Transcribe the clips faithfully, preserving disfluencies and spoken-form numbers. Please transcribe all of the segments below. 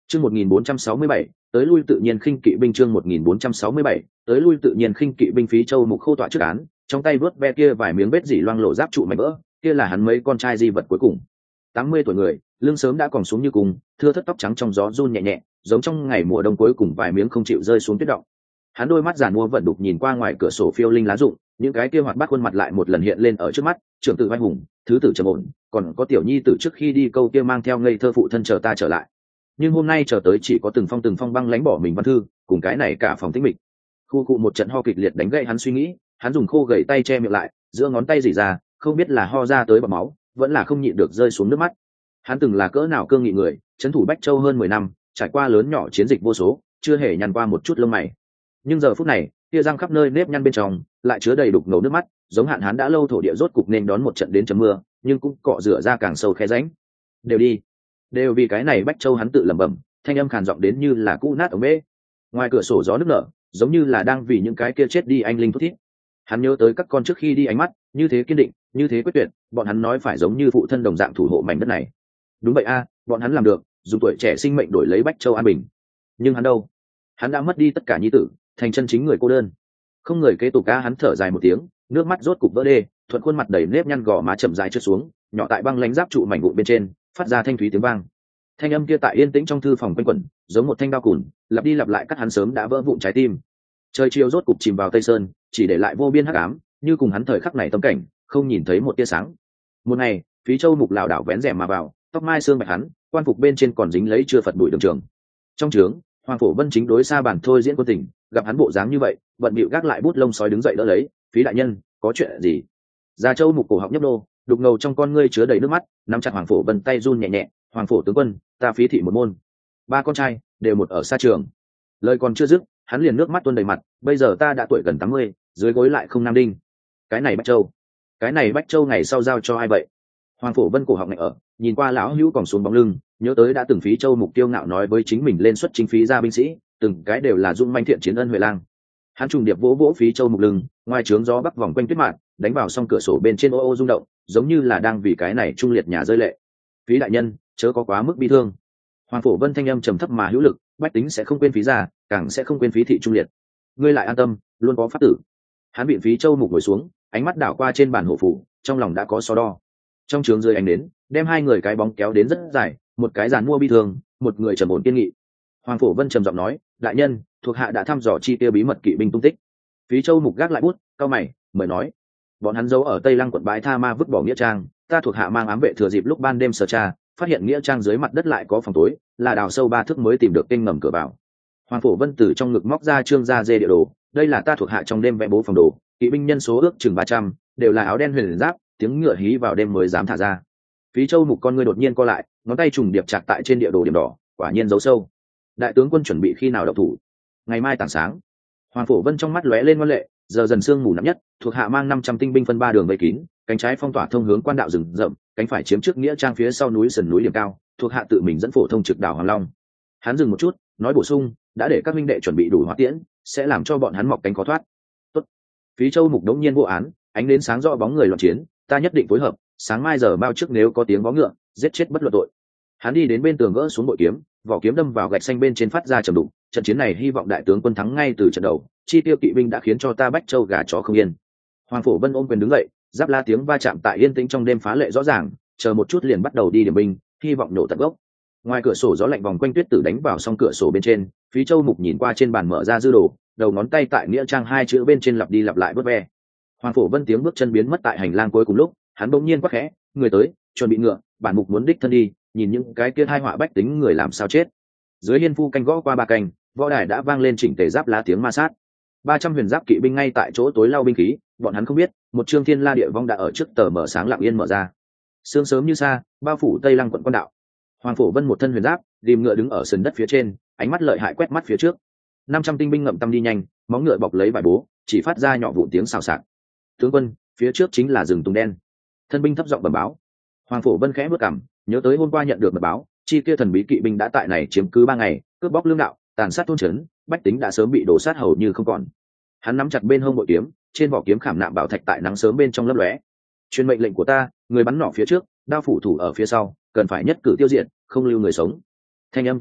Chương một nghìn bốn trăm sáu mươi bảy, tới lui tự nhiên khinh kỵ binh chương một nghìn bốn trăm sáu mươi bảy, tới lui tự nhiên khinh kỵ binh Phí Châu Mục khô tọa trước án, trong tay vớt ve kia vài miếng vết dỉ loang lộ giáp trụ mảnh vỡ, kia là hắn mấy con trai di vật cuối cùng. tám mươi tuổi người, lưng sớm đã còn xuống như cùng, thưa thất tóc trắng trong gió run nhẹ nhẹ, giống trong ngày mùa đông cuối cùng vài miếng không chịu rơi xuống tuyết động. Hắn đôi mắt giàn mua vận đục nhìn qua ngoài cửa sổ phiêu linh lá rụng, những cái kia hoạt bát khuôn mặt lại một lần hiện lên ở trước mắt, trưởng tử vai hùng, thứ tử trầm ổn, còn có tiểu nhi tử trước khi đi câu kia mang theo ngây thơ phụ thân chờ ta trở lại. Nhưng hôm nay chờ tới chỉ có từng phong từng phong băng lánh bỏ mình văn thư, cùng cái này cả phòng tĩnh mịch. Khu cụ một trận ho kịch liệt đánh gậy hắn suy nghĩ, hắn dùng khô gầy tay che miệng lại, giữa ngón tay rỉ ra, không biết là ho ra tới bọt máu, vẫn là không nhịn được rơi xuống nước mắt. Hắn từng là cỡ nào cương nghị người, trấn thủ Bách Châu hơn mười năm, trải qua lớn nhỏ chiến dịch vô số, chưa hề nhăn qua một chút lông mày. Nhưng giờ phút này, kia răng khắp nơi nếp nhăn bên trong, lại chứa đầy đục ngầu nước mắt, giống hạn hán đã lâu thổ địa rốt cục nên đón một trận đến chấm mưa, nhưng cũng cọ rửa ra càng sâu khe rãnh. Đều đi, đều vì cái này Bách Châu hắn tự lẩm bẩm, thanh âm khàn giọng đến như là cũ nát ống bê. Ngoài cửa sổ gió nức nở, giống như là đang vì những cái kia chết đi anh linh thút thít. Hắn nhớ tới các con trước khi đi ánh mắt, như thế kiên định, như thế quyết tuyệt, bọn hắn nói phải giống như phụ thân đồng dạng thủ hộ mảnh đất này. Đúng vậy a, bọn hắn làm được, dùng tuổi trẻ sinh mệnh đổi lấy Bách Châu an bình. Nhưng hắn đâu? Hắn đã mất đi tất cả nhi tử, thành chân chính người cô đơn. Không người kế tục ca, hắn thở dài một tiếng, nước mắt rốt cục vỡ đê, thuận khuôn mặt đầy nếp nhăn gò má chậm rãi trượt xuống, nhỏ tại băng lánh giáp trụ mảnh vụn bên trên, phát ra thanh thúy tiếng vang. Thanh âm kia tại yên tĩnh trong thư phòng quanh quẩn, giống một thanh đao cùn, lặp đi lặp lại cắt hắn sớm đã vỡ vụn trái tim. Trời chiều rốt cục chìm vào tây sơn, chỉ để lại vô biên hắc ám, như cùng hắn thời khắc này tâm cảnh, không nhìn thấy một tia sáng. Một ngày, Phí Châu Mục lảo đảo vén rèm mà vào, tóc mai xương bạch hắn, quan phục bên trên còn dính lấy chưa phật bụi đường trường. Trong trướng, Hoàng Phổ Vân chính đối xa bàn thôi diễn quân tình, gặp hắn bộ dáng như vậy, bận bịu gác lại bút lông sói đứng dậy đỡ lấy. Phí đại nhân, có chuyện gì? Già Châu Mục cổ họng nhấp nô, đục ngầu trong con ngươi chứa đầy nước mắt, nắm chặt Hoàng Phổ Vân tay run nhẹ nhẹ. Hoàng Phổ tướng quân, ta Phí thị một môn, ba con trai đều một ở xa trường. Lời còn chưa dứt, hắn liền nước mắt tuôn đầy mặt. Bây giờ ta đã tuổi gần tám mươi, dưới gối lại không nam đinh. Cái này Bách Châu, cái này Bách Châu ngày sau giao cho ai vậy? Hoàng Phổ Vân cổ họng ngại ở, nhìn qua lão hữu còn xuống bóng lưng, nhớ tới đã từng Phí Châu Mục tiêu ngạo nói với chính mình lên xuất chính phí ra binh sĩ, từng cái đều là dung manh thiện chiến ân huệ lang. Hắn trùng điệp vỗ vỗ Phí Châu Mục lưng, ngoài trướng gió bắc vòng quanh tuyết mạn, đánh vào song cửa sổ bên trên ô ô rung động, giống như là đang vì cái này trung liệt nhà rơi lệ. Phí đại nhân, chớ có quá mức bi thương. Hoàng Phổ Vân thanh âm trầm thấp mà hữu lực, bách tính sẽ không quên Phí gia, càng sẽ không quên Phí thị trung liệt. Ngươi lại an tâm, luôn có pháp tử. Hắn bị Phí Châu Mục ngồi xuống, ánh mắt đảo qua trên bàn hộ phủ, trong lòng đã có so đo. Trong trướng dưới ánh đến, đem hai người cái bóng kéo đến rất dài, một cái giàn mua bi thương, một người trầm ổn kiên nghị. Hoàng Phổ Vân trầm giọng nói, đại nhân, thuộc hạ đã thăm dò chi tiêu bí mật kỵ binh tung tích. Phí Châu Mục gác lại bút, cao mày, mời nói, bọn hắn giấu ở Tây Lăng quận Bái Tha Ma vứt bỏ nghĩa trang, ta thuộc hạ mang ám vệ thừa dịp lúc ban đêm sờ tra, phát hiện nghĩa trang dưới mặt đất lại có phòng tối, là đào sâu ba thước mới tìm được kênh ngầm cửa vào. Hoàng Phổ Vân từ trong ngực móc ra trương gia dê địa đồ, đây là ta thuộc hạ trong đêm vẽ bố phòng đồ, kỵ binh nhân số ước chừng ba trăm, đều là áo đen huyền giáp, tiếng ngựa hí vào đêm mới dám thả ra. Phí Châu Mục con ngươi đột nhiên co lại, ngón tay trùng điệp chặt tại trên địa đồ điểm đỏ, quả nhiên giấu sâu. Đại tướng quân chuẩn bị khi nào động thủ? Ngày mai tảng sáng. Hoàng Phổ Vân trong mắt lóe lên ngoan lệ, giờ dần sương mù nặng nhất, thuộc hạ mang năm trăm tinh binh phân ba đường vây kín, cánh trái phong tỏa thông hướng quan đạo rừng rậm, cánh phải chiếm trước nghĩa trang phía sau núi sườn núi điểm cao, thuộc hạ tự mình dẫn phổ thông trực đảo Hoàng Long. Hắn dừng một chút, nói bổ sung, đã để các minh đệ chuẩn bị đủ hỏa tiễn, sẽ làm cho bọn hắn mọc cánh khó thoát. Tốt. Phí Châu Mục đống nhiên vô án, ánh đến sáng rõ bóng người loạn chiến, ta nhất định phối hợp, sáng mai giờ bao trước nếu có tiếng vó ngựa, giết chết bất luận tội. Hắn đi đến bên tường gỡ xuống bội kiếm, vỏ kiếm đâm vào gạch xanh bên trên phát ra trầm đục. Trận chiến này hy vọng đại tướng quân thắng ngay từ trận đầu, chi tiêu kỵ binh đã khiến cho ta Bách Châu gà chó không yên. Hoàng Phổ Vân ôm quyền đứng dậy, giáp la tiếng va chạm tại yên tĩnh trong đêm phá lệ rõ ràng, chờ một chút liền bắt đầu đi điểm binh, hy vọng nổ tận gốc. Ngoài cửa sổ gió lạnh vòng quanh tuyết tử đánh vào song cửa sổ bên trên, Phí Châu Mục nhìn qua trên bàn mở ra dư đồ, đầu ngón tay tại nghĩa trang hai chữ bên trên lặp đi lặp lại vớt ve. Hoàng Phổ Vân tiếng bước chân biến mất tại hành lang cuối cùng lúc, hắn bỗng nhiên quát khẽ, người tới, chuẩn bị ngựa, bản mục muốn đích thân đi, nhìn những cái kia hai họa bách tính người làm sao chết. Dưới hiên phu canh gõ qua ba canh, võ đài đã vang lên chỉnh tề giáp lá tiếng ma sát. Ba trăm huyền giáp kỵ binh ngay tại chỗ tối lau binh khí, bọn hắn không biết, một trương thiên la địa vong đã ở trước tờ mở sáng lặng yên mở ra. Sương sớm như xa, bao phủ Tây Lăng quận quan đạo. Hoàng Phổ Vân một thân huyền giáp, ghim ngựa đứng ở sườn đất phía trên, ánh mắt lợi hại quét mắt phía trước. Năm trăm tinh binh ngậm tâm đi nhanh, móng ngựa bọc lấy vải bố, chỉ phát ra nhỏ vụn tiếng xào xạc. Tướng quân, phía trước chính là rừng tùng đen. Thân binh thấp giọng bẩm báo. Hoàng Phổ Vân khẽ bước cằm, nhớ tới hôm qua nhận được mật báo, chi kia thần bí kỵ binh đã tại này chiếm cứ ba ngày, cướp bóc lương đạo, tàn sát thôn trấn, bách tính đã sớm bị đổ sát hầu như không còn. Hắn nắm chặt bên hông bội kiếm, trên vỏ kiếm khảm nạm bảo thạch tại nắng sớm bên trong lấp lóe. Truyền mệnh lệnh của ta, người bắn nỏ phía trước, đao phủ thủ ở phía sau, cần phải nhất cử tiêu diệt, không lưu người sống. Thanh âm tuy nhỏ,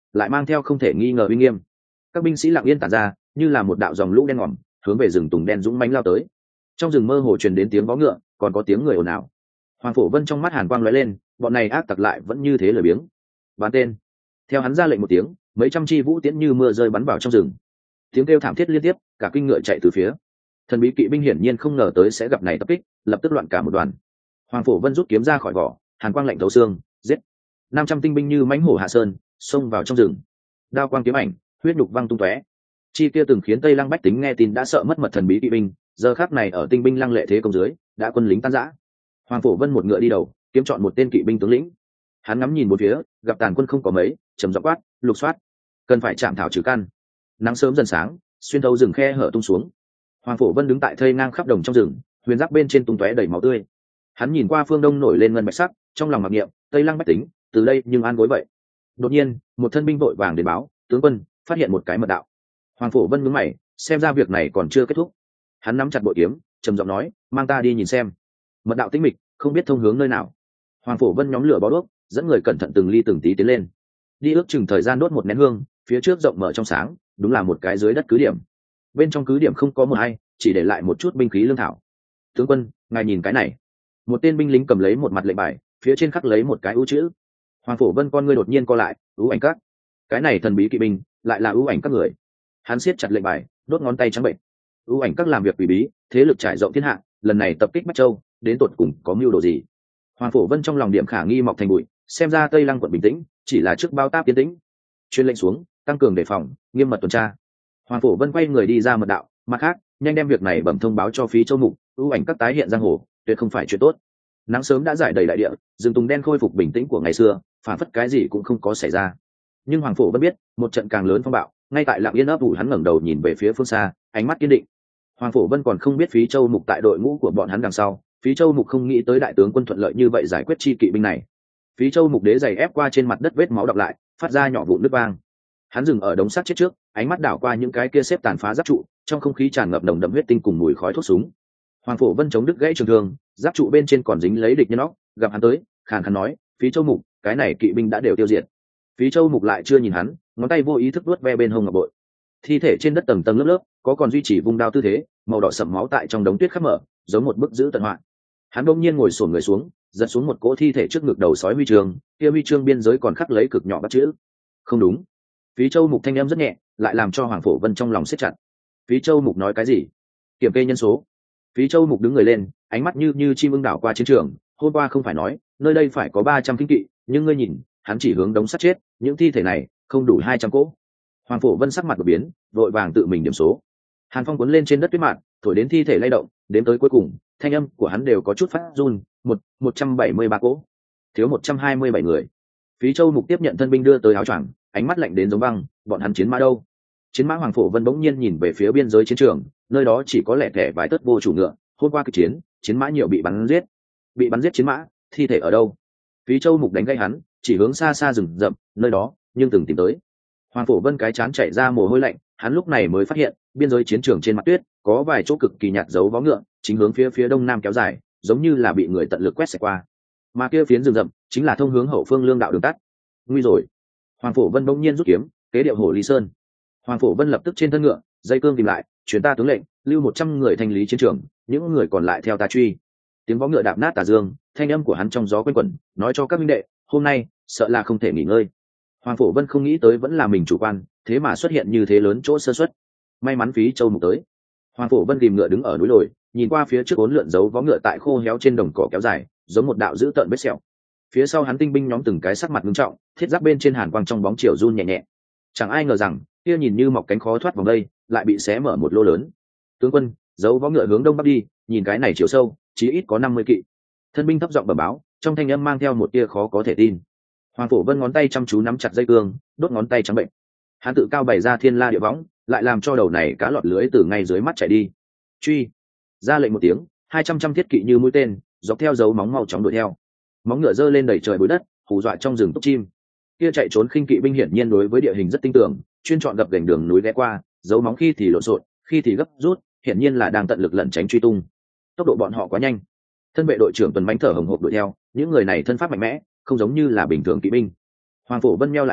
lại mang theo không thể nghi ngờ uy nghiêm. Các binh sĩ lặng yên tản ra, như là một đạo dòng lũ đen ngòm hướng về rừng tùng đen dũng mãnh lao tới. Trong rừng mơ hồ truyền đến tiếng vó ngựa, còn có tiếng người ồn ào. Hoàng Phổ Vân trong mắt hàn quang lóe lên, bọn này ác tặc lại vẫn như thế lười biếng. Bắn tên. Theo hắn ra lệnh một tiếng, mấy trăm chi vũ tiễn như mưa rơi bắn vào trong rừng. Tiếng kêu thảm thiết liên tiếp, cả kinh ngựa chạy từ phía. Thần bí kỵ binh hiển nhiên không ngờ tới sẽ gặp này tập kích, lập tức loạn cả một đoàn. Hoàng Phổ Vân rút kiếm ra khỏi vỏ, hàn quang lạnh thấu xương, giết. năm trăm tinh binh như mãnh hổ hạ sơn, xông vào trong rừng. Đao quang kiếm ảnh, huyết nhục văng tung tóe. Chi kia từng khiến Tây Lăng bách tính nghe tin đã sợ mất mật thần bí kỵ binh, giờ khắc này ở tinh binh lăng lệ thế công dưới, đã quân lính tan rã. Hoàng Phổ Vân một ngựa đi đầu, kiếm chọn một tên kỵ binh tướng lĩnh. Hắn ngắm nhìn một phía, gặp tàn quân không có mấy, trầm giọng quát, lục soát, cần phải chạm thảo trừ căn. Nắng sớm dần sáng, xuyên thấu rừng khe hở tung xuống. Hoàng Phổ Vân đứng tại thây ngang khắp đồng trong rừng, huyền giáp bên trên tung tóe đầy máu tươi. Hắn nhìn qua phương đông nổi lên ngân bạch sắc, trong lòng mặc niệm, Tây Lăng bách tính, từ đây nhưng an gối vậy. Đột nhiên, một thân binh vội vàng đến báo, tướng quân phát hiện một cái mật đạo. Hoàng Phổ Vân nhướng mày, xem ra việc này còn chưa kết thúc. Hắn nắm chặt bội kiếm, trầm giọng nói, mang ta đi nhìn xem. Mật đạo tĩnh mịch, không biết thông hướng nơi nào. Hoàng Phổ Vân nhóm lửa bó đuốc, dẫn người cẩn thận từng ly từng tí tiến lên. Đi ước chừng thời gian đốt một nén hương, phía trước rộng mở trong sáng, đúng là một cái dưới đất cứ điểm. Bên trong cứ điểm không có một ai, chỉ để lại một chút binh khí lương thảo. Tướng quân, ngài nhìn cái này. Một tên binh lính cầm lấy một mặt lệnh bài, phía trên khắc lấy một cái ưu chữ. Hoàng Phổ Vân con ngươi đột nhiên co lại, ưu ảnh các. Cái này thần bí kỵ binh, lại là ưu ảnh các người. Hắn siết chặt lệnh bài, đốt ngón tay trắng bệnh. Ưu ảnh các làm việc quỷ bí, thế lực trải rộng thiên hạ, lần này tập kích Bách Châu, đến tột cùng có mưu đồ gì? Hoàng Phổ Vân trong lòng điểm khả nghi mọc thành bụi, xem ra Tây Lăng quận bình tĩnh, chỉ là trước bao táp tiến tĩnh. Truyền lệnh xuống, tăng cường đề phòng, nghiêm mật tuần tra. Hoàng Phổ Vân quay người đi ra mật đạo, mặt khác, nhanh đem việc này bẩm thông báo cho Phí Châu Mục, ưu ảnh các tái hiện giang hồ, tuyệt không phải chuyện tốt. Nắng sớm đã giải đầy đại địa, rừng tùng đen khôi phục bình tĩnh của ngày xưa, phản phất cái gì cũng không có xảy ra. Nhưng Hoàng Phổ Vân biết, một trận càng lớn phong bạo, ngay tại lặng yên ấp ủ. Hắn ngẩng đầu nhìn về phía phương xa, ánh mắt kiên định. Hoàng Phổ Vân còn không biết Phí Châu Mục tại đội ngũ của bọn hắn đằng sau, Phí Châu Mục không nghĩ tới đại tướng quân thuận lợi như vậy giải quyết chi kỵ binh này. Phí Châu Mục đế giày ép qua trên mặt đất, vết máu đọng lại, phát ra nhỏ vụn nước vang. Hắn dừng ở đống sắt chết trước, ánh mắt đảo qua những cái kia xếp tàn phá giáp trụ, trong không khí tràn ngập nồng đậm huyết tinh cùng mùi khói thuốc súng. Hoàng Phổ Vân chống đứt gãy trường thương, giáp trụ bên trên còn dính lấy địch nhân óc, gặp hắn tới, khàn khàn nói, Phí Châu Mục, cái này kỵ binh đã đều tiêu diệt. Phí Châu Mục lại chưa nhìn hắn, ngón tay vô ý thức vuốt ve bên hông ngọc bội. Thi thể trên đất tầng tầng lớp lớp, có còn duy trì vung đao tư thế, màu đỏ sẫm máu tại trong đống tuyết khắp mở, giống một bức giữ tận họa. Hắn đột nhiên ngồi xổm người xuống, giật xuống một cỗ thi thể trước ngực đầu sói huy chương, kia huy chương biên giới còn khắc lấy cực nhỏ bắt chữ. Không đúng. Phí Châu Mục thanh âm rất nhẹ, lại làm cho Hoàng Phổ Vân trong lòng siết chặt. Phí Châu Mục nói cái gì? Kiểm kê nhân số. Phí Châu Mục đứng người lên, ánh mắt như như chim ưng đảo qua chiến trường. Hôm qua không phải nói, nơi đây phải có ba trăm kinh kỵ, nhưng ngươi nhìn, hắn chỉ hướng đống sắt chết, những thi thể này không đủ hai trăm cỗ. Hoàng Phổ Vân sắc mặt đột biến, vội vàng tự mình điểm số. Hàn phong cuốn lên trên đất tuyết mạn, thổi đến thi thể lay động, đến tới cuối cùng, thanh âm của hắn đều có chút phát run. Một một trăm bảy mươi ba cỗ, thiếu một trăm hai mươi bảy người. Phí Châu Mục tiếp nhận thân binh đưa tới áo choàng, ánh mắt lạnh đến giống băng. Bọn hắn chiến mã đâu? Chiến mã. Hoàng Phổ Vân bỗng nhiên nhìn về phía biên giới chiến trường, nơi đó chỉ có lẻ thẻ vài tớt vô chủ ngựa. Hôm qua kịch chiến, chiến mã nhiều bị bắn giết, bị bắn giết chiến mã, thi thể ở đâu? Phí Châu Mục đánh gây hắn, chỉ hướng xa xa rừng rậm, nơi đó, nhưng từng tìm tới. Hoàng Phổ Vân cái chán chảy ra mồ hôi lạnh, hắn lúc này mới phát hiện, biên giới chiến trường trên mặt tuyết, có vài chỗ cực kỳ nhạt dấu vó ngựa, chính hướng phía phía đông nam kéo dài, giống như là bị người tận lực quét sạch qua. Mà kia phiến rừng rậm, chính là thông hướng hậu phương lương đạo đường tắt. Nguy rồi! Hoàng Phổ Vân bỗng nhiên rút kiếm, kế điệu hổ Lý Sơn. Hoàng Phổ Vân lập tức trên thân ngựa, dây cương tìm lại, truyền ta tướng lệnh, lưu một trăm người thanh lý chiến trường, những người còn lại theo ta truy. Tiếng vó ngựa đạp nát tà dương, thanh âm của hắn trong gió quanh quẩn, nói cho các minh đệ, hôm nay sợ là không thể nghỉ ngơi. Hoàng Phổ Vân không nghĩ tới vẫn là mình chủ quan, thế mà xuất hiện như thế lớn chỗ sơ suất. May mắn Phí Châu Mục tới. Hoàng Phổ Vân ghìm ngựa đứng ở núi đồi, nhìn qua phía trước bốn lượn dấu vó ngựa tại khô héo trên đồng cỏ kéo dài, giống một đạo dữ tợn vết sẹo. Phía sau hắn tinh binh nhóm từng cái sắc mặt nghiêm trọng, thiết giáp bên trên hàn quang trong bóng chiều run nhẹ nhẹ. Chẳng ai ngờ rằng, kia nhìn như mọc cánh khó thoát vòng đây, lại bị xé mở một lỗ lớn. Tướng quân, dấu vó ngựa hướng đông bắc đi, nhìn cái này chiều sâu, chí ít có năm mươi kỵ. Thân binh thấp giọng bẩm báo, trong thanh âm mang theo một tia khó có thể tin. Hoàng Phổ Vân ngón tay chăm chú nắm chặt dây cương, đốt ngón tay trắng bệnh. Hắn tự cao bày ra thiên la địa võng, lại làm cho đầu này cá lọt lưới từ ngay dưới mắt chạy đi. Truy! Ra lệnh một tiếng, hai trăm trăm thiết kỵ như mũi tên, dọc theo dấu móng mau chóng đuổi theo. Móng ngựa giơ lên đẩy trời bụi đất, hù dọa trong rừng túc chim. Kia chạy trốn khinh kỵ binh hiển nhiên đối với địa hình rất tinh tường, chuyên chọn gập gành đường núi ghé qua, dấu móng khi thì lộn xộn, khi thì gấp rút, hiển nhiên là đang tận lực lẩn tránh truy tung. Tốc độ bọn họ quá nhanh. Thân vệ đội trưởng Tuần Mánh thở hổn hộc đuổi theo, những người này thân pháp mạnh mẽ, không giống như là bình thường kỵ binh. Hoàng Phổ Vân meo lại mắt,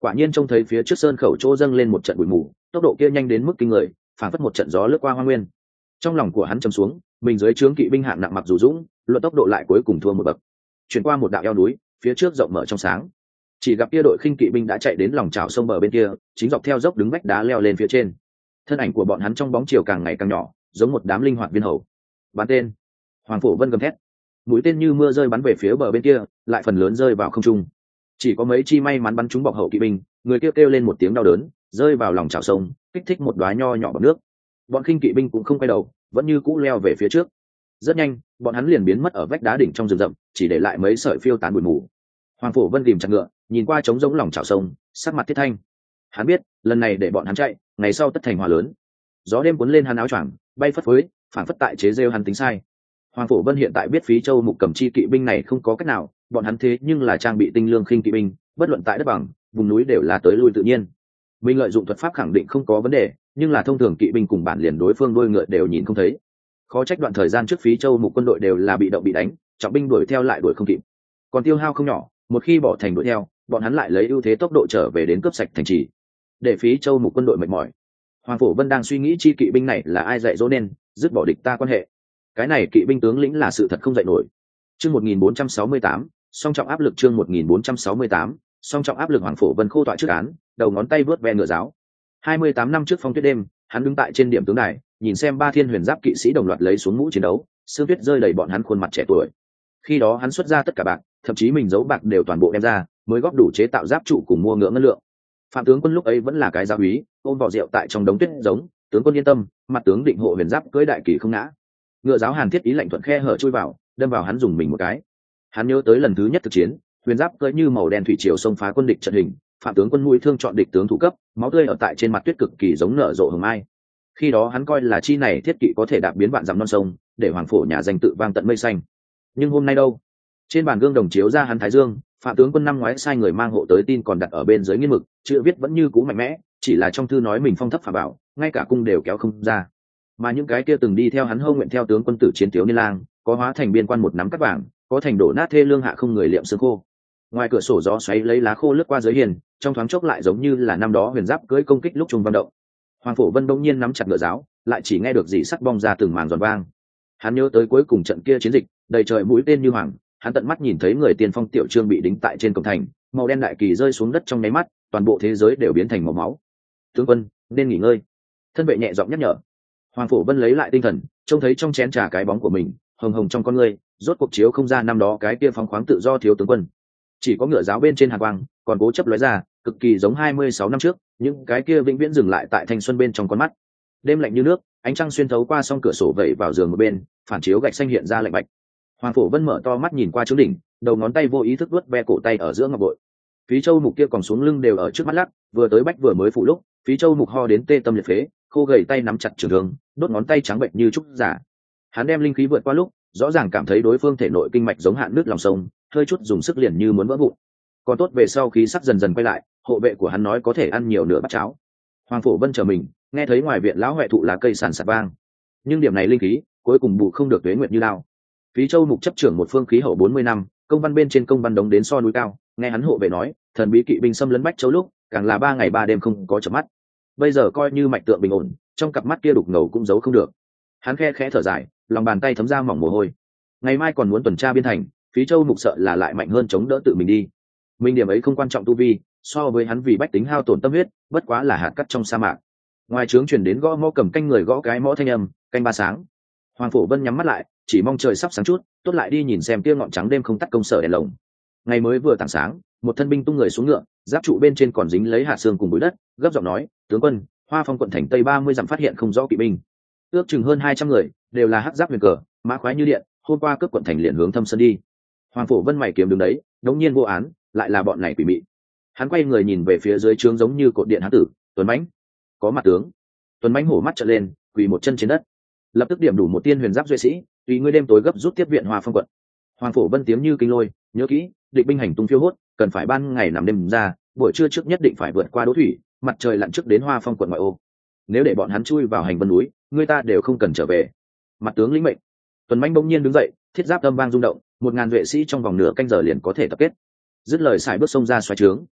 Quả nhiên trông thấy phía trước sơn khẩu chỗ dâng lên một trận bụi mù, tốc độ kia nhanh đến mức kinh người, phản phất một trận gió lướt qua hoa nguyên. Trong lòng của hắn trầm xuống, mình dưới trướng kỵ binh hạng nặng mặc dù dũng, luận tốc độ lại cuối cùng thua một bậc. Chuyển qua một đạo eo núi, phía trước rộng mở trong sáng, chỉ gặp kia đội khinh kỵ binh đã chạy đến lòng chảo sông bờ bên kia, chính dọc theo dốc đứng vách đá leo lên phía trên. Thân ảnh của bọn hắn trong bóng chiều càng ngày càng nhỏ, giống một đám linh hoạt viên hầu. Bắn tên! Hoàng Phổ Vân gầm thét. Mũi tên như mưa rơi bắn về phía bờ bên kia, lại phần lớn rơi vào không trung. Chỉ có mấy chi may mắn bắn trúng bọc hậu kỵ binh, người kêu kêu lên một tiếng đau đớn, rơi vào lòng chảo sông, kích thích một đóa nho nhỏ bọt nước. Bọn khinh kỵ binh cũng không quay đầu, vẫn như cũ leo về phía trước. Rất nhanh, bọn hắn liền biến mất ở vách đá đỉnh trong rừng rậm, chỉ để lại mấy sợi phiêu tán bụi mù. Hoàng Phổ Vân tìm chặt ngựa, nhìn qua trống rỗng lòng chảo sông, sắc mặt thiết thanh. Hắn biết, lần này để bọn hắn chạy, ngày sau tất thành hòa lớn. Gió đêm cuốn lên hắn áo choàng, bay phất phới, phản phất tại chế rêu hắn tính sai. Hoàng Phổ Vân hiện tại biết Phí Châu Mục cầm chi kỵ binh này không có cách nào, bọn hắn thế nhưng là trang bị tinh lương khinh kỵ binh, bất luận tại đất bằng, vùng núi đều là tới lui tự nhiên. Mình lợi dụng thuật pháp khẳng định không có vấn đề, nhưng là thông thường kỵ binh cùng bản liền đối phương đôi ngựa đều nhìn không thấy. Khó trách đoạn thời gian trước Phí Châu Mục quân đội đều là bị động bị đánh, trọng binh đuổi theo lại đuổi không kịp. Còn tiêu hao không nhỏ, một khi bỏ thành đuổi theo, bọn hắn lại lấy ưu thế tốc độ trở về đến cướp sạch thành trì. Để Phí Châu Mục quân đội mệt mỏi. Hoàng Phổ Vân đang suy nghĩ chi kỵ binh này là ai dạy dỗ nên, dứt bỏ địch ta quan hệ. Cái này kỵ binh tướng lĩnh là sự thật không dạy nổi. Chương một nghìn bốn trăm sáu mươi tám, song trọng áp lực chương một nghìn bốn trăm sáu mươi tám, song trọng áp lực Hoàng Phổ Vân khô tọa trước án, đầu ngón tay vớt ve ngựa giáo. hai mươi tám năm trước phong tuyết đêm, hắn đứng tại trên điểm tướng đài, nhìn xem ba thiên huyền giáp kỵ sĩ đồng loạt lấy xuống mũ chiến đấu, sương tuyết rơi đầy bọn hắn khuôn mặt trẻ tuổi. Khi đó hắn xuất ra tất cả bạc, thậm chí mình giấu bạc đều toàn bộ đem ra, mới góp đủ chế tạo giáp trụ cùng mua ngựa ngân lượng. Phạm tướng quân lúc ấy vẫn là cái gia úy, ôm vỏ rượu tại trong đống tuyết giống, tướng quân yên tâm, mặt tướng định hộ huyền giáp cưỡi đại kỳ không ngã. Ngựa giáo Hàn Thiết ý lạnh thuận khe hở chui vào, đâm vào hắn dùng mình một cái. Hắn nhớ tới lần thứ nhất thực chiến, huyền giáp cưỡi như màu đen thủy triều xông phá quân địch trận hình, phạm tướng quân mũi thương chọn địch tướng thủ cấp, máu tươi ở tại trên mặt tuyết cực kỳ giống nở rộ hồng mai. Khi đó hắn coi là chi này thiết kỵ có thể đạp biến vạn dặm non sông, để hoàng phổ nhà danh tự vang tận mây xanh. Nhưng hôm nay đâu? Trên bàn gương đồng chiếu ra hắn thái dương, phạm tướng quân năm ngoái sai người mang hộ tới tin còn đặt ở bên dưới nghiên mực, chữ viết vẫn như cũ mạnh mẽ, chỉ là trong thư nói mình phong thấp phà bảo, ngay cả cung đều kéo không ra. Mà những cái kia từng đi theo hắn hâu nguyện theo tướng quân tử chiến thiếu niên lang, có hóa thành biên quan một nắm cắt vàng, có thành đổ nát thê lương hạ không người liệm xương khô. Ngoài cửa sổ gió xoáy lấy lá khô lướt qua dưới hiền, trong thoáng chốc lại giống như là năm đó huyền giáp cưỡi công kích lúc trung văn động. Hoàng Phổ Vân bỗng nhiên nắm chặt ngựa giáo, lại chỉ nghe được dị sắc bong ra từng màn giòn vang. Hắn nhớ tới cuối cùng trận kia chiến dịch, đầy trời mũi tên như hoàng, hắn tận mắt nhìn thấy người tiên phong Tiểu Trương bị đính tại trên cổng thành, màu đen đại kỳ rơi xuống đất trong nháy mắt, toàn bộ thế giới đều biến thành màu máu. Tướng quân, nên nghỉ ngơi. Thân vệ nhẹ giọng nhắc nhở. Hoàng Phổ Vân lấy lại tinh thần, trông thấy trong chén trà cái bóng của mình, hồng hồng trong con ngươi, rốt cuộc chiếu không ra năm đó cái kia phóng khoáng tự do thiếu tướng quân. Chỉ có ngựa giáo bên trên hàn quang, còn cố chấp lóe ra, cực kỳ giống hai mươi sáu năm trước, những cái kia vĩnh viễn dừng lại tại thanh xuân bên trong con mắt. Đêm lạnh như nước, ánh trăng xuyên thấu qua song cửa sổ vẩy vào giường một bên, phản chiếu gạch xanh hiện ra lạnh bạch. Hoàng Phổ Vân mở to mắt nhìn qua trướng đỉnh, đầu ngón tay vô ý thức vuốt ve cổ tay ở giữa ngọc bội. Phí Châu Mục kia còn xuống lưng đều ở trước mắt lắc, vừa tới bách vừa mới phụ lúc, Phí Châu Mục ho đến tê tâm liệt phế, khô gầy tay nắm chặt trường thương, đốt ngón tay trắng bệnh như trúc giả. Hắn đem linh khí vượt qua lúc, rõ ràng cảm thấy đối phương thể nội kinh mạch giống hạn nước lòng sông, hơi chút dùng sức liền như muốn vỡ vụn. Còn tốt về sau khí sắc dần dần quay lại, hộ vệ của hắn nói có thể ăn nhiều nửa bát cháo. Hoàng Phổ Vân chờ mình, nghe thấy ngoài viện lão huệ thụ lá cây sàn sạt vang, nhưng điểm này linh khí cuối cùng bù không được tuế nguyệt như lao. Phí Châu Mục chấp trưởng một phương khí hậu bốn mươi năm, công văn bên trên công văn đống đến so núi cao, nghe hắn hộ vệ nói, thần bí kỵ binh xâm lấn Bách Châu lúc, càng là ba ngày ba đêm không có chợp mắt. Bây giờ coi như mạch tượng bình ổn, trong cặp mắt kia đục ngầu cũng giấu không được. Hắn khe khẽ thở dài, lòng bàn tay thấm ra mỏng mồ hôi. Ngày mai còn muốn tuần tra biên thành, Phí Châu Mục sợ là lại mạnh hơn chống đỡ tự mình đi. Mình điểm ấy không quan trọng tu vi, so với hắn vì bách tính hao tổn tâm huyết, bất quá là hạt cát trong sa mạc. Ngoài trướng truyền đến gõ mõ cầm canh người gõ cái mõ thanh âm, canh ba sáng. Hoàng Phổ Vân nhắm mắt lại, chỉ mong trời sắp sáng chút, tốt lại đi nhìn xem kia ngọn trắng đêm không tắt công sở đèn lồng. Ngày mới vừa tảng sáng, một thân binh tung người xuống ngựa, giáp trụ bên trên còn dính lấy hạt xương cùng bụi đất, gấp giọng nói, tướng quân, Hoa Phong quận thành tây ba mươi dặm phát hiện không rõ kỵ binh, ước chừng hơn hai trăm người, đều là hắc giáp huyền cờ, mã khoái như điện, hôm qua cướp quận thành liền hướng Thâm Sơn đi. Hoàng Phổ Vân mày kiếm đứng đấy, đống nhiên vô án, lại là bọn này quỷ mị. Hắn quay người nhìn về phía dưới trướng giống như cột điện hán tử, Tuấn Mãnh, có mặt tướng. Tuấn Mãnh hổ mắt trợn lên, quỳ một chân trên đất, lập tức điểm đủ một tiên huyền giáp duệ sĩ, tùy ngươi đêm tối gấp rút tiếp viện Hoa Phong quận. Hoàng Phổ Vân tiếng như kinh lôi, nhớ kỹ, địch binh hành tung phiêu hốt, cần phải ban ngày nằm đêm ra, buổi trưa trước nhất định phải vượt qua đỗ thủy, mặt trời lặn trước đến Hoa Phong quận ngoại ô. Nếu để bọn hắn chui vào hành vân núi, người ta đều không cần trở về. Mặt tướng lĩnh mệnh. Tuấn Mãnh bỗng nhiên đứng dậy, thiết giáp âm vang rung động, một ngàn vệ sĩ trong vòng nửa canh giờ liền có thể tập kết. Dứt lời xài bước xông ra xoáy trướng,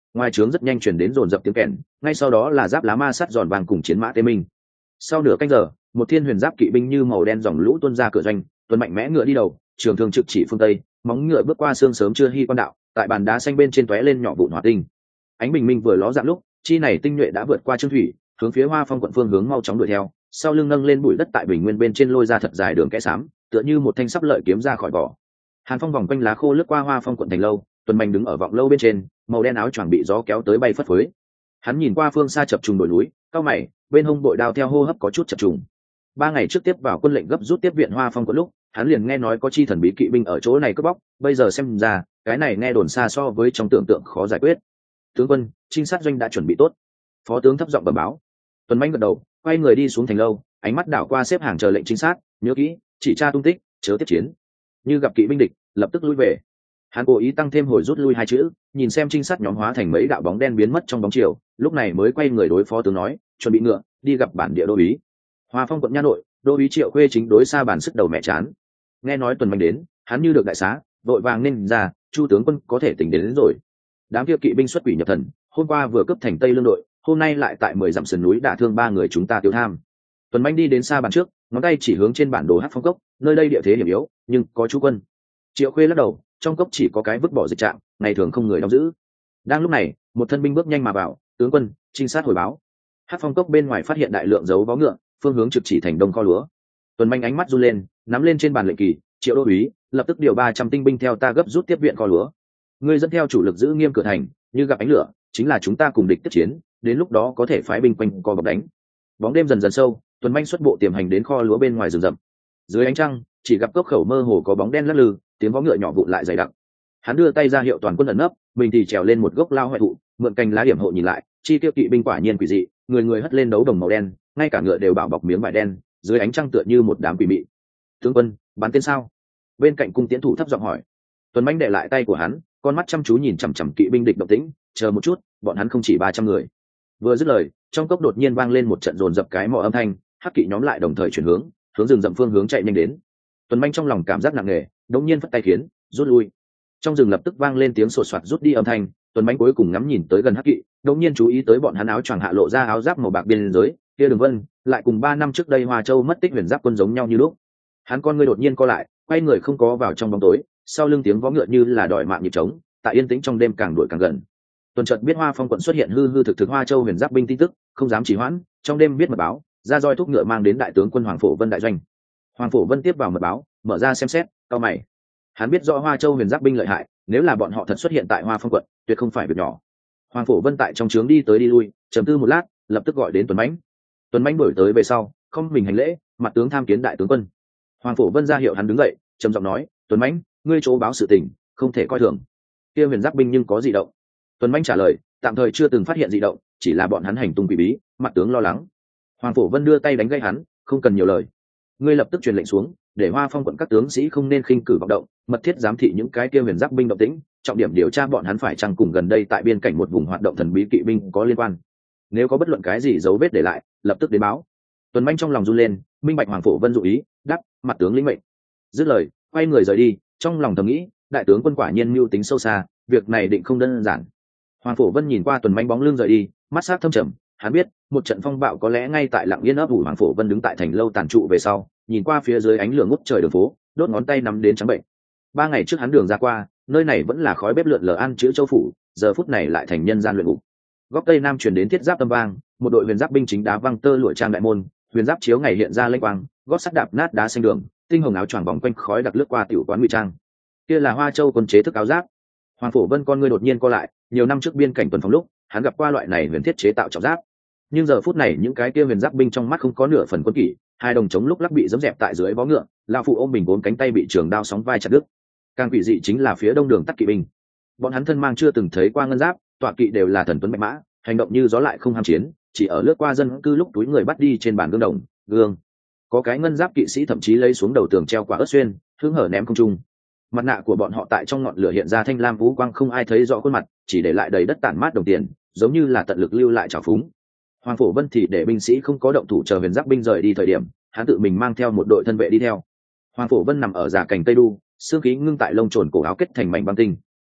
ngoài trướng rất nhanh chuyển đến dồn dập tiếng kèn, ngay sau đó là giáp lá ma sắt giòn vàng cùng chiến mã tê minh. Sau nửa canh giờ, một thiên huyền giáp kỵ binh như màu đen dòng lũ tuôn ra cửa doanh, tuần mạnh mẽ ngựa đi đầu, trường thương trực chỉ phương tây, móng ngựa bước qua xương sớm chưa hy quan đạo, tại bàn đá xanh bên trên tóe lên nhỏ vụn hỏa tinh. Ánh bình minh vừa ló dạng lúc, chi này tinh nhuệ đã vượt qua Trương Thủy, hướng phía Hoa Phong quận phương hướng mau chóng đuổi theo, sau lưng nâng lên bụi đất tại bình nguyên bên trên lôi ra thật dài đường kẽ xám, tựa như một thanh sắp lợi kiếm ra khỏi vỏ. Hàn Phong vòng quanh lá khô lướt qua Hoa Phong quận thành lâu, tuần mạnh đứng ở vọng lâu bên trên, màu đen áo choàng bị gió kéo tới bay phất phới. Hắn nhìn qua phương xa chập trùng đồi núi, cao mày, bên hông bội đao theo hô hấp có chút chập trùng. Ba ngày trước tiếp vào quân lệnh gấp rút tiếp viện Hoa Phong quận lúc, hắn liền nghe nói có chi thần bí kỵ binh ở chỗ này cướp bóc, bây giờ xem ra, cái này nghe đồn xa so với trong tưởng tượng khó giải quyết. Tướng quân, trinh sát doanh đã chuẩn bị tốt. Phó tướng thấp giọng bẩm báo. Tuần Mạnh gật đầu, quay người đi xuống thành lâu, ánh mắt đảo qua xếp hàng chờ lệnh trinh sát, nhớ kỹ, chỉ tra tung tích, chớ tiếp chiến. Như gặp kỵ binh địch, lập tức lui về. Hắn cố ý tăng thêm hồi rút lui hai chữ, nhìn xem trinh sát nhóm hóa thành mấy đạo bóng đen biến mất trong bóng chiều, lúc này mới quay người đối phó tướng nói, chuẩn bị ngựa, đi gặp bản địa đô úy. Hoa Phong quận nha nội, đô úy Triệu Khuê chính đối xa bản sức đầu mẹ chán. Nghe nói Tuần Mạnh đến, hắn như được đại xá, vội vàng nên ra, Chu tướng quân có thể tỉnh đến, đến rồi. Đám kia kỵ binh xuất quỷ nhập thần, hôm qua vừa cướp thành Tây Lương đội, hôm nay lại tại mười dặm sườn núi đả thương ba người chúng ta tiêu tham. Tuần Mạnh đi đến xa bàn trước, ngón tay chỉ hướng trên bản đồ Hắc Phong cốc, nơi đây địa thế hiểm yếu, nhưng có chú quân. Triệu Khuê lắc đầu, trong cốc chỉ có cái vứt bỏ dịch trạm, ngày thường không người đóng giữ. Đang lúc này, một thân binh bước nhanh mà vào, tướng quân, trinh sát hồi báo. Hắc Phong cốc bên ngoài phát hiện đại lượng dấu vó ngựa, phương hướng trực chỉ thành đông kho lúa. Tuần Mạnh ánh mắt run lên, nắm lên trên bàn lệnh kỳ, Triệu đô úy, lập tức điều ba trăm tinh binh theo ta gấp rút tiếp viện kho lúa. Ngươi dẫn theo chủ lực giữ nghiêm cửa thành, như gặp ánh lửa, chính là chúng ta cùng địch tiếp chiến, đến lúc đó có thể phái binh quanh co bọc đánh. Bóng đêm dần dần sâu, Tuần Mạnh xuất bộ tiềm hành đến kho lúa bên ngoài rừng rậm. Dưới ánh trăng, chỉ gặp cốc khẩu mơ hồ có bóng đen lắc lư, tiếng vó ngựa nhỏ vụn lại dày đặc. Hắn đưa tay ra hiệu toàn quân ẩn nấp, mình thì trèo lên một gốc lao hoại thụ, mượn cành lá điểm hộ nhìn lại, chi tiêu kỵ binh quả nhiên quỷ dị, người người hất lên đấu đồng màu đen, ngay cả ngựa đều bảo bọc miếng vải đen, dưới ánh trăng tựa như một đám quỷ mị. Tướng quân, bắn tên sao? Bên cạnh cung tiễn thủ thấp giọng hỏi. Tuần Mạnh đệ lại tay của hắn, con mắt chăm chú nhìn chằm chằm kỵ binh địch động tĩnh, chờ một chút, bọn hắn không chỉ ba trăm người. Vừa dứt lời, trong cốc đột nhiên vang lên một trận dồn dập cái mõ âm thanh, hắc kỵ nhóm lại đồng thời chuyển hướng, hướng rừng rậm phương hướng chạy nhanh đến. Tuần Mạnh trong lòng cảm giác nặng nề, đột nhiên phất tay khiến rút lui. Trong rừng lập tức vang lên tiếng sột soạt rút đi âm thanh, Tuần Mạnh cuối cùng ngắm nhìn tới gần hắc kỵ, đột nhiên chú ý tới bọn hắn áo choàng hạ lộ ra áo giáp màu bạc biên giới, kia đường vân lại cùng ba năm trước đây Hoa Châu mất tích huyền giáp quân giống nhau như lúc. Hắn con ngươi đột nhiên co lại, quay người không có vào trong bóng tối, sau lưng tiếng vó ngựa như là đòi mạng nhịp trống, tại yên tĩnh trong đêm càng đuổi càng gần. Tuần chợt biết Hoa Phong quận xuất hiện hư hư thực thực Hoa Châu huyền giáp binh tin tức, không dám trì hoãn, trong đêm biết mật báo, ra roi thúc ngựa mang đến đại tướng quân Hoàng Phổ Vân đại doanh. Hoàng Phổ Vân tiếp vào mật báo, mở ra xem xét, cau mày. Hắn biết rõ Hoa Châu huyền giáp binh lợi hại, nếu là bọn họ thật xuất hiện tại Hoa Phong quận, tuyệt không phải việc nhỏ. Hoàng Phổ Vân tại trong trướng đi tới đi lui, trầm tư một lát, lập tức gọi đến Tuần Mạnh. Tuần Mạnh đổi tới về sau, không mình hành lễ, mặt tướng tham kiến đại tướng quân. Hoàng Phổ Vân ra hiệu hắn đứng dậy, trầm giọng nói, Tuần Mạnh, ngươi chỗ báo sự tình, không thể coi thường. Kia huyền giáp binh nhưng có dị động. Tuần Mạnh trả lời, tạm thời chưa từng phát hiện dị động, chỉ là bọn hắn hành tung quỷ bí, mặt tướng lo lắng. Hoàng Phổ Vân đưa tay đánh gãy hắn, không cần nhiều lời. Ngươi lập tức truyền lệnh xuống, để Hoa Phong quận các tướng sĩ không nên khinh cử vọng động, mật thiết giám thị những cái kia huyền giáp binh động tĩnh, trọng điểm điều tra bọn hắn phải chăng cùng gần đây tại biên cảnh một vùng hoạt động thần bí kỵ binh có liên quan. Nếu có bất luận cái gì dấu vết để lại, lập tức đến báo. Tuần Mạnh trong lòng run lên, minh bạch Hoàng Phổ Vân dụ ý, đáp, mặt tướng lĩnh mệnh. Dứt lời, quay người rời đi, trong lòng thầm nghĩ, đại tướng quân quả nhiên mưu tính sâu xa, việc này định không đơn giản. Hoàng Phổ Vân nhìn qua Tuần Mạnh bóng lưng rời đi, mắt sát thâm trầm, hắn biết, một trận phong bạo có lẽ ngay tại Lặng Yên ấp ủ. Hoàng Phổ Vân đứng tại thành lâu tàn trụ về sau, nhìn qua phía dưới ánh lửa ngút trời đường phố, đốt ngón tay nắm đến trắng bệnh. Ba ngày trước hắn đường ra qua, nơi này vẫn là khói bếp lượn lờ ăn chữ châu phủ, giờ phút này lại thành nhân gian luyện ngục. Góc tây nam truyền đến thiết giáp âm vang, một đội huyền giáp binh chính đá văng tơ lụa trang đại môn, huyền giáp chiếu ngày hiện ra lênh quang, gót sắt đạp nát đá xanh đường, tinh hồng áo choàng vòng quanh khói đặc lướt qua tiểu quán ngụy trang. Kia là Hoa Châu quân chế thức áo giáp. Hoàng Phổ Vân con ngươi đột nhiên co lại, nhiều năm trước biên cảnh tuần phòng lúc, hắn gặp qua loại này huyền thiết chế tạo trọng giáp. Nhưng giờ phút này những cái kia huyền giáp binh trong mắt không có nửa phần quân kỷ, hai đồng chống lúc lắc bị giẫm dẹp tại dưới vó ngựa, lão phụ ôm mình bốn cánh tay bị trường đao sóng vai chặt đứt. Càng quỷ dị chính là phía đông đường tắc kỵ binh. Bọn hắn thân mang chưa từng thấy qua ngân giáp, tọa kỵ đều là thần tuấn bạch mã, hành động như gió lại không ham chiến, chỉ ở lướt qua dân cư lúc túi người bắt đi trên bàn gương đồng, gương. Có cái ngân giáp kỵ sĩ thậm chí lấy xuống đầu tường treo quả ớt xuyên, hướng hở ném không trung. Mặt nạ của bọn họ tại trong ngọn lửa hiện ra thanh lam vũ quang, không ai thấy rõ khuôn mặt, chỉ để lại đầy đất tản mát đồng tiền, giống như là tận lực lưu lại trào phúng. Hoàng Phổ Vân thì để binh sĩ không có động thủ chờ huyền giáp binh rời đi thời điểm, hắn tự mình mang theo một đội thân vệ đi theo. Hoàng Phổ Vân nằm ở giả cành cây đu, xương khí ngưng tại lông trồn cổ áo kết thành mảnh băng tinh.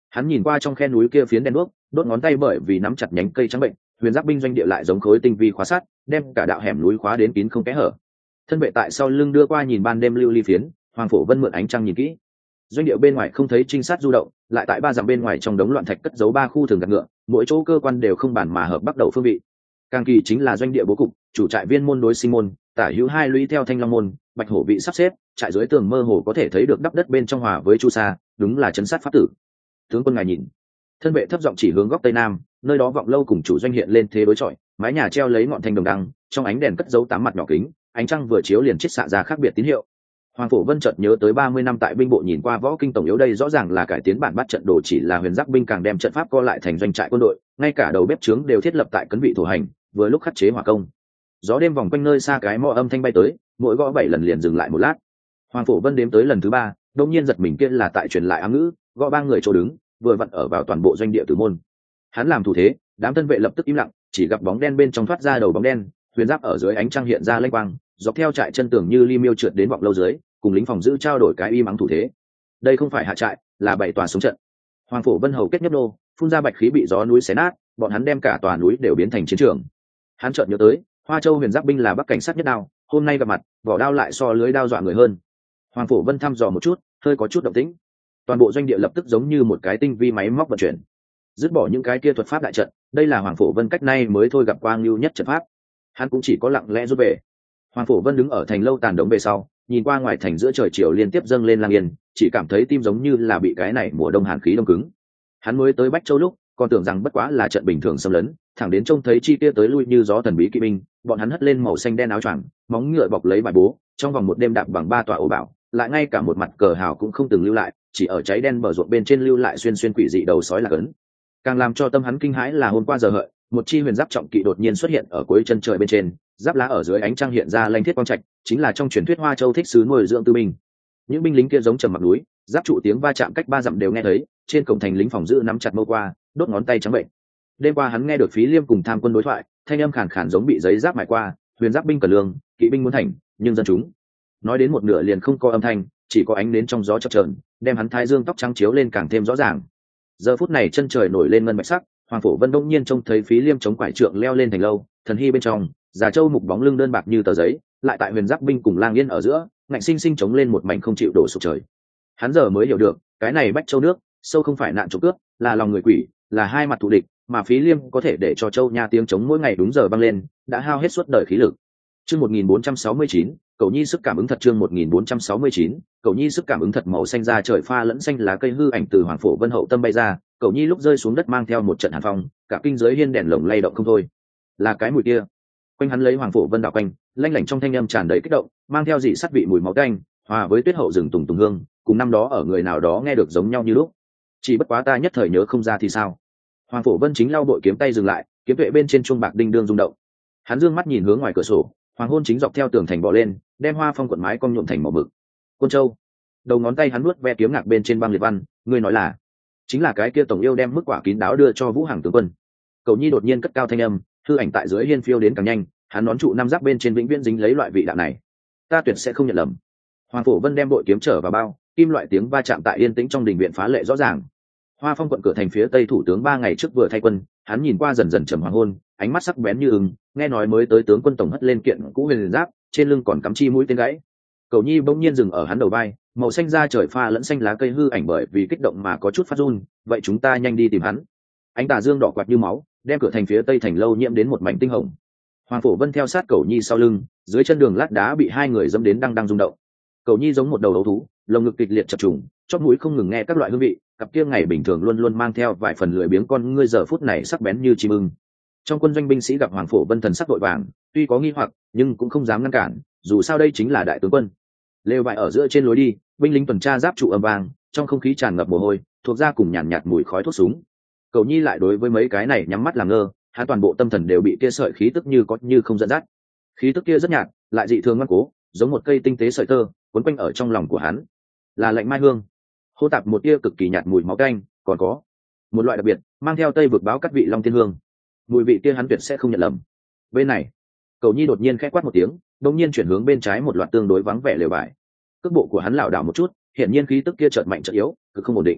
Hắn nhìn qua trong khe núi kia phiến đen đuốc, đốt ngón tay bởi vì nắm chặt nhánh cây trắng bệnh, huyền giáp binh doanh địa lại giống khối tinh vi khóa sắt, đem cả đạo hẻm núi khóa đến kín không kẽ hở. Thân vệ tại sau lưng đưa qua nhìn ban đêm lưu ly phiến, Hoàng Phổ Vân mượn ánh trăng nhìn kỹ. Doanh địa bên ngoài không thấy trinh sát du động, lại tại ba dặm bên ngoài trong đống loạn thạch cất giấu ba khu thường gạt ngựa, mỗi chỗ cơ quan đều không bàn mà hợp bắt đầu phương vị. Càng kỳ chính là doanh địa bố cục, chủ trại viên môn đối sinh môn, tả hữu hai lũy theo thanh long môn, bạch hổ vị sắp xếp, trại dưới tường mơ hồ có thể thấy được đắp đất bên trong hòa với chu sa, đúng là trấn sát pháp tử. Tướng quân ngài nhìn. Thân vệ thấp giọng chỉ hướng góc tây nam, nơi đó vọng lâu cùng chủ doanh hiện lên thế đối chọi, mái nhà treo lấy ngọn thanh đồng đăng, trong ánh đèn cất giấu tám mặt nhỏ kính, ánh trăng vừa chiếu liền chiết xạ ra khác biệt tín hiệu. Hoàng Phổ Vân chợt nhớ tới ba mươi năm tại binh bộ nhìn qua võ kinh tổng yếu, đây rõ ràng là cải tiến bản bắt trận đồ, chỉ là huyền giáp binh càng đem trận pháp co lại thành doanh trại quân đội, ngay cả đầu bếp trướng đều thiết lập tại cấn vị thổ hành, vừa lúc khắc chế hỏa công. Gió đêm vòng quanh nơi xa cái mõ âm thanh bay tới, mỗi gõ bảy lần liền dừng lại một lát. Hoàng Phổ Vân đếm tới lần thứ ba, đột nhiên giật mình, kia là tại truyền lại ám ngữ, gõ ba người chỗ đứng, vừa vặn ở vào toàn bộ doanh địa tử môn. Hắn làm thủ thế, đám thân vệ lập tức im lặng, chỉ gặp bóng đen bên trong thoát ra đầu bóng đen, huyền giáp ở dưới ánh trăng hiện ra lênh quang, dọc theo trại chân tường như ly miêu trượt đến vọng lâu dưới, cùng lính phòng giữ trao đổi cái y mắng thủ thế. Đây không phải hạ trại, là bảy tòa sống trận. Hoàng Phổ Vân hầu kết nhấp nô, phun ra bạch khí bị gió núi xé nát, bọn hắn đem cả tòa núi đều biến thành chiến trường. Hắn chợt nhớ tới, Hoa Châu huyền giáp binh là bắc cảnh sát nhất đao, hôm nay gặp mặt, vỏ đao lại so lưới đao dọa người hơn. Hoàng Phổ Vân thăm dò một chút, hơi có chút động tĩnh. Toàn bộ doanh địa lập tức giống như một cái tinh vi máy móc vận chuyển, dứt bỏ những cái kia thuật pháp đại trận, đây là Hoàng Phổ Vân cách nay mới thôi gặp quang lưu nhất trận pháp. Hắn cũng chỉ có lặng lẽ rút về. Hoàng Phổ Vân đứng ở thành lâu tàn đống về sau, nhìn qua ngoài thành giữa trời chiều liên tiếp dâng lên lang yên, chỉ cảm thấy tim giống như là bị cái này mùa đông hàn khí đông cứng. Hắn mới tới Bách Châu lúc, còn tưởng rằng bất quá là trận bình thường xâm lấn, thẳng đến trông thấy chi kia tới lui như gió thần bí kỵ binh, bọn hắn hất lên màu xanh đen áo choàng, móng ngựa bọc lấy bài bố, trong vòng một đêm đạp bằng ba tòa ổ bảo, lại ngay cả một mặt cờ hào cũng không từng lưu lại, chỉ ở cháy đen bờ ruộng bên trên lưu lại xuyên xuyên quỷ dị đầu sói là cấn. Càng làm cho tâm hắn kinh hãi là hôm qua giờ hợi, một chi huyền giáp trọng kỵ đột nhiên xuất hiện ở cuối chân trời bên trên, giáp lá ở dưới ánh trăng hiện ra lanh thiết quang trạch, chính là trong truyền thuyết Hoa Châu thích sứ nuôi dưỡng tư binh. Những binh lính kia giống trầm mặc núi, giáp trụ tiếng va chạm cách ba dặm đều nghe thấy, trên cổng thành lính phòng giữ nắm chặt mâu qua, đốt ngón tay trắng bệnh. Đêm qua hắn nghe được Phí Liêm cùng Tham Quân đối thoại, thanh âm khàn khàn giống bị giấy giáp mài qua, huyền giáp binh cần lương, kỵ binh muốn thành, nhưng dân chúng nói đến một nửa liền không có âm thanh, chỉ có ánh đến trong gió chập chờn, đem hắn thái dương tóc trắng chiếu lên càng thêm rõ ràng. Giờ phút này chân trời nổi lên ngân bạch sắc, Hoàng Phổ Vân đông nhiên trông thấy Phí Liêm chống quải trượng leo lên thành lâu, thần hy bên trong, Già Châu mục bóng lưng đơn bạc như tờ giấy, lại tại huyền giáp binh cùng lang yên ở giữa, ngạnh sinh sinh chống lên một mảnh không chịu đổ sụp trời. Hắn giờ mới hiểu được, cái này Bách Châu nước, sâu không phải nạn trộm cướp, là lòng người quỷ, là hai mặt thù địch, mà Phí Liêm có thể để cho Châu Nha tiếng chống mỗi ngày đúng giờ vang lên, đã hao hết suốt đời khí lực. Chương một nghìn bốn trăm sáu mươi chín, Cẩu Nhi sức cảm ứng thật. Chương một nghìn bốn trăm sáu mươi chín, Cẩu Nhi sức cảm ứng thật. Màu xanh da trời pha lẫn xanh lá cây hư ảnh từ Hoàng Phổ Vân hậu tâm bay ra, Cẩu Nhi lúc rơi xuống đất mang theo một trận hàn phong, cả kinh giới hiên đèn lồng lay động không thôi. Là cái mùi kia. Quanh hắn lấy Hoàng Phổ Vân đảo quanh, lanh lảnh trong thanh âm tràn đầy kích động, mang theo dị sắt vị mùi máu tanh, hòa với tuyết hậu rừng tùng tùng hương, cùng năm đó ở người nào đó nghe được giống nhau như lúc. Chỉ bất quá ta nhất thời nhớ không ra thì sao? Hoàng Phổ Vân chính lau bội kiếm tay dừng lại, kiếm tuệ bên trên chuông bạc đinh đương rung động. Hắn dương mắt nhìn hướng ngoài cửa sổ, hoàng hôn chính dọc theo tường thành bò lên, đem hoa phong quận mái cong nhuộm thành màu mực. Côn Châu. Đầu ngón tay hắn nuốt ve kiếm ngạc bên trên băng liệt văn, ngươi nói là chính là cái kia tổng yêu đem mức quả kín đáo đưa cho Vũ Hằng tướng quân. Cẩu Nhi đột nhiên cất cao thanh âm, hư ảnh tại dưới hiên phiêu đến càng nhanh, hắn nón trụ năm giáp bên trên vĩnh viễn dính lấy loại vị đạo này. Ta tuyệt sẽ không nhận lầm. Hoàng Phổ Vân đem bội kiếm trở vào bao, kim loại tiếng va chạm tại yên tĩnh trong đình viện phá lệ rõ ràng. Hoa Phong quận cửa thành phía tây thủ tướng ba ngày trước vừa thay quân, hắn nhìn qua dần dần trầm hoàng hôn, ánh mắt sắc bén như ưng, nghe nói mới tới tướng quân tổng hất lên kiện cũ huyền giáp, trên lưng còn cắm chi mũi tên gãy. Cẩu Nhi bỗng nhiên dừng ở hắn đầu vai, màu xanh da trời pha lẫn xanh lá cây hư ảnh bởi vì kích động mà có chút phát run, vậy chúng ta nhanh đi tìm hắn. Ánh tà dương đỏ quạt như máu, đem cửa thành phía tây thành lâu nhiễm đến một mảnh tinh hồng. Hoàng Phổ Vân theo sát Cẩu Nhi sau lưng, dưới chân đường lát đá bị hai người dẫm đến đang đang rung động. Cẩu Nhi giống một đầu ấu thú, lồng ngực kịch liệt chập trùng, chóp mũi không ngừng nghe các loại hương vị, cặp kia ngày bình thường luôn luôn mang theo vài phần lười biếng con ngươi giờ phút này sắc bén như chim ưng. Trong quân doanh binh sĩ gặp Hoàng Phổ Vân thần sắc vội vàng, tuy có nghi hoặc nhưng cũng không dám ngăn cản, dù sao đây chính là đại tướng quân. Lều bại ở giữa trên lối đi, binh lính tuần tra giáp trụ âm vang, trong không khí tràn ngập mồ hôi, thuộc ra cùng nhàn nhạt, nhạt mùi khói thuốc súng. Cẩu Nhi lại đối với mấy cái này nhắm mắt làm ngơ, hắn toàn bộ tâm thần đều bị kia sợi khí tức như có như không dẫn dắt. Khí tức kia rất nhạt, lại dị thường ngoan cố, giống một cây tinh tế sợi tơ, quấn quanh ở trong lòng của hắn. Là lạnh mai hương, hô tạp một tia cực kỳ nhạt mùi máu tanh, còn có một loại đặc biệt, mang theo tây vực báo cắt vị long tiên hương. Mùi vị kia hắn tuyệt sẽ không nhận lầm. Bên này, Cẩu Nhi đột nhiên khẽ quát một tiếng, đột nhiên chuyển hướng bên trái một loạt tương đối vắng vẻ lều vải. Cước bộ của hắn lảo đảo một chút, hiển nhiên khí tức kia chợt mạnh chợt yếu, cực không ổn định.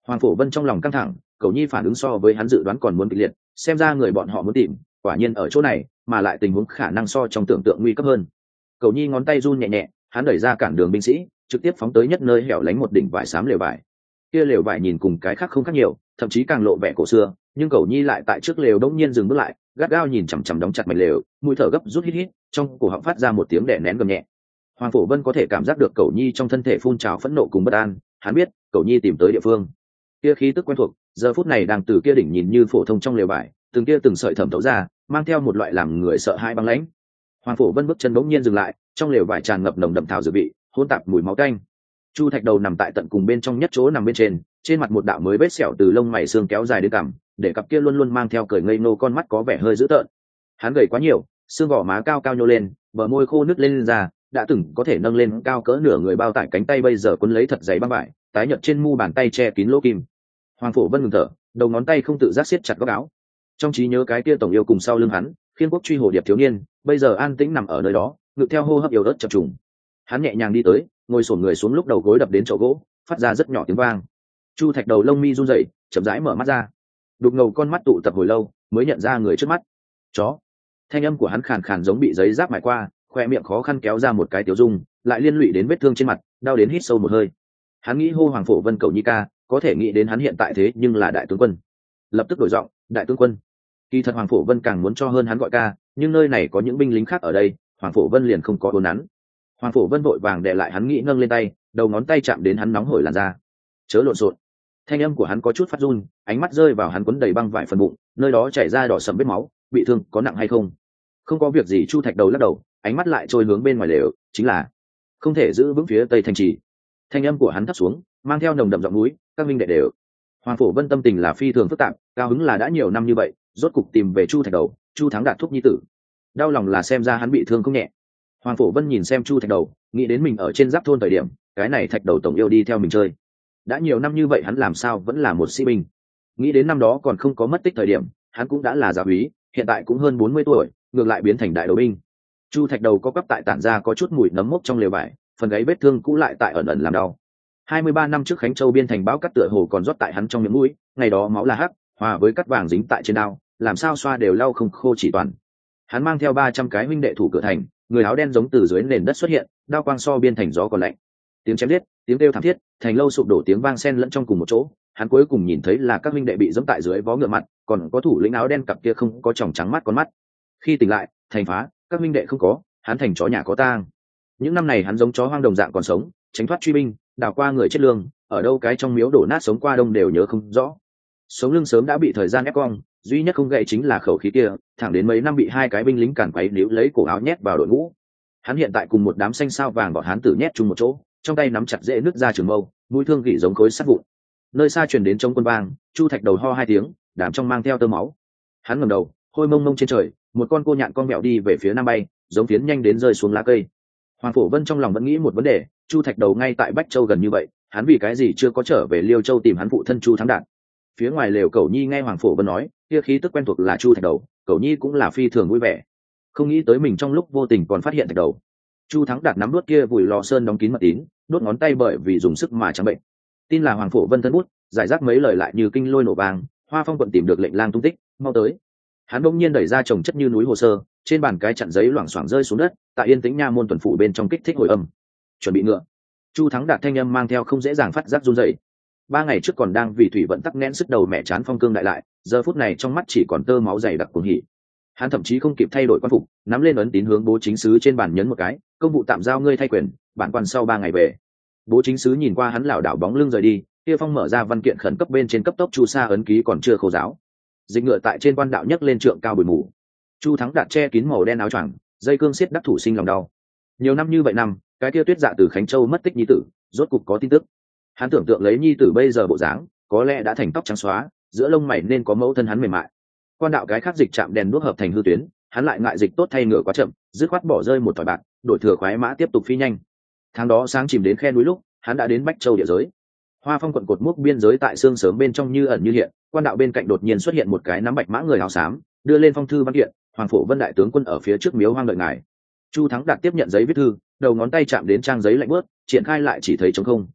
Hoàng Phổ Vân trong lòng căng thẳng, Cẩu Nhi phản ứng so với hắn dự đoán còn muốn kịch liệt, xem ra người bọn họ muốn tìm quả nhiên ở chỗ này, mà lại tình huống khả năng so trong tưởng tượng nguy cấp hơn. Cẩu Nhi ngón tay run nhẹ nhẹ, hắn đẩy ra cản đường binh sĩ, trực tiếp phóng tới nhất nơi hẻo lánh một đỉnh vải xám lều vải. Kia lều vải nhìn cùng cái khác không khác nhiều, thậm chí càng lộ vẻ cổ xưa, nhưng Cẩu Nhi lại tại trước lều đống nhiên dừng bước lại, gắt gao nhìn chằm chằm đóng chặt mạch lều, mũi thở gấp rút hít hít, trong cổ họng phát ra một tiếng đè nén gầm nhẹ. Hoàng Phổ Vân có thể cảm giác được Cẩu Nhi trong thân thể phun trào phẫn nộ cùng bất an, hắn biết Cẩu Nhi tìm tới địa phương. Kia khí tức quen thuộc, giờ phút này đang từ kia đỉnh nhìn như phổ thông trong lều vải, từng kia từng sợi thẩm thấu ra, mang theo một loại làm người sợ hãi băng lãnh. Hoàng Phổ Vân bước chân bỗng nhiên dừng lại, trong lều vải tràn ngập nồng đậm thảo dược vị, hỗn tạp mùi máu tanh. Chu Thạch Đầu nằm tại tận cùng bên trong nhất chỗ nằm bên trên, trên mặt một đạo mới vết sẹo từ lông mày xương kéo dài đến cằm, để cặp kia luôn luôn mang theo cười ngây nô con mắt có vẻ hơi dữ tợn. Hắn gầy quá nhiều, xương gò má cao cao nhô lên, bờ môi khô nứt lên ra, đã từng có thể nâng lên cao cỡ nửa người bao tải cánh tay bây giờ quấn lấy thật dày băng vải, tái nhợt trên mu bàn tay che kín lỗ kim. Hoàng Phổ Vân ngừng thở, đầu ngón tay không tự giác siết chặt góc áo. Trong trí nhớ cái kia tổng yêu cùng sau lưng hắn, Khiên Quốc truy hồ điệp thiếu niên, bây giờ an tĩnh nằm ở nơi đó, ngực theo hô hấp yếu ớt chập trùng. Hắn nhẹ nhàng đi tới, ngồi xổm người xuống lúc đầu gối đập đến chậu gỗ, phát ra rất nhỏ tiếng vang. Chu Thạch Đầu lông mi run rẩy, chậm rãi mở mắt ra. Đục ngầu con mắt tụ tập hồi lâu, mới nhận ra người trước mắt. Chó. Thanh âm của hắn khàn khàn giống bị giấy giáp mài qua, khoe miệng khó khăn kéo ra một cái tiểu dung, lại liên lụy đến vết thương trên mặt, đau đến hít sâu một hơi. Hắn nghĩ hô Hoàng Phổ Vân Cẩu Nhi ca, có thể nghĩ đến hắn hiện tại thế nhưng là đại tướng quân. Lập tức đổi giọng, đại tướng quân. Kỳ thật Hoàng Phổ Vân càng muốn cho hơn hắn gọi ca, nhưng nơi này có những binh lính khác ở đây, Hoàng Phổ Vân liền không có uốn nắn. Hoàng Phổ Vân vội vàng đè lại hắn, nghĩ nâng lên tay, đầu ngón tay chạm đến hắn nóng hổi làn da. Chớ lộn xộn. Thanh âm của hắn có chút phát run, ánh mắt rơi vào hắn quấn đầy băng vải phần bụng, nơi đó chảy ra đỏ sẫm vết máu, bị thương có nặng hay không? Không có việc gì. Chu Thạch Đầu lắc đầu, ánh mắt lại trôi hướng bên ngoài lều, chính là không thể giữ vững phía tây thành trì. Thanh âm của hắn thấp xuống, mang theo nồng đậm giọng núi, các minh đệ đều. Hoàng Phổ Vân tâm tình là phi thường phức tạp, cao hứng là đã nhiều năm như vậy, rốt cục tìm về Chu Thạch Đầu, Chu Thắng Đạt thúc nhi tử. Đau lòng là xem ra hắn bị thương không nhẹ. Hoàng Phổ Vân nhìn xem Chu Thạch Đầu, nghĩ đến mình ở trên giáp thôn thời điểm, cái này Thạch Đầu tổng yêu đi theo mình chơi. Đã nhiều năm như vậy hắn làm sao vẫn là một sĩ binh. Nghĩ đến năm đó còn không có mất tích thời điểm, hắn cũng đã là giáo úy, hiện tại cũng hơn bốn mươi tuổi, ngược lại biến thành đại đầu binh. Chu Thạch Đầu có quắp tại tản ra có chút mùi nấm mốc trong lều vải, phần gáy vết thương cũ lại tại ẩn ẩn làm đau. hai mươi ba năm trước Khánh Châu biên thành bão cắt tựa hồ còn rót tại hắn trong miệng mũi, ngày đó máu là hắc, hòa với cắt vàng dính tại trên đao, làm sao xoa đều lau không khô chỉ toàn. Hắn mang theo ba trăm cái huynh đệ thủ cửa thành, người áo đen giống từ dưới nền đất xuất hiện, đao quang so biên thành gió còn lạnh. Tiếng chém giết, tiếng kêu thảm thiết, thành lâu sụp đổ tiếng vang xen lẫn trong cùng một chỗ. Hắn cuối cùng nhìn thấy là các huynh đệ bị giẫm tại dưới vó ngựa mặt, còn có thủ lĩnh áo đen cặp kia không có tròng trắng mắt con mắt. Khi tỉnh lại, thành phá, các huynh đệ không có, hắn thành chó nhà có tang. Những năm này hắn giống chó hoang đồng dạng còn sống, tránh thoát truy binh, đào qua người chết lương, ở đâu cái trong miếu đổ nát sống qua đông đều nhớ không rõ. Sống lưng sớm đã bị thời gian ép cong, duy nhất không gậy chính là khẩu khí kia, thẳng đến mấy năm bị hai cái binh lính cản quấy níu lấy cổ áo nhét vào đội ngũ. Hắn hiện tại cùng một đám xanh sao vàng bọn hán tử nhét chung một chỗ, trong tay nắm chặt dễ nứt ra trường mâu, mũi thương gỉ giống khối sắt vụn. Nơi xa truyền đến trong quân vang, Chu Thạch Đầu ho hai tiếng, đám trong mang theo tơ máu. Hắn ngẩng đầu, hôi mông mông trên trời, một con cô nhạn con mèo đi về phía nam bay, giống phiến nhanh đến rơi xuống lá cây. Hoàng Phổ Vân trong lòng vẫn nghĩ một vấn đề, Chu Thạch Đầu ngay tại Bách Châu gần như vậy, hắn vì cái gì chưa có trở về Liêu Châu tìm hắn phụ thân Chu Thắng Đạt? Phía ngoài lều Cẩu Nhi nghe Hoàng Phổ Vân nói, kia khí tức quen thuộc là Chu Thạch Đầu, Cẩu Nhi cũng là phi thường vui vẻ. Không nghĩ tới mình trong lúc vô tình còn phát hiện Thạch Đầu. Chu Thắng Đạt nắm đuốt kia vùi lò sơn đóng kín mật tín, đốt ngón tay bởi vì dùng sức mà trắng bệnh. Tin là Hoàng Phổ Vân thân bút, giải rác mấy lời lại như kinh lôi nổ vàng, Hoa Phong quận tìm được lệnh lang tung tích, mau tới. Hắn bỗng nhiên đẩy ra chồng chất như núi hồ sơ, trên bàn cái chặn giấy loảng xoảng rơi xuống đất, tại yên tĩnh nha môn tuần phủ bên trong kích thích hồi âm. Chuẩn bị ngựa. Chu Thắng Đạt thanh âm mang theo không dễ dàng phát giác run rẩy. Ba ngày trước còn đang vì thủy vận tắc nghẽn sức đầu mẹ chán Phong Cương đại lại, giờ phút này trong mắt chỉ còn tơ máu dày đặc cuồng hỉ. Hắn thậm chí không kịp thay đổi quan phục, nắm lên ấn tín hướng Bố Chính sứ trên bàn nhấn một cái, công vụ tạm giao ngươi thay quyền, bản quan sau ba ngày về. Bố Chính sứ nhìn qua hắn lảo đảo bóng lưng rời đi, kia phong mở ra văn kiện khẩn cấp bên trên cấp tốc chu sa ấn ký còn chưa khô giáo. Dịch ngựa tại trên quan đạo nhấc lên trượng cao bụi mù. Chu Thắng Đạt che kín màu đen áo choàng, dây cương xiết đắc thủ sinh lòng đau. Nhiều năm như vậy năm, cái kia Tuyết Dạ từ Khánh Châu mất tích nhi tử, rốt cục có tin tức. Hắn tưởng tượng lấy nhi tử bây giờ bộ dáng, có lẽ đã thành tóc trắng xóa, giữa lông mày nên có mẫu thân hắn mềm mại. Quan đạo cái khác dịch chạm đèn đuốc hợp thành hư tuyến, hắn lại ngại dịch tốt thay ngựa quá chậm, dứt khoát bỏ rơi một thỏi bạc, đổi thừa khoái mã tiếp tục phi nhanh. Tháng đó sáng chìm đến khe núi lúc, hắn đã đến Bách Châu địa giới. Hoa Phong quận cột mốc biên giới tại xương sớm bên trong như ẩn như hiện, quan đạo bên cạnh đột nhiên xuất hiện một cái nắm bạch mã người áo xám, đưa lên phong thư văn kiện, Hoàng Phổ Vân đại tướng quân ở phía trước miếu hoang đợi ngài. Chu Thắng Đạt tiếp nhận giấy viết thư, đầu ngón tay chạm đến trang giấy lạnh bớt, triển khai lại chỉ thấy trống không.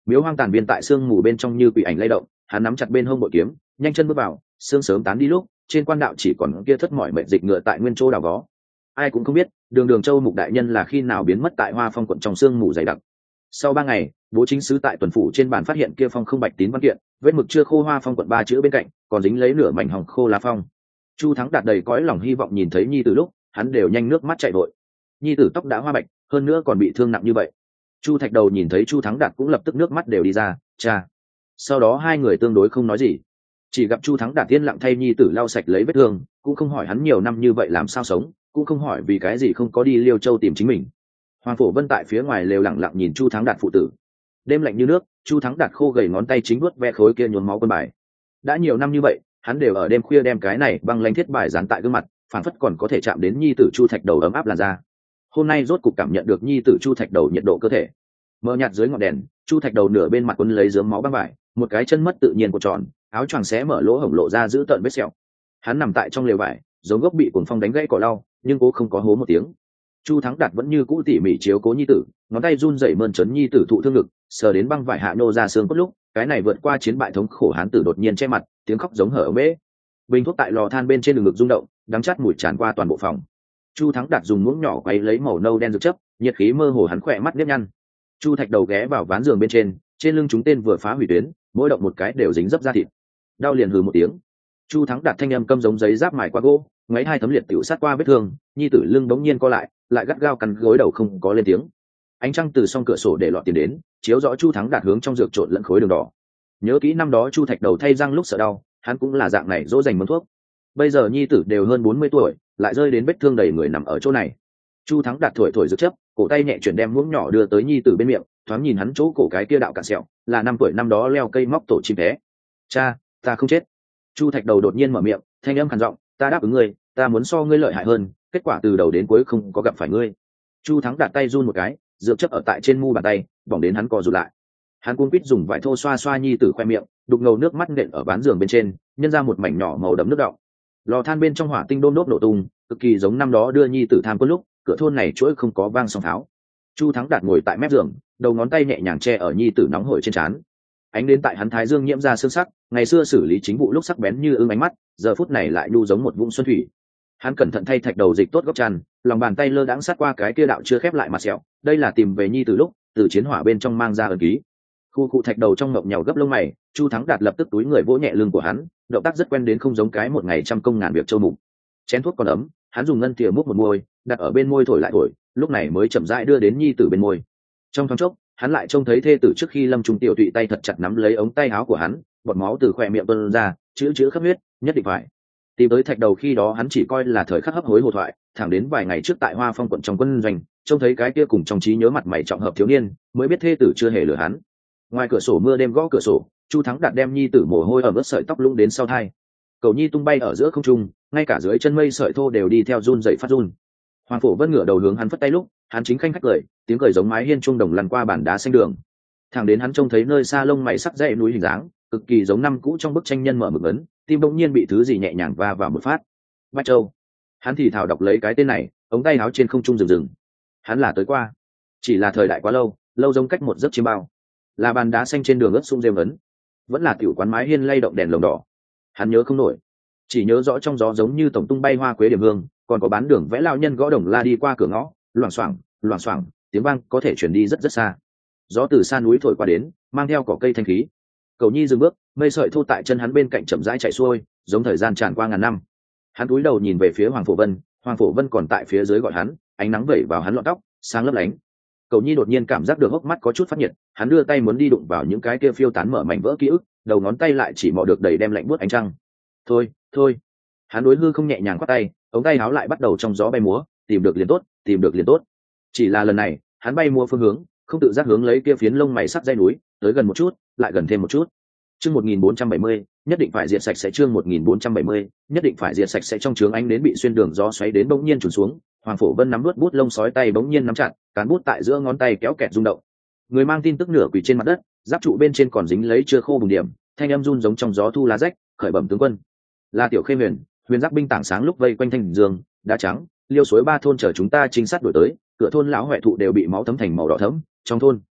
Miếu hoang tàn biên tại sương mù bên trong như quỷ ảnh lay động, hắn nắm chặt bên hông bội kiếm, nhanh chân bước vào, sương sớm tán đi lúc, trên quan đạo chỉ còn kia thất mỏi mệt dịch ngựa tại nguyên chỗ đào vó. Ai cũng không biết, đường đường châu mục đại nhân là khi nào biến mất tại Hoa Phong quận trong sương mù dày đặc. Sau ba ngày, bố chính sứ tại tuần phủ trên bàn phát hiện kia phong không bạch tín văn kiện, vết mực chưa khô Hoa Phong quận ba chữ bên cạnh, còn dính lấy nửa mảnh hồng khô lá phong. Chu Thắng Đạt đầy cõi lòng hy vọng nhìn thấy nhi tử lúc, hắn đều nhanh nước mắt chảy vội. Nhi tử tóc đã hoa bạch, hơn nữa còn bị thương nặng như vậy. Chu Thạch Đầu nhìn thấy Chu Thắng Đạt cũng lập tức nước mắt đều đi ra, cha. Sau đó hai người tương đối không nói gì, chỉ gặp Chu Thắng Đạt tiên lặng thay nhi tử lau sạch lấy vết thương, cũng không hỏi hắn nhiều năm như vậy làm sao sống, cũng không hỏi vì cái gì không có đi Liêu Châu tìm chính mình. Hoàng Phổ Vân tại phía ngoài lều lặng lặng nhìn Chu Thắng Đạt phụ tử. Đêm lạnh như nước, Chu Thắng Đạt khô gầy ngón tay chính vuốt ve khối kia nhuốm máu quân bài. Đã nhiều năm như vậy, hắn đều ở đêm khuya đem cái này băng lanh thiết bài dán tại gương mặt, phản phất còn có thể chạm đến nhi tử Chu Thạch Đầu ấm áp làn da. Hôm nay rốt cục cảm nhận được nhi tử Chu Thạch Đầu nhiệt độ cơ thể. Mờ nhạt dưới ngọn đèn, Chu Thạch Đầu nửa bên mặt quấn lấy dướng máu băng vải, một cái chân mất tự nhiên của tròn, áo choàng xé mở lỗ hổng lộ ra giữ tợn vết sẹo. Hắn nằm tại trong lều vải, giống gốc bị cuồng phong đánh gãy cỏ lau, nhưng cố không có hố một tiếng. Chu Thắng Đạt vẫn như cũ tỉ mỉ chiếu cố nhi tử, ngón tay run rẩy mơn trớn nhi tử thụ thương ngực, sờ đến băng vải hạ nô ra xương cốt lúc, cái này vượt qua chiến bại thống khổ hán tử đột nhiên che mặt, tiếng khóc giống hở ống bể. Bình thuốc tại lò than bên trên đường ngực rung động, đắng chát mùi tràn qua toàn bộ phòng. Chu Thắng Đạt dùng muỗng nhỏ quấy lấy màu nâu đen rực chấp, nhiệt khí mơ hồ hắn khỏe mắt nếp nhăn. Chu Thạch Đầu ghé vào ván giường bên trên, trên lưng chúng tên vừa phá hủy tuyến, mỗi động một cái đều dính dấp ra thịt. Đau liền hừ một tiếng. Chu Thắng Đạt thanh âm câm giống giấy giáp mài qua gỗ, ngoáy hai tấm liệt tiểu sát qua vết thương, nhi tử lưng bỗng nhiên co lại, lại gắt gao cắn gối đầu không có lên tiếng. Ánh trăng từ song cửa sổ để lọt tiền đến, chiếu rõ Chu Thắng Đạt hướng trong dược trộn lẫn khối đường đỏ. Nhớ kỹ năm đó Chu Thạch Đầu thay răng lúc sợ đau, hắn cũng là dạng này dỗ dành mớn thuốc. Bây giờ nhi tử đều hơn bốn mươi tuổi, lại rơi đến vết thương đầy người nằm ở chỗ này. Chu Thắng Đạt thổi thổi dược chấp, cổ tay nhẹ chuyển đem muỗng nhỏ đưa tới nhi tử bên miệng, thoáng nhìn hắn chỗ cổ cái kia đạo cạn sẹo, là năm tuổi năm đó leo cây móc tổ chim té. Cha, ta không chết. Chu Thạch Đầu đột nhiên mở miệng, thanh âm khàn giọng, ta đáp ứng ngươi, ta muốn so ngươi lợi hại hơn, kết quả từ đầu đến cuối không có gặp phải ngươi. Chu Thắng Đạt tay run một cái, dược chấp ở tại trên mu bàn tay, bỏng đến hắn co rụt lại. Hắn cuống quýt dùng vải thô xoa xoa nhi tử khoe miệng, đục ngầu nước mắt nện ở ván giường bên trên, nhân ra một mảnh nhỏ màu đậm nước đọng. Lò than bên trong hỏa tinh đôn đốt nổ tung, cực kỳ giống năm đó đưa nhi tử tham quân lúc, cửa thôn này chuỗi không có vang song tháo. Chu Thắng Đạt ngồi tại mép giường, đầu ngón tay nhẹ nhàng che ở nhi tử nóng hổi trên trán. Ánh đến tại hắn thái dương nhiễm ra sương sắc, ngày xưa xử lý chính vụ lúc sắc bén như ưng ánh mắt, giờ phút này lại nhu giống một vũng xuân thủy. Hắn cẩn thận thay Thạch Đầu dịch tốt góc chăn, lòng bàn tay lơ đãng sát qua cái kia đạo chưa khép lại mặt sẹo, đây là tìm về nhi tử lúc từ chiến hỏa bên trong mang ra ấn ký. Khu cụ Thạch Đầu trong ngậm nhàu gấp lông mày, Chu Thắng Đạt lập tức túi người vỗ nhẹ lưng của hắn, động tác rất quen đến không giống cái một ngày trăm công ngàn việc châu mục. Chén thuốc còn ấm, hắn dùng ngân thìa múc một môi, đặt ở bên môi thổi lại thổi, lúc này mới chậm rãi đưa đến nhi tử bên môi. Trong thoáng chốc, hắn lại trông thấy thê tử trước khi lâm trung tiểu tụy tay thật chặt nắm lấy ống tay áo của hắn, bọt máu từ khỏe miệng tuôn ra, chữ chữ khắp huyết, nhất định phải tìm tới Thạch Đầu. Khi đó hắn chỉ coi là thời khắc hấp hối hồ thoại, thẳng đến vài ngày trước tại Hoa Phong quận trong quân doanh, trông thấy cái kia cùng trong trí nhớ mặt mày trọng hợp thiếu niên, mới biết thê tử chưa hề lừa hắn. Ngoài cửa sổ mưa đêm gõ cửa sổ, Chu Thắng Đạt đem nhi tử mồ hôi ở ướt sợi tóc lũng đến sau thai. Cầu nhi tung bay ở giữa không trung, ngay cả dưới chân mây sợi thô đều đi theo run dậy phát run. Hoàng Phổ Vân ngửa đầu hướng hắn phất tay lúc, hắn chính khanh khách cười, tiếng cười giống mái hiên trung đồng lăn qua bàn đá xanh đường. Thẳng đến hắn trông thấy nơi xa lông mày sắc dãy núi hình dáng, cực kỳ giống năm cũ trong bức tranh nhân mở mực ấn, tim bỗng nhiên bị thứ gì nhẹ nhàng va vào một phát. Bách Châu. Hắn thì thào đọc lấy cái tên này, ống tay áo trên không trung rừng rừng. Hắn là tới qua, chỉ là thời đại quá lâu, lâu giống cách một giấc chiêm bao. Là bàn đá xanh trên đường ướt sung rêu ấn, vẫn là tiểu quán mái hiên lay động đèn lồng đỏ. Hắn nhớ không nổi, chỉ nhớ rõ trong gió giống như tổng tung bay hoa quế điểm hương, còn có bán đường vẽ lao nhân gõ đồng la đi qua cửa ngõ, loảng xoảng loảng xoảng, tiếng vang có thể chuyển đi rất rất xa. Gió từ xa núi thổi qua đến, mang theo cỏ cây thanh khí. Cầu nhi dừng bước, mây sợi thu tại chân hắn bên cạnh chậm rãi chạy xuôi, giống thời gian tràn qua ngàn năm. Hắn cúi đầu nhìn về phía Hoàng Phổ Vân, Hoàng Phổ Vân còn tại phía dưới gọi hắn, ánh nắng vẩy vào hắn lọn tóc, sáng lấp lánh. Cầu nhi đột nhiên cảm giác được hốc mắt có chút phát nhiệt, hắn đưa tay muốn đi đụng vào những cái kia phiêu tán mở mảnh vỡ ký ức, đầu ngón tay lại chỉ mò được đầy đem lạnh buốt ánh trăng. Thôi, thôi. Hắn đối hư không nhẹ nhàng quát tay, ống tay áo lại bắt đầu trong gió bay múa, tìm được liền tốt, tìm được liền tốt. Chỉ là lần này, hắn bay múa phương hướng, không tự giác hướng lấy kia phiến lông mày sắc dây núi, tới gần một chút, lại gần thêm một chút. Chương một nghìn bốn trăm bảy mươi, nhất định phải diệt sạch sẽ chương một nghìn bốn trăm bảy mươi, nhất định phải diệt sạch sẽ trong trướng ánh đến bị xuyên đường gió xoáy đến bỗng nhiên trùn xuống, Hoàng Phổ Vân nắm nuốt bút lông sói tay bỗng nhiên nắm chặt, cán bút tại giữa ngón tay kéo kẹt rung động. Người mang tin tức nửa quỳ trên mặt đất, giáp trụ bên trên còn dính lấy chưa khô bùn điểm, thanh âm run giống trong gió thu lá rách, khởi bẩm tướng quân. Là Tiểu Khê Huyền, Huyền Giác binh tảng sáng lúc vây quanh thành dương, đá trắng, liêu suối ba thôn chờ chúng ta trinh sát đuổi tới, cửa thôn lão hoại thụ đều bị máu thấm thành màu đỏ thẫm, trong thôn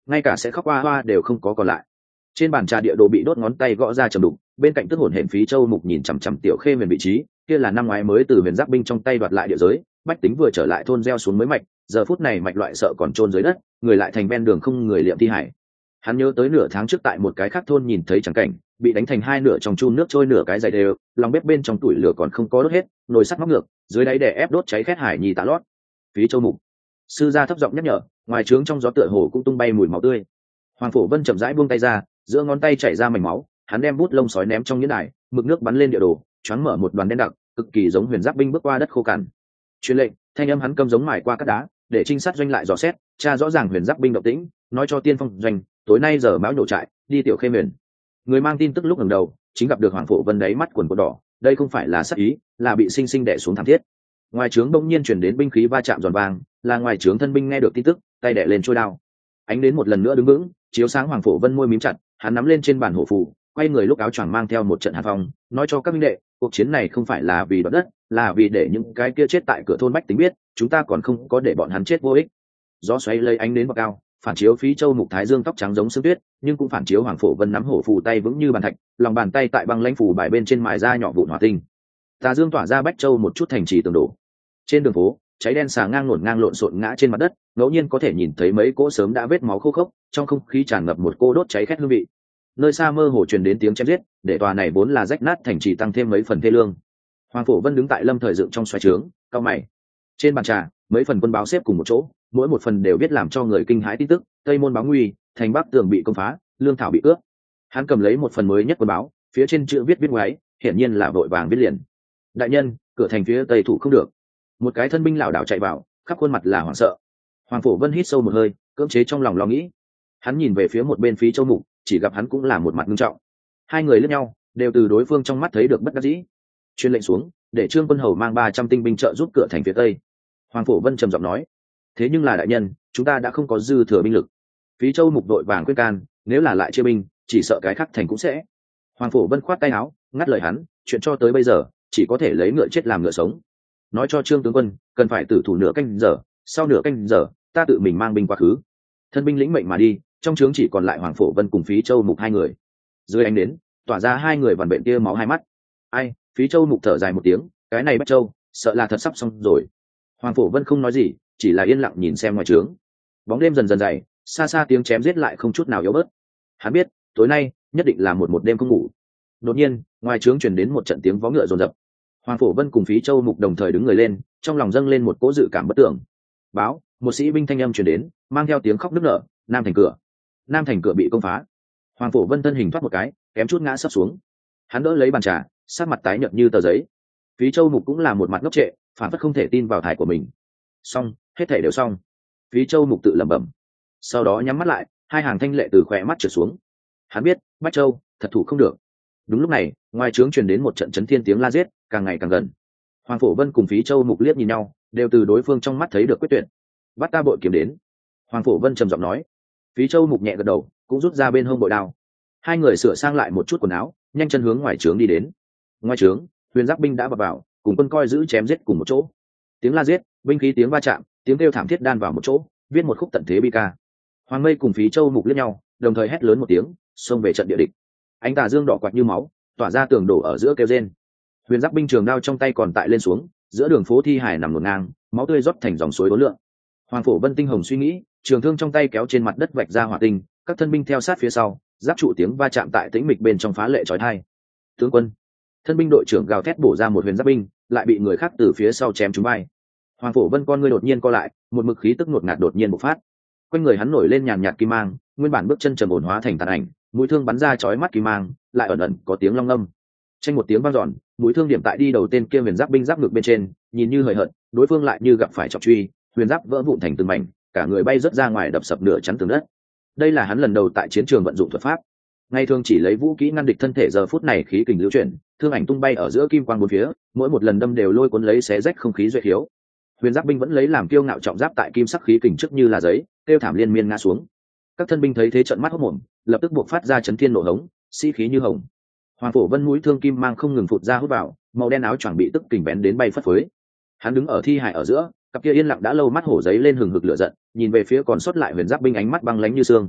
ngay cả sẽ khóc hoa hoa đều không có còn lại. Trên bàn trà địa đồ bị đốt ngón tay gõ ra trầm đục, bên cạnh tức hổn hển Phí Châu Mục nhìn chằm chằm Tiểu Khê Huyền vị trí, kia là năm ngoái mới từ Huyền Giáp binh trong tay đoạt lại địa giới, bách tính vừa trở lại thôn gieo xuống mới mạch, giờ phút này mạch loại sợ còn chôn dưới đất, người lại thành ven đường không người liệm thi hải. Hắn nhớ tới nửa tháng trước tại một cái khác thôn nhìn thấy chẳng cảnh, bị đánh thành hai nửa trong chun nước trôi nửa cái dày đều, lòng bếp bên trong tủi lửa còn không có đốt hết, nồi sắt móc ngược, dưới đáy đè ép đốt cháy khét hải nhì tạ lót. Phí Châu Mục, sư gia thấp giọng nhắc nhở, ngoài trướng trong gió tựa hồ cũng tung bay mùi máu tươi. Hoàng Phổ Vân chậm rãi buông tay ra, giữa ngón tay chảy ra mảnh máu, hắn đem bút lông sói ném trong nhẫn đài, mực nước bắn lên địa đồ, choáng mở một đoàn đen đặc, cực kỳ giống Huyền Giáp binh bước qua đất khô cằn. Truyền lệnh, thanh âm hắn câm giống mài qua các đá, để trinh sát doanh lại dò xét, tra rõ ràng Huyền Giáp binh động tĩnh, nói cho tiên phong doanh, tối nay giờ mão nhổ trại, đi Tiểu Khê Huyền. Người mang tin tức lúc ngẩng đầu, chính gặp được Hoàng Phổ Vân đáy mắt quần của đỏ, đây không phải là sát ý, là bị sinh sinh đè xuống thảm thiết. Ngoài trướng bỗng nhiên truyền đến binh khí va chạm giòn vang, là ngoài trướng thân binh nghe được tin tức, tay đè lên trôi đao. Ánh đến một lần nữa đứng vững, chiếu sáng Hoàng Phổ Vân môi mím chặt, hắn nắm lên trên bàn hổ phù, quay người lúc áo choàng mang theo một trận hàn phong, nói cho các minh đệ, cuộc chiến này không phải là vì đoạt đất, là vì để những cái kia chết tại cửa thôn bách tính biết, chúng ta còn không có để bọn hắn chết vô ích. Gió xoáy lấy ánh đến bậc cao, phản chiếu Phí Châu Mục thái dương tóc trắng giống sương tuyết, nhưng cũng phản chiếu Hoàng Phổ Vân nắm hổ phù tay vững như bàn thạch, lòng bàn tay tại băng lãnh phù bài bên trên mài ra nhỏ vụn hỏa tinh. Tà dương tỏa ra Bách Châu một chút thành trì tường đổ. Trên đường phố, cháy đen xà ngang lộn ngang lộn xộn ngã trên mặt đất, ngẫu nhiên có thể nhìn thấy mấy cỗ sớm đã vết máu khô khốc, trong không khí tràn ngập một cô đốt cháy khét hương vị. Nơi xa mơ hồ truyền đến tiếng chém giết, để tòa này vốn là rách nát thành trì tăng thêm mấy phần thê lương. Hoàng Phổ Vân đứng tại lâm thời dựng trong xoáy trướng, cao mày. Trên bàn trà, mấy phần quân báo xếp cùng một chỗ, mỗi một phần đều viết làm cho người kinh hãi tin tức, Tây môn báo nguy, thành Bắc tường bị công phá, lương thảo bị cướp. Hắn cầm lấy một phần mới nhất quân báo, phía trên chữ viết viết ngoáy, hiển nhiên là vội vàng viết liền. Đại nhân, cửa thành phía tây thủ không được. Một cái thân binh lảo đảo chạy vào, khắp khuôn mặt là hoảng sợ. Hoàng Phổ Vân hít sâu một hơi, cưỡng chế trong lòng lo nghĩ. Hắn nhìn về phía một bên Phí Châu Mục, chỉ gặp hắn cũng là một mặt nghiêm trọng. Hai người liếc nhau, đều từ đối phương trong mắt thấy được bất đắc dĩ. Truyền lệnh xuống, để Trương Quân Hầu mang ba trăm tinh binh trợ giúp cửa thành phía tây. Hoàng Phổ Vân trầm giọng nói, thế nhưng là đại nhân, chúng ta đã không có dư thừa binh lực. Phí Châu Mục đội vàng khuyên can, nếu là lại chia binh, chỉ sợ cái khác thành cũng sẽ. Hoàng Phổ Vân khoát tay áo, ngắt lời hắn, chuyện cho tới bây giờ, chỉ có thể lấy ngựa chết làm ngựa sống. Nói cho Trương tướng quân, cần phải tử thủ nửa canh giờ, sau nửa canh giờ, ta tự mình mang binh qua khứ. Thân binh lĩnh mệnh mà đi, trong trướng chỉ còn lại Hoàng Phổ Vân cùng Phí Châu Mục hai người. Dưới ánh đến, tỏa ra hai người vằn bệnh tia máu hai mắt. Ai? Phí Châu Mục thở dài một tiếng, cái này Bách Châu, sợ là thật sắp xong rồi. Hoàng Phổ Vân không nói gì, chỉ là yên lặng nhìn xem ngoài trướng. Bóng đêm dần dần dày, xa xa tiếng chém giết lại không chút nào yếu bớt. Hắn biết, tối nay nhất định là một một đêm không ngủ. Đột nhiên, ngoài trướng truyền đến một trận tiếng vó ngựa rồn rập. Hoàng Phổ Vân cùng Phí Châu Mục đồng thời đứng người lên, trong lòng dâng lên một cỗ dự cảm bất tưởng. Báo, một sĩ binh thanh âm truyền đến, mang theo tiếng khóc nức nở, Nam thành cửa. Nam thành cửa bị công phá. Hoàng Phổ Vân thân hình thoát một cái, kém chút ngã sấp xuống. Hắn đỡ lấy bàn trà, sát mặt tái nhợt như tờ giấy. Phí Châu Mục cũng là một mặt ngốc trệ, phản phất không thể tin vào thải của mình. Xong, hết thảy đều xong. Phí Châu Mục tự lẩm bẩm. Sau đó nhắm mắt lại, hai hàng thanh lệ từ khóe mắt trượt xuống. Hắn biết, Bách Châu thật thủ không được. Đúng lúc này, ngoài trướng truyền đến một trận chấn thiên tiếng la giết, càng ngày càng gần. Hoàng Phổ Vân cùng Phí Châu Mục liếc nhìn nhau, đều từ đối phương trong mắt thấy được quyết tuyệt. Bắt ta bội kiếm đến. Hoàng Phổ Vân trầm giọng nói. Phí Châu Mục nhẹ gật đầu, cũng rút ra bên hông bội đao. Hai người sửa sang lại một chút quần áo, nhanh chân hướng ngoài trướng đi đến. Ngoài trướng, Huyền Giáp binh đã vào vào, cùng quân coi giữ chém giết cùng một chỗ. Tiếng la giết, binh khí tiếng va chạm, tiếng kêu thảm thiết đan vào một chỗ, viết một khúc tận thế bi ca. Hoàng Mây cùng Phí Châu Mục liếc nhau, đồng thời hét lớn một tiếng, xông về trận địa địch. Ánh tà dương đỏ quạt như máu, tỏa ra tường đổ ở giữa kêu rên. Huyền Giáp binh trường đao trong tay còn tại lên xuống, giữa đường phố thi hải nằm ngổn ngang, máu tươi rót thành dòng suối uốn lượn. Hoàng Phổ Vân tinh hồng suy nghĩ, trường thương trong tay kéo trên mặt đất vạch ra hỏa tinh, các thân binh theo sát phía sau, giáp trụ tiếng va chạm tại tĩnh mịch bên trong phá lệ chói tai. Tướng quân, thân binh đội trưởng gào thét bổ ra một huyền giáp binh, lại bị người khác từ phía sau chém trúng vai. Hoàng Phổ Vân con ngươi đột nhiên co lại, một mực khí tức ngột ngạt đột nhiên bộc phát. Quanh người hắn nổi lên nhàn nhạt kim mang, nguyên bản bước chân trầm ổn hóa thành tàn ảnh, mũi thương bắn ra chói mắt kim mang, lại ẩn ẩn có tiếng long ngâm. Tranh một tiếng vang dọn, mũi thương điểm tại đi đầu tên kia huyền giáp binh giáp ngực bên trên, nhìn như hời hợt, đối phương lại như gặp phải trọng truy, huyền giáp vỡ vụn thành từng mảnh, cả người bay rớt ra ngoài đập sập nửa chắn tường đất. Đây là hắn lần đầu tại chiến trường vận dụng thuật pháp. Ngày thường chỉ lấy vũ kỹ ngăn địch thân thể, giờ phút này khí kình lưu chuyển, thương ảnh tung bay ở giữa kim quang bốn phía, mỗi một lần đâm đều lôi cuốn lấy xé rách không khí duệ khiếu. Huyền giáp binh vẫn lấy làm kiêu ngạo trọng giáp tại kim sắc khí kình trước như là giấy, kêu thảm liên miên ngã xuống. Các thân binh thấy thế trợn mắt hốt mồm, lập tức buộc phát ra chấn thiên nổ hống, sĩ khí như hồng. Hoàng Phổ Vân mũi thương kim mang không ngừng phụt ra hút vào, màu đen áo choàng bị tức kình bén đến bay phất phới. Hắn đứng ở thi hài ở giữa, cặp kia yên lặng đã lâu mắt hổ giấy lên hừng hực lửa giận, nhìn về phía còn sót lại huyền giáp binh ánh mắt băng lãnh như xương.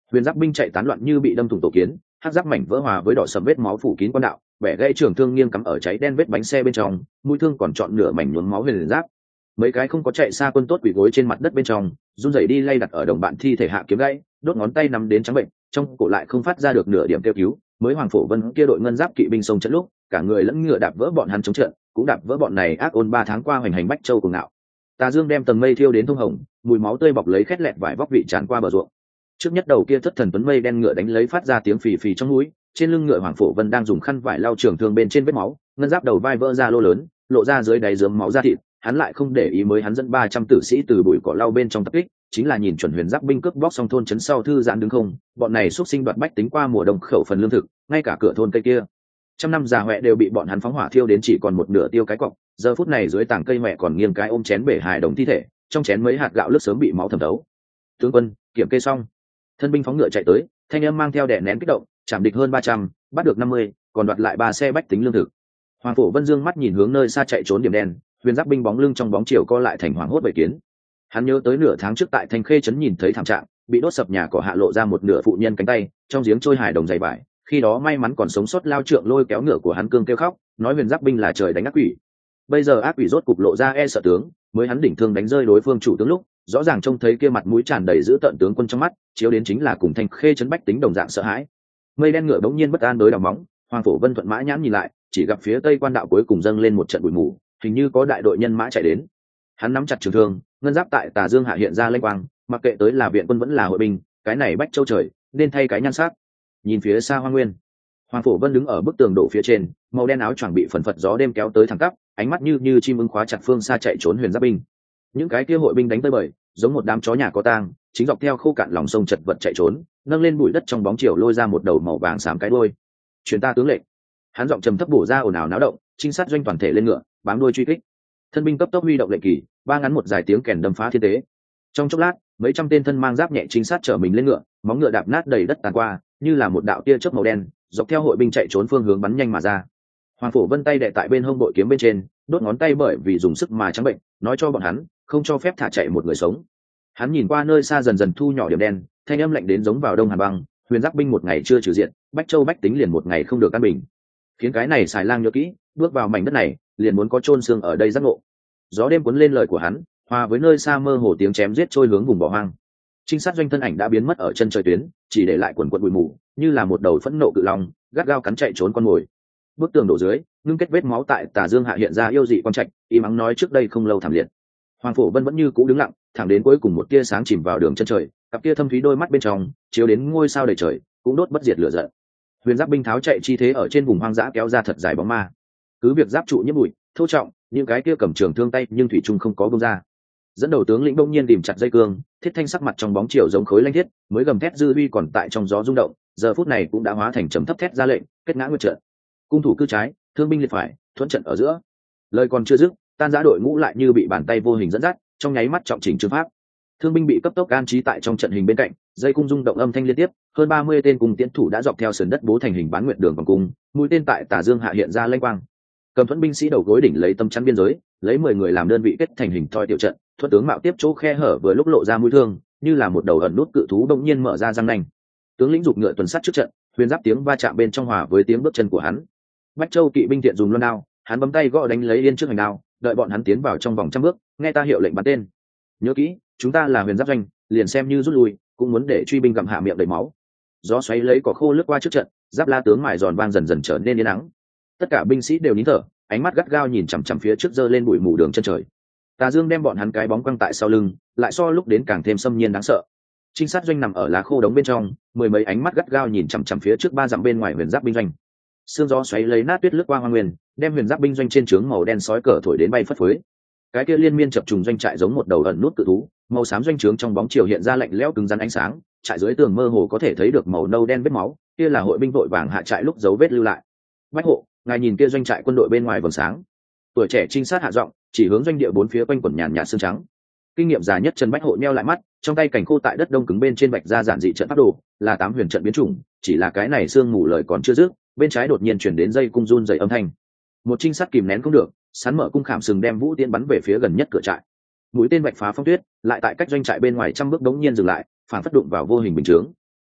Huyền giáp binh chạy tán loạn như bị đâm thủng tổ kiến, hắc giáp mảnh vỡ hòa với đỏ sầm vết máu phủ kín quan đạo, bẻ gãy trường thương nghiêng cắm ở cháy đen vết bánh xe bên trong, mũi thương còn chọn nửa mảnh nhuốm máu huyền giáp. Mấy cái không có chạy xa quân tốt quỳ gối trên mặt đất bên trong, run rẩy đi lay đặt ở đồng bạn thi thể hạ kiếm gãy, đốt ngón tay nắm đến trắng bệnh, trong cổ lại không phát ra được nửa điểm kêu cứu. Mới Hoàng Phổ Vân kia đội ngân giáp kỵ binh sông trận lúc, cả người lẫn ngựa đạp vỡ bọn hắn chống trận, cũng đạp vỡ bọn này ác ôn ba tháng qua hoành hành Bách Châu cùng nạo. Tà dương đem tầng mây thiêu đến thông hồng, mùi máu tươi bọc lấy khét lẹt vải vóc vị tràn qua bờ ruộng. Trước nhất đầu kia thất thần tuấn mây đen ngựa đánh lấy phát ra tiếng phì phì trong núi, trên lưng ngựa Hoàng Phổ Vân đang dùng khăn vải lau trường thương bên trên vết máu, ngân giáp đầu vai vỡ ra lô lớn, lộ ra dưới đáy rớm máu ra thịt, hắn lại không để ý, mới hắn dẫn ba trăm tử sĩ từ bụi cỏ lau bên trong tập kích, chính là nhìn chuẩn huyền giáp binh cướp bóc xong thôn trấn sau thư giãn đứng không, bọn này xuất sinh đoạt bách tính qua mùa đông khẩu phần lương thực, ngay cả cửa thôn cây kia trăm năm già huệ đều bị bọn hắn phóng hỏa thiêu đến chỉ còn một nửa tiêu cái cọc. Giờ phút này dưới tảng cây huệ còn nghiêng cái ôm chén bể hài đồng thi thể, trong chén mấy hạt gạo lướt sớm bị máu thẩm thấu. Tướng quân kiểm kê xong, thân binh phóng ngựa chạy tới, thanh âm mang theo đè nén kích động, chạm địch hơn ba trăm, bắt được năm mươi, còn đoạt lại ba xe bách tính lương thực. Hoàng Phổ Vân dương mắt nhìn hướng nơi xa chạy trốn điểm đen, huyền giáp binh bóng lưng trong bóng chiều co lại thành hoàng hốt bầy kiến. Hắn nhớ tới nửa tháng trước tại Thanh Khê trấn nhìn thấy thảm trạng, bị đốt sập nhà cỏ hạ lộ ra một nửa phụ nhân cánh tay, trong giếng trôi hài đồng dày vải. Khi đó may mắn còn sống sót lao trượng lôi kéo ngựa của hắn cương kêu khóc, nói huyền giáp binh là trời đánh ác quỷ. Bây giờ ác quỷ rốt cục lộ ra e sợ tướng, mới hắn đỉnh thương đánh rơi đối phương chủ tướng lúc, rõ ràng trông thấy kia mặt mũi tràn đầy dữ tợn tướng quân trong mắt, chiếu đến chính là cùng Thanh Khê trấn bách tính đồng dạng sợ hãi. Mây đen ngựa bỗng nhiên bất an đối đào móng, Hoàng Phổ Vân thuận mã nhãn nhìn lại, chỉ gặp phía tây quan đạo cuối cùng dâng lên một trận bụi mù, hình như có đại đội nhân mã chạy đến. Hắn nắm chặt trường thương, ngân giáp tại Tà Dương hạ hiện ra lênh quang, mặc kệ tới là viện quân vẫn là hội binh, cái này Bách Châu trời nên thay cái nhan sắc. Nhìn phía xa Hoa Nguyên, Hoàng Phổ Vân đứng ở bức tường đổ phía trên, màu đen áo choàng bị phần phật gió đêm kéo tới thẳng tắp, ánh mắt như như chim ưng khóa chặt phương xa chạy trốn huyền giáp binh. Những cái kia hội binh đánh tới bời, giống một đám chó nhà có tang, chính dọc theo khô cạn lòng sông chật vật chạy trốn, nâng lên bụi đất trong bóng chiều lôi ra một đầu màu vàng xám cái đuôi. Truyền ta tướng lệnh. Hắn giọng trầm thấp bổ ra ồn ào náo động, trinh sát doanh toàn thể lên ngựa, bám đuôi truy kích. Thân binh cấp tốc huy động lệnh kỳ, ba ngắn một dài tiếng kèn đâm phá thiên tế. Trong chốc lát, mấy trăm tên thân mang giáp nhẹ trinh sát trở mình lên ngựa, móng ngựa đạp nát đầy đất tàn qua, như là một đạo tia chớp màu đen, dọc theo hội binh chạy trốn phương hướng bắn nhanh mà ra. Hoàng Phổ Vân tay đè tại bên hông bội kiếm bên trên, đốt ngón tay bởi vì dùng sức mà trắng bệnh, nói cho bọn hắn không cho phép thả chạy một người sống. Hắn nhìn qua nơi xa dần dần thu nhỏ điểm đen, thanh âm lạnh đến giống vào đông hàn băng. Huyền giáp binh một ngày chưa trừ diện, Bách Châu bách tính liền một ngày không được an bình. Khiến cái này xài lang nhớ kỹ, bước vào mảnh đất này liền muốn có chôn xương ở đây giác ngộ. Gió đêm cuốn lên lời của hắn, hòa với nơi xa mơ hồ tiếng chém giết trôi hướng vùng bỏ hoang. Trinh sát doanh thân ảnh đã biến mất ở chân trời tuyến, chỉ để lại quần quần bụi mù, như là một đầu phẫn nộ cự long gắt gao cắn chạy trốn con mồi. Bức tường đổ dưới, ngưng kết vết máu tại Tà Dương hạ hiện ra yêu dị quan trạch, y mắng nói trước đây không lâu thảm liệt. Hoàng Phổ Vân vẫn như cũ đứng lặng, thẳng đến cuối cùng một tia sáng chìm vào đường chân trời, cặp kia thâm thúy đôi mắt bên trong chiếu đến ngôi sao đầy trời, cũng đốt bất diệt lửa giận. Huyền giáp binh tháo chạy chi thế ở trên vùng hoang dã kéo ra thật dài bóng ma. Cứ việc giáp trụ nhiễm bụi, thô trọng, những cái kia cầm trường thương tay nhưng thủy trung không có bông ra. Dẫn đầu tướng lĩnh bỗng nhiên tìm chặt dây cương, thiết thanh sắc mặt trong bóng chiều giống khối lanh thiết, mới gầm thét dư uy còn tại trong gió rung động, giờ phút này cũng đã hóa thành trầm thấp thét ra lệnh, kết ngã nguyên trận. Cung thủ cư trái, thương binh liệt phải, thuẫn trận ở giữa. Lời còn chưa dứt, tan rã đội ngũ lại như bị bàn tay vô hình dẫn dắt, trong nháy mắt trọng chỉnh chương pháp. Thương binh bị cấp tốc an trí tại trong trận hình bên cạnh, dây cung rung động âm thanh liên tiếp, hơn ba mươi tên cung tiễn thủ đã dọc theo sườn đất bố thành hình bán nguyệt đường vòng cung, mũi tên tại Tà Dương hạ hiện ra lênh quang. Cầm thuẫn binh sĩ đầu gối đỉnh lấy tâm chắn biên giới, lấy mười người làm đơn vị kết thành hình thoi tiểu trận, thuẫn tướng mạo tiếp chỗ khe hở vừa lúc lộ ra mũi thương, như là một đầu ẩn nút cự thú đông nhiên mở ra răng nanh. Tướng lĩnh giục ngựa tuần sát trước trận, huyền giáp tiếng va chạm bên trong hòa với tiếng bước chân của hắn. Bách Châu kỵ binh tiện dùng loan đao, hắn bấm tay gõ đánh lấy yên trước hành đao, đợi bọn hắn tiến vào trong vòng trăm bước, nghe ta hiệu lệnh bắn tên. Nhớ kỹ, chúng ta là huyền giáp doanh, liền xem như rút lui cũng muốn để truy binh gặm hạ miệng đầy máu. Gió xoáy lấy cỏ khô lướt qua trước trận, giáp la tướng mài giòn vang dần dần trở nên yên nắng. Tất cả binh sĩ đều nín thở, ánh mắt gắt gao nhìn chằm chằm phía trước giơ lên bụi mù đường chân trời. Tà Dương đem bọn hắn cái bóng quăng tại sau lưng, lại so lúc đến càng thêm xâm nhiên đáng sợ. Trinh sát doanh nằm ở lá khô đống bên trong, mười mấy ánh mắt gắt gao nhìn chằm chằm phía trước ba dặm bên ngoài huyền giáp binh doanh. Sương gió xoáy lấy nát tuyết lướt qua hoa nguyên, đem huyền giáp binh doanh trên trướng màu đen sói cờ thổi đến bay phất phới. Cái kia liên miên chập trùng doanh trại giống một đầu ẩn nút cự thú, màu xám doanh trướng trong bóng chiều hiện ra lạnh lẽo cứng rắn ánh sáng, trại dưới tường mơ hồ có thể thấy được màu nâu đen vết máu, kia là hội binh vội vàng hạ trại lúc dấu vết lưu lại. Bách hộ, ngài nhìn kia doanh trại quân đội bên ngoài vầng sáng. Tuổi trẻ trinh sát hạ giọng, chỉ hướng doanh địa bốn phía quanh quần nhàn nhạt sương trắng. Kinh nghiệm già nhất Trần Bách hộ nheo lại mắt, trong tay cảnh khô tại đất đông cứng bên trên vạch ra giản dị trận pháp đồ, là tám huyền trận biến chủng, chỉ là cái này sương mù lời còn chưa dứt, bên trái đột nhiên chuyển đến dây cung run dày âm thanh. Một trinh sát kìm nén không được, sắn mở cung khảm sừng đem vũ tiễn bắn về phía gần nhất cửa trại. Mũi tên vạch phá phong tuyết, lại tại cách doanh trại bên ngoài trăm bước đống nhiên dừng lại, phản phất đụng vào vô hình bình chướng.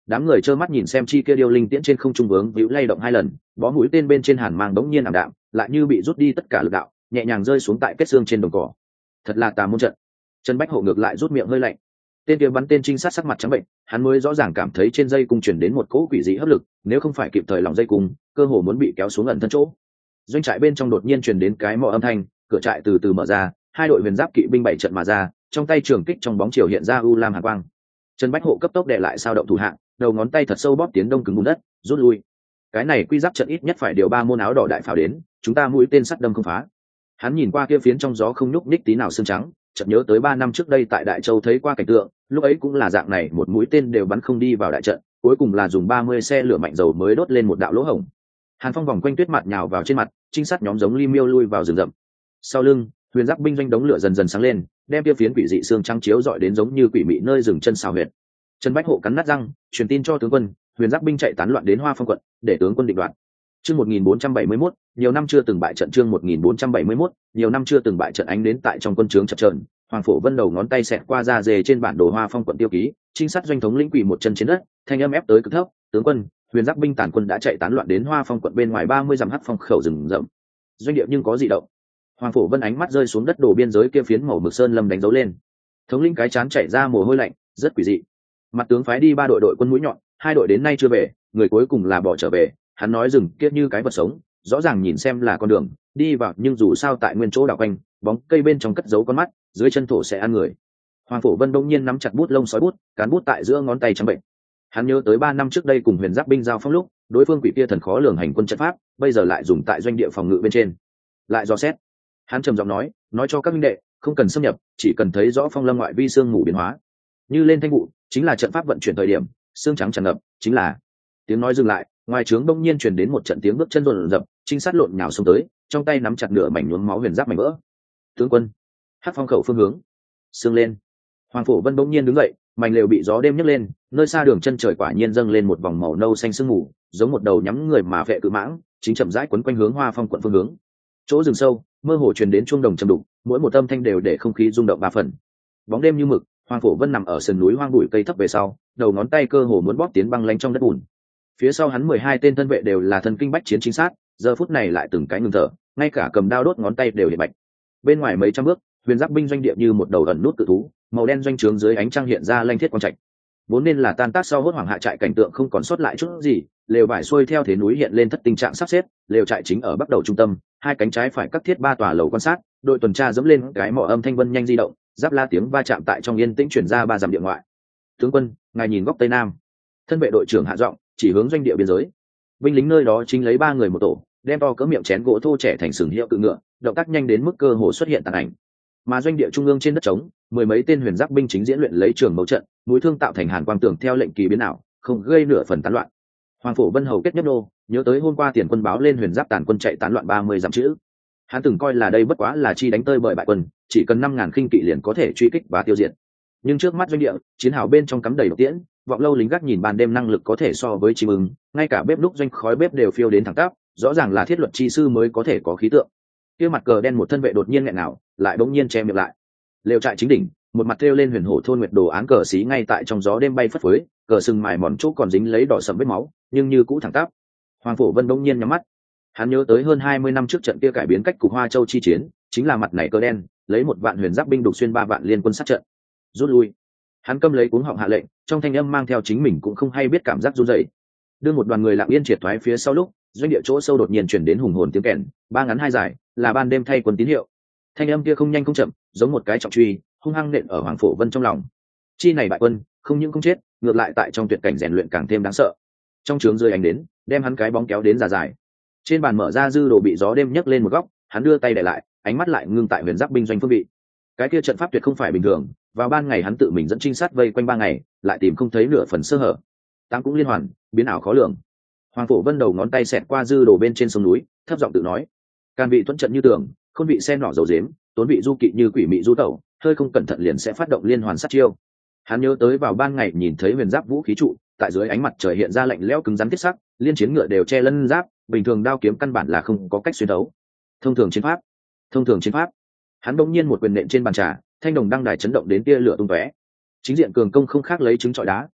Đám người trơ mắt nhìn xem chi kia điêu linh tiễn trên không trung vướng víu lay động hai lần, bó mũi tên bên trên hàn mang bỗng nhiên ảm đạm, lại như bị rút đi tất cả lực đạo, nhẹ nhàng rơi xuống tại kết xương trên đồng cỏ. Thật là tà môn trận. Trần Bách Hộ ngược lại rút miệng hơi lạnh. Tên kia bắn tên trinh sát sắc mặt trắng bệnh, hắn mới rõ ràng cảm thấy trên dây cung truyền đến một cỗ quỷ dị hấp lực, nếu không phải kịp thời lòng dây cung, cơ hồ muốn bị kéo xuống ẩn thân chỗ. Doanh trại bên trong đột nhiên truyền đến cái mõ âm thanh, cửa trại từ từ mở ra, hai đội huyền giáp kỵ binh bảy trận mà ra, trong tay trường kích trong bóng chiều hiện ra u lam hàn quang. Trần Bách Hộ cấp tốc đè lại sao động thủ hạng, đầu ngón tay thật sâu bóp tiến đông cứng bùn đất, rút lui. Cái này quy giáp trận ít nhất phải điều ba môn áo đỏ đại pháo đến, chúng ta mũi tên sắt đâm không phá. Hắn nhìn qua kia phiến trong gió không nhúc nhích tí nào xương trắng, chợt nhớ tới ba năm trước đây tại Đại Châu thấy qua cảnh tượng, lúc ấy cũng là dạng này, một mũi tên đều bắn không đi vào đại trận, cuối cùng là dùng ba mươi xe lửa mạnh dầu mới đốt lên một đạo lỗ hổng. Hàn Phong vòng quanh tuyết mặt nhào vào trên mặt, trinh sát nhóm giống li miêu lui vào rừng rậm. Sau lưng, huyền giáp binh doanh đống lửa dần dần sáng lên, đem kia phiến quỷ dị xương trắng chiếu rọi đến giống như quỷ mị nơi rừng chân xào huyệt. Trần Bách Hộ cắn nát răng, truyền tin cho tướng quân, huyền giáp binh chạy tán loạn đến Hoa Phong quận, để tướng quân định đoạt. Chương một nghìn bốn trăm bảy mươi mốt, nhiều năm chưa từng bại trận chương một nghìn bốn trăm bảy mươi mốt, nhiều năm chưa từng bại trận ánh đến tại trong quân trướng chập chờn, Hoàng Phổ Vân đầu ngón tay xẹt qua da dề trên bản đồ Hoa Phong quận tiêu ký, trinh sát doanh thống lĩnh quỳ một chân trên đất, thanh âm ép tới cực thấp, tướng quân, huyền giáp binh tàn quân đã chạy tán loạn đến Hoa Phong quận bên ngoài ba mươi dặm hắc phong khẩu rừng rậm. Doanh địa nhưng có dị động. Hoàng Phổ Vân ánh mắt rơi xuống đất đồ biên giới kia phiến màu mực sơn lâm đánh dấu lên. Thống lĩnh cái chán chảy ra mồ hôi lạnh, rất quỷ dị. Mặt tướng phái đi ba đội đội quân mũi nhọn, hai đội đến nay chưa về, người cuối cùng là bỏ trở về. Hắn nói rừng kia như cái vật sống, rõ ràng nhìn xem là con đường đi vào, nhưng dù sao tại nguyên chỗ đảo quanh, bóng cây bên trong cất giấu con mắt, dưới chân thổ sẽ ăn người. Hoàng Phổ Vân đông nhiên nắm chặt bút lông sói bút, cán bút tại giữa ngón tay trắng bệnh. Hắn nhớ tới ba năm trước đây cùng huyền giáp binh giao phong lúc, đối phương quỷ kia thần khó lường hành quân trận pháp, bây giờ lại dùng tại doanh địa phòng ngự bên trên. Lại dò xét, hắn trầm giọng nói, nói cho các minh đệ, không cần xâm nhập, chỉ cần thấy rõ phong lâm ngoại vi sương mù biến hóa, như lên thanh vụ, chính là trận pháp vận chuyển thời điểm, xương trắng tràn ngập, chính là. Tiếng nói dừng lại, ngoài trướng đông nhiên truyền đến một trận tiếng bước chân rộn rập, trinh sát lộn nhào xông tới, trong tay nắm chặt nửa mảnh nhuốm máu huyền giáp mảnh vỡ. Tướng quân, hắc phong khẩu phương hướng, sương lên. Hoàng Phổ Vân bỗng nhiên đứng dậy, mảnh lều bị gió đêm nhấc lên, nơi xa đường chân trời quả nhiên dâng lên một vòng màu nâu xanh sương mù, giống một đầu nhắm người mà vệ cự mãng, chính chậm rãi quấn quanh hướng Hoa Phong quận phương hướng. Chỗ rừng sâu, mơ hồ truyền đến chuông đồng trầm đục, mỗi một âm thanh đều để không khí rung động ba phần. Bóng đêm như mực, Hoàng Phổ Vân nằm ở sườn núi hoang bụi cây thấp về sau, đầu ngón tay cơ hồ muốn bóp tiến băng lanh trong đất bùn. Phía sau hắn mười hai tên thân vệ đều là thân kinh bách chiến chính xác, giờ phút này lại từng cái ngừng thở, ngay cả cầm đao đốt ngón tay đều hiện bạch. Bên ngoài mấy trăm bước, huyền giáp binh doanh địa như một đầu ẩn nút tự thú, màu đen doanh trướng dưới ánh trăng hiện ra lanh thiết quang trạch. Vốn nên là tan tác sau hốt hoảng hạ trại cảnh tượng không còn sót lại chút gì, lều vải xuôi theo thế núi hiện lên thất tình trạng sắp xếp, lều trại chính ở bắc đầu trung tâm, hai cánh trái phải cắt thiết ba tòa lầu quan sát, đội tuần tra dẫm lên cái mỏ âm thanh vân nhanh di động, giáp la tiếng va chạm tại trong yên tĩnh chuyển ra ba dặm địa ngoại. Tướng quân, ngài nhìn góc tây nam. Thân vệ đội trưởng hạ giọng chỉ hướng doanh địa biên giới. Binh lính nơi đó chính lấy ba người một tổ, đem to cỡ miệng chén gỗ thô trẻ thành sừng hiệu cự ngựa, động tác nhanh đến mức cơ hồ xuất hiện tàn ảnh. Mà doanh địa trung ương trên đất trống, mười mấy tên huyền giáp binh chính diễn luyện lấy trường mâu trận, mũi thương tạo thành hàn quang tường theo lệnh kỳ biến ảo, không gây nửa phần tán loạn. Hoàng Phổ Vân hầu kết nhất nô, nhớ tới hôm qua tiền quân báo lên huyền giáp tàn quân chạy tán loạn ba mươi dặm chữ. Hắn từng coi là đây bất quá là chi đánh tơi bời bại quân, chỉ cần năm ngàn khinh kỵ liền có thể truy kích và tiêu diệt. Nhưng trước mắt doanh địa, chiến hào bên trong cắm đầy độc tiễn, vọng lâu lính gác nhìn ban đêm năng lực có thể so với chim ưng, ngay cả bếp núc doanh khói bếp đều phiêu đến thẳng tắp, rõ ràng là thiết luật chi sư mới có thể có khí tượng. Kia mặt cờ đen một thân vệ đột nhiên nghẹn nào, lại bỗng nhiên che miệng lại. Lều trại chính đỉnh, một mặt thêu lên huyền hổ thôn nguyệt đồ án cờ xí ngay tại trong gió đêm bay phất phới, cờ sừng mài mòn chỗ còn dính lấy đỏ sẫm vết máu, nhưng như cũ thẳng tắp. Hoàng Phổ Vân bỗng nhiên nhắm mắt. Hắn nhớ tới hơn hai mươi năm trước trận kia cải biến cách cục Hoa Châu chi chiến, chính là mặt này cờ đen, lấy một vạn huyền giáp binh đục xuyên ba vạn liên quân sát trận. Rút lui. Hắn câm lấy cuống họng hạ lệnh, trong thanh âm mang theo chính mình cũng không hay biết cảm giác run rẩy. Đưa một đoàn người lặng yên triệt thoái phía sau lúc, doanh địa chỗ sâu đột nhiên truyền đến hùng hồn tiếng kèn, ba ngắn hai dài, là ban đêm thay quân tín hiệu. Thanh âm kia không nhanh không chậm, giống một cái trọng truy, hung hăng nện ở Hoàng Phổ Vân trong lòng. Chi này bại quân, không những không chết, ngược lại tại trong tuyệt cảnh rèn luyện càng thêm đáng sợ. Trong trướng rơi ánh đến, đem hắn cái bóng kéo đến già dài. Trên bàn mở ra dư đồ bị gió đêm nhấc lên một góc, hắn đưa tay để lại, ánh mắt lại ngưng tại huyền giáp binh doanh phương vị. Cái kia trận pháp tuyệt không phải bình thường, vào ban ngày hắn tự mình dẫn trinh sát vây quanh ba ngày, lại tìm không thấy nửa phần sơ hở. Tám cũng liên hoàn, biến ảo khó lường. Hoàng Phổ Vân đầu ngón tay xẹt qua dư đồ bên trên sông núi, thấp giọng tự nói: can vị tuấn trận như tường, khôn vị sen nỏ dầu dếm, tốn vị du kỵ như quỷ mị du tẩu, hơi không cẩn thận liền sẽ phát động liên hoàn sát chiêu. Hắn nhớ tới vào ban ngày nhìn thấy huyền giáp vũ khí trụ, tại dưới ánh mặt trời hiện ra lạnh lẽo cứng rắn thiết sắc, liên chiến ngựa đều che lân giáp, bình thường đao kiếm căn bản là không có cách xuyên đấu. Thông thường chiến pháp, thông thường chiến pháp. Hắn bỗng nhiên một quyền nện trên bàn trà, thanh đồng đăng đài chấn động đến tia lửa tung tóe. Chính diện cường công không khác lấy trứng trọi đá,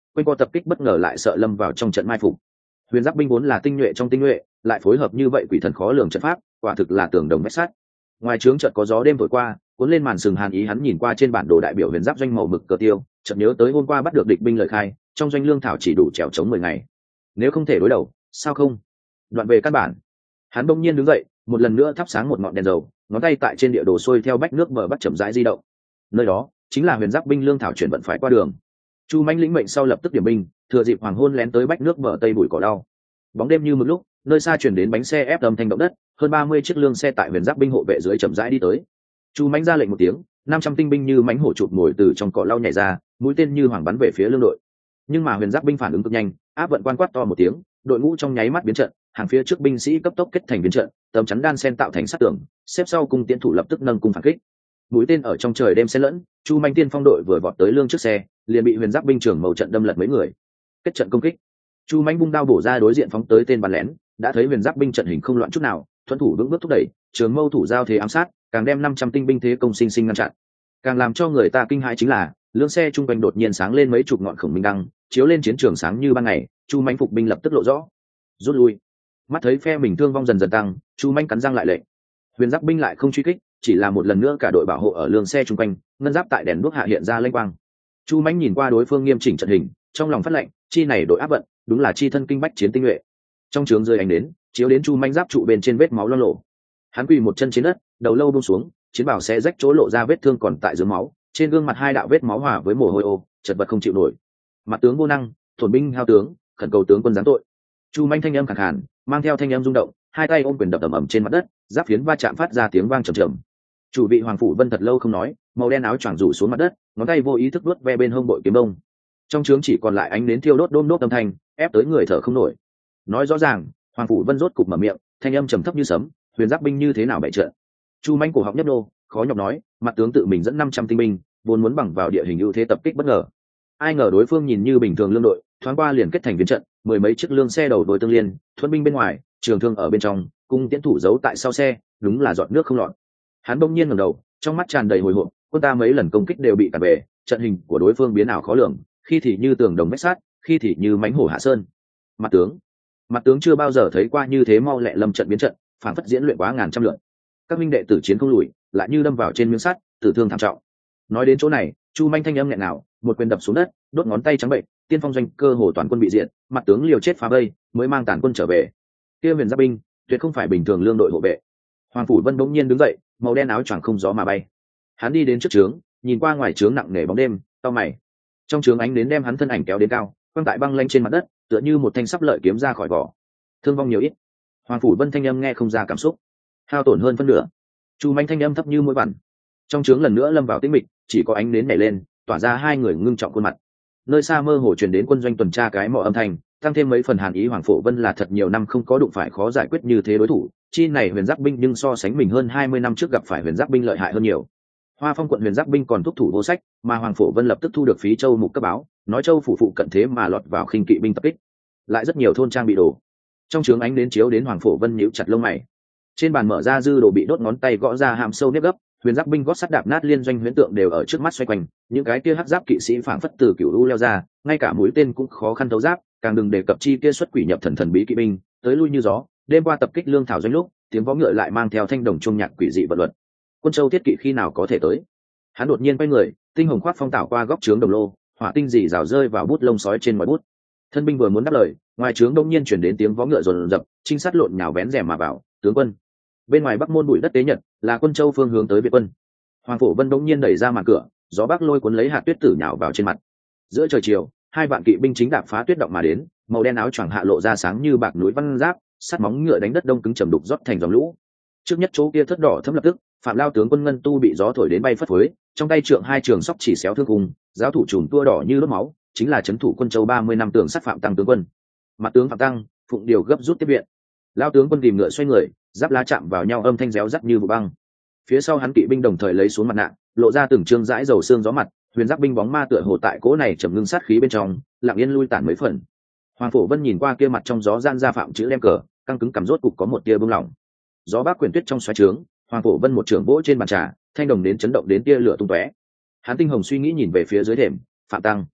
quanh co tập kích bất ngờ lại sợ lâm vào trong trận mai phục. Huyền giáp binh vốn là tinh nhuệ trong tinh nhuệ, lại phối hợp như vậy quỷ thần khó lường trận pháp, quả thực là tường đồng vách sắt. Ngoài trướng trận có gió đêm thổi qua, cuốn lên màn sừng hàn ý, hắn nhìn qua trên bản đồ đại biểu huyền giáp doanh màu mực cờ tiêu, chợt nhớ tới hôm qua bắt được địch binh lời khai, trong doanh lương thảo chỉ đủ trèo chống mười ngày. Nếu không thể đối đầu, sao không? Đoạn về căn bản. Hắn bỗng nhiên đứng dậy, một lần nữa thắp sáng một ngọn đèn dầu, ngón tay tại trên địa đồ xuôi theo bách nước bờ bắc chậm rãi di động. Nơi đó chính là huyền giáp binh lương thảo chuyển vận phải qua đường. Chu Mãnh lĩnh mệnh sau lập tức điểm binh, thừa dịp hoàng hôn lén tới bách nước bờ tây bụi cỏ đau. Bóng đêm như mực lúc, nơi xa chuyển đến bánh xe ép âm thanh động đất, hơn ba mươi chiếc lương xe tại huyền giáp binh hộ vệ dưới chậm rãi đi tới. Chu Mãnh ra lệnh một tiếng, năm trăm tinh binh như mãnh hổ chụp ngồi từ trong cỏ lau nhảy ra, mũi tên như hoàng bắn về phía lương đội. Nhưng mà huyền giáp binh phản ứng cực nhanh, áp vận quan quát to một tiếng, đội ngũ trong nháy mắt biến trận, hàng phía trước binh sĩ cấp tốc kết thành biến trận, tấm chắn đan sen tạo thành sát tường, xếp sau cung tiến thủ lập tức nâng cung phản kích. Mũi tên ở trong trời đêm xen lẫn, Chu Mãnh tiên phong đội vừa vọt tới lương trước xe, liền bị huyền giáp binh trưởng màu trận đâm lật mấy người. Kết trận công kích, Chu Mãnh vung đao bổ ra đối diện phóng tới tên bắn lén, đã thấy huyền giáp binh trận hình không loạn chút nào, thuận thủ vững bước thúc đẩy, trường mâu thủ giao thế ám sát, càng đem năm trăm tinh binh thế công sinh sinh ngăn chặn. Càng làm cho người ta kinh hãi chính là, lương xe trung quanh đột nhiên sáng lên mấy chục ngọn khổng minh đăng, chiếu lên chiến trường sáng như ban ngày. Chu Mãnh phục binh lập tức lộ rõ, rút lui. Mắt thấy phe mình thương vong dần dần tăng, Chu Mãnh cắn răng lại lệnh. Huyền giáp binh lại không truy kích, chỉ là một lần nữa cả đội bảo hộ ở lương xe trung quanh, ngân giáp tại đèn đuốc hạ hiện ra lênh quang. Chu Mãnh nhìn qua đối phương nghiêm chỉnh trận hình, trong lòng phát lệnh, chi này đội áp vận, đúng là chi thân kinh bách chiến tinh nhuệ. Trong trướng rơi ánh đến, chiếu đến Chu Mãnh giáp trụ bên trên vết máu loang lổ. Hắn quỳ một chân trên đất, đầu lâu buông xuống, chiến bào xé rách chỗ lộ ra vết thương còn tại dưới máu, trên gương mặt hai đạo vết máu hòa với mồ hôi ô, chật vật không chịu nổi. Mặt tướng vô năng, thổn binh hao tướng, khẩn cầu tướng quân giáng tội. Chu Mãnh thanh âm khàn khàn, mang theo thanh âm rung động, hai tay ôm quyền đập ầm ầm trên mặt đất, giáp phiến va chạm phát ra tiếng vang trầm trầm. Chủ vị Hoàng Phủ Vân thật lâu không nói, màu đen áo choàng rủ xuống mặt đất, ngón tay vô ý thức vuốt ve bên hông bội kiếm đông. Trong trướng chỉ còn lại ánh nến thiêu đốt đôm đốt âm thanh, ép tới người thở không nổi. Nói rõ ràng, Hoàng Phủ Vân rốt cục mở miệng, thanh âm trầm thấp như sấm, huyền giáp binh như thế nào bại trận. Chu Mãnh cổ họng nhấp nô, khó nhọc nói, mặt tướng tự mình dẫn năm trăm tinh binh, vốn muốn bằng vào địa hình ưu thế tập kích bất ngờ. Ai ngờ đối phương nhìn như bình thường lương đội, thoáng qua liền kết thành viên trận, mười mấy chiếc lương xe đầu đuôi tương liên, thuẫn binh bên ngoài, trường thương ở bên trong, cung tiễn thủ giấu tại sau xe, đúng là giọt nước không lọt. Hắn bỗng nhiên ngẩng đầu, trong mắt tràn đầy hồi hộp, quân ta mấy lần công kích đều bị cản về, trận hình của đối phương biến ảo khó lường, khi thì như tường đồng vách sắt, khi thì như mãnh hổ hạ sơn. Mặt tướng, mặt tướng chưa bao giờ thấy qua như thế mau lẹ lâm trận biến trận, phản phất diễn luyện quá ngàn trăm lượt. Các minh đệ tử chiến không lùi, lại như đâm vào trên miếng sắt, tử thương thảm trọng. Nói đến chỗ này, Chu Mãnh thanh âm nghẹn ngào, một quyền đập xuống đất, đốt ngón tay trắng bệnh, tiên phong doanh cơ hồ toàn quân bị diệt, mặt tướng liều chết phá vây, mới mang tàn quân trở về. Kia huyền giáp binh, tuyệt không phải bình thường lương đội hộ vệ. Hoàng Phủ Vân bỗng nhiên đứng dậy, màu đen áo choàng không gió mà bay. Hắn đi đến trước trướng, nhìn qua ngoài trướng nặng nề bóng đêm, cau mày. Trong trướng ánh đến đem hắn thân ảnh kéo đến cao, quăng tại băng lanh trên mặt đất, tựa như một thanh sắp lợi kiếm ra khỏi vỏ. Thương vong nhiều ít. Hoàng Phủ Vân thanh âm nghe không ra cảm xúc. Hao tổn hơn phân nửa. Chu Mãnh thanh âm thấp như mũi vằn. Trong trướng lần nữa lâm vào tĩnh mịch, chỉ có ánh nến nảy lên, tỏa ra hai người ngưng trọng khuôn mặt. Nơi xa mơ hồ truyền đến quân doanh tuần tra cái mỏ âm thanh, tăng thêm mấy phần hàn ý. Hoàng Phổ Vân là thật nhiều năm không có đụng phải khó giải quyết như thế đối thủ, chi này huyền giáp binh nhưng so sánh mình hơn hai mươi năm trước gặp phải huyền giáp binh lợi hại hơn nhiều. Hoa Phong quận huyền giáp binh còn thúc thủ vô sách, mà Hoàng Phổ Vân lập tức thu được phí châu mục cấp báo, nói châu phủ phụ cận thế mà lọt vào khinh kỵ binh tập kích, lại rất nhiều thôn trang bị đổ. Trong trướng ánh đến chiếu đến Hoàng Phổ Vân nhíu chặt lông mày. Trên bàn mở ra dư đồ bị đốt ngón tay gõ ra hàm sâu nếp gấp, huyền giáp binh gót sắt đạp nát liên doanh huyễn tượng đều ở trước mắt xoay quanh, những cái kia hắc giáp kỵ sĩ phảng phất từ cửu u leo ra, ngay cả mũi tên cũng khó khăn thấu giáp, càng đừng đề cập chi kia xuất quỷ nhập thần thần bí kỵ binh, tới lui như gió. Đêm qua tập kích lương thảo doanh lúc, tiếng vó ngựa lại mang theo thanh đồng chuông nhạc quỷ dị vận luật. Quân Châu thiết kỵ khi nào có thể tới? Hắn đột nhiên quay người, tinh hồng khoác phong tảo qua góc trướng đồng lô, hỏa tinh dị rào rơi vào bút lông sói trên mọi bút. Thân binh vừa muốn đáp lời, ngoài trướng đông nhiên chuyển đến tiếng vó ngựa rồn rập, trinh sát lộn nhào vén rèm mà vào, tướng quân. Bên ngoài bắc môn bụi đất tế nhật, là Quân Châu phương hướng tới Việt quân. Hoàng Phổ Vân đông nhiên đẩy ra màn cửa, gió bắc lôi cuốn lấy hạt tuyết tử nhào vào trên mặt. Giữa trời chiều, hai vạn kỵ binh chính đạp phá tuyết động mà đến, màu đen áo choàng hạ lộ ra sáng như bạc núi văn giáp, sắt móng ngựa đánh đất đông cứng trầm đục rót thành dòng lũ. Trước nhất chỗ kia thất đỏ thấm lập tức, Phạm Lao tướng quân Ngân Tu bị gió thổi đến bay phất phới, trong tay trượng hai trường sóc chỉ xéo thương cùng, giáo thủ trùm tua đỏ như đốt máu, chính là trấn thủ Quân Châu ba mươi năm tường sắt Phạm Tăng tướng quân. Mặt tướng Phạm Tăng, phụng điều gấp rút tiếp viện. Lao tướng quân tìm ngựa xoay người, giáp lá chạm vào nhau âm thanh réo rắt như vụ băng. Phía sau hắn kỵ binh đồng thời lấy xuống mặt nạ, lộ ra từng trương dãi dầu xương gió mặt, huyền giáp binh bóng ma tựa hồ tại cỗ này trầm ngưng sát khí bên trong, lặng yên lui tản mấy phần. Hoàng Phổ Vân nhìn qua kia mặt trong gió gian ra Phạm chữ đem cờ, căng cứng cảm rốt cục có một tia bưng lỏng. Gió bắc quyển tuyết trong xoáy trướng, Hoàng Phổ Vân một trường vỗ trên bàn trà, thanh đồng đến chấn động đến tia lửa tung tóe. Hắn tinh hồng suy nghĩ nhìn về phía dưới thềm, Phạm Tăng,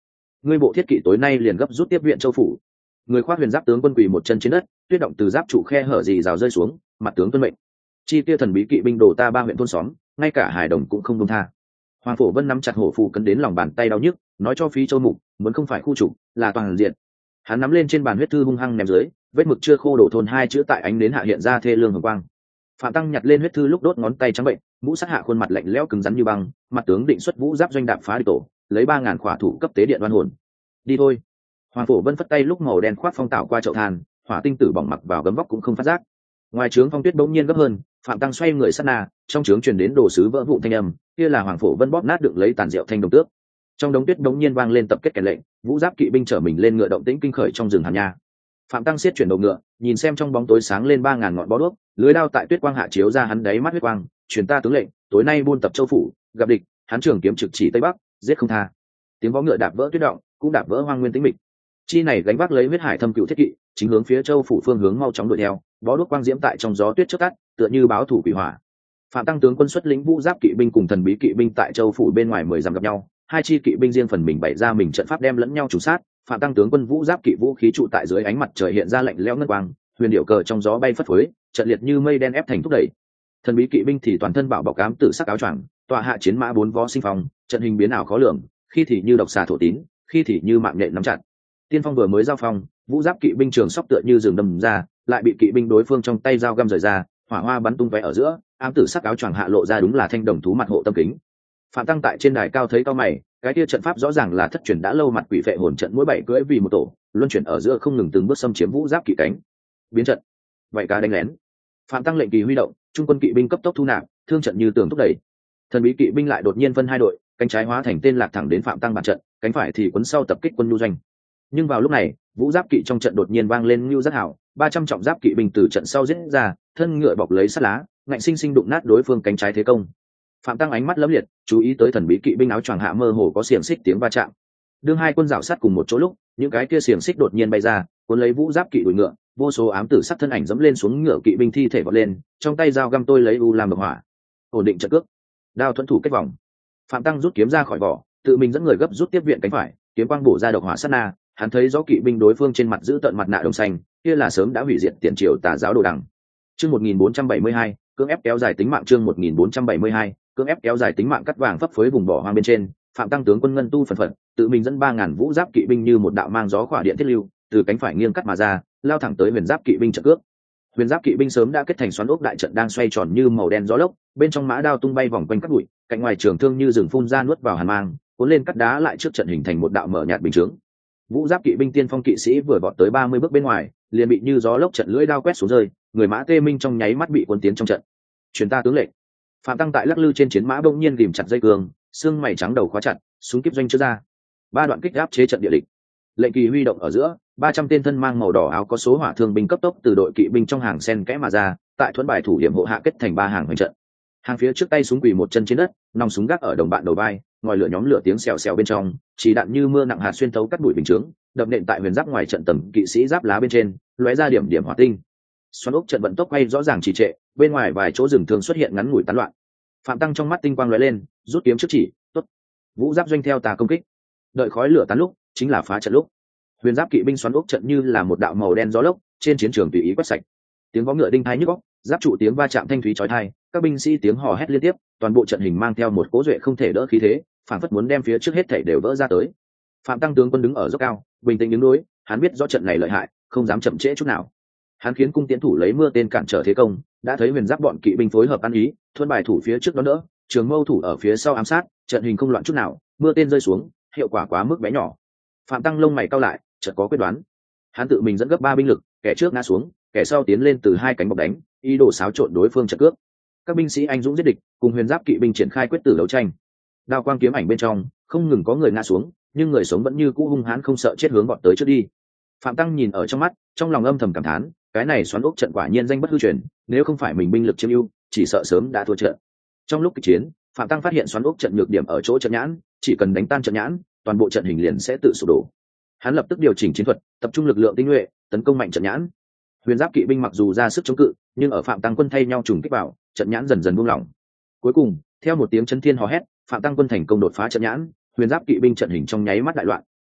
ngươi bộ thiết kỵ tối nay liền gấp rút tiếp viện châu phủ. Người khoác huyền giáp tướng quân quỳ một chân trên đất, tuyết động từ giáp trụ khe hở gì rào rơi xuống, mặt tướng tuân mệnh. Chi tiêu thần bí kỵ binh đồ ta ba huyện thôn xóm, ngay cả hải đồng cũng không buông tha. Hoàng Phổ Vân nắm chặt hổ phù cấn đến lòng bàn tay đau nhức, nói cho Phí Châu Mục, muốn không phải khu trục, là toàn diện. Hắn nắm lên trên bàn huyết thư hung hăng ném dưới, vết mực chưa khô đổ thôn hai chữ tại ánh đến hạ hiện ra thê lương hồng quang. Phạm Tăng nhặt lên huyết thư lúc đốt ngón tay trắng bệnh, mũ sát hạ khuôn mặt lạnh lẽo cứng rắn như băng, mặt tướng định xuất vũ giáp doanh đạp phá địch tổ, lấy ba ngàn khỏa thủ cấp tế điện đoan hồn. Đi thôi. Hoàng Phổ Vân phất tay lúc màu đen khoác phong tạo qua chậu than, hỏa tinh tử bỏng mặc vào gấm vóc cũng không phát giác. Ngoài trướng phong tuyết bỗng nhiên gấp hơn, Phạm Tăng xoay người sát na, trong trướng truyền đến đồ sứ vỡ vụn thanh âm, kia là Hoàng Phổ Vân bóp nát đựng lấy tàn rượu thanh đồng tước. Trong đống tuyết bỗng nhiên vang lên tập kết kèn lệnh, vũ giáp kỵ binh chở mình lên ngựa động tĩnh kinh khởi trong rừng hàn nha. Phạm Tăng siết chuyển đầu ngựa, nhìn xem trong bóng tối sáng lên ba ngàn ngọn bó đuốc, lưới đao tại tuyết quang hạ chiếu ra hắn đáy mắt huyết quang, truyền ta tướng lệnh, tối nay buôn tập châu phủ, gặp địch, hắn trường kiếm trực chỉ tây bắc, giết không tha. Tiếng vó ngựa đạp vỡ tuyết động, cũng đạp vỡ hoang nguyên tĩnh mịch. Chi này gánh vác lấy huyết hải thâm cựu thiết kỵ, chính hướng phía châu phủ phương hướng mau chóng đuổi theo, bó đuốc quang diễm tại trong gió tuyết chớp tắt, tựa như báo thủ quỷ hỏa. Phạm Tăng tướng quân xuất lĩnh vũ giáp kỵ binh cùng thần bí kỵ binh tại châu phủ bên ngoài mười dặm gặp nhau, hai chi kỵ binh riêng phần mình bày ra mình trận pháp đem lẫn nhau trùng sát. Phạm Tăng tướng quân vũ giáp kỵ vũ khí trụ tại dưới ánh mặt trời hiện ra lạnh lẽo ngân quang, huyền điệu cờ trong gió bay phất phới, trận liệt như mây đen ép thành thúc đẩy. Thần bí kỵ binh thì toàn thân bảo bọc cám tử sắc áo choàng, tọa hạ chiến mã bốn vó sinh phong, trận hình biến ảo khó lường, khi thì như độc xà thổ tín, khi thì như mạng nhện nắm chặt. Tiên phong vừa mới giao phong, vũ giáp kỵ binh trường sóc tựa như rừng đâm ra, lại bị kỵ binh đối phương trong tay dao găm rời ra, hỏa hoa bắn tung tóe ở giữa, ám tử sắc áo choàng hạ lộ ra đúng là thanh đồng thú mặt hộ tâm kính. Phạm Tăng tại trên đài cao thấy cao mày, cái kia trận pháp rõ ràng là thất truyền đã lâu mặt quỷ vệ hồn trận mỗi bảy cưỡi vì một tổ, luân chuyển ở giữa không ngừng từng bước xâm chiếm vũ giáp kỵ cánh. Biến trận, vậy cá đánh lén. Phạm Tăng lệnh kỳ huy động, trung quân kỵ binh cấp tốc thu nạp, thương trận như tường thúc đẩy. Thần bí kỵ binh lại đột nhiên phân hai đội, cánh trái hóa thành tên lạc thẳng đến Phạm Tăng bản trận, cánh phải thì quấn sau tập kích quân nhu doanh. Nhưng vào lúc này, vũ giáp kỵ trong trận đột nhiên vang lên nhu rất hảo, ba trăm trọng giáp kỵ binh từ trận sau giết ra, thân ngựa bọc lấy sắt lá, ngạnh sinh sinh đụng nát đối phương cánh trái thế công. Phạm Tăng ánh mắt lấm liệt, chú ý tới thần bí kỵ binh áo choàng hạ mơ hồ có xiềng xích tiếng va chạm. Đương hai quân rảo sát cùng một chỗ lúc, những cái kia xiềng xích đột nhiên bay ra, cuốn lấy vũ giáp kỵ đuổi ngựa, vô số ám tử sắc thân ảnh dẫm lên xuống ngựa kỵ binh thi thể vọt lên, trong tay dao găm tôi lấy u làm bậc hỏa, ổn định trận cước. Đao thuẫn thủ kết vòng. Phạm Tăng rút kiếm ra khỏi vỏ, tự mình dẫn người gấp rút tiếp viện cánh phải, kiếm quang bổ ra độc hỏa sát na, hắn thấy rõ kỵ binh đối phương trên mặt giữ tận mặt nạ đồng xanh, kia là sớm đã hủy diệt tiền triều tà giáo đồ đằng. Chương một nghìn bốn trăm bảy mươi hai, cưỡng ép kéo dài tính mạng chương một nghìn bốn trăm bảy mươi hai, cưỡng ép kéo dài tính mạng cắt vàng phấp phới vùng bỏ hoang bên trên, Phạm Tăng tướng quân ngân tu phần phật, tự mình dẫn ba ngàn vũ giáp kỵ binh như một đạo mang gió khỏa điện thiết lưu, từ cánh phải nghiêng cắt mà ra, lao thẳng tới huyền giáp kỵ binh trận cướp. Huyền giáp kỵ binh sớm đã kết thành xoắn ốc đại trận đang xoay tròn như màu đen gió lốc, bên trong mã đao tung bay vòng quanh cắt bụi, cạnh ngoài trường thương như rừng phun ra nuốt vào hàn mang, cuốn lên cắt đá lại trước trận hình thành một đạo mở nhạt bình chướng. Vũ giáp kỵ binh tiên phong kỵ sĩ vừa vọt tới ba mươi bước bên ngoài, liền bị như gió lốc trận lưỡi đao quét xuống rơi, người mã tê minh trong nháy mắt bị quân tiến trong trận. Truyền ta tướng lệnh. Phạm Tăng tại lắc lư trên chiến mã bỗng nhiên ghìm chặt dây cương, xương mày trắng đầu khóa chặt, súng kíp doanh chưa ra. Ba đoạn kích áp chế trận địa địch. Lệnh kỳ huy động ở giữa, ba trăm tên thân mang màu đỏ áo có số hỏa thương binh cấp tốc từ đội kỵ binh trong hàng sen kẽ mà ra, tại thuẫn bài thủ điểm hộ hạ kết thành ba hàng hoành trận. Hàng phía trước tay súng quỳ một chân trên đất, nòng súng gác ở đồng bạn đầu vai, ngòi lửa nhóm lửa tiếng xèo xèo bên trong, chỉ đạn như mưa nặng hạt xuyên thấu cắt bụi bình chướng, đập nện tại huyền giáp ngoài trận tầng kỵ sĩ giáp lá bên trên, lóe ra điểm điểm hỏa tinh. Xoắn ốc trận vận tốc quay rõ ràng trì trệ, bên ngoài vài chỗ rừng thường xuất hiện ngắn ngủi tán loạn. Phạm Tăng trong mắt tinh quang lóe lên, rút kiếm trước chỉ, tốt. Vũ giáp doanh theo tà công kích. Đợi khói lửa tán lúc, chính là phá trận lúc. Huyền giáp kỵ binh xoắn ốc trận như là một đạo màu đen gió lốc, trên chiến trường tùy ý quét sạch. Tiếng vó ngựa đinh tai nhức óc, giáp trụ tiếng va chạm thanh thúy chói tai, các binh sĩ tiếng hò hét liên tiếp, toàn bộ trận hình mang theo một cố duệ không thể đỡ khí thế, phản phất muốn đem phía trước hết thảy đều vỡ ra tới. Phạm Tăng tướng quân đứng ở dốc cao, bình tĩnh đứng đối, hắn biết rõ trận này lợi hại, không dám chậm trễ chút nào. Hắn khiến cung tiễn thủ lấy mưa tên cản trở thế công, đã thấy huyền giáp bọn kỵ binh phối hợp ăn ý, thuần bài thủ phía trước đó đỡ, trường mâu thủ ở phía sau ám sát, trận hình không loạn chút nào, mưa tên rơi xuống, hiệu quả quá mức bé nhỏ. Phạm Tăng lông mày cau lại, chợt có quyết đoán. Hắn tự mình dẫn gấp ba binh lực, kẻ trước ngã xuống, kẻ sau tiến lên từ hai cánh bọc đánh, ý đồ xáo trộn đối phương trận cướp. Các binh sĩ anh dũng giết địch, cùng huyền giáp kỵ binh triển khai quyết tử đấu tranh. Đao quang kiếm ảnh bên trong, không ngừng có người ngã xuống, nhưng người sống vẫn như cũ hung hãn không sợ chết hướng bọn tới trước đi. Phạm Tăng nhìn ở trong mắt, trong lòng âm thầm cảm thán, cái này xoắn ốc trận quả nhiên danh bất hư truyền, nếu không phải mình binh lực chiếm ưu, chỉ sợ sớm đã thua trận. Trong lúc kịch chiến, Phạm Tăng phát hiện xoắn ốc trận nhược điểm ở chỗ trận nhãn, chỉ cần đánh tan trận nhãn, toàn bộ trận hình liền sẽ tự sụp đổ. Hắn lập tức điều chỉnh chiến thuật, tập trung lực lượng tinh nhuệ, tấn công mạnh trận nhãn. Huyền giáp kỵ binh mặc dù ra sức chống cự, nhưng ở Phạm Tăng quân thay nhau trùng kích vào, trận nhãn dần dần buông lỏng. Cuối cùng, theo một tiếng chấn thiên hò hét, Phạm Tăng quân thành công đột phá trận nhãn, huyền giáp kỵ binh trận hình trong nháy mắt đại loạn,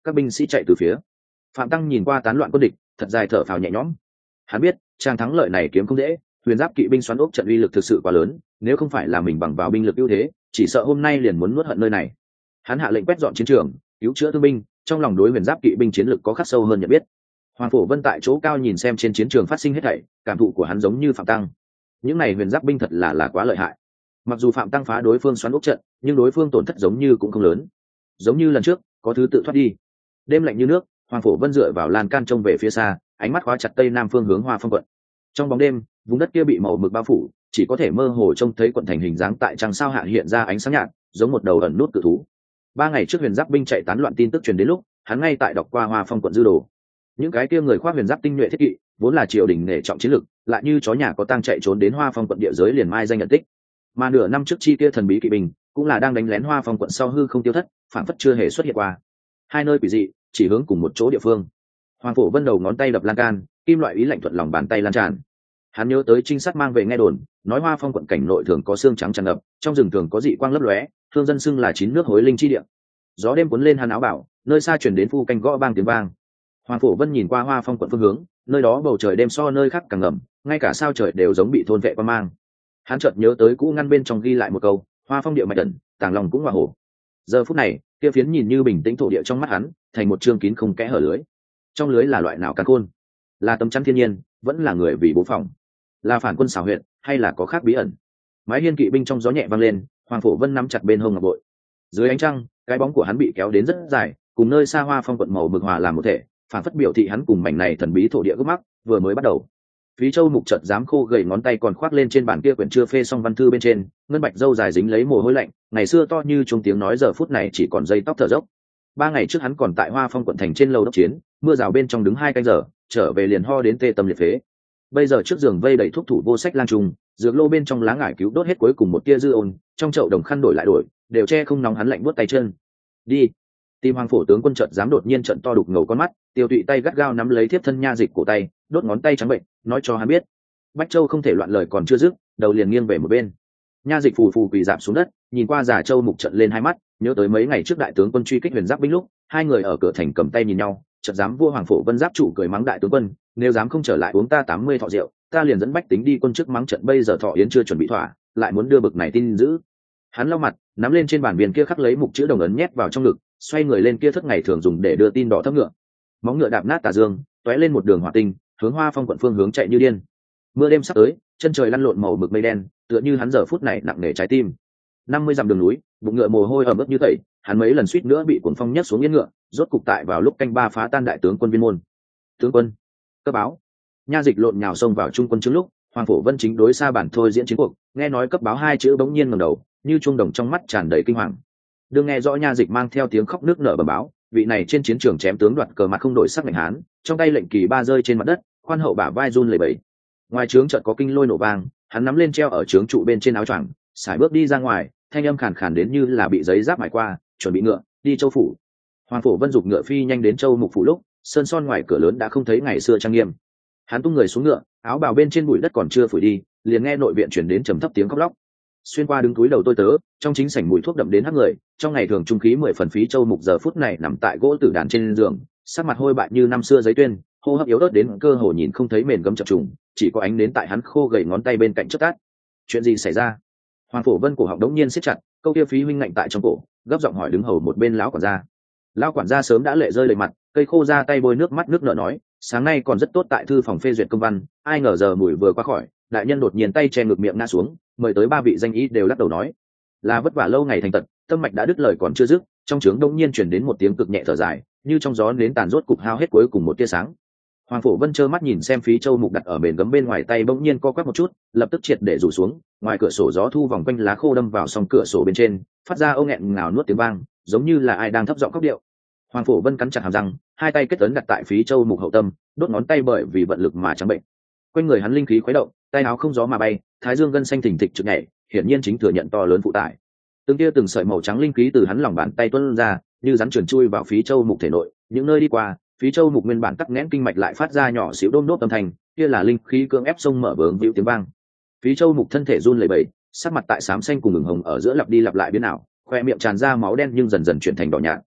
các binh sĩ chạy từ phía. Phạm Tăng nhìn qua tán loạn quân địch, thật dài thở phào nhẹ nhõm. Hắn biết trang thắng lợi này kiếm không dễ, huyền giáp kỵ binh xoắn ốc trận uy lực thực sự quá lớn, nếu không phải là mình bằng vào binh lực ưu thế, chỉ sợ hôm nay liền muốn nuốt hận nơi này. Hắn hạ lệnh quét dọn chiến trường, cứu chữa thương binh, trong lòng đối huyền giáp kỵ binh chiến lực có khắc sâu hơn nhận biết. Hoàng Phổ Vân tại chỗ cao nhìn xem trên chiến trường phát sinh hết thảy, cảm thụ của hắn giống như Phạm Tăng. Những này huyền giáp binh thật là là quá lợi hại. Mặc dù Phạm Tăng phá đối phương xoắn ốc trận, nhưng đối phương tổn thất giống như cũng không lớn. Giống như lần trước, có thứ tự thoát đi. Đêm lạnh như nước, Hoàng Phổ Vân dựa vào lan can trông về phía xa, ánh mắt khóa chặt tây nam phương hướng Hoa Phong quận. Trong bóng đêm, vùng đất kia bị màu mực bao phủ, chỉ có thể mơ hồ trông thấy quận thành hình dáng tại trăng sao hạ hiện ra ánh sáng nhạt, giống một đầu ẩn nút cự thú. Ba ngày trước huyền giáp binh chạy tán loạn tin tức truyền đến lúc, hắn ngay tại đọc qua Hoa Phong quận dư đồ. Những cái kia người khoác huyền giáp tinh nhuệ thiết kỵ, vốn là triều đình nể trọng chiến lực, lại như chó nhà có tang chạy trốn đến Hoa Phong quận địa giới liền mai danh nhận tích. Mà nửa năm trước chi kia thần bí kỵ binh, cũng là đang đánh lén Hoa Phong quận sau hư không tiêu thất, phản phất chưa hề xuất hiện qua. Hai nơi quỷ dị, chỉ hướng cùng một chỗ địa phương. Hoàng Phổ Vân đầu ngón tay đập lan can, kim loại ý lạnh thuận lòng bàn tay lan tràn. Hắn nhớ tới trinh sát mang về nghe đồn, nói Hoa Phong quận cảnh nội thường có xương trắng tràn ngập, trong rừng thường có dị quang lấp lóe, thương dân xưng là chín nước hối linh chi địa. Gió đêm cuốn lên hắn áo bảo, nơi xa truyền đến phu canh gõ bang tiếng vang. Hoàng Phổ Vân nhìn qua Hoa Phong quận phương hướng, nơi đó bầu trời đêm so nơi khác càng ngầm, ngay cả sao trời đều giống bị thôn vệ qua mang. Hắn chợt nhớ tới cũ ngăn bên trong ghi lại một câu: Hoa Phong địa mạch ẩn, tàng lòng cũng hòa hổ. Giờ phút này, kia phiến nhìn như bình tĩnh thổ địa trong mắt hắn, thành một chương kín không kẽ hở lưới. Trong lưới là loại nào càn khôn? Là tấm chắn thiên nhiên, vẫn là người vì bố phòng? Là phản quân xảo huyệt, hay là có khác bí ẩn? Mái hiên kỵ binh trong gió nhẹ vang lên, Hoàng Phổ Vân nắm chặt bên hông ngọc bội. Dưới ánh trăng, cái bóng của hắn bị kéo đến rất dài, cùng nơi xa Hoa Phong quận màu mực hòa làm một thể, phản phất biểu thị hắn cùng mảnh này thần bí thổ địa gốc mắc vừa mới bắt đầu. Phí Châu Mục chợt dám khô gầy ngón tay còn khoác lên trên bản kia quyển chưa phê xong văn thư bên trên, ngân bạch râu dài dính lấy mồ hôi lạnh, ngày xưa to như chuông tiếng nói giờ phút này chỉ còn dây tóc thở dốc. Ba ngày trước hắn còn tại Hoa Phong quận thành trên lầu đốc chiến, mưa rào bên trong đứng hai canh giờ, trở về liền ho đến tê tâm liệt phế. Bây giờ trước giường vây đầy thuốc thủ vô sách lang trùng, dược lô bên trong lá ngải cứu đốt hết cuối cùng một tia dư ôn, trong chậu đồng khăn đổi lại đổi, đều che không nóng hắn lạnh buốt tay chân. Đi. Tim Hoàng Phổ tướng quân chợt dám đột nhiên trận to đục ngầu con mắt, tiêu tụy tay gắt gao nắm lấy thiếp thân nha dịch cổ tay, đốt ngón tay trắng bệnh, nói cho hắn biết. Bách Châu không thể loạn lời còn chưa dứt, đầu liền nghiêng về một bên. Nha dịch phù phù quỳ rạp xuống đất, nhìn qua Già Châu Mục trận lên hai mắt, nhớ tới mấy ngày trước đại tướng quân truy kích huyền giáp binh lúc, hai người ở cửa thành cầm tay nhìn nhau, chợt dám vua Hoàng Phổ Vân giáp chủ cười mắng đại tướng quân, nếu dám không trở lại uống ta tám mươi thọ rượu, ta liền dẫn bách tính đi quân chức mắng trận bây giờ thọ yến chưa chuẩn bị thỏa, lại muốn đưa bực này tin dữ. Hắn lau mặt, nắm lên trên bàn viên kia khắc lấy mục chữ đồng ấn nhét vào trong ngực, xoay người lên kia thất ngày thường dùng để đưa tin đỏ thấp ngựa. Móng ngựa đạp nát tà dương, tóe lên một đường hỏa tinh, hướng Hoa Phong quận phương hướng chạy như điên. Mưa đêm sắp tới, chân trời lăn lộn màu mực mây đen, tựa như hắn giờ phút này nặng nề trái tim. Năm mươi dặm đường núi, bụng ngựa mồ hôi ẩm ướt như tẩy, hắn mấy lần suýt nữa bị cuồng phong nhấc xuống yên ngựa, rốt cục tại vào lúc canh ba phá tan đại tướng quân viên môn. Tướng quân, cấp báo. Nha dịch lộn nhào xông vào trung quân trước lúc, Hoàng Phổ Vân chính đối xa bản thôi diễn chiến cuộc, nghe nói cấp báo hai chữ bỗng nhiên ngẩng đầu, như chuông đồng trong mắt tràn đầy kinh hoàng. Đương nghe rõ nha dịch mang theo tiếng khóc nước nở bẩm báo, vị này trên chiến trường chém tướng đoạt cờ mặt không đổi sắc lạnh hán, trong tay lệnh kỳ ba rơi trên mặt đất, khoan hậu bả vai run lẩy bẩy. Ngoài trướng chợt có kinh lôi nổ vang, hắn nắm lên treo ở trướng trụ bên trên áo choàng, sải bước đi ra ngoài, thanh âm khàn khàn đến như là bị giấy giáp mài qua, chuẩn bị ngựa, đi Châu phủ. Hoàng Phổ Vân giục ngựa phi nhanh đến Châu Mục phủ lúc, sơn son ngoài cửa lớn đã không thấy ngày xưa trang nghiêm. Hắn tung người xuống ngựa, áo bào bên trên bụi đất còn chưa phủi đi, liền nghe nội viện chuyển đến trầm thấp tiếng khóc lóc. Xuyên qua đứng túi đầu tôi tớ, trong chính sảnh mùi thuốc đậm đến hắc người, trong ngày thường trung khí mười phần Phí Châu Mục giờ phút này nằm tại gỗ tử đàn trên giường, sắc mặt hôi bại như năm xưa giấy tuyên, hô hấp yếu ớt đến cơ hồ nhìn không thấy mền gấm chập trùng, chỉ có ánh đến tại hắn khô gầy ngón tay bên cạnh chớp tắt. Chuyện gì xảy ra? Hoàng Phổ Vân cổ họng đống nhiên siết chặt, câu kia Phí huynh ngạnh tại trong cổ, gấp giọng hỏi đứng hầu một bên lão quản gia. Lão quản gia sớm đã lệ rơi lệ mặt, cây khô ra tay bôi nước mắt nước nở nói, sáng nay còn rất tốt tại thư phòng phê duyệt công văn, ai ngờ giờ mùi vừa qua khỏi, đại nhân đột nhiên tay che ngực miệng ngã xuống, mời tới ba vị danh ý đều lắc đầu nói, là vất vả lâu ngày thành tật, tâm mạch đã đứt lời còn chưa dứt. Trong trướng đông nhiên chuyển đến một tiếng cực nhẹ thở dài, như trong gió nến tàn rốt cục hao hết cuối cùng một tia sáng. Hoàng Phổ Vân trơ mắt nhìn xem Phí Châu Mục đặt ở bền gấm bên ngoài tay bỗng nhiên co quắp một chút, lập tức triệt để rủ xuống. Ngoài cửa sổ gió thu vòng quanh lá khô đâm vào song cửa sổ bên trên, phát ra âu nghẹn ngào nuốt tiếng vang, giống như là ai đang thấp giọng khóc điệu. Hoàng Phổ Vân cắn chặt hàm răng, hai tay kết ấn đặt tại Phí Châu Mục hậu tâm, đốt ngón tay bởi vì vận lực mà trắng bệnh. Quanh người hắn linh khí khuấy động, tay áo không gió mà bay, thái dương gân xanh thình thịch trực nhảy, hiển nhiên chính thừa nhận to lớn phụ tải. Từng tia từng sợi màu trắng linh khí từ hắn lòng bàn tay tuôn ra, như rắn trườn chui vào Phí Châu Mục thể nội, những nơi đi qua, Phí Châu Mục nguyên bản tắc nghẽn kinh mạch lại phát ra nhỏ xíu đôm đốp âm thanh, kia là linh khí cưỡng ép sông mở vướng víu tiếng vang. Phí Châu Mục thân thể run lẩy bẩy, sắc mặt tại xám xanh cùng ửng hồng ở giữa lặp đi lặp lại biến ảo, khoe miệng tràn ra máu đen nhưng dần dần chuyển thành đỏ nhạt.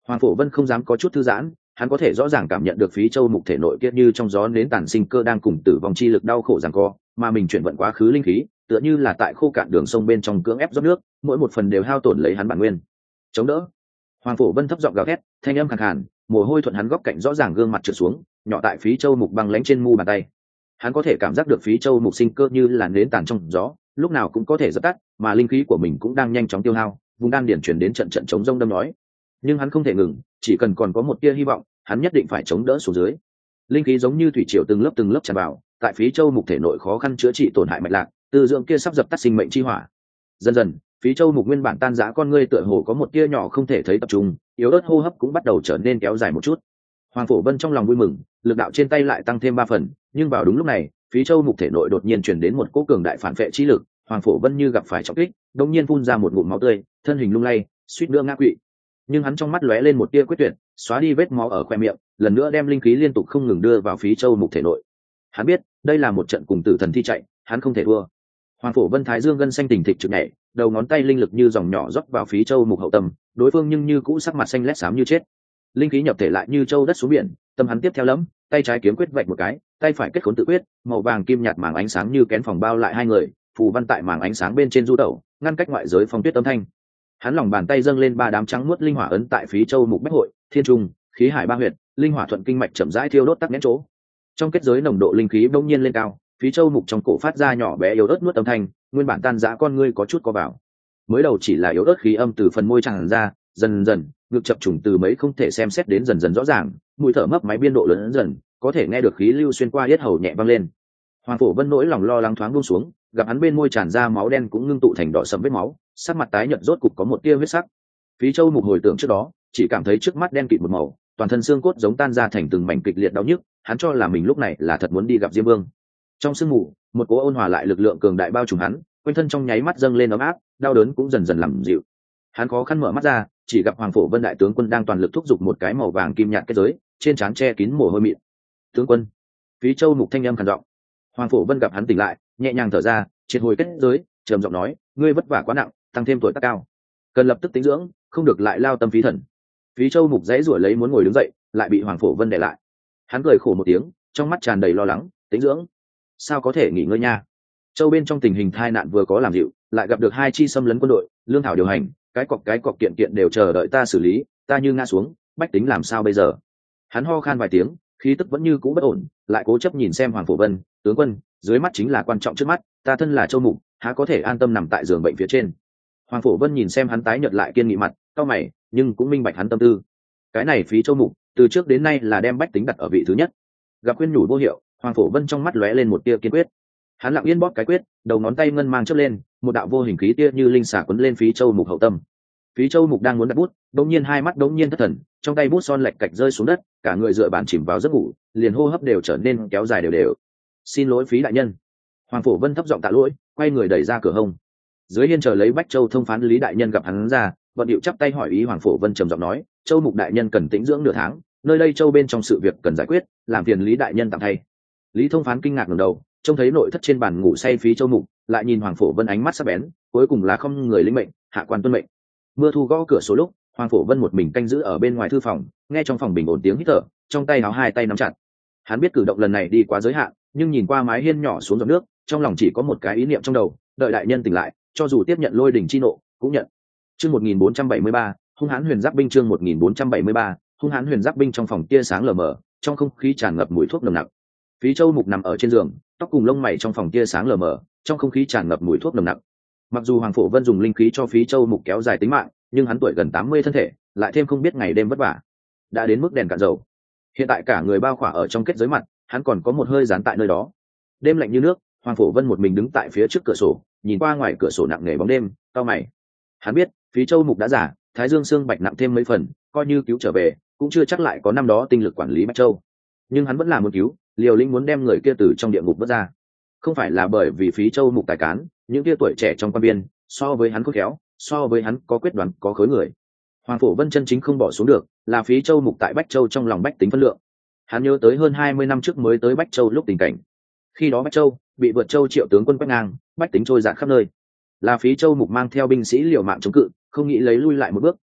Hoàng Phổ Vân không dám có chút thư giãn, hắn có thể rõ ràng cảm nhận được Phí Châu Mục thể nội kia như trong gió nến tàn sinh cơ đang cùng tử vong chi lực đau khổ giằng co, mà mình chuyển vận quá khứ linh khí, tựa như là tại khô cạn đường sông bên trong cưỡng ép rót nước, mỗi một phần đều hao tổn lấy hắn bản nguyên. Chống đỡ. Hoàng Phổ Vân thấp giọng gào thét, thanh âm khàn khàn, mồ hôi thuận hắn góc cạnh rõ ràng gương mặt trượt xuống, nhỏ tại Phí Châu Mục băng lãnh trên mu bàn tay. Hắn có thể cảm giác được Phí Châu Mục sinh cơ như là nến tàn trong gió, lúc nào cũng có thể dập tắt, mà linh khí của mình cũng đang nhanh chóng tiêu hao, vùng đan điển chuyển đến trận trận chống rông đâm nói. Nhưng hắn không thể ngừng, chỉ cần còn có một tia hy vọng, hắn nhất định phải chống đỡ xuống dưới. Linh khí giống như thủy triều từng lớp từng lớp tràn vào, tại Phí Châu Mục thể nội khó khăn chữa trị tổn hại mạch lạc, từ dưỡng kia sắp dập tắt sinh mệnh chi hỏa. Dần dần, Phí Châu Mục nguyên bản tan rã con ngươi tựa hồ có một tia nhỏ không thể thấy tập trung, yếu ớt hô hấp cũng bắt đầu trở nên kéo dài một chút. Hoàng Phổ Vân trong lòng vui mừng, lực đạo trên tay lại tăng thêm ba phần, nhưng vào đúng lúc này, Phí Châu Mục thể nội đột nhiên truyền đến một cỗ cường đại phản vệ chi lực, Hoàng Phổ Vân như gặp phải trọng kích, đột nhiên phun ra một ngụm máu tươi, thân hình lung lay, suýt nữa ngã quỵ. Nhưng hắn trong mắt lóe lên một tia quyết tuyệt, xóa đi vết máu ở khoe miệng, lần nữa đem linh khí liên tục không ngừng đưa vào Phí Châu Mục thể nội. Hắn biết, đây là một trận cùng tử thần thi chạy, hắn không thể thua. Hoàng Phổ Vân thái dương gân xanh tỉnh thịch trực nhảy, đầu ngón tay linh lực như dòng nhỏ rót vào Phí Châu Mục hậu tâm, đối phương nhưng như cũ sắc mặt xanh lét xám như chết. Linh khí nhập thể lại như châu đất xuống biển, tâm hắn tiếp theo lẫm, tay trái kiếm quyết vạch một cái, tay phải kết khốn tự quyết, màu vàng kim nhạt màng ánh sáng như kén phòng bao lại hai người, phù văn tại màng ánh sáng bên trên du tẩu, ngăn cách ngoại giới phong tuyết âm thanh. Hắn lòng bàn tay dâng lên ba đám trắng muốt linh hỏa ấn tại Phí Châu Mục bách hội, thiên trung, khí hải ba huyệt, linh hỏa thuận kinh mạch chậm rãi thiêu đốt tắc nghẽn chỗ. Trong kết giới nồng độ linh khí bỗng nhiên lên cao, Phí Châu Mục trong cổ phát ra nhỏ bé yếu ớt nuốt âm thanh, nguyên bản tan rã con ngươi có chút co vào. Mới đầu chỉ là yếu ớt khí âm từ phần môi tràn ra, dần dần, ngực chập trùng từ mấy không thể xem xét đến dần dần rõ ràng, mũi thở mấp máy biên độ lớn dần, có thể nghe được khí lưu xuyên qua yết hầu nhẹ vang lên. Hoàng Phổ Vân nỗi lòng lo lắng thoáng buông xuống, gặp hắn bên môi tràn ra máu đen cũng ngưng tụ thành đỏ sẫm vết máu, sắc mặt tái nhợt rốt cục có một tia huyết sắc. Phí Châu Mục hồi tưởng trước đó, chỉ cảm thấy trước mắt đen kịt một màu, toàn thân xương cốt giống tan ra thành từng mảnh kịch liệt đau nhức, hắn cho là mình lúc này là thật muốn đi gặp Diêm Vương. Trong sương mù, một cỗ ôn hòa lại lực lượng cường đại bao trùm hắn, quanh thân trong nháy mắt dâng lên ấm áp, đau đớn cũng dần dần làm dịu. Hắn khó khăn mở mắt ra, chỉ gặp Hoàng Phổ Vân đại tướng quân đang toàn lực thúc giục một cái màu vàng kim nhạt kết giới, trên trán che kín mồ hôi mịn. "Tướng quân." Phí Châu Mục thanh âm khàn giọng. Hoàng Phổ Vân gặp hắn tỉnh lại, nhẹ nhàng thở ra, triệt hồi kết giới, trầm giọng nói, "Ngươi vất vả quá nặng, tăng thêm tuổi tác cao, cần lập tức tĩnh dưỡng, không được lại lao tâm phí thần." Phí Châu Mục dãy rủa lấy muốn ngồi đứng dậy, lại bị Hoàng Phổ Vân đè lại. Hắn cười khổ một tiếng, trong mắt tràn đầy lo lắng, "Tĩnh dưỡng? Sao có thể nghỉ ngơi nha? Châu bên trong tình hình tai nạn vừa có làm dịu, lại gặp được hai chi xâm lấn quân đội, lương thảo điều hành, cái cọc cái cọc kiện kiện đều chờ đợi ta xử lý, ta như ngã xuống, bách tính làm sao bây giờ?" Hắn ho khan vài tiếng, khí tức vẫn như cũ bất ổn, lại cố chấp nhìn xem Hoàng Phổ Vân, "Tướng quân, dưới mắt chính là quan trọng trước mắt, ta thân là Châu Mục, há có thể an tâm nằm tại giường bệnh phía trên." Hoàng Phổ Vân nhìn xem hắn tái nhợt lại kiên nghị mặt, cau mày, nhưng cũng minh bạch hắn tâm tư. Cái này Phí Châu Mục, từ trước đến nay là đem bách tính đặt ở vị thứ nhất. Gặp khuyên nhủ vô hiệu, Hoàng Phổ Vân trong mắt lóe lên một tia kiên quyết. Hắn lặng yên bóp cái quyết, đầu ngón tay ngân mang chớp lên, một đạo vô hình khí tia như linh xà quấn lên Phí Châu Mục hậu tâm. Phí Châu Mục đang muốn đặt bút, đột nhiên hai mắt đột nhiên thất thần, trong tay bút son lệch cạch rơi xuống đất, cả người dựa bàn chìm vào giấc ngủ, liền hô hấp đều trở nên kéo dài đều đều. "Xin lỗi Phí đại nhân." Hoàng Phổ Vân thấp giọng tạ lỗi, quay người đẩy ra cửa hông. Dưới hiên chờ lấy Bách Châu thông phán Lý đại nhân gặp hắn ra, vận điệu chắp tay hỏi ý. Hoàng Phổ Vân trầm giọng nói, "Châu Mục đại nhân cần tĩnh dưỡng nửa tháng, nơi đây Châu bên trong sự việc cần giải quyết, làm phiền Lý đại nhân tạm thay." Lý thông phán kinh ngạc ngẩng đầu, trông thấy nội thất trên bàn ngủ say Phí Châu Mục, lại nhìn Hoàng Phổ Vân ánh mắt sắc bén, cuối cùng là không người lĩnh mệnh, hạ quan tuân mệnh. Mưa thu gõ cửa số lúc, Hoàng Phổ Vân một mình canh giữ ở bên ngoài thư phòng, nghe trong phòng bình ổn tiếng hít thở, trong tay áo hai tay nắm chặt. Hắn biết cử động lần này đi quá giới hạn, nhưng nhìn qua mái hiên nhỏ xuống giọt nước, trong lòng chỉ có một cái ý niệm trong đầu, đợi đại nhân tỉnh lại, cho dù tiếp nhận lôi đỉnh chi nộ, cũng nhận. Chương một nghìn bốn trăm bảy mươi ba, hung hãn huyền giáp binh. Chương một nghìn bốn trăm bảy mươi ba, hung hãn huyền giáp binh. Trong phòng tia sáng lờ mờ, trong không khí tràn ngập mùi thuốc nồng nặc. Phí Châu Mục nằm ở trên giường, tóc cùng lông mày trong phòng tia sáng lờ mờ, trong không khí tràn ngập mùi thuốc nồng nặc. Mặc dù Hoàng Phổ Vân dùng linh khí cho Phí Châu Mục kéo dài tính mạng, nhưng hắn tuổi gần tám mươi thân thể, lại thêm không biết ngày đêm vất vả, đã đến mức đèn cạn dầu. Hiện tại cả người bao khỏa ở trong kết giới mặt, hắn còn có một hơi dán tại nơi đó. Đêm lạnh như nước, Hoàng Phổ Vân một mình đứng tại phía trước cửa sổ, nhìn qua ngoài cửa sổ nặng nề bóng đêm, cau mày. Hắn biết, Phí Châu Mục đã giả, Thái Dương xương bạch nặng thêm mấy phần, coi như cứu trở về, cũng chưa chắc lại có năm đó tinh lực quản lý Bách Châu. Nhưng hắn vẫn là muốn cứu, liều lĩnh muốn đem người kia từ trong địa ngục vớt ra. Không phải là bởi vì Phí Châu Mục tài cán, những kia tuổi trẻ trong quan biên, so với hắn khôn khéo, so với hắn có quyết đoán, có khối người. Hoàng Phổ Vân chân chính không bỏ xuống được, là Phí Châu Mục tại Bách Châu trong lòng bách tính phân lượng. Hắn nhớ tới hơn hai mươi năm trước mới tới Bách Châu lúc tình cảnh. Khi đó Bách Châu bị vượt Châu Triệu tướng quân quét ngang, bách tính trôi dạt khắp nơi. Là Phí Châu Mục mang theo binh sĩ liều mạng chống cự, không nghĩ lấy lui lại một bước,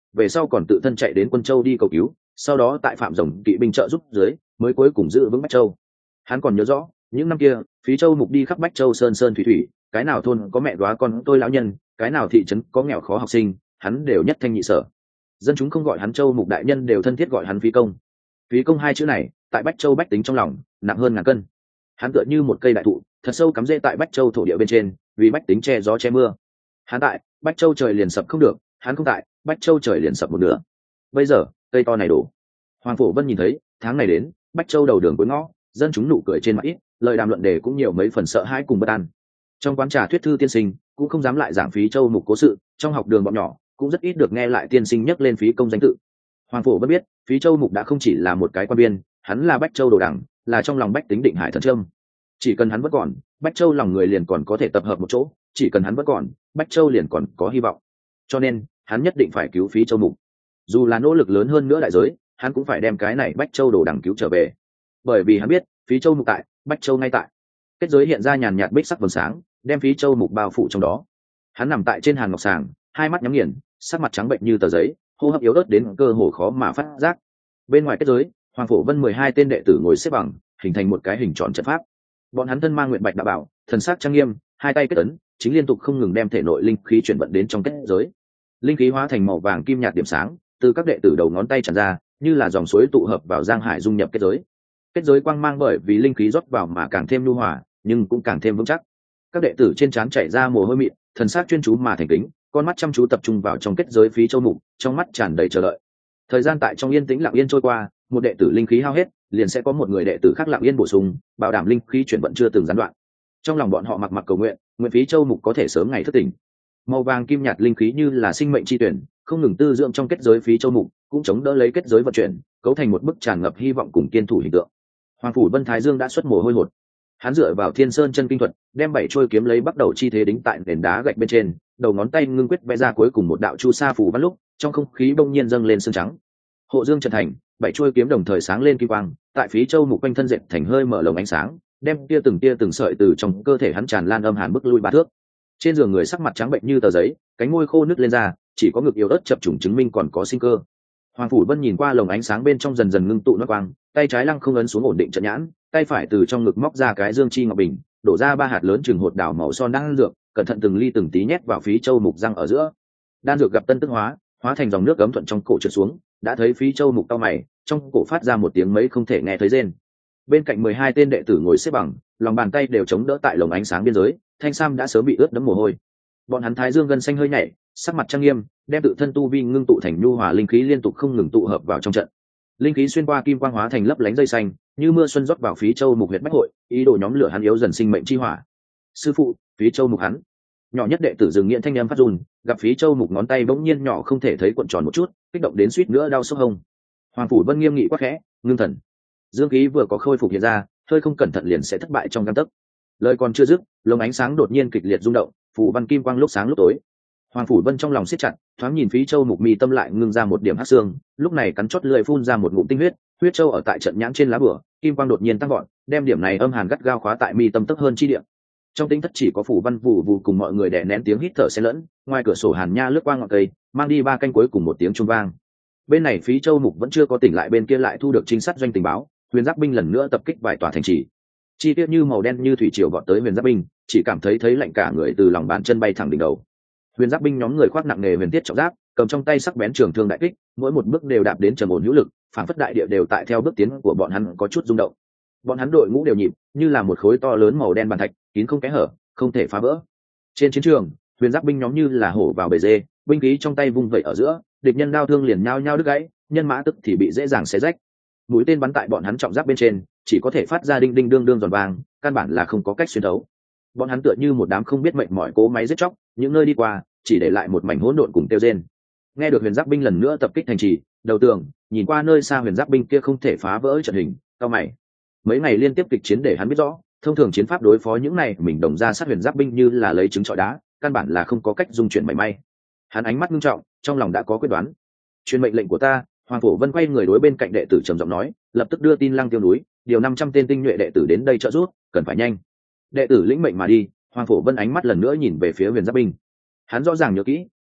về sau còn tự thân chạy đến Quân Châu đi cầu cứu, sau đó tại Phạm Rồng kỵ binh trợ giúp dưới mới cuối cùng giữ vững Bách Châu. Hắn còn nhớ rõ những năm kia Phí Châu Mục đi khắp Bách Châu sơn sơn thủy thủy, cái nào thôn có mẹ đóa con tôi lão nhân, cái nào thị trấn có nghèo khó học sinh, hắn đều nhất thanh nhị sở. Dân chúng không gọi hắn Châu Mục đại nhân, đều thân thiết gọi hắn Phí công. Phí công hai chữ này tại Bách Châu bách tính trong lòng nặng hơn ngàn cân. Hắn tựa như một cây đại thụ thật sâu cắm rễ tại Bách Châu thổ địa bên trên, vì bách tính che gió che mưa. Hắn tại Bách Châu trời liền sập không được, hắn không tại Bách Châu trời liền sập một nửa. Bây giờ cây to này đổ. Hoàng Phổ Vân nhìn thấy tháng này đến Bách Châu đầu đường cuối ngõ, dân chúng nụ cười trên mặt ít, lời đàm luận đề cũng nhiều mấy phần sợ hãi cùng bất an. Trong quán trà thuyết thư tiên sinh cũng không dám lại giảng Phí Châu Mục cố sự, trong học đường bọn nhỏ cũng rất ít được nghe lại tiên sinh nhắc lên Phí công danh tự. Hoàng Phổ Vân biết Phí Châu Mục đã không chỉ là một cái quan biên, hắn là Bách Châu đồ đẳng, là trong lòng bách tính định hải thần trâm. Chỉ cần hắn vẫn còn, Bách Châu lòng người liền còn có thể tập hợp một chỗ, chỉ cần hắn vẫn còn, Bách Châu liền còn có hy vọng. Cho nên hắn nhất định phải cứu Phí Châu Mục, dù là nỗ lực lớn hơn nữa đại giới, hắn cũng phải đem cái này Bách Châu đồ đẳng cứu trở về. Bởi vì hắn biết Phí Châu Mục tại, Bách Châu ngay tại. Kết giới hiện ra nhàn nhạt bích sắc vầng sáng, đem Phí Châu Mục bao phủ trong đó. Hắn nằm tại trên hàn ngọc sàng, hai mắt nhắm nghiền, sắc mặt trắng bệnh như tờ giấy, hô hấp yếu ớt đến cơ hồ khó mà phát giác. Bên ngoài kết giới, Hoàng Phổ Vân mười hai tên đệ tử ngồi xếp bằng, hình thành một cái hình tròn trận pháp. Bọn hắn thân mang nguyện bạch đạo bảo, thần sắc trang nghiêm, hai tay kết ấn, chính liên tục không ngừng đem thể nội linh khí chuyển vận đến trong kết giới. Linh khí hóa thành màu vàng kim nhạt điểm sáng, từ các đệ tử đầu ngón tay tràn ra, như là dòng suối tụ hợp vào giang hải dung nhập kết giới. Kết giới quang mang bởi vì linh khí rót vào mà càng thêm nhu hòa, nhưng cũng càng thêm vững chắc. Các đệ tử trên trán chảy ra mồ hôi mịn, thần sắc chuyên chú mà thành kính, con mắt chăm chú tập trung vào trong kết giới Phí Châu Mục, trong mắt tràn đầy chờ đợi. Thời gian tại trong yên tĩnh lặng yên trôi qua, một đệ tử linh khí hao hết, liền sẽ có một người đệ tử khác lặng yên bổ sung, bảo đảm linh khí chuyển vận chưa từng gián đoạn. Trong lòng bọn họ mặc mặc cầu nguyện, nguyện Phí Châu Mục có thể sớm ngày thức tỉnh. Màu vàng kim nhạt linh khí như là sinh mệnh chi tuyển, không ngừng tư dưỡng trong kết giới Phí Châu Mục, cũng chống đỡ lấy kết giới vận chuyển, cấu thành một bức tràn ngập hy vọng cùng kiên thủ hình tượng. Hoàng Phủ Vân Thái Dương đã xuất mồ hôi hột. Hắn dựa vào Thiên Sơn chân kinh thuật, đem bảy chuôi kiếm lấy bắt đầu chi thế đính tại nền đá gạch bên trên, đầu ngón tay ngưng quyết vẽ ra cuối cùng một đạo chu sa phù văn lúc, trong không khí bỗng nhiên dâng lên sương trắng. Hộ Dương trận thành, bảy chuôi kiếm đồng thời sáng lên kim quang, tại Phí Châu Mục quanh thân dệt thành hơi mở lồng ánh sáng, đem tia từng tia từng sợi từ trong cơ thể hắn tràn lan âm hàn bức lui ba thước. Trên giường người sắc mặt trắng bệnh như tờ giấy, cánh môi khô nứt lên ra, chỉ có ngực yếu ớt chập trùng chứng minh còn có sinh cơ. Hoàng Phủ Vân nhìn qua lồng ánh sáng bên trong dần dần ngưng tụ nó quang, tay trái lăng không ấn xuống ổn định trận nhãn, tay phải từ trong ngực móc ra cái dương chi ngọc bình, đổ ra ba hạt lớn chừng hột đào màu son đan dược, cẩn thận từng ly từng tí nhét vào Phí Châu Mục răng ở giữa. Đan dược gặp tân tức hóa, hóa thành dòng nước ấm thuận trong cổ trượt xuống, đã thấy Phí Châu Mục cau mày, trong cổ phát ra một tiếng mấy không thể nghe thấy rên. Bên cạnh mười hai tên đệ tử ngồi xếp bằng, lòng bàn tay đều chống đỡ tại lồng ánh sáng biên giới, thanh sam đã sớm bị ướt đẫm mồ hôi. Bọn hắn thái dương gân xanh hơi nhảy, sắc mặt trang nghiêm, đem tự thân tu vi ngưng tụ thành nhu hòa linh khí liên tục không ngừng tụ hợp vào trong trận. Linh khí xuyên qua kim quang hóa thành lấp lánh dây xanh, như mưa xuân rót vào Phí Châu Mục huyệt bách hội, ý đồ nhóm lửa hắn yếu dần sinh mệnh chi hỏa. Sư phụ, Phí Châu Mục hắn. Nhỏ nhất đệ tử dừng nghiện thanh âm phát run, gặp Phí Châu Mục ngón tay bỗng nhiên nhỏ không thể thấy cuộn tròn một chút, kích động đến suýt nữa đau sốc hông. Hoàng Phủ Vân nghiêm nghị quát khẽ, ngưng thần. Dương khí vừa có khôi phục hiện ra, hơi không cẩn thận liền sẽ thất bại trong gang tấc. Lời còn chưa dứt, lồng ánh sáng đột nhiên kịch liệt rung động, phủ văn kim quang lúc sáng lúc tối. Hoàng Phủ Vân trong lòng siết chặt, thoáng nhìn Phí Châu Mục mi tâm lại ngưng ra một điểm hắc xương, lúc này cắn chót lưỡi phun ra một ngụm tinh huyết, huyết châu ở tại trận nhãn trên lá bửa, kim quang đột nhiên tăng vọt, đem điểm này âm hàn gắt gao khóa tại mi tâm tấc hơn chi điểm. Trong tính thất chỉ có phủ văn vụ vụ cùng mọi người đè nén tiếng hít thở xen lẫn, ngoài cửa sổ hàn nha lướt qua ngọn cây, mang đi ba canh cuối cùng một tiếng chuông vang. Bên này Phí Châu Mục vẫn chưa có tỉnh lại, bên kia lại thu được trinh sát doanh tình báo, Huyền Giáp binh lần nữa tập kích vài tòa thành trì. Chi tiết như màu đen như thủy triều vọt tới Huyền Giáp binh, chỉ cảm thấy thấy lạnh cả người từ lòng bàn chân bay thẳng đỉnh đầu. Huyền Giáp binh nhóm người khoác nặng nề huyền thiết trọng giáp, cầm trong tay sắc bén trường thương đại kích, mỗi một bước đều đạp đến trầm ổn hữu lực, phảng phất đại địa đều tại theo bước tiến của bọn hắn có chút rung động. Bọn hắn đội ngũ đều nhịp, như là một khối to lớn màu đen bàn thạch, kín không kẽ hở, không thể phá vỡ. Trên chiến trường, Huyền Giáp binh nhóm như là hổ vào bầy dê, binh khí trong tay vung vẩy ở giữa, địch nhân đao thương liền nhao nhao đứt gãy, nhân mã tức thì bị dễ dàng xé rách. Mũi tên bắn tại bọn hắn trọng giáp bên trên, chỉ có thể phát ra đinh đinh đương đương giòn vàng, căn bản là không có cách xuyên thấu. Bọn hắn tựa như một đám không biết mệnh mỏi cố máy giết chóc, những nơi đi qua chỉ để lại một mảnh hỗn độn cùng tiêu rên. Nghe được Huyền Giáp binh lần nữa tập kích thành trì, đầu tường nhìn qua nơi xa Huyền Giáp binh kia không thể phá vỡ trận hình, cao mày. Mấy ngày liên tiếp kịch chiến để hắn biết rõ, thông thường chiến pháp đối phó những này mình đồng ra sát Huyền Giáp binh như là lấy trứng trọi đá, căn bản là không có cách dung chuyển mảy may. Hắn ánh mắt nghiêm trọng, trong lòng đã có quyết đoán. Truyền mệnh lệnh của ta. Hoàng Phổ Vân quay người đối bên cạnh đệ tử trầm giọng nói, lập tức đưa tin Lăng Tiêu núi, điều năm trăm tên tinh nhuệ đệ tử đến đây trợ giúp, cần phải nhanh. Đệ tử lĩnh mệnh mà đi. Hoàng Phổ Vân ánh mắt lần nữa nhìn về phía Huyền Giáp binh. Hắn rõ ràng nhớ kỹ,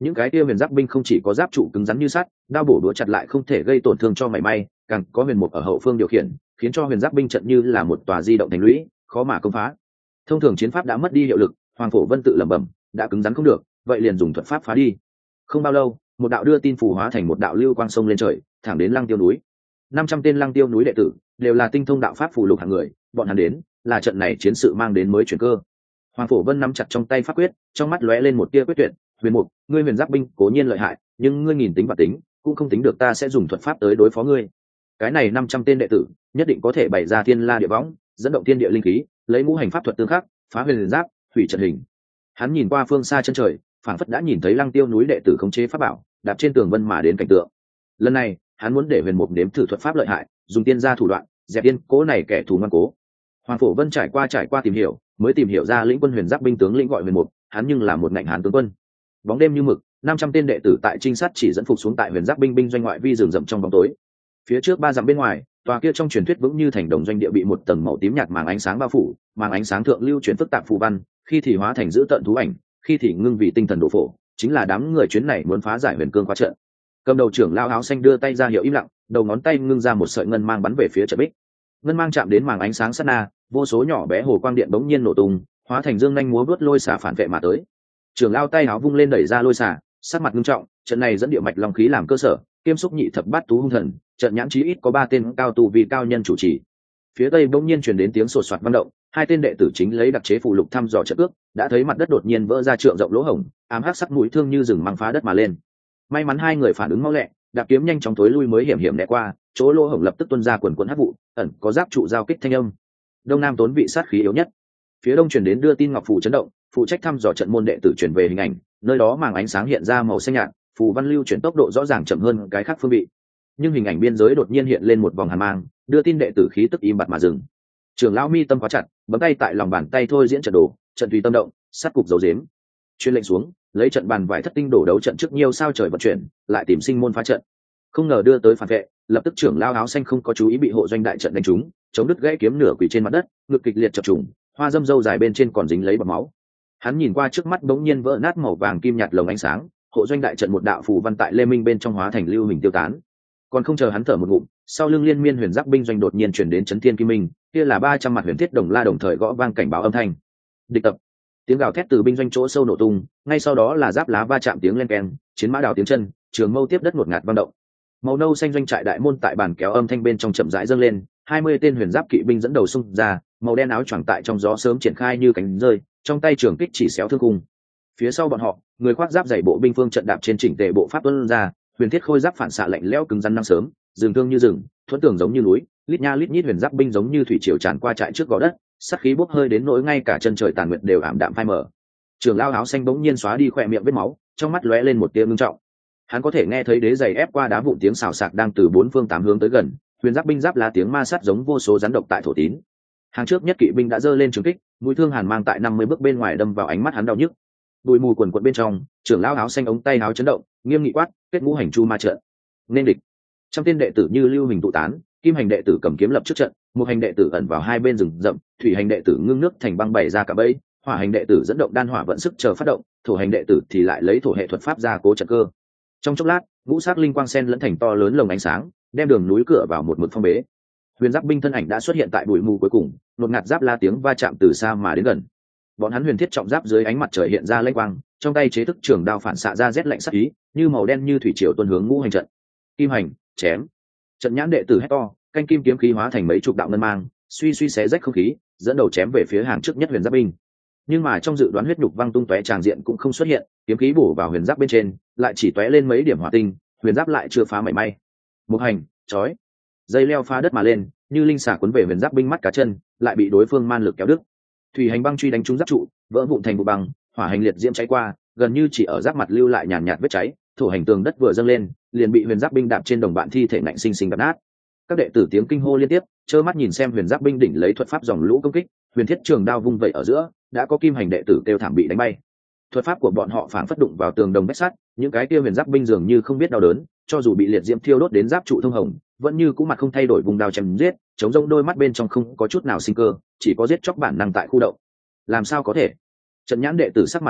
những cái kia huyền giáp binh không chỉ có giáp trụ cứng rắn như sắt, đao bổ đũa chặt lại không thể gây tổn thương cho mảy may, càng có huyền mục ở hậu phương điều khiển, khiến cho huyền giáp binh trận như là một tòa di động thành lũy, khó mà công phá. Thông thường chiến pháp đã mất đi hiệu lực, Hoàng Phổ Vân tự lẩm bẩm, đã cứng rắn không được, vậy liền dùng thuật pháp phá đi. Không bao lâu, một đạo đưa tin phù hóa thành một đạo lưu quang sông lên trời, thẳng đến Lăng Tiêu núi. Năm trăm tên Lăng Tiêu núi đệ tử đều là tinh thông đạo pháp phù lục hạng người, bọn hắn đến, là trận này chiến sự mang đến mới chuyển cơ. Hoàng Phổ Vân nắm chặt trong tay pháp quyết, trong mắt lóe lên một tia quyết tuyệt, "Huyền Mục, ngươi huyền giáp binh cố nhiên lợi hại, nhưng ngươi nhìn tính và tính, cũng không tính được ta sẽ dùng thuật pháp tới đối phó ngươi. Cái này năm trăm tên đệ tử, nhất định có thể bày ra thiên la địa võng, dẫn động thiên địa linh khí, lấy ngũ hành pháp thuật tương khắc, phá huyền giáp, hủy trận hình." Hắn nhìn qua phương xa chân trời, phảng phất đã nhìn thấy Lăng Tiêu núi đệ tử khống chế pháp bảo, đạp trên tường vân mà đến cảnh tượng. Lần này, hắn muốn để Huyền Mục nếm thử thuật pháp lợi hại, dùng tiên gia thủ đoạn, dẹp yên cố này kẻ thù ngoan cố. Hoàng Phổ Vân trải qua trải qua tìm hiểu, mới tìm hiểu ra lĩnh quân huyền giáp binh tướng lĩnh gọi Huyền Mục, hắn nhưng là một ngạnh hán tướng quân. Bóng đêm như mực, năm trăm tên đệ tử tại trinh sát chỉ dẫn phục xuống tại huyền giáp binh binh doanh ngoại vi rừng rậm trong bóng tối. Phía trước ba dặm bên ngoài, tòa kia trong truyền thuyết vững như thành đồng doanh địa bị một tầng màu tím nhạt màng ánh sáng bao phủ, màng ánh sáng thượng lưu chuyển phức tạp phù văn, khi thì hóa thành dữ tợn thú ảnh, khi thì ngưng vì tinh thần độ phổ, chính là đám người chuyến này muốn phá giải huyền cương khóa trận. Cầm đầu trưởng lao áo xanh đưa tay ra hiệu im lặng, đầu ngón tay ngưng ra một sợi ngân mang bắn về phía trận bích. Ngân mang chạm đến màng ánh sáng sát na, vô số nhỏ bé hồ quang điện bỗng nhiên nổ tung, hóa thành dương nhanh múa vớt lôi xả phản vệ mà tới. Trưởng lao tay áo vung lên đẩy ra lôi xả, sắc mặt nghiêm trọng, trận này dẫn địa mạch long khí làm cơ sở, kiêm xúc nhị thập bát tú hung thần, trận nhãn chí ít có ba tên cao tu vì cao nhân chủ trì. Phía tây bỗng nhiên truyền đến tiếng sột soạt vang động, hai tên đệ tử chính lấy đặc chế phù lục thăm dò trận cước, đã thấy mặt đất đột nhiên vỡ ra trượng rộng lỗ hổng, ám hắc sắc mũi thương như rừng mang phá đất mà lên. May mắn hai người phản ứng mau lẹ, đạp kiếm nhanh chóng tối lui mới hiểm hiểm né qua, chỗ lỗ hổng lập tức tuôn ra quần quần hắc vụ, ẩn có giáp trụ giao kích thanh âm. Đông Nam tốn vị sát khí yếu nhất. Phía đông truyền đến đưa tin ngọc phù chấn động, phụ trách thăm dò trận môn đệ tử truyền về hình ảnh, nơi đó màng ánh sáng hiện ra màu xanh nhạt, phù văn lưu chuyển tốc độ rõ ràng chậm hơn cái khác phương vị. Nhưng hình ảnh biên giới đột nhiên hiện lên một vòng hàn mang, đưa tin đệ tử khí tức im bặt mà dừng. Trưởng lão mi tâm khóa chặt, bấm tay tại lòng bàn tay thôi diễn trận đồ, trận tùy tâm động, sát cục dấu dếm. Chuyên lệnh xuống, lấy trận bàn vải thất tinh đổ đấu trận trước nhiều sao trời vận chuyển, lại tìm sinh môn phá trận. Không ngờ đưa tới phản vệ, lập tức trưởng lão áo xanh không có chú ý bị hộ doanh đại trận đánh trúng, chống đứt gãy kiếm nửa quỳ trên mặt đất, ngực kịch liệt chập trùng, hoa dâm dâu dài bên trên còn dính lấy bọt máu. Hắn nhìn qua trước mắt bỗng nhiên vỡ nát màu vàng kim nhạt lồng ánh sáng, hộ doanh đại trận một đạo phù văn tại lê minh bên trong hóa thành lưu hình tiêu tán. Còn không chờ hắn thở một ngụm, sau lưng liên miên huyền giáp binh doanh đột nhiên chuyển đến chấn thiên kim minh, kia là ba trăm mặt huyền thiết đồng la đồng thời gõ vang cảnh báo âm thanh. Địch tập. Tiếng gào thét từ binh doanh chỗ sâu nổ tung, ngay sau đó là giáp lá va chạm tiếng len keng, chiến mã đào tiếng chân, trường mâu tiếp đất ngột ngạt vang động. Màu nâu xanh doanh trại đại môn tại bàn kéo âm thanh bên trong chậm rãi dâng lên, hai mươi tên huyền giáp kỵ binh dẫn đầu xung ra, màu đen áo choàng tại trong gió sớm triển khai như cánh rơi, trong tay trường kích chỉ xéo thương cung. Phía sau bọn họ, người khoác giáp dày bộ binh phương trận đạp trên chỉnh tề bộ pháp tuân ra, huyền thiết khôi giáp phản xạ lạnh lẽo cứng rắn năng sớm, rừng thương như rừng, thuẫn tường giống như núi, lít nha lít nhít huyền giáp binh giống như thủy triều tràn qua trại trước gò đất, sát khí bốc hơi đến nỗi ngay cả chân trời tàn nguyệt đều ảm đạm phai mờ. Trường lao áo xanh bỗng nhiên xóa đi khỏe miệng vết máu, trong mắt lóe lên một tia ngưng trọng. Hắn có thể nghe thấy đế giày ép qua đá vụn tiếng xào xạc đang từ bốn phương tám hướng tới gần, huyền giáp binh giáp lá tiếng ma sát giống vô số rắn độc tại thổ tín. Hàng trước nhất kỵ binh đã giơ lên trường kích, mũi thương hàn mang tại năm mươi bước bên ngoài đâm vào ánh mắt hắn đau nhức. Bụi mù quần quật bên trong, trưởng lão áo xanh ống tay áo chấn động, nghiêm nghị quát, kết ngũ hành chu ma trận. Nên địch. Trăm tên đệ tử như lưu hình tụ tán, kim hành đệ tử cầm kiếm lập trước trận, một hành đệ tử ẩn vào hai bên rừng rậm, thủy hành đệ tử ngưng nước thành băng bày ra cả bẫy, hỏa hành đệ tử dẫn động đan hỏa vận sức chờ phát động, thổ hành đệ tử thì lại lấy thổ hệ thuật pháp ra cố trận cơ. Trong chốc lát, ngũ sắc linh quang sen lẫn thành to lớn lồng ánh sáng, đem đường núi cửa vào một mực phong bế. Huyền giáp binh thân ảnh đã xuất hiện tại bụi mù cuối cùng, nột ngạt giáp la tiếng va chạm từ xa mà đến gần. Bọn hắn huyền thiết trọng giáp dưới ánh mặt trời hiện ra lênh quang, trong tay chế thức trường đao phản xạ ra rét lạnh sắc ý, như màu đen như thủy triều tuôn hướng ngũ hành trận. Kim hành, chém. Trận nhãn đệ tử hét to, canh kim kiếm khí hóa thành mấy chục đạo ngân mang, suy suy xé rách không khí, dẫn đầu chém về phía hàng trước nhất huyền giáp binh. Nhưng mà trong dự đoán huyết nhục văng tung tóe tràng diện cũng không xuất hiện, kiếm khí bổ vào huyền giáp bên trên, lại chỉ tóe lên mấy điểm hỏa tinh, huyền giáp lại chưa phá mảy may. Một hành, chói. Dây leo phá đất mà lên, như linh xà cuốn về huyền giáp binh mắt cá chân, lại bị đối phương man lực kéo đứt. Thủy hành băng truy đánh trúng giáp trụ, vỡ vụn thành vụ băng, hỏa hành liệt diễm cháy qua, gần như chỉ ở giáp mặt lưu lại nhàn nhạt vết cháy. Thổ hành tường đất vừa dâng lên, liền bị huyền giáp binh đạp trên đồng bạn thi thể nạnh sinh sinh đập nát. Các đệ tử tiếng kinh hô liên tiếp, trơ mắt nhìn xem huyền giáp binh đỉnh lấy thuật pháp dòng lũ công kích, huyền thiết trường đao vung vẩy ở giữa, đã có kim hành đệ tử kêu thảm bị đánh bay. Thuật pháp của bọn họ phản phất đụng vào tường đồng vách sắt, những cái kia huyền giáp binh dường như không biết đau đớn, cho dù bị liệt diễm thiêu đốt đến giáp trụ thông hồng, vẫn như cũ mặt không thay đổi vùng đao chém giết, chống rông đôi mắt bên trong không có chút nào sinh cơ, chỉ có giết chóc bản năng tại khu động. Làm sao có thể? Trận nhãn đệ tử sắc mặt trắng bệnh,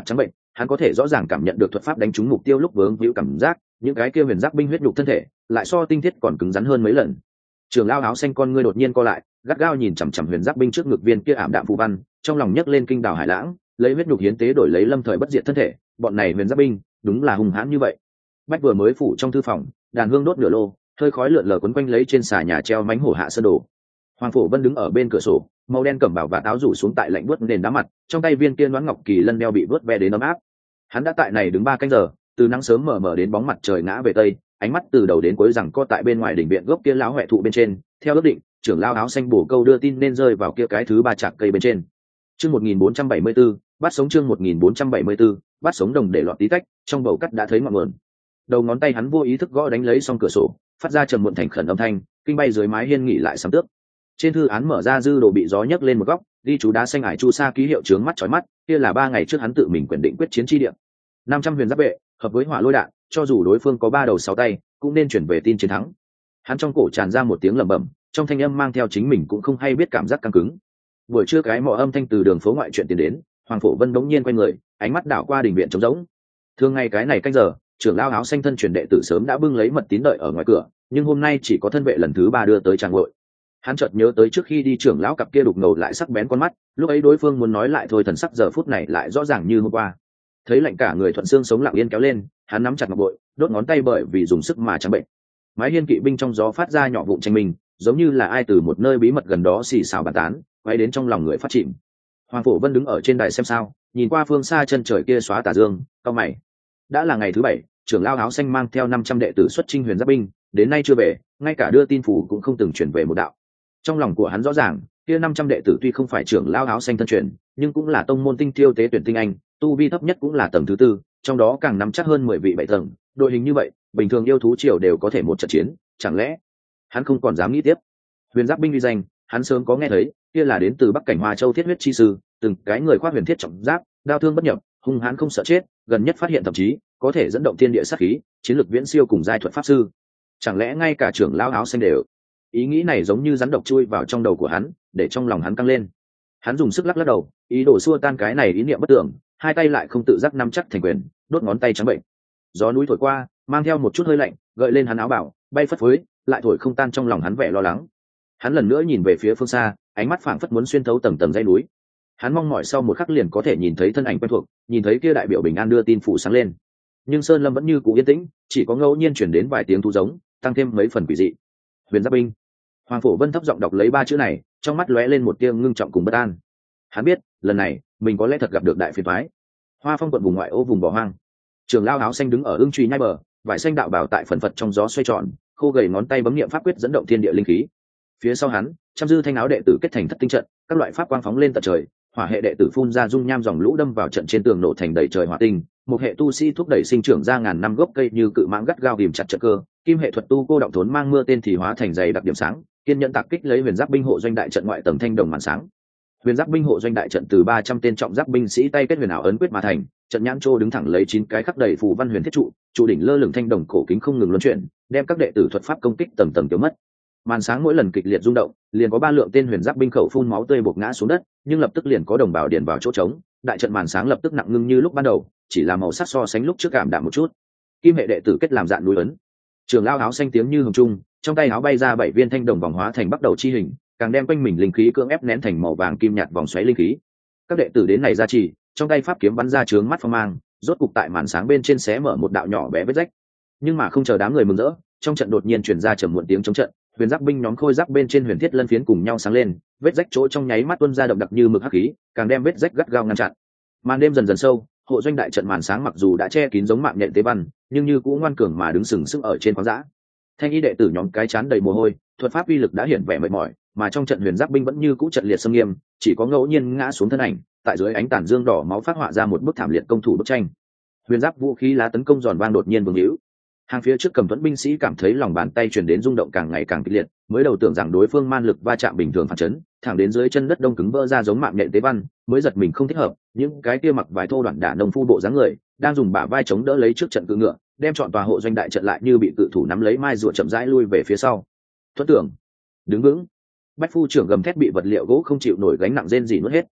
hắn có thể rõ ràng cảm nhận được thuật pháp đánh trúng mục tiêu lúc vướng víu cảm giác, những cái kia huyền giáp binh huyết nhục thân thể lại so tinh thiết còn cứng rắn hơn mấy lần. Trưởng lao áo xanh con ngươi đột nhiên co lại, gắt gao nhìn chằm chằm huyền giáp binh trước ngực viên kia ảm đạm phù văn, trong lòng nhấc lên kinh đào hải lãng, lấy huyết nhục hiến tế đổi lấy lâm thời bất diệt thân thể, bọn này huyền giáp binh đúng là hung hãn như vậy. Bách vừa mới phủ trong thư phòng, đàn hương đốt nửa lô, hơi khói lượn lờ quấn quanh lấy trên xà nhà treo mánh hổ hạ sơn đồ. Hoàng Phổ Vân đứng ở bên cửa sổ, màu đen cẩm bảo và áo rủ xuống tại lạnh buốt nền đá mặt, trong tay viên kia đoán ngọc kỳ lân đeo bị vớt ve đến ấm áp. Hắn đã tại này đứng ba canh giờ, từ nắng sớm mờ mờ đến bóng mặt trời ngã về tây, ánh mắt từ đầu đến cuối rằng co tại bên ngoài đỉnh viện gốc kia lão huệ thụ bên trên. Theo ước định, trưởng lao áo xanh bổ câu đưa tin nên rơi vào kia cái thứ ba chạc cây bên trên. Chương một nghìn bốn trăm bảy mươi tư, bắt sống chương một nghìn bốn trăm bảy mươi tư, bắt sống đồng để lọt tí tách, trong bầu cắt đã thấy ngọn nguồn. Đầu ngón tay hắn vô ý thức gõ đánh lấy song cửa sổ, phát ra trầm muộn thành khẩn âm thanh, kinh bay dưới mái hiên nghỉ lại sấm tước. Trên thư án mở ra dư đồ bị gió nhấc lên một góc, đi chú đá xanh ải chu sa ký hiệu trướng mắt chói mắt, kia là ba ngày trước hắn tự mình quyền định quyết chiến chi địa. năm trăm huyền giáp vệ, hợp với hỏa lôi đạn, cho dù đối phương có ba đầu sáu tay, cũng nên chuyển về tin chiến thắng. Hắn trong cổ tràn ra một tiếng lẩm bẩm, trong thanh âm mang theo chính mình cũng không hay biết cảm giác căng cứng. Buổi trưa cái mỏ âm thanh từ đường phố ngoại chuyện tiến đến, Hoàng Phổ Vân đống nhiên quay người, ánh mắt đảo qua đình viện trống rỗng. Thường ngày cái này canh giờ, trưởng lao áo xanh thân truyền đệ tử sớm đã bưng lấy mật tín đợi ở ngoài cửa, nhưng hôm nay chỉ có thân vệ lần thứ ba đưa tới tràng ngội. Hắn chợt nhớ tới trước khi đi trưởng lão cặp kia đục ngầu lại sắc bén con mắt, lúc ấy đối phương muốn nói lại thôi, thần sắc giờ phút này lại rõ ràng như hôm qua. Thấy lạnh cả người thuận xương sống lặng yên kéo lên, hắn nắm chặt ngọc bội, đốt ngón tay bởi vì dùng sức mà trắng bệnh. Mái hiên kỵ binh trong gió phát ra nhỏ vụn tranh mình, giống như là ai từ một nơi bí mật gần đó xì xào bàn tán, quay đến trong lòng người phát chìm. Hoàng Phổ Vân đứng ở trên đài xem sao, nhìn qua phương xa chân trời kia xóa tà dương, cau mày. Đã là ngày thứ bảy, trưởng lao áo xanh mang theo năm trăm đệ tử xuất chinh huyền giáp binh, đến nay chưa về, ngay cả đưa tin phủ cũng không từng chuyển về một đạo. Trong lòng của hắn rõ ràng, kia năm trăm đệ tử tuy không phải trưởng lao áo xanh thân truyền, nhưng cũng là tông môn tinh tiêu tế tuyển tinh anh, tu vi thấp nhất cũng là tầng thứ tư, trong đó càng nắm chắc hơn mười vị bảy tầng. Đội hình như vậy, bình thường yêu thú triều đều có thể một trận chiến, chẳng lẽ hắn không còn dám nghĩ tiếp? Huyền giáp binh uy danh, hắn sớm có nghe thấy, kia là đến từ Bắc Cảnh Hoa Châu thiết huyết chi sư, từng cái người khoác huyền thiết trọng giáp, đao thương bất nhập, hung hãn không sợ chết, gần nhất phát hiện thậm chí có thể dẫn động thiên địa sát khí, chiến lược viễn siêu cùng giai thuật pháp sư. Chẳng lẽ ngay cả trưởng lao áo xanh đều? Ý nghĩ này giống như rắn độc chui vào trong đầu của hắn, để trong lòng hắn căng lên. Hắn dùng sức lắc lắc đầu, ý đồ xua tan cái này ý niệm bất tưởng, hai tay lại không tự giác nắm chắc thành quyền, đốt ngón tay trắng bệnh. Gió núi thổi qua, mang theo một chút hơi lạnh, gợi lên hắn áo bảo, bay phất phới, lại thổi không tan trong lòng hắn vẻ lo lắng. Hắn lần nữa nhìn về phía phương xa, ánh mắt phảng phất muốn xuyên thấu tầng tầng dãy núi. Hắn mong mỏi sau một khắc liền có thể nhìn thấy thân ảnh quen thuộc, nhìn thấy kia đại biểu bình an đưa tin phủ sáng lên. Nhưng sơn lâm vẫn như cũ yên tĩnh, chỉ có ngẫu nhiên chuyển đến vài tiếng thú giống, tăng thêm mấy phần quỷ dị. Huyền giáp binh. Hoàng Phổ Vân thấp giọng đọc lấy ba chữ này, trong mắt lóe lên một tia ngưng trọng cùng bất an. Hắn biết, lần này mình có lẽ thật gặp được đại phiền toái. Hoa Phong quận vùng ngoại ô vùng bỏ hoang, trường lao áo xanh đứng ở ưng truy nhai bờ, vải xanh đạo bảo tại phần phật trong gió xoay tròn, khô gầy ngón tay bấm niệm pháp quyết dẫn động thiên địa linh khí. Phía sau hắn, trăm dư thanh áo đệ tử kết thành thất tinh trận, các loại pháp quang phóng lên tận trời, hỏa hệ đệ tử phun ra dung nham dòng lũ đâm vào trận trên tường nổ thành đầy trời hỏa tinh, một hệ tu sĩ thúc đẩy sinh trưởng ra ngàn năm gốc cây như cự mãng gắt gao ghìm chặt trận cơ, kim hệ thuật tu cô động thốn mang mưa tên thì hóa thành dày đặc điểm sáng, kiên nhẫn tạc kích lấy huyền giáp binh hộ doanh đại trận ngoại tầng thanh đồng màn sáng. Huyền giáp binh hộ doanh đại trận từ ba trăm tên trọng giáp binh sĩ tay kết huyền ảo ấn quyết mà thành, trận nhãn trô đứng thẳng lấy chín cái khắc đầy phù văn huyền thiết trụ, trụ đỉnh lơ lửng thanh đồng cổ kính không ngừng luân chuyển, đem các đệ tử thuật pháp công kích tầng tầng tiêu mất. Màn sáng mỗi lần kịch liệt rung động, liền có ba lượng tên huyền giáp binh khẩu phun máu tươi buộc ngã xuống đất, nhưng lập tức liền có đồng bào điền vào chỗ trống, đại trận màn sáng lập tức nặng ngưng như lúc ban đầu, chỉ là màu sắc so sánh lúc trước cảm đạm một chút. Kim hệ đệ tử kết làm dạn núi ấn, trường lao áo xanh tiếng như hồng trung, trong tay áo bay ra bảy viên thanh đồng vòng hóa thành bắt đầu chi hình, càng đem quanh mình linh khí cưỡng ép nén thành màu vàng kim nhạt vòng xoáy linh khí. Các đệ tử đến này ra trì, trong tay pháp kiếm bắn ra trướng mắt phong mang, rốt cục tại màn sáng bên trên xé mở một đạo nhỏ bé vết rách. Nhưng mà không chờ đám người mừng rỡ, trong trận đột nhiên truyền ra trầm muộn tiếng chống trận, huyền giáp binh nhóm khôi giáp bên trên huyền thiết lân phiến cùng nhau sáng lên, vết rách chỗ trong nháy mắt tuôn ra đậm đặc như mực hắc khí, càng đem vết rách gắt gao ngăn chặn. Màn đêm dần dần sâu, hộ doanh đại trận màn sáng mặc dù đã che kín giống mạng nhện tế văn, nhưng như cũng ngoan cường mà đứng sừng sững ở trên khoáng dã. Thanh y đệ tử nhóm cái chán đầy mồ hôi, thuật pháp uy lực đã hiển vẻ mệt mỏi, mà trong trận huyền giáp binh vẫn như cũ trận liệt xâm nghiêm, chỉ có ngẫu nhiên ngã xuống thân ảnh, tại dưới ánh tàn dương đỏ máu phát họa ra một bức thảm liệt công thủ bức tranh. Huyền giáp vũ khí lá tấn công giòn vang đột nhiên vương hữu. Hàng phía trước cầm thuẫn binh sĩ cảm thấy lòng bàn tay truyền đến rung động càng ngày càng kịch liệt, mới đầu tưởng rằng đối phương man lực va chạm bình thường phản chấn, thẳng đến dưới chân đất đông cứng vỡ ra giống mạng nhện tế văn, mới giật mình không thích hợp, những cái kia mặc vải thô đoạn đả nông phu bộ dáng người, đang dùng bả vai chống đỡ lấy trước trận cự ngựa, đem chọn tòa hộ doanh đại trận lại như bị cự thủ nắm lấy mai rùa chậm rãi lui về phía sau. Thuẫn tưởng, đứng vững. Bách phu trưởng gầm thét bị vật liệu gỗ không chịu nổi gánh nặng rên rỉ nuốt hết.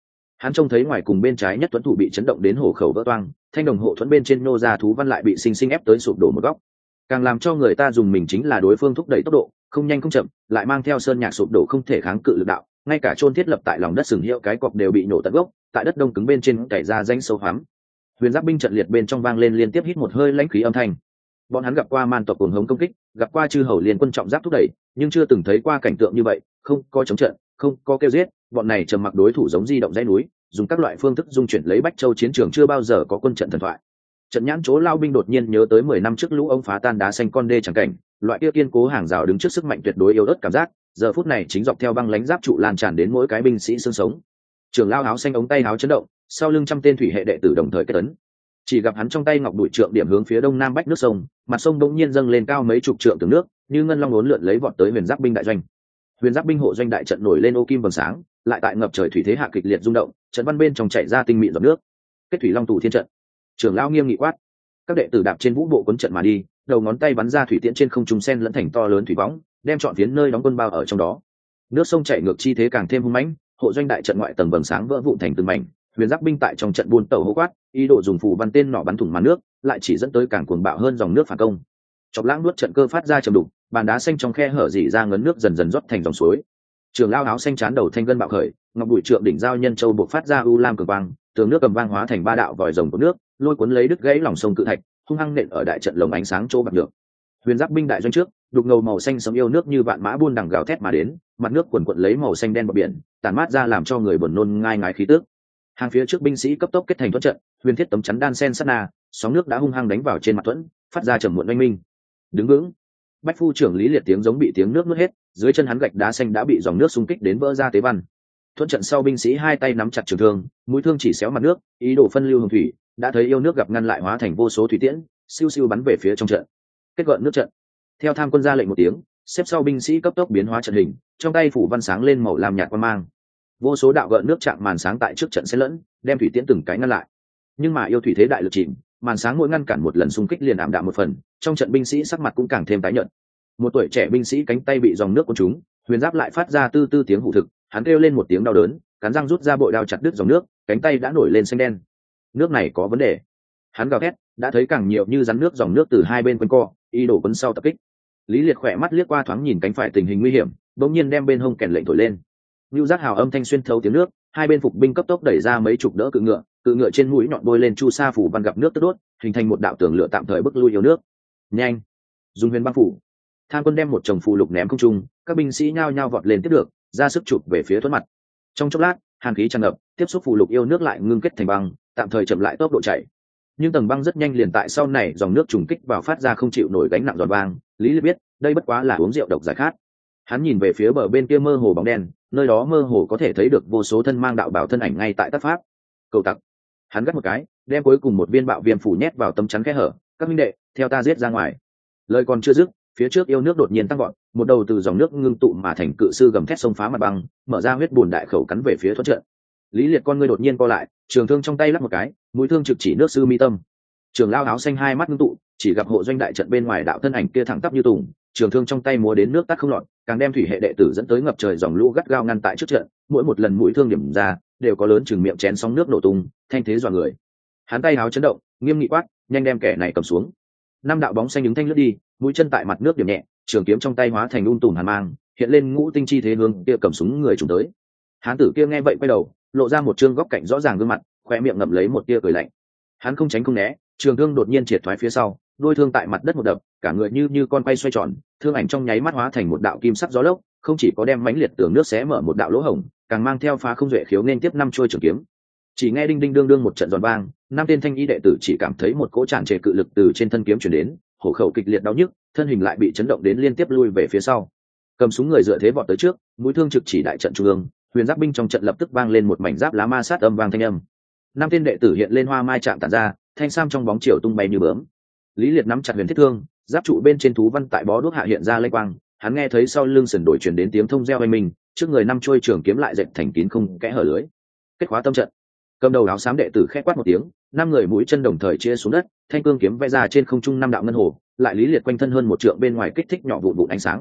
Hắn trông thấy ngoài cùng bên trái nhất tuấn thủ bị chấn động đến hổ khẩu vỡ toang, thanh đồng hộ thuẫn bên trên nô ra thú văn lại bị sinh sinh ép tới sụp đổ một góc. Càng làm cho người ta dùng mình chính là đối phương thúc đẩy tốc độ không nhanh không chậm, lại mang theo sơn nhạc sụp đổ không thể kháng cự lực đạo, ngay cả chôn thiết lập tại lòng đất sừng hiệu cái cọc đều bị nổ tận gốc, tại đất đông cứng bên trên cày ra rãnh sâu hoắm. Huyền giáp binh trận liệt bên trong vang lên liên tiếp hít một hơi lãnh khí âm thanh. Bọn hắn gặp qua man tộc cuồng hống công kích, gặp qua chư hầu liên quân trọng giáp thúc đẩy, nhưng chưa từng thấy qua cảnh tượng như vậy, không có chống trận, không có kêu giết, bọn này trầm mặc đối thủ giống di động dãy núi, dùng các loại phương thức dung chuyển lấy Bách Châu chiến trường chưa bao giờ có quân trận thần thoại. Trận nhãn chỗ lao binh đột nhiên nhớ tới mười năm trước lũ ông phá tan đá xanh con đê chẳng cảnh, loại kia kiên cố hàng rào đứng trước sức mạnh tuyệt đối yếu ớt cảm giác, giờ phút này chính dọc theo băng lãnh giáp trụ lan tràn đến mỗi cái binh sĩ xương sống. Trưởng lao áo xanh ống tay áo chấn động, sau lưng trăm tên thủy hệ đệ tử đồng thời kết ấn. Chỉ gặp hắn trong tay ngọc đuổi trượng điểm hướng phía đông nam bách nước sông, mặt sông đột nhiên dâng lên cao mấy chục trượng tường nước, như ngân long uốn lượn lấy vọt tới huyền giáp binh đại doanh. Huyền giáp binh hộ doanh đại trận nổi lên ô kim vầng sáng, lại tại ngập trời thủy thế hạ kịch liệt rung động, trận văn bên trong chảy ra tinh mịn giọt nước. Kết thủy long tù thiên trận. Trưởng lao nghiêm nghị quát. Các đệ tử đạp trên vũ bộ cuốn trận mà đi, đầu ngón tay bắn ra thủy tiễn trên không trung sen lẫn thành to lớn thủy võng, đem trọn phiến nơi đóng quân bao ở trong đó. Nước sông chảy ngược chi thế càng thêm hung mãnh, hộ doanh đại trận ngoại tầng vầng sáng vỡ vụn thành từng mảnh. Huyền giáp binh tại trong trận buôn tàu hô quát, ý đồ dùng phù văn tên nỏ bắn thủng màn nước, lại chỉ dẫn tới càng cuồng bạo hơn dòng nước phản công. Chọc lãng nuốt trận cơ phát ra trầm đục, bàn đá xanh trong khe hở dỉ ra ngấn nước dần dần rót thành dòng suối. Trường lao áo xanh chán đầu thanh gân bạo khởi, ngọc bụi trượng đỉnh giao nhân châu buộc phát ra u lam cường quang, tường nước cầm vang hóa thành ba đạo vòi rồng của nước, lôi cuốn lấy đứt gãy lòng sông cự thạch, hung hăng nện ở đại trận lồng ánh sáng chỗ bạc được. Huyền giáp binh đại doanh trước, đục ngầu màu xanh sẫm yêu nước như vạn mã buôn đằng gào thét mà đến, mặt nước cuồn cuộn lấy màu xanh đen bọt biển, tàn mát ra làm cho người buồn nôn ngai ngái khí tức. Hàng phía trước binh sĩ cấp tốc kết thành thuẫn trận, huyền thiết tấm chắn đan sen sát na, sóng nước đã hung hăng đánh vào trên mặt thuẫn, phát ra trầm muộn oanh minh. Đứng vững. Bách phu trưởng Lý Liệt tiếng giống bị tiếng nước nuốt hết, dưới chân hắn gạch đá xanh đã bị dòng nước xung kích đến vỡ ra tế văn. Thuẫn trận sau binh sĩ hai tay nắm chặt trường thương, mũi thương chỉ xéo mặt nước, ý đồ phân lưu hồng thủy, đã thấy yêu nước gặp ngăn lại hóa thành vô số thủy tiễn, siêu siêu bắn về phía trong trận. Kết gợn nước trận. Theo tham quân ra lệnh một tiếng, xếp sau binh sĩ cấp tốc biến hóa trận hình, trong tay phủ văn sáng lên màu lam nhạt quang mang. Vô số đạo gợn nước chạm màn sáng tại trước trận xen lẫn, đem thủy tiễn từng cái ngăn lại. Nhưng mà yêu thủy thế đại lực chìm, màn sáng mỗi ngăn cản một lần xung kích liền ảm đạm một phần, trong trận binh sĩ sắc mặt cũng càng thêm tái nhợt. Một tuổi trẻ binh sĩ cánh tay bị dòng nước cuốn trúng, huyền giáp lại phát ra tư tư tiếng hụ thực, hắn kêu lên một tiếng đau đớn, cắn răng rút ra bội đao chặt đứt dòng nước, cánh tay đã nổi lên xanh đen. Nước này có vấn đề. Hắn gào thét, đã thấy càng nhiều như rắn nước dòng nước từ hai bên quấn co, y đổ quấn sau tập kích. Lý Liệt khỏe mắt liếc qua thoáng nhìn cánh phải tình hình nguy hiểm, bỗng nhiên đem bên hông kèn lệnh thổi lên. Nưu giác hào âm thanh xuyên thấu tiếng nước, hai bên phục binh cấp tốc đẩy ra mấy chục đỡ cự ngựa, cự ngựa trên mũi nhọn bôi lên chu sa phủ văn gặp nước tức đốt, hình thành một đạo tường lửa tạm thời bức lui yếu nước. Nhanh, dùng huyền băng phủ. Tham quân đem một chồng phù lục ném không trung, các binh sĩ nhao nhao vọt lên tiếp được, ra sức chụp về phía thuẫn mặt. Trong chốc lát, hàn khí tràn ngập, tiếp xúc phù lục yêu nước lại ngưng kết thành băng, tạm thời chậm lại tốc độ chảy. Nhưng tầng băng rất nhanh liền tại sau này dòng nước trùng kích vào phát ra không chịu nổi gánh nặng giòn vang. Lý Liệt biết, đây bất quá là uống rượu độc giải khát. Hắn nhìn về phía bờ bên kia mơ hồ bóng đen, nơi đó mơ hồ có thể thấy được vô số thân mang đạo bảo thân ảnh ngay tại tác pháp. Cầu tặc. Hắn gắt một cái, đem cuối cùng một viên bạo viêm phủ nhét vào tấm chắn kẽ hở. Các minh đệ, theo ta giết ra ngoài. Lời còn chưa dứt, phía trước yêu nước đột nhiên tăng vọt, một đầu từ dòng nước ngưng tụ mà thành cự sư gầm thét xông phá mặt băng, mở ra huyết bùn đại khẩu cắn về phía thuẫn trận. Lý Liệt con ngươi đột nhiên co lại, trường thương trong tay lắc một cái, mũi thương trực chỉ nước sư mi tâm. Trường lao áo xanh hai mắt ngưng tụ, chỉ gặp hộ doanh đại trận bên ngoài đạo thân ảnh kia thẳng tắp như tùng, trường thương trong tay múa đến nước tắt không lọt, càng đem thủy hệ đệ tử dẫn tới ngập trời dòng lũ gắt gao ngăn tại trước trận, mỗi một lần mũi thương điểm ra, đều có lớn chừng miệng chén sóng nước nổ tung, thanh thế dọa người. Hắn tay áo chấn động, nghiêm nghị quát, nhanh đem kẻ này cầm xuống. Năm đạo bóng xanh đứng thanh lướt đi, mũi chân tại mặt nước điểm nhẹ, trường kiếm trong tay hóa thành un tùm hàn mang, hiện lên ngũ tinh chi thế hướng kia cầm súng người trùng tới. Hán tử kia nghe vậy quay đầu, lộ ra một trương góc cạnh rõ ràng gương mặt, khoe miệng ngậm lấy một tia cười lạnh. Hắn không tránh không né, trường thương đột nhiên triệt thoái phía sau, đôi thương tại mặt đất một đập, cả người như như con quay xoay tròn, thương ảnh trong nháy mắt hóa thành một đạo kim sắc gió lốc, không chỉ có đem mãnh liệt tường nước xé mở một đạo lỗ hổng, càng mang theo phá không duệ khiếu nên tiếp năm trôi trường kiếm. Chỉ nghe đinh đinh đương đương một trận giòn vang, năm tên thanh y đệ tử chỉ cảm thấy một cỗ tràn trề cự lực từ trên thân kiếm truyền đến, hổ khẩu kịch liệt đau nhức, thân hình lại bị chấn động đến liên tiếp lui về phía sau. Cầm súng người dựa thế vọt tới trước, mũi thương trực chỉ đại trận trung ương, huyền giáp binh trong trận lập tức vang lên một mảnh giáp lá ma sát âm vang thanh âm. Năm tên đệ tử hiện lên hoa mai chạm tản ra, thanh sam trong bóng chiều tung bay như bướm. Lý Liệt nắm chặt huyền thiết thương, giáp trụ bên trên thú văn tại bó đuốc hạ hiện ra lây quang, hắn nghe thấy sau lưng sườn đổi truyền đến tiếng thông reo oanh minh, trước người năm trôi trường kiếm lại dệt thành kín không kẽ hở lưới. Kết khóa tâm trận. Cầm đầu áo xám đệ tử khẽ quát một tiếng, năm người mũi chân đồng thời chia xuống đất, thanh cương kiếm vẽ ra trên không trung năm đạo ngân hồ, lại Lý Liệt quanh thân hơn một trượng bên ngoài kích thích nhỏ vụn vụn ánh sáng.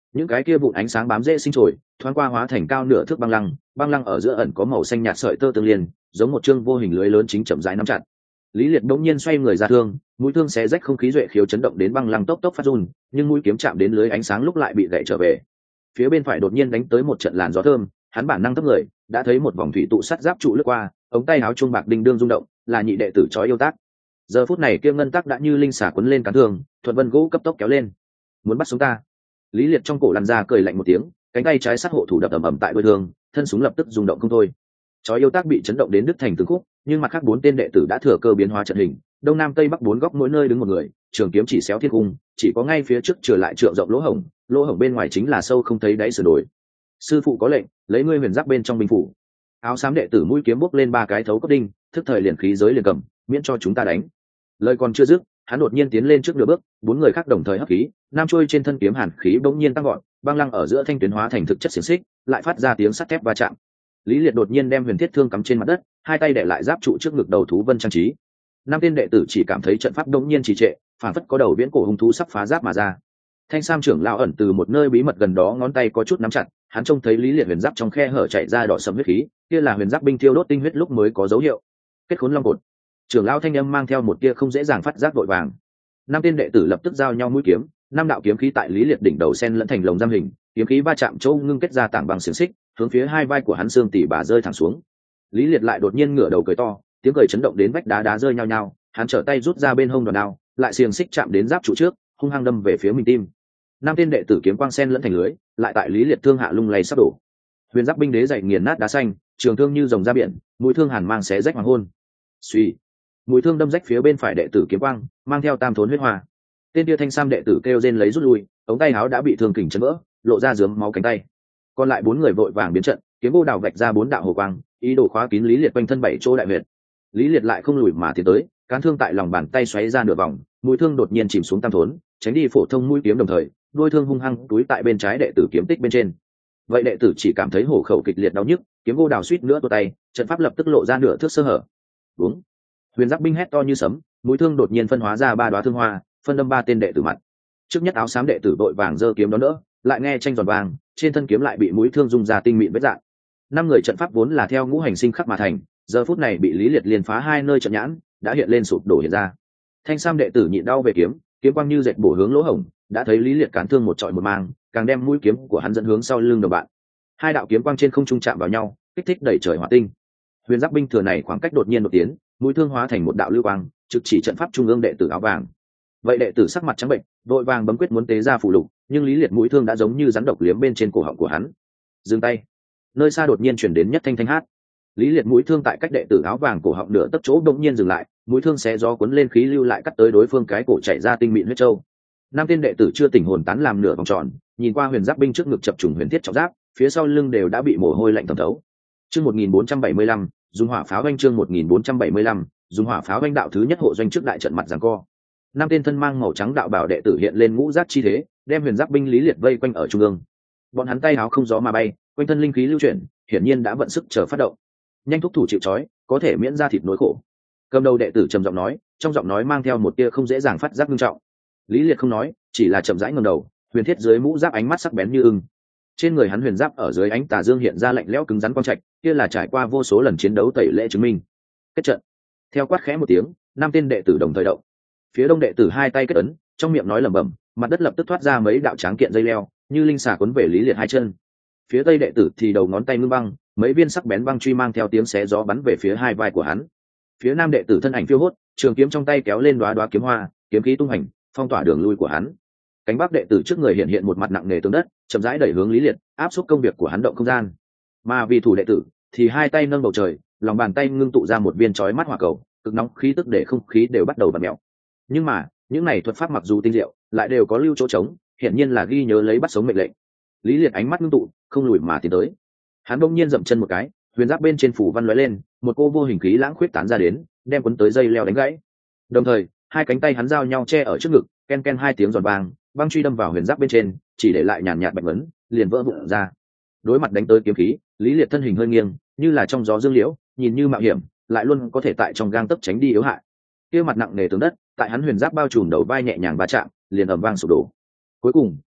những cái kia vụn ánh sáng bám dễ sinh trồi, thoáng qua hóa thành cao nửa thước băng lăng, băng lăng ở giữa ẩn có màu xanh nhạt sợi tơ tương liên, giống một chương vô hình lưới lớn chính chậm rãi nắm chặt. Lý Liệt đột nhiên xoay người ra thương, mũi thương xé rách không khí duệ khiếu chấn động đến băng lăng tốc tốc phát run, nhưng mũi kiếm chạm đến lưới ánh sáng lúc lại bị gãy trở về. Phía bên phải đột nhiên đánh tới một trận làn gió thơm, hắn bản năng thấp người, đã thấy một vòng thủy tụ sắt giáp trụ lướt qua, ống tay áo trung bạc đinh đương rung động, là nhị đệ tử chói yêu tác. Giờ phút này kia ngân tắc đã như linh xà quấn lên cán thương, thuận vân gỗ cấp tốc kéo lên. Muốn bắt sống ta? Lý Liệt trong cổ lăn ra cười lạnh một tiếng, cánh tay trái sát hộ thủ đập ầm ầm tại đuôi thương, thân súng lập tức rung động không thôi. Chói yêu tác bị chấn động đến đứt thành từng khúc, nhưng mặt khác bốn tên đệ tử đã thừa cơ biến hóa trận hình, đông nam tây bắc bốn góc mỗi nơi đứng một người, trường kiếm chỉ xéo thiên cung, chỉ có ngay phía trước trở lại trượng rộng lỗ hổng, lỗ hổng bên ngoài chính là sâu không thấy đáy sườn đồi. Sư phụ có lệnh, lấy ngươi huyền giáp bên trong binh phủ. Áo xám đệ tử mũi kiếm bốc lên ba cái thấu cấp đinh, thức thời liền khí giới liền cầm, miễn cho chúng ta đánh. Lời còn chưa dứt, hắn đột nhiên tiến lên trước nửa bước, bốn người khác đồng thời hấp khí, nam trôi trên thân kiếm hàn khí bỗng nhiên tăng gọn, băng lăng ở giữa thanh tuyến hóa thành thực chất xiềng xích, lại phát ra tiếng sắt thép va chạm. Lý Liệt đột nhiên đem huyền thiết thương cắm trên mặt đất, hai tay để lại giáp trụ trước ngực đầu thú vân trang trí. Năm tên đệ tử chỉ cảm thấy trận pháp đống nhiên trì trệ, phản phất có đầu viễn cổ hung thú sắp phá giáp mà ra. Thanh Sam trưởng lão ẩn từ một nơi bí mật gần đó ngón tay có chút nắm chặt, hắn trông thấy Lý Liệt huyền giáp trong khe hở chảy ra đỏ sẫm huyết khí, kia là huyền giáp binh thiêu đốt tinh huyết lúc mới có dấu hiệu. Kết khốn long cột. Trưởng lão thanh âm mang theo một tia không dễ dàng phát giác vội vàng. Năm tên đệ tử lập tức giao nhau mũi kiếm, năm đạo kiếm khí tại Lý Liệt đỉnh đầu sen lẫn thành lồng giam hình, kiếm khí va chạm chỗ ngưng kết ra tảng bằng xiềng xích, hướng phía hai vai của hắn xương tỉ bà rơi thẳng xuống. Lý Liệt lại đột nhiên ngửa đầu cười to, tiếng cười chấn động đến vách đá đá rơi nhao nhao, hắn trở tay rút ra bên hông đòn đao, lại xiềng xích chạm đến giáp trụ trước, hung hăng đâm về phía mình tim. Năm tên đệ tử kiếm quang sen lẫn thành lưới, lại tại Lý Liệt thương hạ lung lay sắp đổ. Huyền giáp binh đế dậy nghiền nát đá xanh, trường thương như rồng ra biển, mũi thương hàn mang xé rách hoàng hôn. Suy, mũi thương đâm rách phía bên phải đệ tử kiếm quang, mang theo tam thốn huyết hoa. Tên tia Thanh Sam đệ tử kêu rên lấy rút lui, ống tay áo đã bị thương kình chấn vỡ, lộ ra rướm máu cánh tay. Còn lại bốn người vội vàng biến trận, kiếm vô đào vạch ra bốn đạo hồ quang, ý đồ khóa kín Lý Liệt quanh thân bảy chỗ đại huyệt. Lý Liệt lại không lùi mà tiến tới, cán thương tại lòng bàn tay xoáy ra nửa vòng, mũi thương đột nhiên chìm xuống tam thốn, tránh đi phổ thông mũi kiếm đồng thời, đuôi thương hung hăng túi tại bên trái đệ tử kiếm tích bên trên. Vậy đệ tử chỉ cảm thấy hổ khẩu kịch liệt đau nhức, kiếm vô đào suýt nữa tuột tay, trận pháp lập tức lộ ra nửa thước sơ hở. Đúng. Huyền giáp binh hét to như sấm, mũi thương đột nhiên phân hóa ra ba đóa thương hoa, phân đâm ba tên đệ tử mặt. Trước nhất áo xám đệ tử vội vàng giơ kiếm đón đỡ, lại nghe tranh giòn vàng, trên thân kiếm lại bị mũi thương dung ra tinh mịn vết rạn. Năm người trận pháp vốn là theo ngũ hành sinh khắc mà thành, giờ phút này bị Lý Liệt liên phá hai nơi trận nhãn, đã hiện lên sụp đổ hiện ra. Thanh Sam đệ tử nhịn đau về kiếm, kiếm quang như dệt bổ hướng lỗ hổng, đã thấy Lý Liệt cán thương một trọi một mang, càng đem mũi kiếm của hắn dẫn hướng sau lưng đồng bạn. Hai đạo kiếm quang trên không trung chạm vào nhau, kích thích đẩy trời hỏa tinh. Huyền giáp binh thừa này khoảng cách đột nhiên đột tiến, mũi thương hóa thành một đạo lưu quang, trực chỉ trận pháp trung ương đệ tử áo vàng. Vậy đệ tử sắc mặt trắng bệnh, vội vàng bấm quyết muốn tế ra phù lục, nhưng Lý Liệt mũi thương đã giống như rắn độc liếm bên trên cổ họng của hắn. Dừng tay. Nơi xa đột nhiên chuyển đến nhất thanh thanh hát. Lý Liệt mũi thương tại cách đệ tử áo vàng cổ họng nửa tấc chỗ đột nhiên dừng lại, mũi thương xé gió cuốn lên khí lưu lại cắt tới đối phương cái cổ chảy ra tinh mịn huyết châu. Năm tên đệ tử chưa tỉnh hồn tán làm nửa vòng tròn, nhìn qua huyền giáp binh trước ngực chập trùng huyền thiết trọng giáp, phía sau lưng đều đã bị mồ hôi lạnh thấm thấu. Chương một nghìn bốn trăm bảy mươi lăm, dùng hỏa pháo vanh chương một nghìn bốn trăm bảy mươi lăm, dùng hỏa pháo vanh đạo thứ nhất hộ doanh trước đại trận mặt giằng co. Năm tên thân mang màu trắng đạo bảo đệ tử hiện lên ngũ giác chi thế, đem huyền giáp binh Lý Liệt vây quanh ở trung ương. Bọn hắn tay áo không gió mà bay, quanh thân linh khí lưu chuyển, hiển nhiên đã vận sức chờ phát động. Nhanh thúc thủ chịu trói, có thể miễn ra thịt nỗi khổ. Cầm đầu đệ tử trầm giọng nói, trong giọng nói mang theo một tia không dễ dàng phát giác nghiêm trọng. Lý Liệt không nói, chỉ là chậm rãi ngẩng đầu, huyền thiết dưới mũ giáp ánh mắt sắc bén như ưng. Trên người hắn huyền giáp ở dưới ánh tà dương hiện ra lạnh lẽo cứng rắn quang trạch, kia là trải qua vô số lần chiến đấu tẩy lễ chứng minh. Kết trận. Theo quát khẽ một tiếng, năm tên đệ tử đồng thời động. Phía đông đệ tử hai tay kết ấn, trong miệng nói lẩm bẩm, mặt đất lập tức thoát ra mấy đạo tráng kiện dây leo, như linh xà cuốn về Lý Liệt hai chân. Phía tây đệ tử thì đầu ngón tay ngưng băng, mấy viên sắc bén băng truy mang theo tiếng xé gió bắn về phía hai vai của hắn. Phía nam đệ tử thân ảnh phiêu hốt, trường kiếm trong tay kéo lên đóa đóa kiếm hoa, kiếm khí tung hành, phong tỏa đường lui của hắn. Cánh bắc đệ tử trước người hiện hiện một mặt nặng nề tướng đất, chậm rãi đẩy hướng Lý Liệt, áp suất công việc của hắn động không gian. Mà vì thủ đệ tử thì hai tay nâng bầu trời, lòng bàn tay ngưng tụ ra một viên chói mắt hỏa cầu, cực nóng khí tức để không khí đều bắt đầu bật mèo. Nhưng mà những này thuật pháp mặc dù tinh diệu, lại đều có lưu chỗ trống, hiển nhiên là ghi nhớ lấy bắt sống mệnh lệnh. Lý Liệt ánh mắt ngưng tụ, không lùi mà tiến tới. Hắn bỗng nhiên dậm chân một cái, huyền giáp bên trên phủ văn lóe lên, một cô vô hình khí lãng khuyết tán ra đến, đem cuốn tới dây leo đánh gãy. Đồng thời, hai cánh tay hắn giao nhau che ở trước ngực, ken ken hai tiếng giòn vang, băng truy đâm vào huyền giáp bên trên, chỉ để lại nhàn nhạt bạch vấn, liền vỡ vụn ra. Đối mặt đánh tới kiếm khí, Lý Liệt thân hình hơi nghiêng, như là trong gió dương liễu, nhìn như mạo hiểm, lại luôn có thể tại trong gang tấc tránh đi yếu hại. Kia mặt nặng nề tướng đất, tại hắn huyền giáp bao trùm đầu vai nhẹ nhàng va chạm, liền ầm vang sụp đổ. Cuối cùng,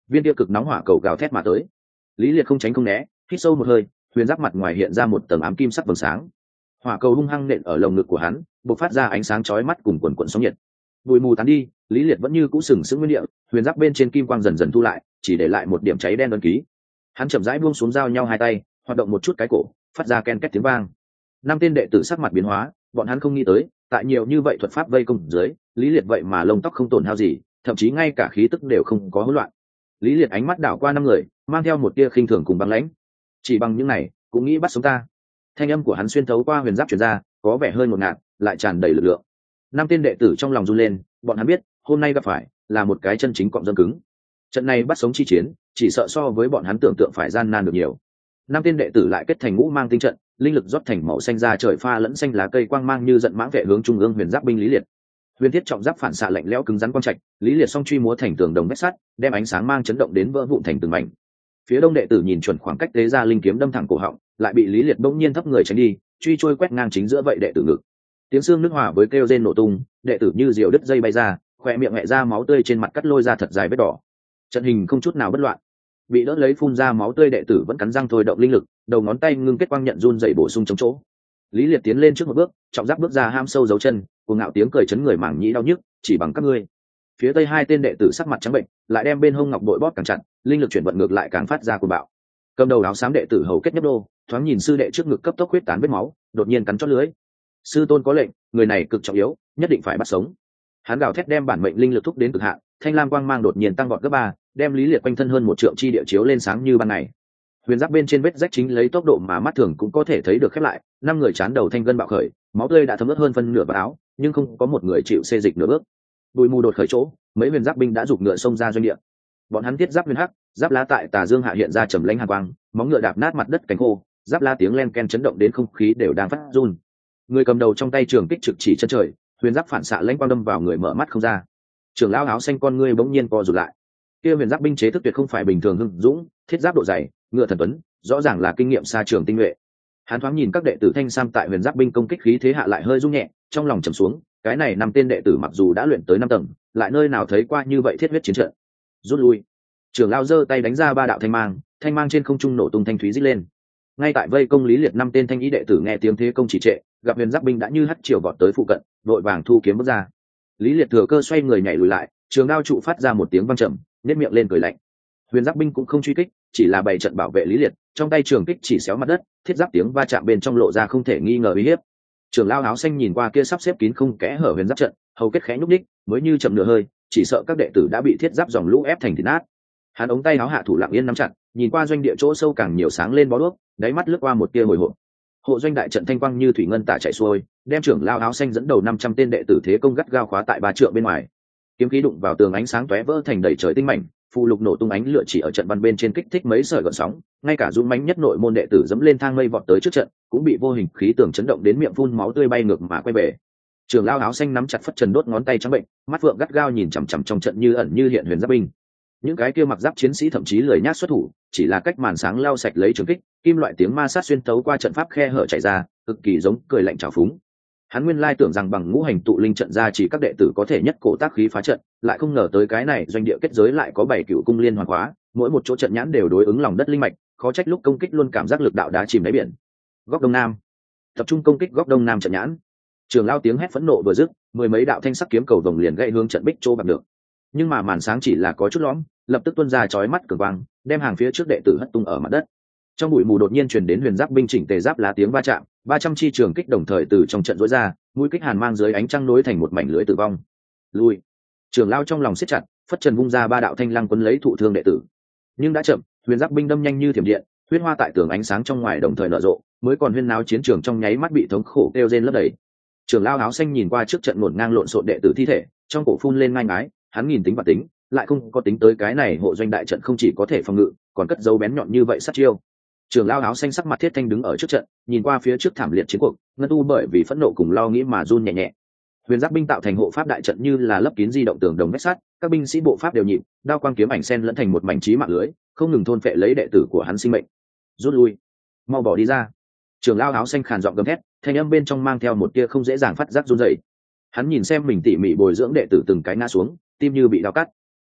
viên tia cực nóng hỏa cầu gào thét mà tới. Lý Liệt không tránh không né, hít sâu một hơi, huyền giáp mặt ngoài hiện ra một tầng ám kim sắc vầng sáng. Hỏa cầu hung hăng nện ở lồng ngực của hắn, bộc phát ra ánh sáng chói mắt cùng quần quần sóng nhiệt. Bụi mù tán đi, Lý Liệt vẫn như cũ sừng sững nguyên địa, huyền giáp bên trên kim quang dần dần thu lại, chỉ để lại một điểm cháy đen đơn ký. Hắn chậm rãi buông xuống giao nhau hai tay, hoạt động một chút cái cổ, phát ra ken két tiếng vang. Năm tên đệ tử sắc mặt biến hóa, bọn hắn không nghĩ tới, tại nhiều như vậy thuật pháp vây công dưới, Lý Liệt vậy mà lông tóc không tổn hao gì, thậm chí ngay cả khí tức đều không có hỗn loạn. Lý Liệt ánh mắt đảo qua năm người, mang theo một tia khinh thường cùng băng lãnh. Chỉ bằng những này, cũng nghĩ bắt sống ta. Thanh âm của hắn xuyên thấu qua huyền giáp truyền ra, có vẻ hơi ngột ngạt, lại tràn đầy lực lượng. Năm tên đệ tử trong lòng run lên, bọn hắn biết, hôm nay gặp phải là một cái chân chính cọng dâm cứng. Trận này bắt sống chi chiến, chỉ sợ so với bọn hắn tưởng tượng phải gian nan được nhiều. Năm tên đệ tử lại kết thành ngũ mang tinh trận, linh lực rót thành màu xanh ra trời pha lẫn xanh lá cây quang mang như giận mãng vệ hướng trung ương huyền giáp binh Lý Liệt. Huyền thiết trọng giáp phản xạ lạnh lẽo cứng rắn quang trạch, Lý Liệt song truy múa thành tường đồng vách sắt, đem ánh sáng mang chấn động đến vỡ vụn thành từng mảnh. Phía đông đệ tử nhìn chuẩn khoảng cách tế ra linh kiếm đâm thẳng cổ họng, lại bị Lý Liệt bỗng nhiên thấp người tránh đi, truy trôi quét ngang chính giữa vậy đệ tử ngực. Tiếng xương nước hòa với kêu rên nổ tung, đệ tử như diều đứt dây bay ra, khỏe miệng mẹ ra máu tươi trên mặt cắt lôi ra thật dài vết đỏ. Trận hình không chút nào bất loạn, bị đỡ lấy phun ra máu tươi đệ tử vẫn cắn răng thôi động linh lực, đầu ngón tay ngưng kết quang nhận run dậy bổ sung chống chỗ. Lý Liệt tiến lên trước một bước, trọng giáp bước ra ham sâu dấu chân, cuồng ngạo tiếng cười chấn người mảng nhĩ đau nhức, chỉ bằng các ngươi. Phía tây hai tên đệ tử sắc mặt trắng bệnh, lại đem bên hông ngọc bội bóp càng chặt, linh lực chuyển vận ngược lại càng phát ra cuồng bạo. Cầm đầu áo xám đệ tử hầu kết nhấp đô, thoáng nhìn sư đệ trước ngực cấp tốc huyết tán vết máu, đột nhiên cắn chót lưới. Sư tôn có lệnh, người này cực trọng yếu, nhất định phải bắt sống. Hắn gào thét đem bản mệnh linh lực thúc đến cực hạn, thanh lam quang mang đột nhiên tăng vọt gấp ba, đem Lý Liệt quanh thân hơn một trượng chi địa chiếu lên sáng như ban ngày. Huyền giáp bên trên vết rách chính lấy tốc độ mà mắt thường cũng có thể thấy được khép lại, năm người chán đầu thanh gân bạo khởi, máu tươi đã thấm ướt hơn phân nửa vào áo, nhưng không có một người chịu xê dịch nửa bước. Bụi mù đột khởi chỗ, mấy huyền giáp binh đã giục ngựa xông ra doanh địa. Bọn hắn thiết giáp huyền hắc, giáp lá tại tà dương hạ hiện ra trầm lãnh hàn quang, móng ngựa đạp nát mặt đất cánh khô, giáp lá tiếng len ken chấn động đến không khí đều đang phát run. Người cầm đầu trong tay trường kích trực chỉ chân trời, huyền giáp phản xạ lãnh quang đâm vào người mở mắt không ra. Trưởng lão áo xanh con ngươi bỗng nhiên co rụt lại. Kia huyền giáp binh chế thức tuyệt không phải bình thường hưng dũng, thiết giáp độ dày, ngựa thần tuấn, rõ ràng là kinh nghiệm xa trường tinh nhuệ. Hắn thoáng nhìn các đệ tử thanh sam tại huyền giáp binh công kích khí thế hạ lại hơi rung nhẹ, trong lòng trầm xuống, cái này năm tên đệ tử mặc dù đã luyện tới năm tầng, lại nơi nào thấy qua như vậy thiết huyết chiến trận. Rút lui. Trưởng lão giơ tay đánh ra ba đạo thanh mang, thanh mang trên không trung nổ tung thanh thúy rít lên. Ngay tại vây công Lý Liệt năm tên thanh ý đệ tử nghe tiếng thế công chỉ trệ, gặp huyền giáp binh đã như hắt chiều vọt tới phụ cận, đội vàng thu kiếm bước ra. Lý Liệt thừa cơ xoay người nhảy lùi lại, trường đao trụ phát ra một tiếng vang trầm, nhếch miệng lên cười lạnh. Huyền giáp binh cũng không truy kích, chỉ là bày trận bảo vệ Lý Liệt, trong tay trường kích chỉ xéo mặt đất, thiết giáp tiếng va chạm bên trong lộ ra không thể nghi ngờ uy hiếp. Trưởng lão áo xanh nhìn qua kia sắp xếp kín không kẽ hở huyền giáp trận, hầu kết khẽ nhúc nhích, mới như chậm nửa hơi, chỉ sợ các đệ tử đã bị thiết giáp dòng lũ ép thành thịt nát. Hắn ống tay áo hạ thủ lặng yên nắm chặt, nhìn qua doanh địa chỗ sâu càng nhiều sáng lên bó đuốc, đáy mắt lướt qua một tia hồi hộp. Hộ doanh đại trận thanh quang như thủy ngân tả chạy xuôi, đem trưởng lão áo xanh dẫn đầu năm trăm tên đệ tử thế công gắt gao khóa tại ba trượng bên ngoài. Kiếm khí đụng vào tường ánh sáng tóe vỡ thành đầy trời tinh mảnh, phù lục nổ tung ánh lửa chỉ ở trận văn bên trên kích thích mấy sợi gợn sóng, ngay cả dũng mãnh nhất nội môn đệ tử dẫm lên thang mây vọt tới trước trận, cũng bị vô hình khí tường chấn động đến miệng phun máu tươi bay ngược mà quay về. Trưởng lão áo xanh nắm chặt phất trần đốt ngón tay trắng bệnh, mắt vượng gắt gao nhìn chằm chằm trong trận như ẩn như hiện huyền giáp binh. Những cái kia mặc giáp chiến sĩ thậm chí lười nhác xuất thủ, chỉ là cách màn sáng lao sạch lấy trường kích, kim loại tiếng ma sát xuyên tấu qua trận pháp khe hở chạy ra, cực kỳ giống cười lạnh trào phúng. Hắn nguyên lai tưởng rằng bằng ngũ hành tụ linh trận ra chỉ các đệ tử có thể nhất cổ tác khí phá trận, lại không ngờ tới cái này doanh địa kết giới lại có bảy cựu cung liên hoàn khóa, mỗi một chỗ trận nhãn đều đối ứng lòng đất linh mạch, khó trách lúc công kích luôn cảm giác lực đạo đá chìm đáy biển. Góc đông nam, tập trung công kích góc đông nam trận nhãn. Trường lao tiếng hét phẫn nộ vừa dứt, mười mấy đạo thanh sắc kiếm cầu vồng liền gãy hướng trận bích chỗ bạc được. Nhưng mà màn sáng chỉ là có chút lõm, lập tức tuôn ra chói mắt cường quang, đem hàng phía trước đệ tử hất tung ở mặt đất. Trong bụi mù đột nhiên truyền đến huyền giáp binh chỉnh tề giáp lá tiếng va chạm, ba trăm chi trường kích đồng thời từ trong trận rối ra, mũi kích hàn mang dưới ánh trăng nối thành một mảnh lưới tử vong. Lui. Trường lao trong lòng siết chặt, phất trần vung ra ba đạo thanh lăng quấn lấy thụ thương đệ tử. Nhưng đã chậm, huyền giáp binh đâm nhanh như thiểm điện, huyết hoa tại tường ánh sáng trong ngoài đồng thời nở rộ, mới còn huyên náo chiến trường trong nháy mắt bị thống khổ kêu rên lấp đầy. Trường lao áo xanh nhìn qua trước trận ngổn ngang lộn xộn đệ tử thi thể, trong cổ phun lên ngai ngái, hắn nhìn tính và tính, lại không có tính tới cái này hộ doanh đại trận không chỉ có thể phòng ngự, còn cất dấu bén nhọn như vậy sát chiêu. Trường lao áo xanh sắc mặt thiết thanh đứng ở trước trận, nhìn qua phía trước thảm liệt chiến cuộc, ngân tu bởi vì phẫn nộ cùng lo nghĩ mà run nhẹ nhẹ. Huyền giáp binh tạo thành hộ pháp đại trận như là lấp kín di động tường đồng vách sắt, các binh sĩ bộ pháp đều nhịp, đao quang kiếm ảnh sen lẫn thành một mảnh chí mạng lưới, không ngừng thôn phệ lấy đệ tử của hắn sinh mệnh. Rút lui, mau bỏ đi ra. Trường lao áo xanh khàn giọng gầm thét, thanh âm bên trong mang theo một tia không dễ dàng phát giác run rẩy. Hắn nhìn xem mình tỉ mỉ bồi dưỡng đệ tử từng cái ngã xuống, tim như bị đau cắt.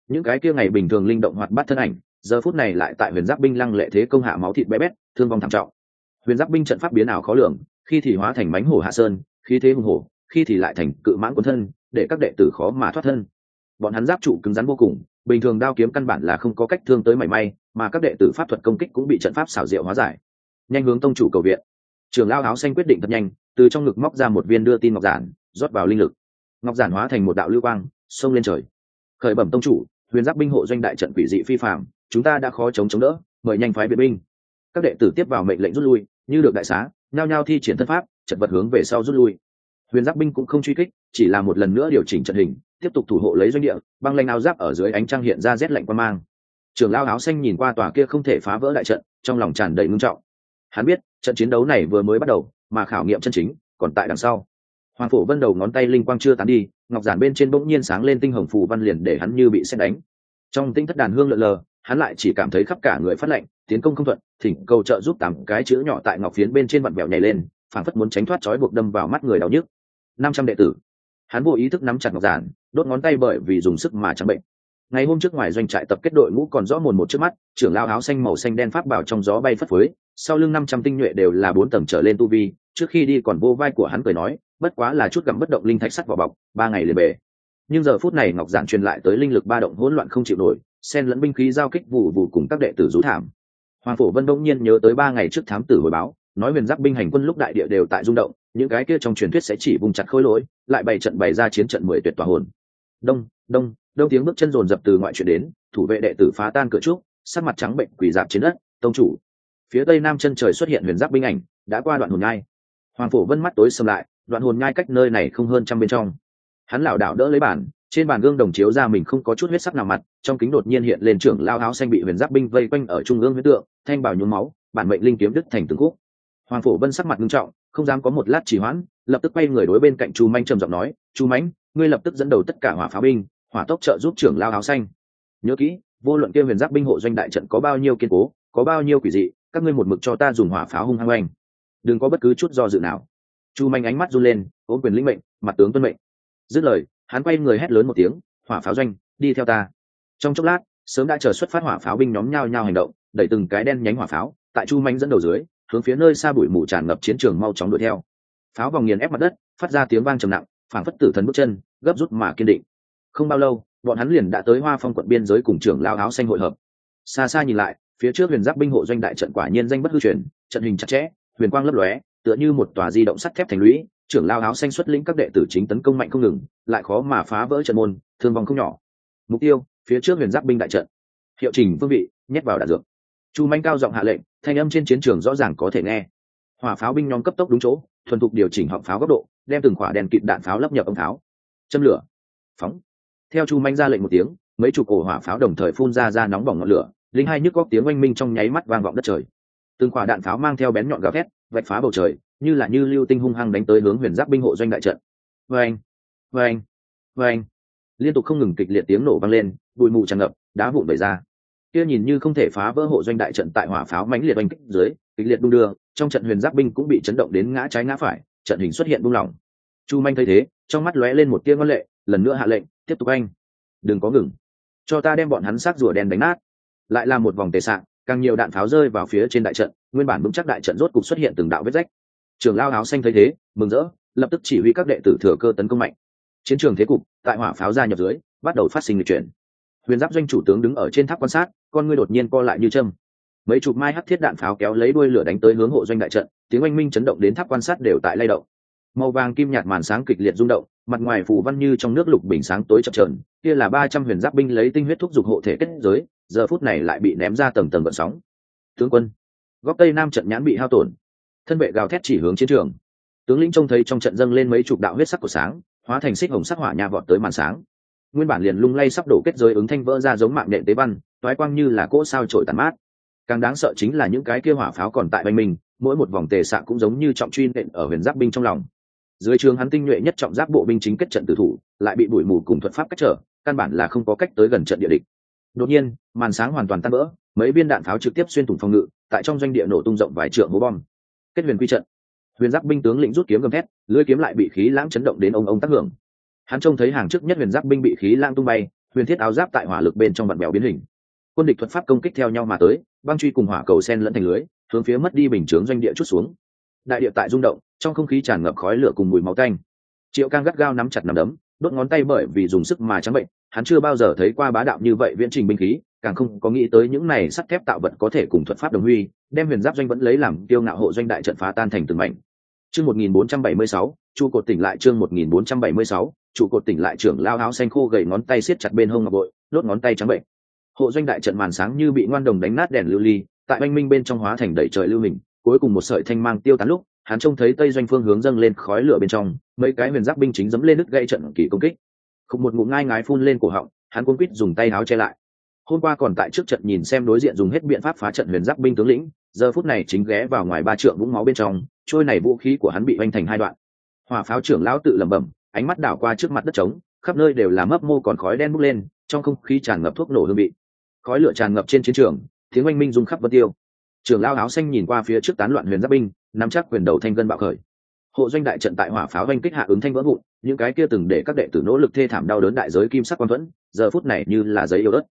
những cái kia ngày bình thường linh động hoạt bát thân ảnh giờ phút này lại tại huyền giáp binh lăng lệ thế công hạ máu thịt bé bét, thương vong thảm trọng. Huyền giáp binh trận pháp biến ảo khó lường, khi thì hóa thành mãnh hổ hạ sơn, khi thế hùng hổ, khi thì lại thành cự mãn cuốn thân, để các đệ tử khó mà thoát thân. Bọn hắn giáp trụ cứng rắn vô cùng, bình thường đao kiếm căn bản là không có cách thương tới mảy may, mà các đệ tử pháp thuật công kích cũng bị trận pháp xảo diệu hóa giải. Nhanh hướng tông chủ cầu viện. Trưởng lão áo xanh quyết định thật nhanh, từ trong ngực móc ra một viên đưa tin ngọc giản, rót vào linh lực. Ngọc giản hóa thành một đạo lưu quang, xông lên trời. Khởi bẩm tông chủ, huyền giáp binh hộ doanh đại trận quỷ dị phi phàm, chúng ta đã khó chống chống đỡ, mời nhanh phái viện binh. Các đệ tử tiếp vào mệnh lệnh rút lui, như được đại xá, nhao nhao thi triển thân pháp, chật vật hướng về sau rút lui. Huyền giáp binh cũng không truy kích, chỉ là một lần nữa điều chỉnh trận hình, tiếp tục thủ hộ lấy doanh địa. Băng lanh áo giáp ở dưới ánh trăng hiện ra rét lạnh quan mang. Trưởng lão áo xanh nhìn qua tòa kia không thể phá vỡ đại trận, trong lòng tràn đầy ngưng trọng. Hắn biết trận chiến đấu này vừa mới bắt đầu, mà khảo nghiệm chân chính còn tại đằng sau. Hoàng Phổ Vân đầu ngón tay linh quang chưa tán đi, ngọc giản bên trên bỗng nhiên sáng lên tinh hồng phù văn liền để hắn như bị sét đánh. Trong tinh thất đàn hương lượn lờ, hắn lại chỉ cảm thấy khắp cả người phát lạnh, tiến công không thuận, thỉnh cầu trợ giúp tám cái chữ nhỏ tại ngọc phiến bên trên vặn vẹo nhảy lên, phảng phất muốn tránh thoát trói buộc đâm vào mắt người đau nhức. năm trăm đệ tử. Hắn vô ý thức nắm chặt ngọc giản, đốt ngón tay bởi vì dùng sức mà trắng bệnh. Ngày hôm trước ngoài doanh trại tập kết đội ngũ còn rõ mồn một trước mắt, trưởng lão áo xanh màu xanh đen pháp bảo trong gió bay phất phới, sau lưng năm trăm tinh nhuệ đều là bốn tầng trở lên tu vi, trước khi đi còn vô vai của hắn cười nói, bất quá là chút gặm bất động linh thạch sắt vỏ bọc, ba ngày liền bể. Nhưng giờ phút này ngọc giản truyền lại tới linh lực ba động hỗn loạn không chịu nổi, xen lẫn binh khí giao kích vụ vụ cùng các đệ tử rú thảm. Hoàng Phổ Vân bỗng nhiên nhớ tới ba ngày trước thám tử hồi báo, nói huyền giáp binh hành quân lúc đại địa đều tại rung động, những cái kia trong truyền thuyết sẽ chỉ vùng chặt khối lỗi, lại bày trận bày ra chiến trận mười tuyệt tỏa hồn. Đông, đông, đông tiếng bước chân rồn rập từ ngoại chuyện đến, thủ vệ đệ tử phá tan cửa trúc, sắc mặt trắng bệnh quỳ dạp trên đất, tông chủ. Phía tây nam chân trời xuất hiện huyền giáp binh ảnh, đã qua đoạn hồn nhai. Hoàng Phổ Vân mắt tối sầm lại, đoạn hồn nhai cách nơi này không hơn trăm bên trong. Hắn lảo đảo đỡ lấy bàn, trên bàn gương đồng chiếu ra mình không có chút huyết sắc nào mặt, trong kính đột nhiên hiện lên trưởng lao áo xanh bị huyền giáp binh vây quanh ở trung ương huyết tượng, thanh bào nhuốm máu, bản mệnh linh kiếm đứt thành từng khúc. Hoàng Phổ Vân sắc mặt nghiêm trọng, không dám có một lát trì hoãn, lập tức quay người đối bên cạnh Chu Manh trầm giọng nói, "Chu Mãnh, ngươi lập tức dẫn đầu tất cả hỏa pháo binh, hỏa tốc trợ giúp trưởng lao áo xanh. Nhớ kỹ, vô luận kia huyền giáp binh hộ doanh đại trận có bao nhiêu kiên cố, có bao nhiêu quỷ dị, các ngươi một mực cho ta dùng hỏa pháo hung hăng oanh, đừng có bất cứ chút do dự nào." Chu Manh ánh mắt run lên, ôm quyền lĩnh mệnh, mặt tướng tuân mệnh. Dứt lời, hắn quay người hét lớn một tiếng, "Hỏa pháo doanh, đi theo ta." Trong chốc lát, sớm đã chờ xuất phát hỏa pháo binh nhóm nhao nhao hành động, đẩy từng cái đen nhánh hỏa pháo, tại Chu Manh dẫn đầu dưới, hướng phía nơi xa bụi mù tràn ngập chiến trường mau chóng đuổi theo. Pháo vòng nghiền ép mặt đất, phát ra tiếng vang trầm nặng, phảng phất tử thần bước chân, gấp rút mà kiên định. Không bao lâu, bọn hắn liền đã tới Hoa Phong quận biên giới cùng trưởng lao áo xanh hội hợp. Xa xa nhìn lại, phía trước huyền giáp binh hộ doanh đại trận quả nhiên danh bất hư truyền, trận hình chặt chẽ, huyền quang lấp lóe, tựa như một tòa di động sắt thép thành lũy. Trưởng lao áo xanh xuất lĩnh các đệ tử chính tấn công mạnh không ngừng, lại khó mà phá vỡ trận môn, thương vong không nhỏ. Mục tiêu, phía trước huyền giáp binh đại trận. Hiệu chỉnh phương vị, nhét vào đạn dược. Chu Manh cao giọng hạ lệnh, thanh âm trên chiến trường rõ ràng có thể nghe. Hỏa pháo binh nhóm cấp tốc đúng chỗ, thuần thục điều chỉnh họng pháo góc độ, đem từng quả đèn kịt đạn pháo lắp nhập ống pháo. Châm lửa, phóng. Theo Chu Manh ra lệnh một tiếng, mấy chục cổ hỏa pháo đồng thời phun ra ra nóng bỏng ngọn lửa, linh hai nhức góc tiếng oanh minh trong nháy mắt vang vọng đất trời. Từng quả đạn pháo mang theo bén nhọn gào thét, vạch phá bầu trời, như là như lưu tinh hung hăng đánh tới hướng huyền giáp binh hộ doanh đại trận. Vâng, vâng, vâng. Liên tục không ngừng kịch liệt tiếng nổ vang lên, bụi mù tràn ngập, đá vụn vẩy ra. Kia nhìn như không thể phá vỡ hộ doanh đại trận tại hỏa pháo mãnh liệt oanh kích dưới, kịch liệt đung đưa, trong trận huyền giáp binh cũng bị chấn động đến ngã trái ngã phải, trận hình xuất hiện buông lỏng. Chu Manh thấy thế, trong mắt lóe lên một tia ngoan lệ, lần nữa hạ lệnh, tiếp tục anh, đừng có ngừng, cho ta đem bọn hắn xác rùa đen đánh nát. Lại là một vòng tề sạng, càng nhiều đạn pháo rơi vào phía trên đại trận, nguyên bản vững chắc đại trận rốt cục xuất hiện từng đạo vết rách. Trưởng lao áo xanh thấy thế, mừng rỡ, lập tức chỉ huy các đệ tử thừa cơ tấn công mạnh. Chiến trường thế cục tại hỏa pháo ra nhập dưới, bắt đầu phát sinh lịch chuyển. Huyền giáp doanh chủ tướng đứng ở trên tháp quan sát, con ngươi đột nhiên co lại như châm. Mấy chục mai hắc thiết đạn pháo kéo lấy đuôi lửa đánh tới hướng hộ doanh đại trận, tiếng oanh minh chấn động đến tháp quan sát đều tại lay động. Màu vàng kim nhạt màn sáng kịch liệt rung động, mặt ngoài phù văn như trong nước lục bình sáng tối chập chờn, kia là ba trăm huyền giáp binh lấy tinh huyết thúc dục hộ thể kết giới, giờ phút này lại bị ném ra tầng tầng gợn sóng. Tướng quân, góc tây nam trận nhãn bị hao tổn, thân vệ gào thét chỉ hướng chiến trường. Tướng lĩnh trông thấy trong trận dâng lên mấy chục đạo huyết sắc của sáng, hóa thành xích hồng sắc hỏa nha vọt tới màn sáng. Nguyên bản liền lung lay sắp đổ kết giới ứng thanh vỡ ra giống mạng nhện tế văn, toái quang như là cỗ sao trổi tàn mát. Càng đáng sợ chính là những cái kia hỏa pháo còn tại bên mình, mỗi một vòng tề xạ cũng giống như trọng truy nện ở huyền giáp binh trong lòng. Dưới trường hắn tinh nhuệ nhất trọng giáp bộ binh chính kết trận tử thủ, lại bị bụi mù cùng thuật pháp cách trở, căn bản là không có cách tới gần trận địa địch. Đột nhiên, màn sáng hoàn toàn tan vỡ, mấy viên đạn pháo trực tiếp xuyên thủng phòng ngự, tại trong doanh địa nổ tung rộng vài trượng hố bom. Kết huyền quy trận. Huyền giáp binh tướng lĩnh rút kiếm gầm thét, lưỡi kiếm lại bị khí lãng chấn động đến ông ông tác hưởng. Hắn trông thấy hàng trước nhất huyền giáp binh bị khí lãng tung bay, huyền thiết áo giáp tại hỏa lực bên trong vặn bèo biến hình. Quân địch thuật pháp công kích theo nhau mà tới, băng truy cùng hỏa cầu sen lẫn thành lưới, hướng phía mất đi bình chướng doanh địa chút xuống. Đại địa tại rung động, trong không khí tràn ngập khói lửa cùng mùi máu tanh. Triệu Cang gắt gao nắm chặt nắm đấm, đốt ngón tay bởi vì dùng sức mà trắng bệnh, hắn chưa bao giờ thấy qua bá đạo như vậy viễn trình binh khí, càng không có nghĩ tới những này sắt thép tạo vật có thể cùng thuật pháp đồng huy, đem huyền giáp doanh vẫn lấy làm tiêu ngạo hộ doanh đại trận phá tan thành từng mảnh. Chương một nghìn bốn trăm bảy mươi sáu, trụ cột tỉnh lại chương một nghìn bốn trăm bảy mươi sáu, trụ cột tỉnh lại trưởng lao áo xanh khô gầy ngón tay siết chặt bên hông ngọc bội, đốt ngón tay trắng bệnh. Hộ doanh đại trận màn sáng như bị ngoan đồng đánh nát đèn lưu ly, tại oanh minh bên trong hóa thành đầy trời lưu hình, cuối cùng một sợi thanh mang tiêu tán lúc, hắn trông thấy tây doanh phương hướng dâng lên khói lửa bên trong, mấy cái huyền giáp binh chính dẫm lên đứt gãy trận kỳ công kích. Khục một ngụm ngai ngái phun lên cổ họng, hắn cuống quýt dùng tay áo che lại. Hôm qua còn tại trước trận nhìn xem đối diện dùng hết biện pháp phá trận huyền giáp binh tướng lĩnh, giờ phút này chính ghé vào ngoài ba trượng vũng máu bên trong, trôi này vũ khí của hắn bị vanh thành hai đoạn. Hỏa pháo trưởng lão tự lẩm bẩm, ánh mắt đảo qua trước mặt đất trống, khắp nơi đều là mấp mô còn khói đen bốc lên, trong không khí tràn ngập thuốc nổ hương vị. Khói lửa tràn ngập trên chiến trường, tiếng oanh minh rung khắp vân tiêu. Trưởng lão áo xanh nhìn qua phía trước tán loạn huyền giáp binh, nắm chắc quyền đầu thanh gân bạo khởi. Hộ doanh đại trận tại hỏa pháo vanh kích hạ ứng thanh vỡ vụn, những cái kia từng để các đệ tử nỗ lực thê thảm đau đớn đại giới kim sắc quan thuẫn, giờ phút này như là giấy yếu ớt.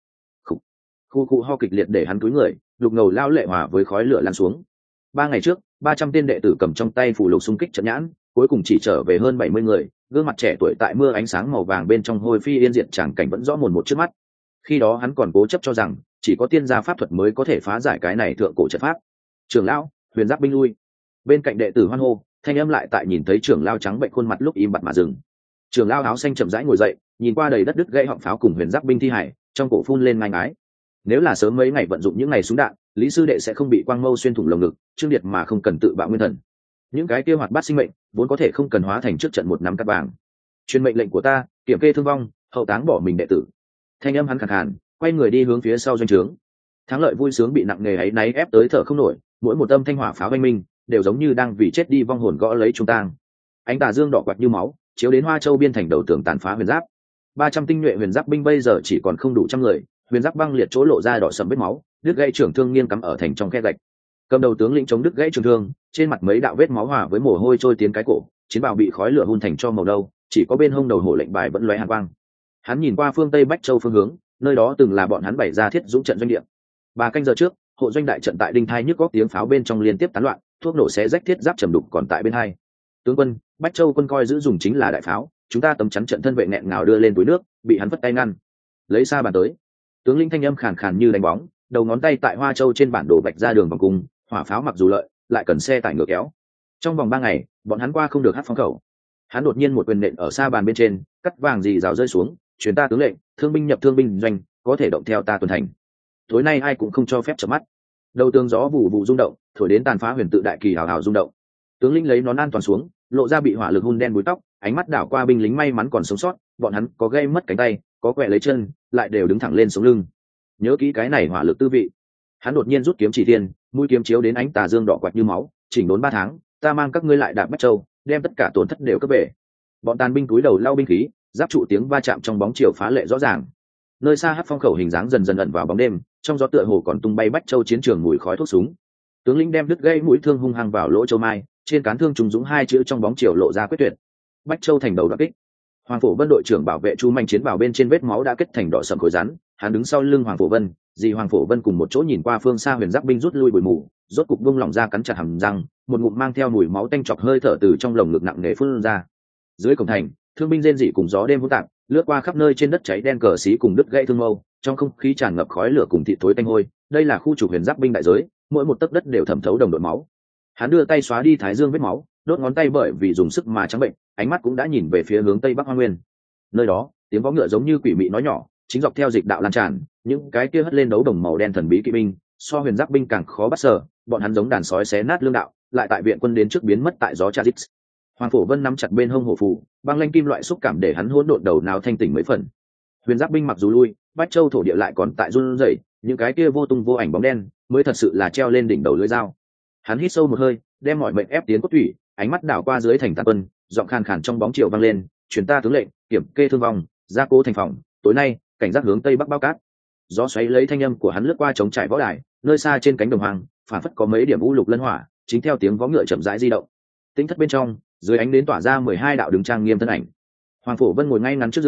Khu cụ ho kịch liệt để hắn túi người, lục ngầu lao lệ hòa với khói lửa lan xuống. Ba ngày trước, ba trăm tên đệ tử cầm trong tay phủ lục xung kích trận nhãn, cuối cùng chỉ trở về hơn bảy mươi người, gương mặt trẻ tuổi tại mưa ánh sáng màu vàng bên trong hôi phi yên diệt tràng cảnh vẫn rõ mồn một trước mắt. Khi đó hắn còn cố chấp cho rằng chỉ có tiên gia pháp thuật mới có thể phá giải cái này thượng cổ trận pháp. Trưởng lão, huyền giáp binh lui. Bên cạnh đệ tử hoan hô, thanh âm lại tại nhìn thấy trưởng lão trắng bệnh khuôn mặt lúc im bặt mà dừng. Trưởng lão áo xanh chậm rãi ngồi dậy, nhìn qua đầy đất đứt gãy họng pháo cùng huyền giáp binh thi hải, trong cổ phun lên ngai ngái. Nếu là sớm mấy ngày vận dụng những ngày súng đạn, lý sư đệ sẽ không bị quang mâu xuyên thủng lồng ngực, trương điệt mà không cần tự bạo nguyên thần. Những cái kia hoạt bát sinh mệnh vốn có thể không cần hóa thành trước trận một năm cắt vàng. Truyền mệnh lệnh của ta, kiểm kê thương vong, hậu táng bỏ mình đệ tử. Thanh âm hắn khàn khàn, quay người đi hướng phía sau doanh trướng. Thắng lợi vui sướng bị nặng nề ấy náy ép tới thở không nổi, mỗi một âm thanh hỏa pháo oanh minh đều giống như đang vì chết đi vong hồn gõ lấy trung tang. Ánh tà dương đỏ quạt như máu, chiếu đến Hoa Châu biên thành đầu tường tàn phá huyền giáp. Ba trăm tinh nhuệ huyền giáp binh bây giờ chỉ còn không đủ trăm người, huyền giáp băng liệt chỗ lộ ra đỏ sầm vết máu, đứt gãy trưởng thương nghiêng cắm ở thành trong khe gạch. Cầm đầu tướng lĩnh chống đứt gãy trường thương, trên mặt mấy đạo vết máu hòa với mồ hôi trôi tiến cái cổ, chiến bào bị khói lửa hun thành cho màu đâu, chỉ có bên hông đầu hổ lệnh bài vẫn lóe hàn quang. Hắn nhìn qua phương tây bách châu phương hướng, nơi đó từng là bọn hắn bày ra thiết dũng trận doanh địa. Ba canh giờ trước, hộ doanh đại trận tại đinh thai nhức góc tiếng pháo bên trong liên tiếp tán loạn, thuốc nổ xé rách thiết giáp trầm đục còn tại bên hai. Tướng quân, bách châu quân coi giữ dùng chính là đại pháo, chúng ta tấm chắn trận thân vệ nghẹn ngào đưa lên túi nước, bị hắn vất tay ngăn. Lấy xa bàn tới. Tướng lĩnh thanh âm khàn khàn như đánh bóng, đầu ngón tay tại Hoa Châu trên bản đồ vạch ra đường vòng cung, hỏa pháo mặc dù lợi, lại cần xe tải ngựa kéo. Trong vòng ba ngày, bọn hắn qua không được hát phong khẩu. Hắn đột nhiên một quyền nện ở xa bàn bên trên, cắt vàng dì rào rơi xuống, truyền ta tướng lệnh, thương binh nhập thương binh doanh, có thể động theo ta tuần thành. Tối nay ai cũng không cho phép chợp mắt. Đầu tường gió vụ vụ rung động, thổi đến tàn phá huyền tự đại kỳ hào hào rung động. Tướng lĩnh lấy nón an toàn xuống, lộ ra bị hỏa lực hun đen búi tóc, ánh mắt đảo qua binh lính may mắn còn sống sót, bọn hắn có gây mất cánh tay, có quẹ lấy chân, lại đều đứng thẳng lên sống lưng. Nhớ kỹ cái này hỏa lực tư vị. Hắn đột nhiên rút kiếm chỉ thiên, mũi kiếm chiếu đến ánh tà dương đỏ quạt như máu, chỉnh đốn ba tháng, ta mang các ngươi lại đạp Bách Châu, đem tất cả tổn thất đều cướp về. Bọn tàn binh túi đầu lau binh khí, giáp trụ tiếng va chạm trong bóng chiều phá lệ rõ ràng. Nơi xa hắc phong khẩu hình dáng dần dần ẩn vào bóng đêm, trong gió tựa hồ còn tung bay Bách Châu chiến trường mùi khói thuốc súng. Tướng lĩnh đem đứt gãy mũi thương hung hăng vào lỗ châu mai, trên cán thương trùng dũng hai chữ trong bóng chiều lộ ra quyết tuyệt. Bách Châu thành đầu đoạn kích. Hoàng Phổ Vân đội trưởng bảo vệ Chu Mạnh chiến bảo bên trên vết máu đã kết thành đỏ sầm khối rắn, hắn đứng sau lưng Hoàng Phổ Vân, dì Hoàng Phổ Vân cùng một chỗ nhìn qua phương xa huyền giáp binh rút lui bụi mù, rốt cục buông lỏng ra cắn chặt hàm răng, một ngụm mang theo mùi máu tanh chọc hơi thở từ trong lồng ngực nặng nề phun ra. Dưới cổng thành, thương binh rên rỉ cùng gió đêm hỗn tạp, lướt qua khắp nơi trên đất cháy đen cờ xí cùng đứt gãy thương mâu, trong không khí tràn ngập khói lửa cùng thịt thối tanh hôi. Đây là khu trục huyền giáp binh đại giới, mỗi một tấc đất đều thẩm thấu đồng đội máu. Hắn đưa tay xóa đi thái dương vết máu, đốt ngón tay bởi vì dùng sức mà trắng bệnh, ánh mắt cũng đã nhìn về phía hướng tây bắc Hoa Nguyên. Nơi đó, tiếng vó ngựa giống như quỷ mị nói nhỏ, chính dọc theo dịch đạo lan tràn, những cái kia hất lên đấu đồng màu đen thần bí kỵ binh, so huyền giáp binh càng khó bắt sở, bọn hắn giống đàn sói xé nát lương đạo, lại tại viện quân đến trước biến mất tại gió Chazix. Hoàng Phổ Vân nắm chặt bên hông hổ phù, băng lanh kim loại xúc cảm để hắn hỗn độn đầu nào thanh tỉnh mấy phần. Huyền giáp binh mặc dù lui, Bách Châu thổ địa lại còn tại run rẩy, những cái kia vô tung vô ảnh bóng đen mới thật sự là treo lên đỉnh đầu lưỡi dao. Hắn hít sâu một hơi, đem mọi mệnh ép tiến cốt thủy, ánh mắt đảo qua dưới thành tàn quân, giọng khàn khàn trong bóng chiều vang lên, truyền ta tướng lệnh, kiểm kê thương vong, gia cố thành phòng, tối nay cảnh giác hướng tây bắc bao cát. Gió xoáy lấy thanh âm của hắn lướt qua trống trải võ đài, nơi xa trên cánh đồng hoang phản phất có mấy điểm u lục lân hỏa, chính theo tiếng vó ngựa chậm rãi di động. Tĩnh thất bên trong, dưới ánh đến tỏa ra mười hai đạo đứng trang nghiêm thân ảnh. Hoàng Phổ Vân ngồi ngay ngắn trước giường,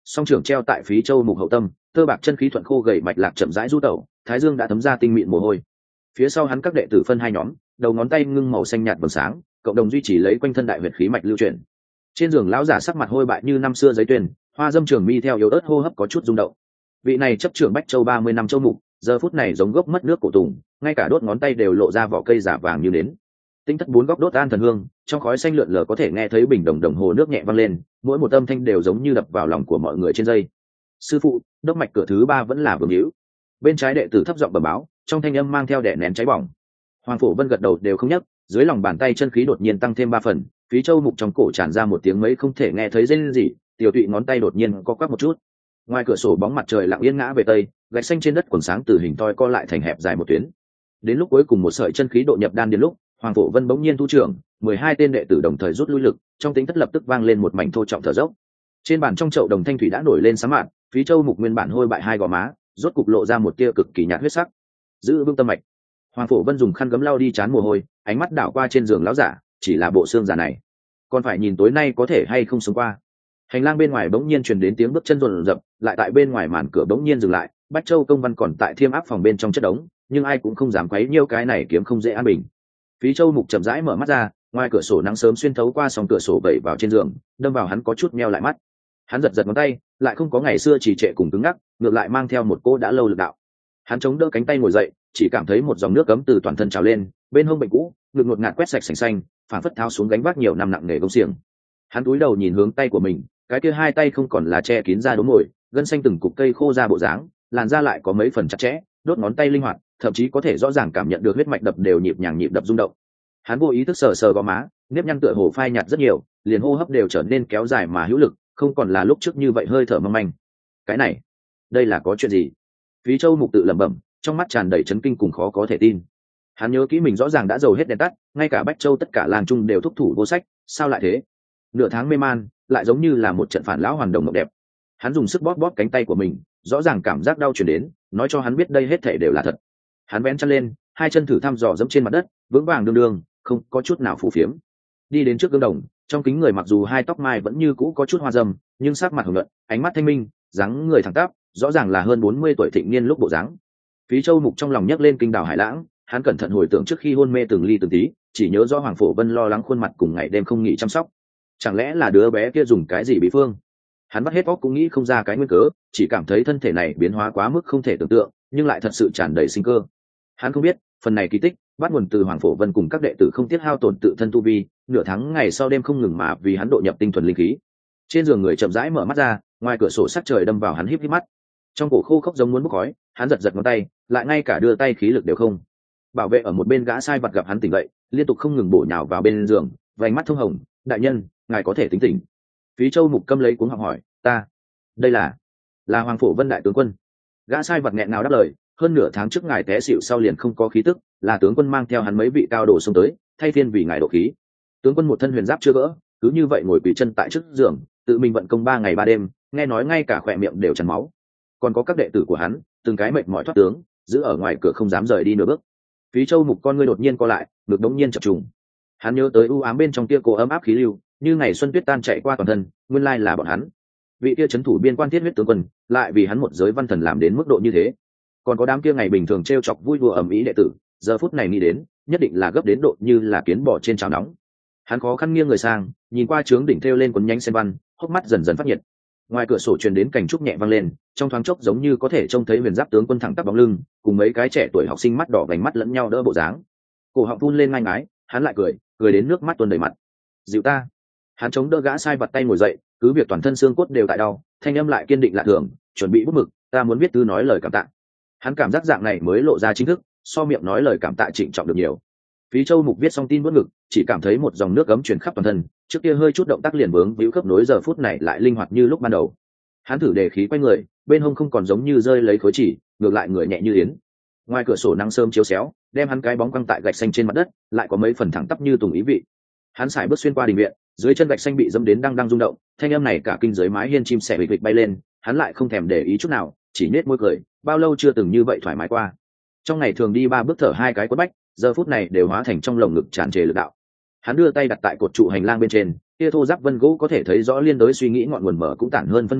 song trưởng treo tại Phí Châu Mục hậu tâm, tơ bạc chân khí thuận khô gầy mạch lạc chậm rãi du tẩu, thái dương đã thấm ra tinh mịn mồ hôi. Phía sau hắn các đệ tử phân hai nhóm, đầu ngón tay ngưng màu xanh nhạt vầng sáng, cộng đồng duy trì lấy quanh thân đại huyệt khí mạch lưu chuyển. Trên giường lão giả sắc mặt hôi bại như năm xưa giấy tuyền, hoa dâm trường mi theo yếu ớt hô hấp có chút rung động. Vị này chấp trưởng Bách Châu ba mươi năm châu mục, giờ phút này giống gốc mất nước cổ tùng, ngay cả đốt ngón tay đều lộ ra vỏ cây giả vàng như nến. Tinh thất bốn góc đốt an thần hương, trong khói xanh lượn lờ có thể nghe thấy bình đồng đồng hồ nước nhẹ vang lên, mỗi một âm thanh đều giống như đập vào lòng của mọi người trên dây. Sư phụ, đốc mạch cửa thứ ba vẫn là vương hữu. Bên trái đệ tử thấp giọng bẩm báo, trong thanh âm mang theo đè nén cháy bỏng. Hoàng Phổ Vân gật đầu đều không nhấc, dưới lòng bàn tay chân khí đột nhiên tăng thêm ba phần, Phí Châu Mục trong cổ tràn ra một tiếng mấy không thể nghe thấy rên gì, tiểu tụy ngón tay đột nhiên co quắp một chút. Ngoài cửa sổ bóng mặt trời lặng yên ngã về tây, gạch xanh trên đất quần sáng từ hình toi co lại thành hẹp dài một tuyến. Đến lúc cuối cùng một sợi chân khí độ nhập đan điền lúc, Hoàng Phổ Vân bỗng nhiên thu trưởng, mười hai tên đệ tử đồng thời rút lui lực, trong tính thất lập tức vang lên một mảnh thô trọng thở dốc. Trên bàn trong chậu đồng thanh thủy đã nổi lên sáng mạn, Phí Châu Mục nguyên bản hôi bại hai gò má, rốt cục lộ ra một tia cực kỳ nhạt huyết sắc. Giữ vững tâm mạch. Hoàng Phổ Vân dùng khăn gấm lau đi trán mồ hôi, ánh mắt đảo qua trên giường lão giả, chỉ là bộ xương già này, còn phải nhìn tối nay có thể hay không sống qua. Hành lang bên ngoài bỗng nhiên truyền đến tiếng bước chân rồn rập, lại tại bên ngoài màn cửa bỗng nhiên dừng lại, Bách Châu công văn còn tại thiêm áp phòng bên trong chất đống, nhưng ai cũng không dám quấy nhiêu cái này kiếm không dễ an bình. Phí Châu Mục chậm rãi mở mắt ra, ngoài cửa sổ nắng sớm xuyên thấu qua song cửa sổ vẩy vào trên giường, đâm vào hắn có chút meo lại mắt. Hắn giật giật ngón tay, lại không có ngày xưa trì trệ cùng cứng ngắc, ngược lại mang theo một cô đã lâu lực đạo. Hắn chống đỡ cánh tay ngồi dậy, chỉ cảm thấy một dòng nước cấm từ toàn thân trào lên, bên hông bệnh cũ ngực ngột ngạt quét sạch sành xanh, phản phất tháo xuống gánh vác nhiều năm nặng nề gông xiềng. Hắn cúi đầu nhìn hướng tay của mình, cái kia hai tay không còn là che kín da đốm mồi, gân xanh từng cục cây khô ra bộ dáng, làn da lại có mấy phần chặt chẽ, đốt ngón tay linh hoạt, thậm chí có thể rõ ràng cảm nhận được huyết mạch đập đều nhịp nhàng nhịp đập rung động. Hắn vô ý thức sờ sờ gò má, nếp nhăn tựa hồ phai nhạt rất nhiều, liền hô hấp đều trở nên kéo dài mà hữu lực, không còn là lúc trước như vậy hơi thở mong manh. Cái này, đây là có chuyện gì? Phí Châu Mục tự lẩm bẩm, trong mắt tràn đầy chấn kinh cùng khó có thể tin. Hắn nhớ kỹ mình rõ ràng đã dầu hết đèn tắt, ngay cả Bách Châu tất cả làng trung đều thúc thủ vô sách, sao lại thế? Nửa tháng mê man, lại giống như là một trận phản lão hoàn đồng mộng đẹp. Hắn dùng sức bóp bóp cánh tay của mình, rõ ràng cảm giác đau truyền đến, nói cho hắn biết đây hết thảy đều là thật. Hắn vén chân lên, hai chân thử thăm dò dẫm trên mặt đất, vững vàng đương đương, không có chút nào phù phiếm. Đi đến trước gương đồng, trong kính người mặc dù hai tóc mai vẫn như cũ có chút hoa râm, nhưng sắc mặt hồng nhuận, ánh mắt thanh minh, dáng người thẳng tắp, rõ ràng là hơn bốn mươi tuổi thịnh niên lúc bộ dáng. Phí Châu Mục trong lòng nhấc lên kinh đào hải lãng, hắn cẩn thận hồi tưởng trước khi hôn mê từng ly từng tí, chỉ nhớ rõ Hoàng Phổ Vân lo lắng khuôn mặt cùng ngày đêm không nghỉ chăm sóc. Chẳng lẽ là đứa bé kia dùng cái gì bị phương? Hắn bắt hết óc cũng nghĩ không ra cái nguyên cớ, chỉ cảm thấy thân thể này biến hóa quá mức không thể tưởng tượng, nhưng lại thật sự tràn đầy sinh cơ. Hắn không biết, phần này kỳ tích bắt nguồn từ Hoàng Phổ Vân cùng các đệ tử không tiết hao tổn tự thân tu vi, nửa tháng ngày sau đêm không ngừng mà vì hắn độ nhập tinh thuần linh khí. Trên giường người chậm rãi mở mắt ra, ngoài cửa sổ sắc trời đâm vào hắn híp híp mắt. Trong cổ khô khốc giống muốn bốc khói, hắn giật giật ngón tay, lại ngay cả đưa tay khí lực đều không. Bảo vệ ở một bên gã sai vặt gặp hắn tỉnh dậy, liên tục không ngừng bổ nhào vào bên giường, vành mắt thông hồng, "Đại nhân, ngài có thể tính tỉnh." Phí Châu Mục câm lấy cuống họng hỏi, "Ta, đây là là Hoàng Phổ Vân đại tướng quân." Gã sai vặt nghẹn ngào đáp lời, "Hơn nửa tháng trước ngài té xỉu sau liền không có khí tức, là tướng quân mang theo hắn mấy vị cao đồ xông tới, thay phiên vì ngài độ khí." Tướng quân một thân huyền giáp chưa gỡ, cứ như vậy ngồi quỳ chân tại trước giường, tự mình vận công ba ngày ba đêm, nghe nói ngay cả khỏe miệng đều chảy máu. Còn có các đệ tử của hắn, từng cái mệt mỏi thoát tướng, giữ ở ngoài cửa không dám rời đi nửa bước. Phí Châu Mục con ngươi đột nhiên co lại, ngực đống nhiên chập trùng. Hắn nhớ tới u ám bên trong kia cô ấm áp khí lưu, như ngày xuân tuyết tan chạy qua toàn thân, nguyên lai là bọn hắn. Vị kia trấn thủ biên quan thiết huyết tướng quân, lại vì hắn một giới văn thần làm đến mức độ như thế. Còn có đám kia ngày bình thường trêu chọc vui đùa ầm ĩ đệ tử, giờ phút này nghĩ đến, nhất định là gấp đến độ như là kiến bò trên chảo nóng. Hắn khó khăn nghiêng người sang, nhìn qua trướng đỉnh thêu lên cuốn nhánh sen văn, hốc mắt dần dần phát nhiệt. Ngoài cửa sổ truyền đến cảnh trúc nhẹ vang lên, trong thoáng chốc giống như có thể trông thấy huyền giáp tướng quân thẳng tắp bóng lưng, cùng mấy cái trẻ tuổi học sinh mắt đỏ vành mắt lẫn nhau đỡ bộ dáng. Cổ họng phun lên ngai ngái, hắn lại cười, cười đến nước mắt tuôn đầy mặt. "Dịu ta." Hắn chống đỡ gã sai vặt tay ngồi dậy, cứ việc toàn thân xương cốt đều tại đau, thanh âm lại kiên định lạ thường, "Chuẩn bị bút mực, ta muốn viết thư nói lời cảm tạ." Hắn cảm giác dạng này mới lộ ra chính thức, so miệng nói lời cảm tạ trịnh trọng được nhiều. Phí Châu Mục viết xong tin bút ngực, chỉ cảm thấy một dòng nước ấm truyền khắp toàn thân, trước kia hơi chút động tác liền vướng víu khớp nối giờ phút này lại linh hoạt như lúc ban đầu. Hắn thử đề khí quay người, bên hông không còn giống như rơi lấy khối chỉ, ngược lại người nhẹ như yến. Ngoài cửa sổ nắng sớm chiếu xéo, đem hắn cái bóng quăng tại gạch xanh trên mặt đất, lại có mấy phần thẳng tắp như tùng ý vị. Hắn sải bước xuyên qua đình viện, dưới chân gạch xanh bị dẫm đến đang đang rung động, thanh âm này cả kinh dưới mái hiên chim sẻ bịch bịch bay lên, hắn lại không thèm để ý chút nào, chỉ nết môi cười, bao lâu chưa từng như vậy thoải mái qua. Trong ngày thường đi ba bước thở hai cái quất bách, giờ phút này đều hóa thành trong lồng ngực tràn trề lực đạo. Hắn đưa tay đặt tại cột trụ hành lang bên trên, kia thô giáp vân gỗ có thể thấy rõ liên đối suy nghĩ ngọn nguồn mở cũng tản hơn phân nửa,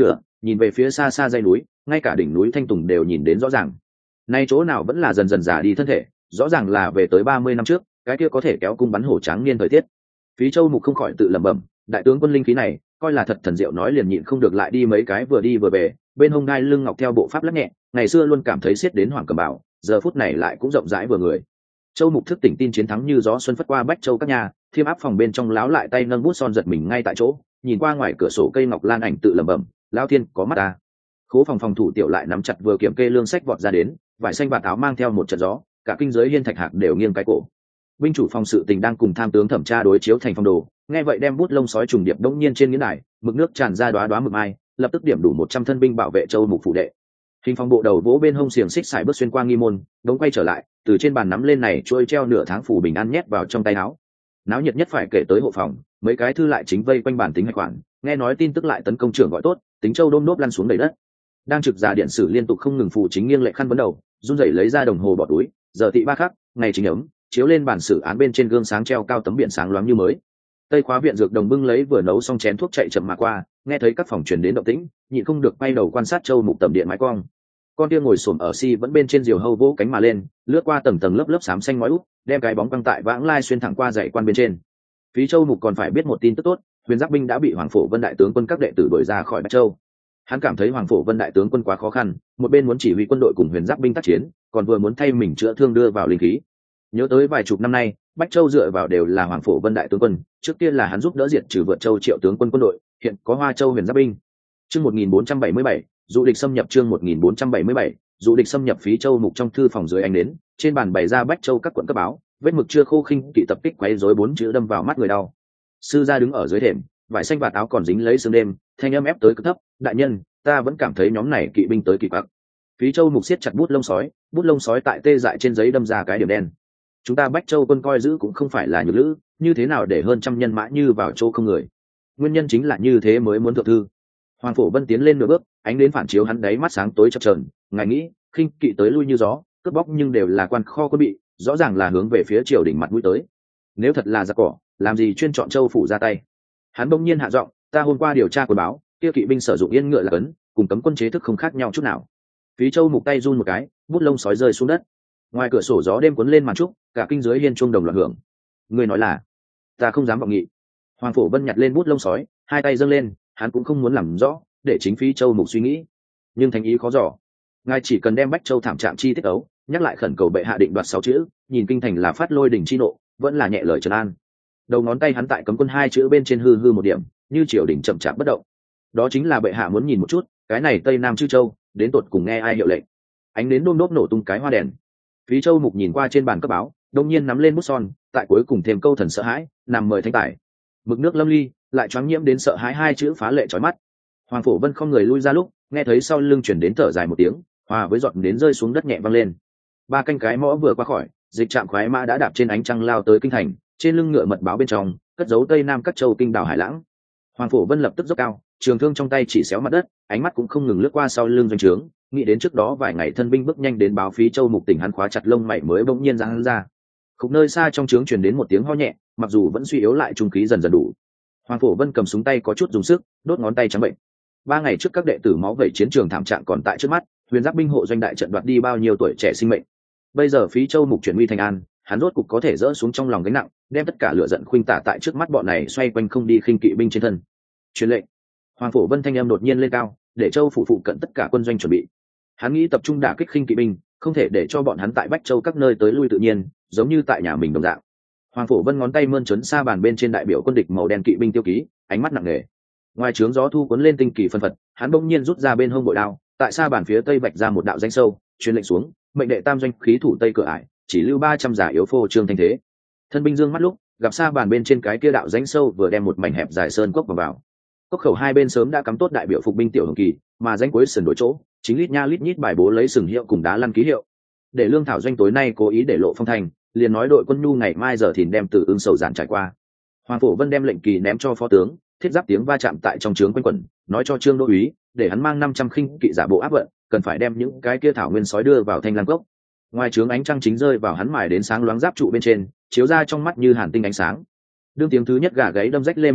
nhìn về phía xa xa dãy núi, ngay cả đỉnh núi thanh tùng đều nhìn đến rõ ràng. Nay chỗ nào vẫn là dần dần già đi thân thể, rõ ràng là về tới ba mươi năm trước, cái kia có thể kéo cung bắn hổ tráng niên thời tiết. Phí Châu Mục không khỏi tự lẩm bẩm, đại tướng quân linh khí này, coi là thật thần diệu, nói liền nhịn không được lại đi mấy cái vừa đi vừa về, bên hông đai lưng ngọc theo bộ pháp lắc nhẹ, ngày xưa luôn cảm thấy siết đến hoàng cầm bảo, giờ phút này lại cũng rộng rãi vừa người. Châu Mục thức tỉnh tin chiến thắng như gió xuân phất qua Bách Châu các nhà, thiêm áp phòng bên trong láo lại tay nâng bút son giật mình ngay tại chỗ, nhìn qua ngoài cửa sổ cây ngọc lan ảnh tự lẩm bẩm, lão thiên có mắt ta. Khố phòng phòng thủ tiểu lại nắm chặt vừa kiểm kê lương sách vọt ra đến, vải xanh bạt áo mang theo một trận gió, cả kinh giới hiên thạch hạc đều nghiêng cái cổ. Binh chủ phòng sự tình đang cùng tham tướng thẩm tra đối chiếu thành phong đồ, nghe vậy đem bút lông sói trùng điệp đống nhiên trên nghĩa đài, mực nước tràn ra đóa đóa mực mai, lập tức điểm đủ một trăm thân binh bảo vệ Châu Mục phủ đệ. Hình phòng bộ đầu vỗ bên hông xiềng xích xài bước xuyên qua nghi môn, đống quay trở lại, từ trên bàn nắm lên này trôi treo nửa tháng phủ bình an nhét vào trong tay áo. Náo nhiệt nhất phải kể tới hộ phòng, mấy cái thư lại chính vây quanh bàn tính hạch khoản, nghe nói tin tức lại tấn công trưởng gọi tốt, tính Châu đôm nốt lăn xuống đầy đất. Đang trực giả điện sử liên tục không ngừng phụ chính nghiêng lệ khăn vấn đầu, run rẩy lấy ra đồng hồ bỏ túi, giờ tị ba khắc, ngày chính ấm, chiếu lên bản xử án bên trên gương sáng treo cao tấm biển sáng loáng như mới. Tây khóa viện dược đồng bưng lấy vừa nấu xong chén thuốc chạy chậm mà qua, nghe thấy các phòng truyền đến động tĩnh, nhịn không được quay đầu quan sát Châu Mục tầm điện mái cong. Con kia ngồi xổm ở si vẫn bên trên diều hâu vỗ cánh mà lên, lướt qua tầng tầng lớp lớp xám xanh ngói út, đem cái bóng căng tại vãng lai xuyên thẳng qua dãy quan bên trên. Phí Châu Mục còn phải biết một tin tức tốt, Huyền Giáp binh đã bị Hoàng Phổ Vân đại tướng quân các đệ tử đuổi ra khỏi Bạch Châu. Hắn cảm thấy Hoàng Phổ Vân đại tướng quân quá khó khăn, một bên muốn chỉ huy quân đội cùng Huyền Giáp binh tác chiến, còn vừa muốn thay mình chữa thương đưa vào linh khí. Nhớ tới vài chục năm nay, Bách Châu dựa vào đều là Hoàng Phổ Vân đại tướng quân, trước kia là hắn giúp đỡ diệt trừ vượt Châu Triệu tướng quân quân đội, hiện có Hoa Châu Huyền Giáp binh. Chương một nghìn bốn trăm bảy mươi bảy, dụ địch xâm nhập chương một nghìn bốn trăm bảy mươi bảy, dụ địch xâm nhập. Phí Châu Mục trong thư phòng dưới ánh nến, trên bàn bày ra Bách Châu các quận cấp báo, vết mực chưa khô khinh kỵ tập kích quấy rối bốn chữ đâm vào mắt người đau. Sư gia đứng ở dưới thềm, vải xanh và áo còn dính lấy sương đêm, thanh âm ép tới cực thấp, đại nhân, ta vẫn cảm thấy nhóm này kỵ binh tới kỳ quặc. Phí Châu Mục siết chặt bút lông sói, bút lông sói tại tê dại trên giấy đâm ra cái điểm đen. Chúng ta Bách Châu quân coi giữ cũng không phải là nhược lữ, như thế nào để hơn trăm nhân mã như vào chỗ không người. Nguyên nhân chính là như thế mới muốn thượng thư. Hoàng Phổ Vân tiến lên nửa bước, ánh đến phản chiếu hắn đáy mắt sáng tối chập chờn, ngài nghĩ, khinh kỵ tới lui như gió, cướp bóc nhưng đều là quan kho quân bị, rõ ràng là hướng về phía triều đình mặt mũi tới. Nếu thật là giặc cỏ, làm gì chuyên chọn Châu phủ ra tay. Hắn bỗng nhiên hạ giọng, ta hôm qua điều tra quân báo, kia kỵ binh sử dụng yên ngựa là cấn, cùng cấm quân chế thức không khác nhau chút nào. Phí Châu Mục tay run một cái, bút lông sói rơi xuống đất. Ngoài cửa sổ gió đêm cuốn lên màn trúc, cả kinh dưới hiên chuông đồng loạn hưởng. Người nói là, ta không dám vọng nghị. Hoàng Phổ Vân nhặt lên bút lông sói, hai tay dâng lên, hắn cũng không muốn làm rõ, để chính Phí Châu Mục suy nghĩ. Nhưng thành ý khó dò. Ngài chỉ cần đem Bách Châu thảm trạng chi tiết ấu, nhắc lại khẩn cầu bệ hạ định đoạt sáu chữ, nhìn kinh thành là phát lôi đỉnh chi nộ, vẫn là nhẹ lời trấn an. Đầu ngón tay hắn tại cấm quân hai chữ bên trên hư hư một điểm, như triều đình chậm chạp bất động. Đó chính là bệ hạ muốn nhìn một chút, cái này Tây Nam chư châu, đến tột cùng nghe ai hiệu lệnh. Ánh đến đôm đốp nổ tung cái hoa đèn. Phí Châu Mục nhìn qua trên bàn cấp báo, đông nhiên nắm lên bút son, tại cuối cùng thêm câu thần sợ hãi, nằm mời thanh tải. Mực nước lâm ly, lại choáng nhiễm đến sợ hãi hai chữ phá lệ chói mắt. Hoàng Phổ Vân không người lui ra lúc, nghe thấy sau lưng chuyển đến thở dài một tiếng, hòa với giọt đến rơi xuống đất nhẹ văng lên. Ba canh cái mõ vừa qua khỏi, dịch trạm khoái mã đã đạp trên ánh trăng lao tới kinh thành, trên lưng ngựa mật báo bên trong, cất giấu Tây Nam các châu kinh đảo hải lãng. Hoàng Phổ Vân lập tức dốc cao, trường thương trong tay chỉ xéo mặt đất, ánh mắt cũng không ngừng lướt qua sau lưng doanh trướng, nghĩ đến trước đó vài ngày thân binh bước nhanh đến báo Phí Châu Mục tỉnh hắn khóa chặt lông mày mới bỗng nhiên ra hắn ra. Khúc nơi xa trong trướng truyền đến một tiếng ho nhẹ, mặc dù vẫn suy yếu lại trung khí dần dần đủ. Hoàng Phổ Vân cầm súng tay có chút dùng sức, đốt ngón tay trắng bệnh. Ba ngày trước các đệ tử máu vẩy chiến trường thảm trạng còn tại trước mắt, Huyền Giáp binh hộ doanh đại trận đoạt đi bao nhiêu tuổi trẻ sinh mệnh. Bây giờ Phí Châu Mục chuyển nguy thành an, hắn rốt cục có thể dỡ xuống trong lòng gánh nặng, đem tất cả lửa giận khuynh tả tại trước mắt bọn này xoay quanh không đi khinh kỵ binh trên thân. Truyền lệnh. Hoàng Phổ Vân thanh âm đột nhiên lên cao, để Châu phủ phụ cận tất cả quân doanh chuẩn bị. Hắn nghĩ tập trung đả kích khinh kỵ binh, không thể để cho bọn hắn tại Bách Châu các nơi tới lui tự nhiên, giống như tại nhà mình đồng dạng. Hoàng Phổ Vân ngón tay mơn trớn xa bàn bên trên đại biểu quân địch màu đen kỵ binh tiêu ký, ánh mắt nặng nề. Ngoài trướng gió thu cuốn lên tinh kỳ phân phật, hắn bỗng nhiên rút ra bên hông bội đao, tại xa bàn phía tây vạch ra một đạo danh sâu, truyền lệnh xuống, mệnh đệ tam doanh khí thủ tây cửa ải, chỉ lưu ba trăm giả yếu phô trương thanh thế. Thân binh dương mắt lúc, gặp xa bàn bên trên cái kia đạo danh sâu vừa đem một mảnh hẹp dài sơn cốc vào vào. Cốc khẩu hai bên sớm đã cắm tốt đại biểu phục binh tiểu hồng kỳ, mà danh cuối sườn đổi chỗ, chính lít nha lít nhít bài bố lấy sừng hiệu cùng đá lăn ký hiệu. Để Lương Thảo doanh tối nay cố ý để lộ phong thành, liền nói đội quân nhu ngày mai giờ thìn đem từ ương sầu giản trải qua. Hoàng Phổ Vân đem lệnh kỳ ném cho phó tướng, thiết giáp tiếng va chạm tại trong trướng quanh quẩn, nói cho Trương Đô úy, để hắn mang năm trăm khinh kỵ giả bộ áp vận, cần phải đem những cái kia thảo nguyên sói đưa vào Thanh Lam cốc. Ngoài trướng ánh trăng chính rơi vào hắn mài đến sáng loáng giáp trụ bên trên, chiếu ra trong mắt như hàn tinh ánh sáng. Đương tiếng thứ nhất gà gáy đâm rách lê minh lúc,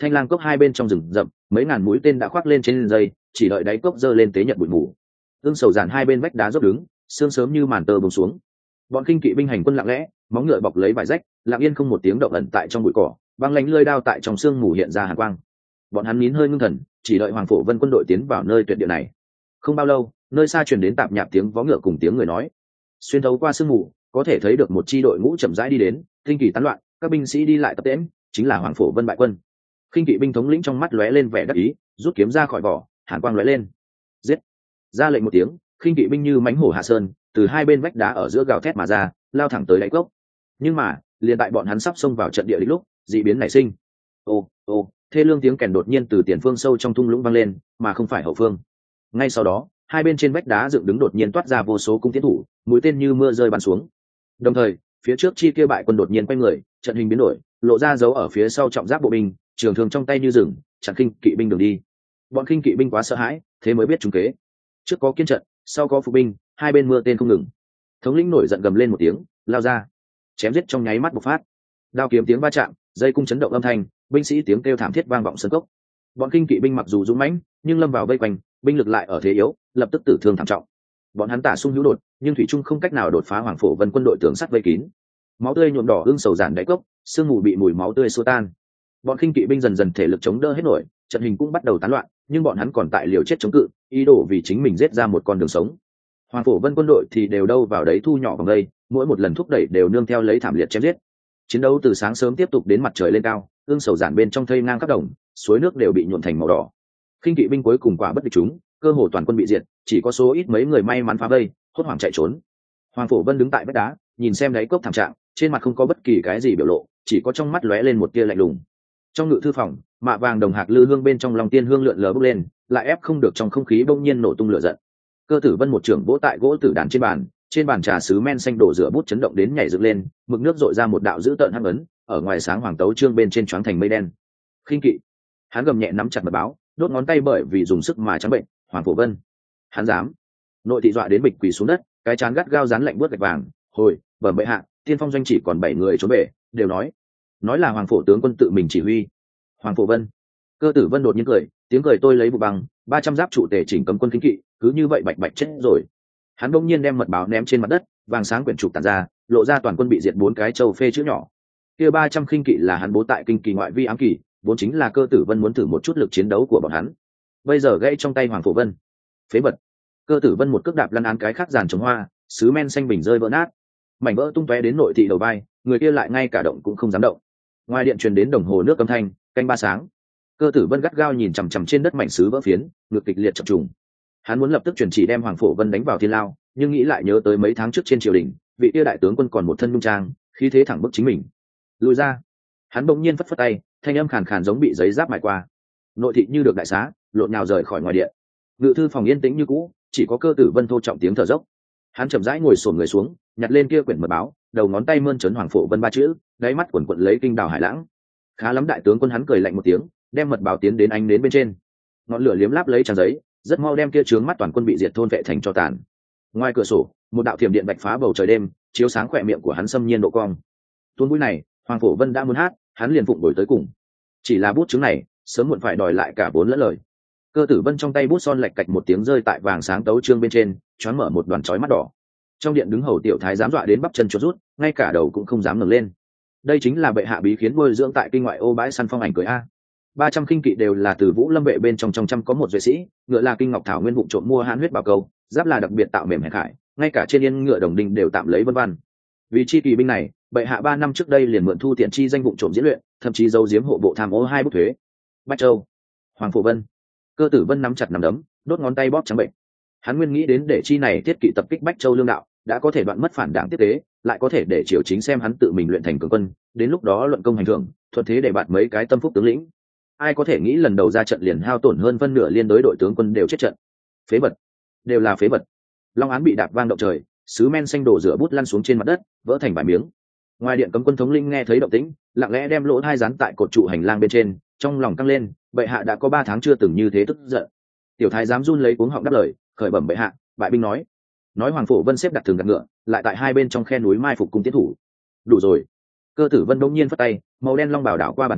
thanh lang cốc hai bên trong rừng rậm mấy ngàn mũi tên đã khoác lên trên dây, chỉ đợi đáy cốc giơ lên tế nhật bụi mù. Ương sầu giản hai bên vách đá dốc đứng, sương sớm như màn tơ buông xuống. Bọn khinh kỵ binh hành quân lặng lẽ, móng ngựa bọc lấy vải rách, lặng yên không một tiếng động ẩn tại trong bụi cỏ, băng lánh lơi đao tại trong sương mù hiện ra hàn quang. Bọn hắn nín hơi ngưng thần, chỉ đợi Hoàng Phổ Vân quân đội tiến vào nơi tuyệt địa này. Không bao lâu, nơi xa truyền đến tạp nhạp tiếng vó ngựa cùng tiếng người nói. Xuyên thấu qua sương mù, có thể thấy được một chi đội ngũ chậm rãi đi đến, tinh kỳ tán loạn, các binh sĩ đi lại tập tễnh, chính là Hoàng Phổ Vân bại quân. Khinh kỵ binh thống lĩnh trong mắt lóe lên vẻ đắc ý, rút kiếm ra khỏi vỏ, hàn quang lóe lên. Giết! Ra lệnh một tiếng, khinh kỵ binh như mãnh hổ hạ sơn, từ hai bên vách đá ở giữa gào thét mà ra, lao thẳng tới đáy cốc. Nhưng mà, liền tại bọn hắn sắp xông vào trận địa địch lúc, dị biến nảy sinh. Ô, ô, thê lương tiếng kèn đột nhiên từ tiền phương sâu trong thung lũng vang lên, mà không phải hậu phương. Ngay sau đó, hai bên trên vách đá dựng đứng đột nhiên toát ra vô số cung tiến thủ, mũi tên như mưa rơi bắn xuống. Đồng thời, phía trước chi kia bại quân đột nhiên quay người, trận hình biến đổi, lộ ra dấu ở phía sau trọng giáp bộ binh, trường thương trong tay như rừng, chặn khinh kỵ binh đường đi. Bọn khinh kỵ binh quá sợ hãi, thế mới biết trúng kế. Trước có kiên trận, sau có phục binh, hai bên mưa tên không ngừng. Thống lĩnh nổi giận gầm lên một tiếng, lao ra, chém giết trong nháy mắt bộc phát. Đao kiếm tiếng va chạm, dây cung chấn động âm thanh, binh sĩ tiếng kêu thảm thiết vang vọng sân cốc. Bọn khinh kỵ binh mặc dù dũng mãnh, nhưng lâm vào vây quanh, binh lực lại ở thế yếu, lập tức tử thương thảm trọng. Bọn hắn tả xung hữu đột, nhưng thủy trung không cách nào đột phá Hoàng Phổ Vân quân đội tường sắt vây kín. Máu tươi nhuộm đỏ ương sầu giản đáy cốc, sương mù bị mùi máu tươi xua tan. Bọn khinh kỵ binh dần dần thể lực chống đỡ hết nổi, trận hình cũng bắt đầu tán loạn, nhưng bọn hắn còn tại liều chết chống cự, ý đồ vì chính mình giết ra một con đường sống. Hoàng Phổ Vân quân đội thì đều đâu vào đấy thu nhỏ vòng đây, mỗi một lần thúc đẩy đều nương theo lấy thảm liệt chém giết. Chiến đấu từ sáng sớm tiếp tục đến mặt trời lên cao, ương sầu giản bên trong thây ngang khắp đồng, suối nước đều bị nhuộm thành màu đỏ. Khinh kỵ binh cuối cùng quả bất địch chúng, cơ hồ toàn quân bị diệt, chỉ có số ít mấy người may mắn phá vây, hốt hoảng chạy trốn. Hoàng Phổ Vân đứng tại vách đá, nhìn xem đáy cốc thảm trạng, trên mặt không có bất kỳ cái gì biểu lộ, chỉ có trong mắt lóe lên một tia lạnh lùng. Trong ngự thư phòng, mạ vàng đồng hạc lư hương bên trong lòng tiên hương lượn lờ bốc lên, lại ép không được trong không khí bỗng nhiên nổ tung lửa giận. Cơ Tử Vân một trưởng vỗ tại gỗ tử đàn trên bàn, trên bàn trà sứ men xanh đổ rửa bút chấn động đến nhảy dựng lên, mực nước dội ra một đạo dữ tợn hắc ấn, ở ngoài sáng hoàng tấu trương bên trên choáng thành mây đen. Khinh kỵ. Hắn gầm nhẹ nắm chặt mật báo, đốt ngón tay bởi vì dùng sức mà trắng bệnh. Hoàng Phổ Vân. Hắn dám. Nội thị dọa đến bịch quỳ xuống đất, cái chán gắt gao dán lạnh buốt gạch vàng. Hồi, bẩm bệ hạ, tiên phong doanh chỉ còn bảy người trốn về, đều nói, nói là Hoàng Phổ tướng quân tự mình chỉ huy. Hoàng Phổ Vân. Cơ Tử Vân đột nhiên cười, tiếng cười tôi lấy vụ bằng, ba trăm giáp trụ tề chỉnh cấm quân khinh kỵ, cứ như vậy bạch bạch chết rồi. Hắn bỗng nhiên đem mật báo ném trên mặt đất, vàng sáng quyển trục tản ra, lộ ra toàn quân bị diệt bốn cái châu phê chữ nhỏ. Kia ba trăm khinh kỵ là hắn bố tại kinh kỳ ngoại vi ám kỳ, vốn chính là Cơ Tử Vân muốn thử một chút lực chiến đấu của bọn hắn. Bây giờ gãy trong tay Hoàng Phổ Vân. Phế vật. Cơ Tử Vân một cước đạp lăn án cái khác giàn trồng hoa, sứ men xanh bình rơi vỡ nát, mảnh vỡ tung tóe đến nội thị đầu vai, người kia lại ngay cả động cũng không dám động. Ngoài điện truyền đến đồng hồ nước âm thanh, canh ba sáng. Cơ Tử Vân gắt gao nhìn chằm chằm trên đất mảnh sứ vỡ phiến, ngực kịch liệt chập trùng. Hắn muốn lập tức truyền chỉ đem Hoàng Phổ Vân đánh vào thiên lao, nhưng nghĩ lại nhớ tới mấy tháng trước trên triều đình, vị kia đại tướng quân còn một thân nhung trang, khí thế thẳng bức chính mình. Lùi ra. Hắn bỗng nhiên phất phất tay, thanh âm khàn khàn giống bị giấy giáp mài qua. Nội thị như được đại xá, lộn nhào rời khỏi ngoài điện. Ngự thư phòng yên tĩnh như cũ, chỉ có Cơ Tử Vân thô trọng tiếng thở dốc. Hắn chậm rãi ngồi xổm người xuống, nhặt lên kia quyển mật báo, đầu ngón tay mơn trớn Hoàng Phổ Vân ba chữ, đáy mắt quần quật lấy kinh đào hải lãng. Khá lắm đại tướng quân, hắn cười lạnh một tiếng, đem mật báo tiến đến ánh đến bên trên. Ngọn lửa liếm láp lấy trang giấy, rất mau đem kia trướng mắt toàn quân bị diệt thôn vệ thành cho tàn. Ngoài cửa sổ, một đạo thiểm điện bạch phá bầu trời đêm, chiếu sáng khỏe miệng của hắn xâm nhiên độ cong. Tuôn mũi này, Hoàng Phổ Vân đã muốn hát, hắn liền phụng đổi tới cùng. Chỉ là bút chứng này, sớm muộn phải đòi lại cả vốn lẫn lời. Cơ Tử Vân trong tay bút son lạch cạch một tiếng rơi tại vàng sáng tấu chương bên trên, choáng mở một đoàn chói mắt đỏ. Trong điện đứng hầu tiểu thái dám dọa đến bắp chân chuột rút, ngay cả đầu cũng không dám ngẩng lên. Đây chính là bệ hạ bí khiến nuôi dưỡng tại kinh ngoại ô bãi săn phong ảnh cưới a. ba trăm khinh kỵ đều là từ Vũ Lâm vệ bên trong trong trăm có một duệ sĩ, ngựa là kinh ngọc thảo nguyên vụ trộm mua hãn huyết bảo cầu, giáp là đặc biệt tạo mềm hèn khải, ngay cả trên yên ngựa đồng đinh đều tạm lấy vân vân. Vì chi kỳ binh này, bệ hạ ba năm trước đây liền mượn thu tiền chi danh vụ trộm diễn luyện, thậm chí giấu giếm hộ bộ tham ô hai bút thuế. Bách Châu. Hoàng Phổ Vân. Cơ Tử Vân nắm chặt nắm đấm, đốt ngón tay bóp trắng bệnh. Hắn nguyên nghĩ đến để chi này thiết kỵ tập kích Bách Châu lương đạo, đã có thể đoạn mất phản đảng tiếp tế, lại có thể để triều chính xem hắn tự mình luyện thành cường quân, đến lúc đó luận công hành thưởng, thuận thế để bạt mấy cái tâm phúc tướng lĩnh. Ai có thể nghĩ lần đầu ra trận liền hao tổn hơn phân nửa liên đối đội tướng quân đều chết trận. Phế vật, đều là phế vật. Long án bị đạp vang động trời, sứ men xanh đổ rửa bút lăn xuống trên mặt đất, vỡ thành vài miếng. Ngoài điện cấm quân thống linh nghe thấy động tĩnh, lặng lẽ đem lỗ hai dán tại cột trụ hành lang bên trên, trong lòng căng lên, bệ hạ đã có ba tháng chưa từng như thế tức giận. Tiểu thái dám run lấy cuống họng đáp lời, khởi bẩm bệ hạ, bại binh nói, nói Hoàng Phổ Vân xếp đặt thường đặt ngựa, lại tại hai bên trong khe núi mai phục cung tiến thủ. Đủ rồi. Cơ Tử Vân đông nhiên phất tay, màu đen long bảo đảo qua bàn trà,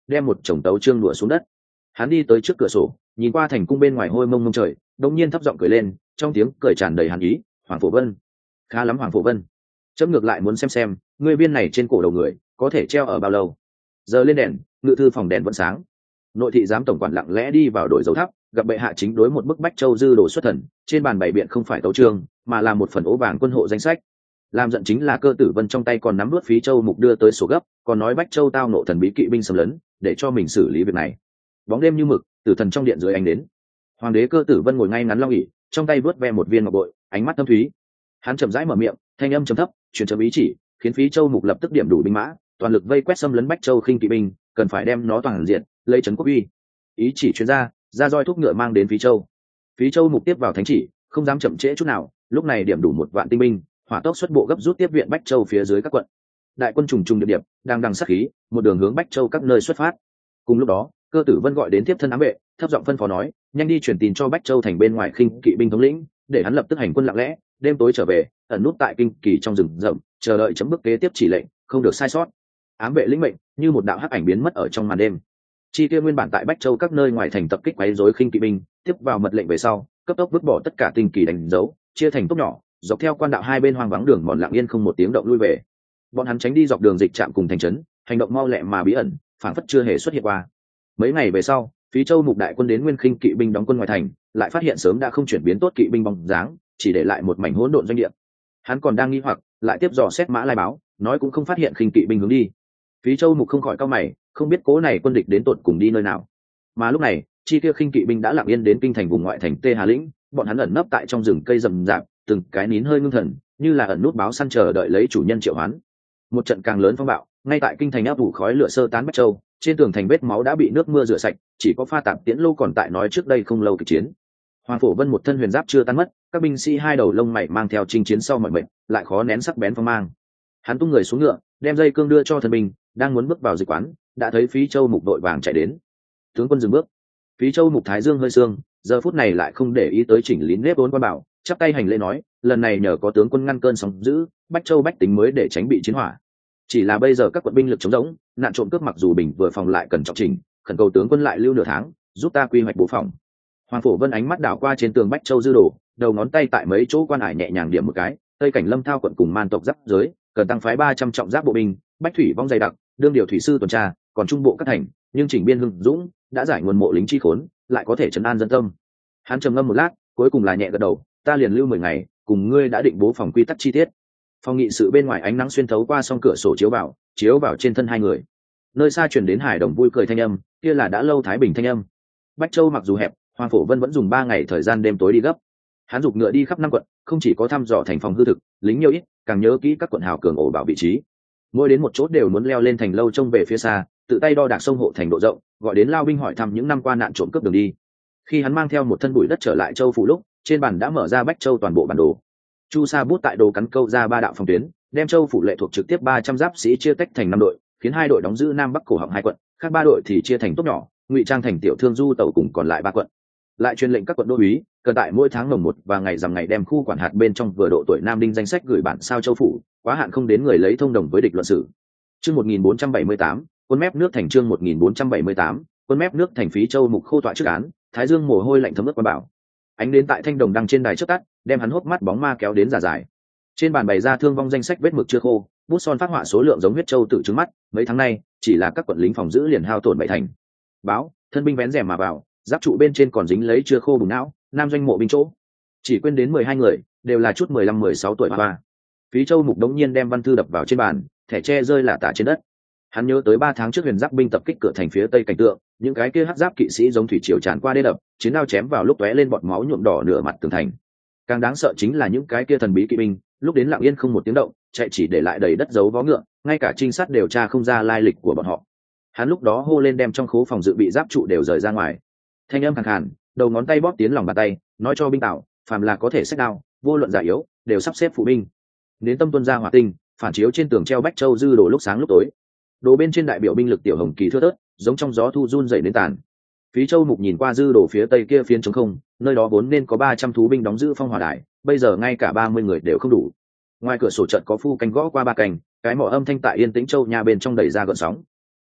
đem một chồng tấu trương đùa xuống đất. Hắn đi tới trước cửa sổ, nhìn qua thành cung bên ngoài hôi mông mông trời, đống nhiên thấp giọng cười lên, trong tiếng cười tràn đầy hàn ý. Hoàng Phổ Vân, khá lắm Hoàng Phổ Vân, chấm ngược lại muốn xem xem ngươi viên này trên cổ đầu người có thể treo ở bao lâu. Giờ lên đèn, ngự thư phòng đèn vẫn sáng. Nội thị giám tổng quản lặng lẽ đi vào đổi dấu thắp, gặp bệ hạ chính đối một bức bách châu dư đồ xuất thần, trên bàn bày biện không phải tấu chương mà là một phần ố vàng quân hộ danh sách. Làm giận chính là Cơ Tử Vân trong tay còn nắm nuốt phí châu mục đưa tới sổ gấp, còn nói bách châu tao nộ thần bí kỵ binh xâm lấn, để cho mình xử lý việc này. Bóng đêm như mực, tử thần trong điện dưới ánh đến. Hoàng đế Cơ Tử Vân ngồi ngay ngắn long ỷ, trong tay vớt ve một viên ngọc bội, ánh mắt thâm thúy. Hắn chậm rãi mở miệng, thanh âm trầm thấp, truyền chấm ý chỉ, khiến phí châu mục lập tức điểm đủ binh mã, toàn lực vây quét xâm lấn bách châu khinh kỵ binh, cần phải đem nó toàn diện lấy trấn quốc uy. Ý chỉ chuyên gia, ra roi thúc ngựa mang đến phí châu. Phí châu mục tiếp vào thánh chỉ, không dám chậm trễ chút nào, lúc này điểm đủ một vạn tinh binh, hỏa tốc xuất bộ gấp rút tiếp viện bách châu phía dưới các quận. Đại quân trùng trùng điệp điệp, đang đằng sát khí, một đường hướng bách châu các nơi xuất phát. Cùng lúc đó, Cơ Tử Vân gọi đến tiếp thân ám vệ, thấp giọng phân phó nói, nhanh đi truyền tin cho bách châu thành bên ngoài khinh kỵ binh thống lĩnh, để hắn lập tức hành quân lặng lẽ, đêm tối trở về, ẩn nút tại kinh kỳ trong rừng rậm, chờ đợi chấm bước kế tiếp chỉ lệnh, không được sai sót. Ám vệ lĩnh mệnh, như một đạo hắc ảnh biến mất ở trong màn đêm. Chi kia nguyên bản tại bách châu các nơi ngoài thành tập kích quấy rối khinh kỵ binh, tiếp vào mật lệnh về sau, cấp tốc vứt bỏ tất cả tinh kỳ đánh dấu, chia thành tốc nhỏ, dọc theo quan đạo hai bên hoang vắng đường mòn lặng yên không một tiếng động lui về. Bọn hắn tránh đi dọc đường dịch trạm cùng thành trấn, hành động mau lẹ mà bí ẩn, phảng phất chưa hề xuất hiện qua. Mấy ngày về sau, phí châu mục đại quân đến nguyên khinh kỵ binh đóng quân ngoài thành, lại phát hiện sớm đã không chuyển biến tốt kỵ binh bóng dáng, chỉ để lại một mảnh hỗn độn doanh địa. Hắn còn đang nghi hoặc, lại tiếp dò xét mã lai báo, nói cũng không phát hiện khinh kỵ binh hướng đi. Phí châu mục không khỏi cau mày, không biết cố này quân địch đến tột cùng đi nơi nào. Mà lúc này, chi kia khinh kỵ binh đã lặng yên đến kinh thành vùng ngoại thành Tê Hà lĩnh, bọn hắn ẩn nấp tại trong rừng cây rậm rạp, từng cái nín hơi ngưng thần, như là ẩn nút báo săn chờ đợi lấy chủ nhân triệu hoán. Một trận càng lớn phong bạo, ngay tại kinh thành áp vụ khói lửa sơ tán bách châu, trên tường thành vết máu đã bị nước mưa rửa sạch, chỉ có pha tạp tiễn lâu còn tại nói trước đây không lâu kịch chiến. Hoàng Phổ Vân một thân huyền giáp chưa tan mất, các binh sĩ hai đầu lông mày mang theo chinh chiến sau mọi mệnh, lại khó nén sắc bén phong mang. Hắn tung người xuống ngựa, đem dây cương đưa cho thân binh, đang muốn bước vào dịch quán, đã thấy phí châu mục đội vàng chạy đến. Tướng quân dừng bước. Phí châu mục thái dương hơi sương, giờ phút này lại không để ý tới chỉnh lín nếp vốn quan bảo, chắp tay hành lễ nói, lần này nhờ có tướng quân ngăn cơn sóng dữ, bách châu bách tính mới để tránh bị chiến hỏa. Chỉ là bây giờ các quận binh lực chống rỗng, nạn trộm cướp mặc dù bình vừa phòng lại cần trọng chỉnh, khẩn cầu tướng quân lại lưu nửa tháng, giúp ta quy hoạch bố phòng. Hoàng Phổ Vân ánh mắt đảo qua trên tường bách châu dư đồ, đầu ngón tay tại mấy chỗ quan hải nhẹ nhàng điểm một cái, tây cảnh lâm thao quận cùng man tộc giáp giới, cần tăng phái ba trăm trọng giáp bộ binh, bách thủy vong dày đặc, đương điều thủy sư tuần tra, còn trung bộ các thành, nhưng chỉnh biên hưng dũng đã giải nguồn mộ lính chi khốn, lại có thể trấn an dân tâm. Hắn trầm ngâm một lát, cuối cùng là nhẹ gật đầu, ta liền lưu mười ngày, cùng ngươi đã định bố phòng quy tắc chi tiết. Phòng nghị sự bên ngoài ánh nắng xuyên thấu qua song cửa sổ chiếu vào, chiếu vào trên thân hai người. Nơi xa truyền đến hải đồng vui cười thanh âm, kia là đã lâu thái bình thanh âm. Bách châu mặc dù hẹp, Hoàng Phổ Vân vẫn dùng ba ngày thời gian đêm tối đi gấp. Hắn giục ngựa đi khắp năm quận, không chỉ có thăm dò thành phòng hư thực, lính nhiều ít, càng nhớ kỹ các quận hào cường ổ bảo vị trí. Mỗi đến một chỗ đều muốn leo lên thành lâu trông về phía xa, tự tay đo đạc sông hộ thành độ rộng, gọi đến lao binh hỏi thăm những năm qua nạn trộm cướp đường đi. Khi hắn mang theo một thân bụi đất trở lại châu phủ lúc, trên bàn đã mở ra bách châu toàn bộ bản đồ. Chu Sa bút tại đồ cắn câu ra ba đạo phòng tuyến, đem châu phủ lệ thuộc trực tiếp ba trăm giáp sĩ chia tách thành năm đội, khiến hai đội đóng giữ nam bắc cổ họng hai quận, khác ba đội thì chia thành tốt nhỏ, ngụy trang thành tiểu thương du tàu cùng còn lại ba quận. Lại truyền lệnh các quận đô úy, cần tại mỗi tháng mồng một và ngày rằm ngày đem khu quản hạt bên trong vừa độ tuổi nam đinh danh sách gửi bản sao châu phủ, quá hạn không đến người lấy thông đồng với địch luận sử. Chương một nghìn bốn trăm bảy mươi tám, quân mép nước thành chương một nghìn bốn trăm bảy mươi tám, quân mép nước thành phí châu mục khô tọa trước án, thái dương mồ hôi lạnh thấm ướt quan bảo. Ánh đến tại thanh đồng đăng trên đài trước tắt, đem hắn hốc mắt bóng ma kéo đến giả dài. Trên bàn bày ra thương vong danh sách vết mực chưa khô, bút son phát họa số lượng giống huyết châu tự trứng mắt, mấy tháng nay chỉ là các quận lính phòng giữ liền hao tổn bảy thành. Báo, thân binh vén rèm mà vào, giáp trụ bên trên còn dính lấy chưa khô bùn não, nam doanh mộ binh chỗ. Chỉ quên đến mười hai người, đều là chút mười lăm mười sáu tuổi hoa. Phí châu mục đống nhiên đem văn thư đập vào trên bàn, thẻ tre rơi lả tả trên đất. Hắn nhớ tới ba tháng trước huyền giáp binh tập kích cửa thành phía tây cảnh tượng, những cái kia hắc giáp kỵ sĩ giống thủy triều tràn qua đê đập, chiến đao chém vào lúc tóe lên bọt máu nhuộm đỏ nửa mặt tường thành. Càng đáng sợ chính là những cái kia thần bí kỵ binh, lúc đến lặng yên không một tiếng động, chạy chỉ để lại đầy đất dấu vó ngựa, ngay cả trinh sát điều tra không ra lai lịch của bọn họ. Hắn lúc đó hô lên đem trong khố phòng dự bị giáp trụ đều rời ra ngoài. Thanh âm khàn khàn, đầu ngón tay bóp tiến lòng bàn tay, nói cho binh tạo, phàm là có thể xách đao, vô luận già yếu, đều sắp xếp phụ binh. Đến tâm tuân ra hỏa tinh, phản chiếu trên tường treo bách châu dư đồ lúc sáng lúc tối. Đồ bên trên đại biểu binh lực tiểu hồng kỳ thưa thớt, giống trong gió thu run dậy đến tàn. Phí châu mục nhìn qua dư đồ phía tây kia phiến trống không, nơi đó vốn nên có ba trăm thú binh đóng giữ phong hỏa đài, bây giờ ngay cả ba mươi người đều không đủ. Ngoài cửa sổ trận có phu canh gõ qua ba cành, cái mỏ âm thanh tại yên tĩnh châu nhà bên trong đẩy ra gợn sóng.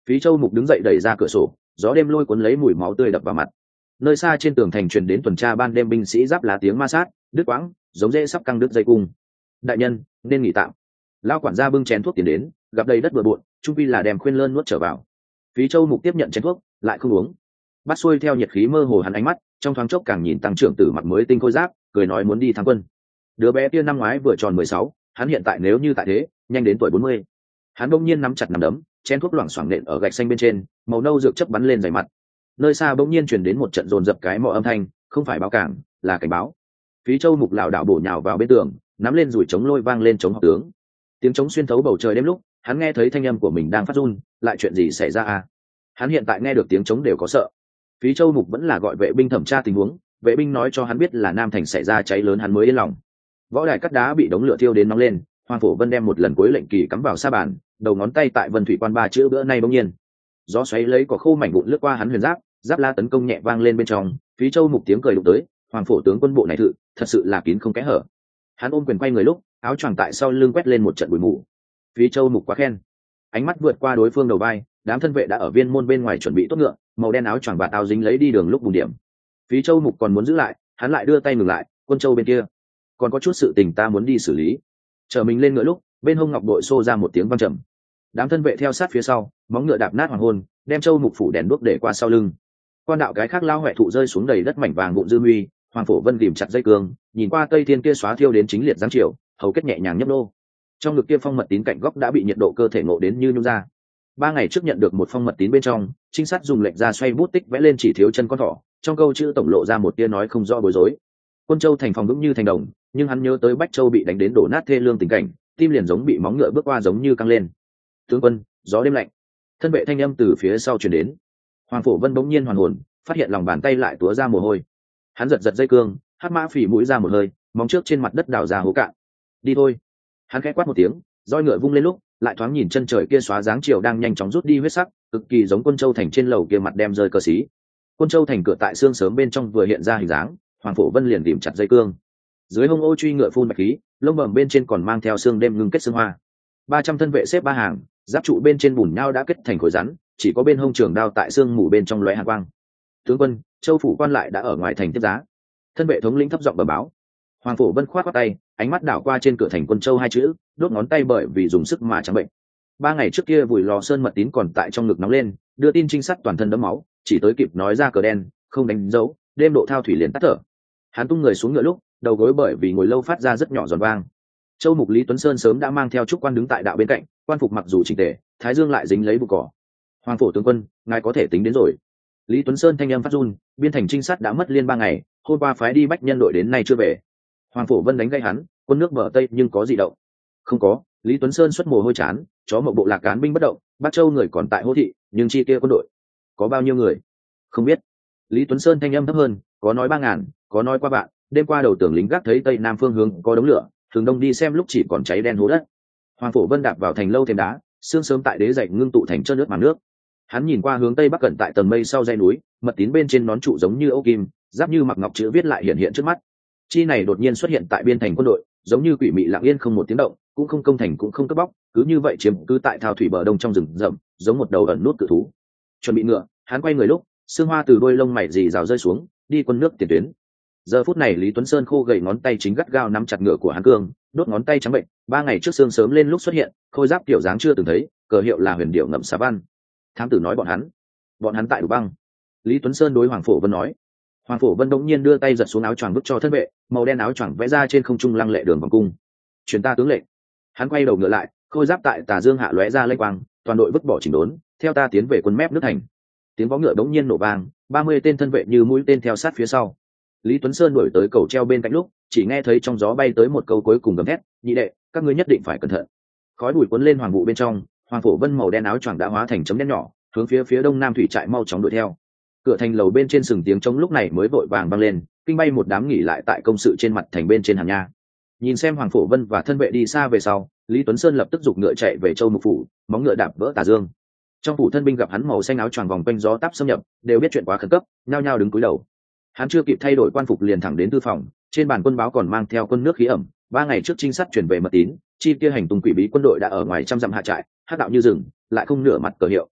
Phí Châu Mục đứng dậy đẩy ra cửa sổ, gió đêm lôi cuốn lấy mùi máu tươi đập vào mặt. Nơi xa trên tường thành truyền đến tuần tra ban đêm binh sĩ giáp lá tiếng ma sát, đứt quãng, giống dễ sắp căng đứt dây cung. Đại nhân, nên nghỉ tạm. Lão quản gia bưng chén thuốc tiền đến, gặp đầy đất bừa bộn, trung quy là đem khuyên lơn nuốt trở vào. Phí Châu Mục tiếp nhận chén thuốc, lại không uống. Bắt xuôi theo nhiệt khí mơ hồ hắn ánh mắt, trong thoáng chốc càng nhìn tăng trưởng tử mặt mới tinh khôi giáp, cười nói muốn đi thắng quân. Đứa bé kia năm ngoái vừa tròn mười sáu, hắn hiện tại nếu như tại thế, nhanh đến tuổi bốn mươi. Hắn bỗng nhiên nắm chặt nắm đấm, chén thuốc loảng xoảng nện ở gạch xanh bên trên, màu nâu dược chấp bắn lên dày mặt. Nơi xa bỗng nhiên truyền đến một trận dồn dập cái mọ âm thanh, không phải báo cảng, là cảnh báo. Phí Châu Mục lảo đảo bổ nhào vào bên tường, nắm lên rủi trống lôi vang lên chống học tướng. Tiếng trống xuyên thấu bầu trời đêm lúc, hắn nghe thấy thanh âm của mình đang phát run, lại chuyện gì xảy ra à? Hắn hiện tại nghe được tiếng trống đều có sợ. Phí Châu Mục vẫn là gọi vệ binh thẩm tra tình huống, vệ binh nói cho hắn biết là Nam Thành xảy ra cháy lớn hắn mới yên lòng. Võ đài cắt đá bị đống lửa thiêu đến nóng lên, Hoàng Phổ Vân đem một lần cuối lệnh kỳ cắm vào sa bàn, đầu ngón tay tại Vân Thủy Quan ba chữ bữa nay bỗng nhiên. Gió xoáy lấy cỏ khô mảnh vụn lướt qua hắn huyền giáp, giáp la tấn công nhẹ vang lên bên trong, Phí Châu Mục tiếng cười đụng tới, Hoàng Phổ tướng quân bộ này thự, thật sự là kín không kẽ hở. Hắn ôm quyền quay người lúc, áo choàng tại sau lưng quét lên một trận bụi mù. Phí Châu Mục quá khen. Ánh mắt vượt qua đối phương đầu vai, đám thân vệ đã ở viên môn bên ngoài chuẩn bị tốt ngựa, màu đen áo choàng và áo dính lấy đi đường lúc bùn điểm. Phí Châu Mục còn muốn giữ lại, hắn lại đưa tay ngừng lại, Quân Châu bên kia, còn có chút sự tình ta muốn đi xử lý. Chờ mình lên ngựa lúc, bên hông ngọc bội xô ra một tiếng vang trầm. Đám thân vệ theo sát phía sau, móng ngựa đạp nát hoàng hôn, đem Châu Mục phủ đèn đuốc để qua sau lưng. Quan đạo cái khác lao huệ thụ rơi xuống đầy đất mảnh vàng vụn dư huy, Hoàng Phổ Vân ghìm chặt dây cương, nhìn qua cây thiên kia xóa thiêu đến chính liệt giáng chiều, hầu kết nhẹ nhàng nhấp nô. Trong ngực kia phong mật tín cạnh góc đã bị nhiệt độ cơ thể ngộ đến như nhung ra. Ba ngày trước nhận được một phong mật tín bên trong, trinh sát dùng lệnh ra xoay bút tích vẽ lên chỉ thiếu chân con thỏ, trong câu chữ tổng lộ ra một tia nói không rõ bối rối. Quân Châu thành phòng vững như thành đồng, nhưng hắn nhớ tới Bách Châu bị đánh đến đổ nát thê lương tình cảnh, tim liền giống bị móng ngựa bước qua giống như căng lên. Tướng quân, gió đêm lạnh. Thân vệ thanh âm từ phía sau truyền đến. Hoàng Phổ Vân bỗng nhiên hoàn hồn, phát hiện lòng bàn tay lại túa ra mồ hôi. Hắn giật giật dây cương, hắc mã phỉ mũi ra một hơi, móng trước trên mặt đất đào ra hố cạn. Đi thôi. Hắn khẽ quát một tiếng, roi ngựa vung lên lúc, lại thoáng nhìn chân trời kia xóa dáng chiều đang nhanh chóng rút đi huyết sắc, cực kỳ giống Quân Châu thành trên lầu kia mặt đem rơi cờ xí. Quân Châu thành cửa tại xương sớm bên trong vừa hiện ra hình dáng, Hoàng Phổ Vân liền tìm chặt dây cương. Dưới hông ô truy ngựa phun bạch khí, lông bẩm bên trên còn mang theo xương đêm ngưng kết xương hoa. Ba trăm thân vệ xếp ba hàng, giáp trụ bên trên bùn nhau đã kết thành khối rắn, chỉ có bên hông trường đao tại xương mù bên trong lóe hàn quang. Tướng quân, Châu phủ quan lại đã ở ngoài thành tiếp giá. Thân vệ thống lĩnh thấp giọng bẩm báo. Hoàng Phổ Vân khoát khoát tay, ánh mắt đảo qua trên cửa thành Quân Châu hai chữ, đốt ngón tay bởi vì dùng sức mà trắng bệnh. Ba ngày trước kia vùi lò sơn mật tín còn tại trong ngực nóng lên, đưa tin trinh sát toàn thân đẫm máu, chỉ tới kịp nói ra cờ đen, không đánh dấu, đêm độ thao thủy liền tắt thở. Hắn tung người xuống ngựa lúc, đầu gối bởi vì ngồi lâu phát ra rất nhỏ giòn vang. Châu Mục Lý Tuấn Sơn sớm đã mang theo trúc quan đứng tại đạo bên cạnh, quan phục mặc dù chỉnh tề, thái dương lại dính lấy bụi cỏ. Hoàng Phổ tướng quân, ngài có thể tính đến rồi. Lý Tuấn Sơn thanh âm phát run, biên thành trinh sát đã mất liên ba ngày, hôm qua phái đi bách nhân đội đến nay chưa về. Hoàng Phổ Vân đánh gây hắn, quân nước bờ tây nhưng có gì động? Không có. Lý Tuấn Sơn xuất mồ hôi chán, chó một bộ lạc cán binh bất động, Bắc Châu người còn tại Hô thị, nhưng chi kia quân đội có bao nhiêu người? Không biết. Lý Tuấn Sơn thanh âm thấp hơn, có nói ba ngàn, có nói qua bạn. Đêm qua đầu tưởng lính gác thấy tây nam phương hướng có đống lửa, thường đông đi xem lúc chỉ còn cháy đen hố đất. Hoàng Phổ Vân đạp vào thành lâu thêm đá, sương sớm tại đế dậy ngưng tụ thành trơn nước màn nước. Hắn nhìn qua hướng tây bắc cận tại tầng mây sau dãy núi, mật tín bên trên nón trụ giống như âu kim, giáp như mặc ngọc chữ viết lại hiện hiện trước mắt. Chi này đột nhiên xuất hiện tại biên thành quân đội, giống như quỷ mị lặng yên không một tiếng động, cũng không công thành cũng không cướp bóc, cứ như vậy chiếm cứ tại thao thủy bờ đông trong rừng rậm, giống một đầu ẩn nút cự thú. Chuẩn bị ngựa, hắn quay người lúc, sương hoa từ đôi lông mày dì rào rơi xuống, đi quân nước tiền tuyến. Giờ phút này Lý Tuấn Sơn khô gầy ngón tay chính gắt gao nắm chặt ngựa của hắn cương, đốt ngón tay trắng bệnh. Ba ngày trước sương sớm lên lúc xuất hiện, khôi giáp kiểu dáng chưa từng thấy, cờ hiệu là huyền điệu ngậm xà văn. Thám tử nói bọn hắn, bọn hắn tại Đủ Băng. Lý Tuấn Sơn đối Hoàng Phổ Vân nói. Hoàng Phổ Vân đống nhiên đưa tay giật xuống áo choàng vứt cho thân vệ, màu đen áo choàng vẽ ra trên không trung lăng lệ đường vòng cung. Truyền ta tướng lệnh. Hắn quay đầu ngựa lại, khôi giáp tại tà dương hạ lóe ra lênh quang, toàn đội vứt bỏ chỉnh đốn, theo ta tiến về quân mép nước thành. Tiếng vó ngựa đống nhiên nổ vang, ba mươi tên thân vệ như mũi tên theo sát phía sau. Lý Tuấn Sơn đuổi tới cầu treo bên cạnh lúc, chỉ nghe thấy trong gió bay tới một câu cuối cùng gầm thét, nhị đệ, các ngươi nhất định phải cẩn thận. Khói bụi cuốn lên hoàng vụ bên trong, Hoàng Phổ Vân màu đen áo choàng đã hóa thành chấm đen nhỏ, hướng phía phía đông nam thủy trại mau chóng đuổi theo. Cửa thành lầu bên trên sừng tiếng trống lúc này mới vội vàng vang lên, kinh bay một đám nghỉ lại tại công sự trên mặt thành bên trên hàn nha. Nhìn xem Hoàng Phổ Vân và thân vệ đi xa về sau, Lý Tuấn Sơn lập tức giục ngựa chạy về Châu Mục phủ, móng ngựa đạp vỡ tà dương. Trong phủ thân binh gặp hắn màu xanh áo choàng vòng quanh gió táp xâm nhập, đều biết chuyện quá khẩn cấp, nhao nhao đứng cúi đầu. Hắn chưa kịp thay đổi quan phục liền thẳng đến tư phòng, trên bàn quân báo còn mang theo quân nước khí ẩm. Ba ngày trước trinh sát chuyển về mật tín, chi kia hành tung quỷ bí quân đội đã ở ngoài trăm dặm hạ trại, hắc đạo như rừng, lại không nửa mặt cờ hiệu.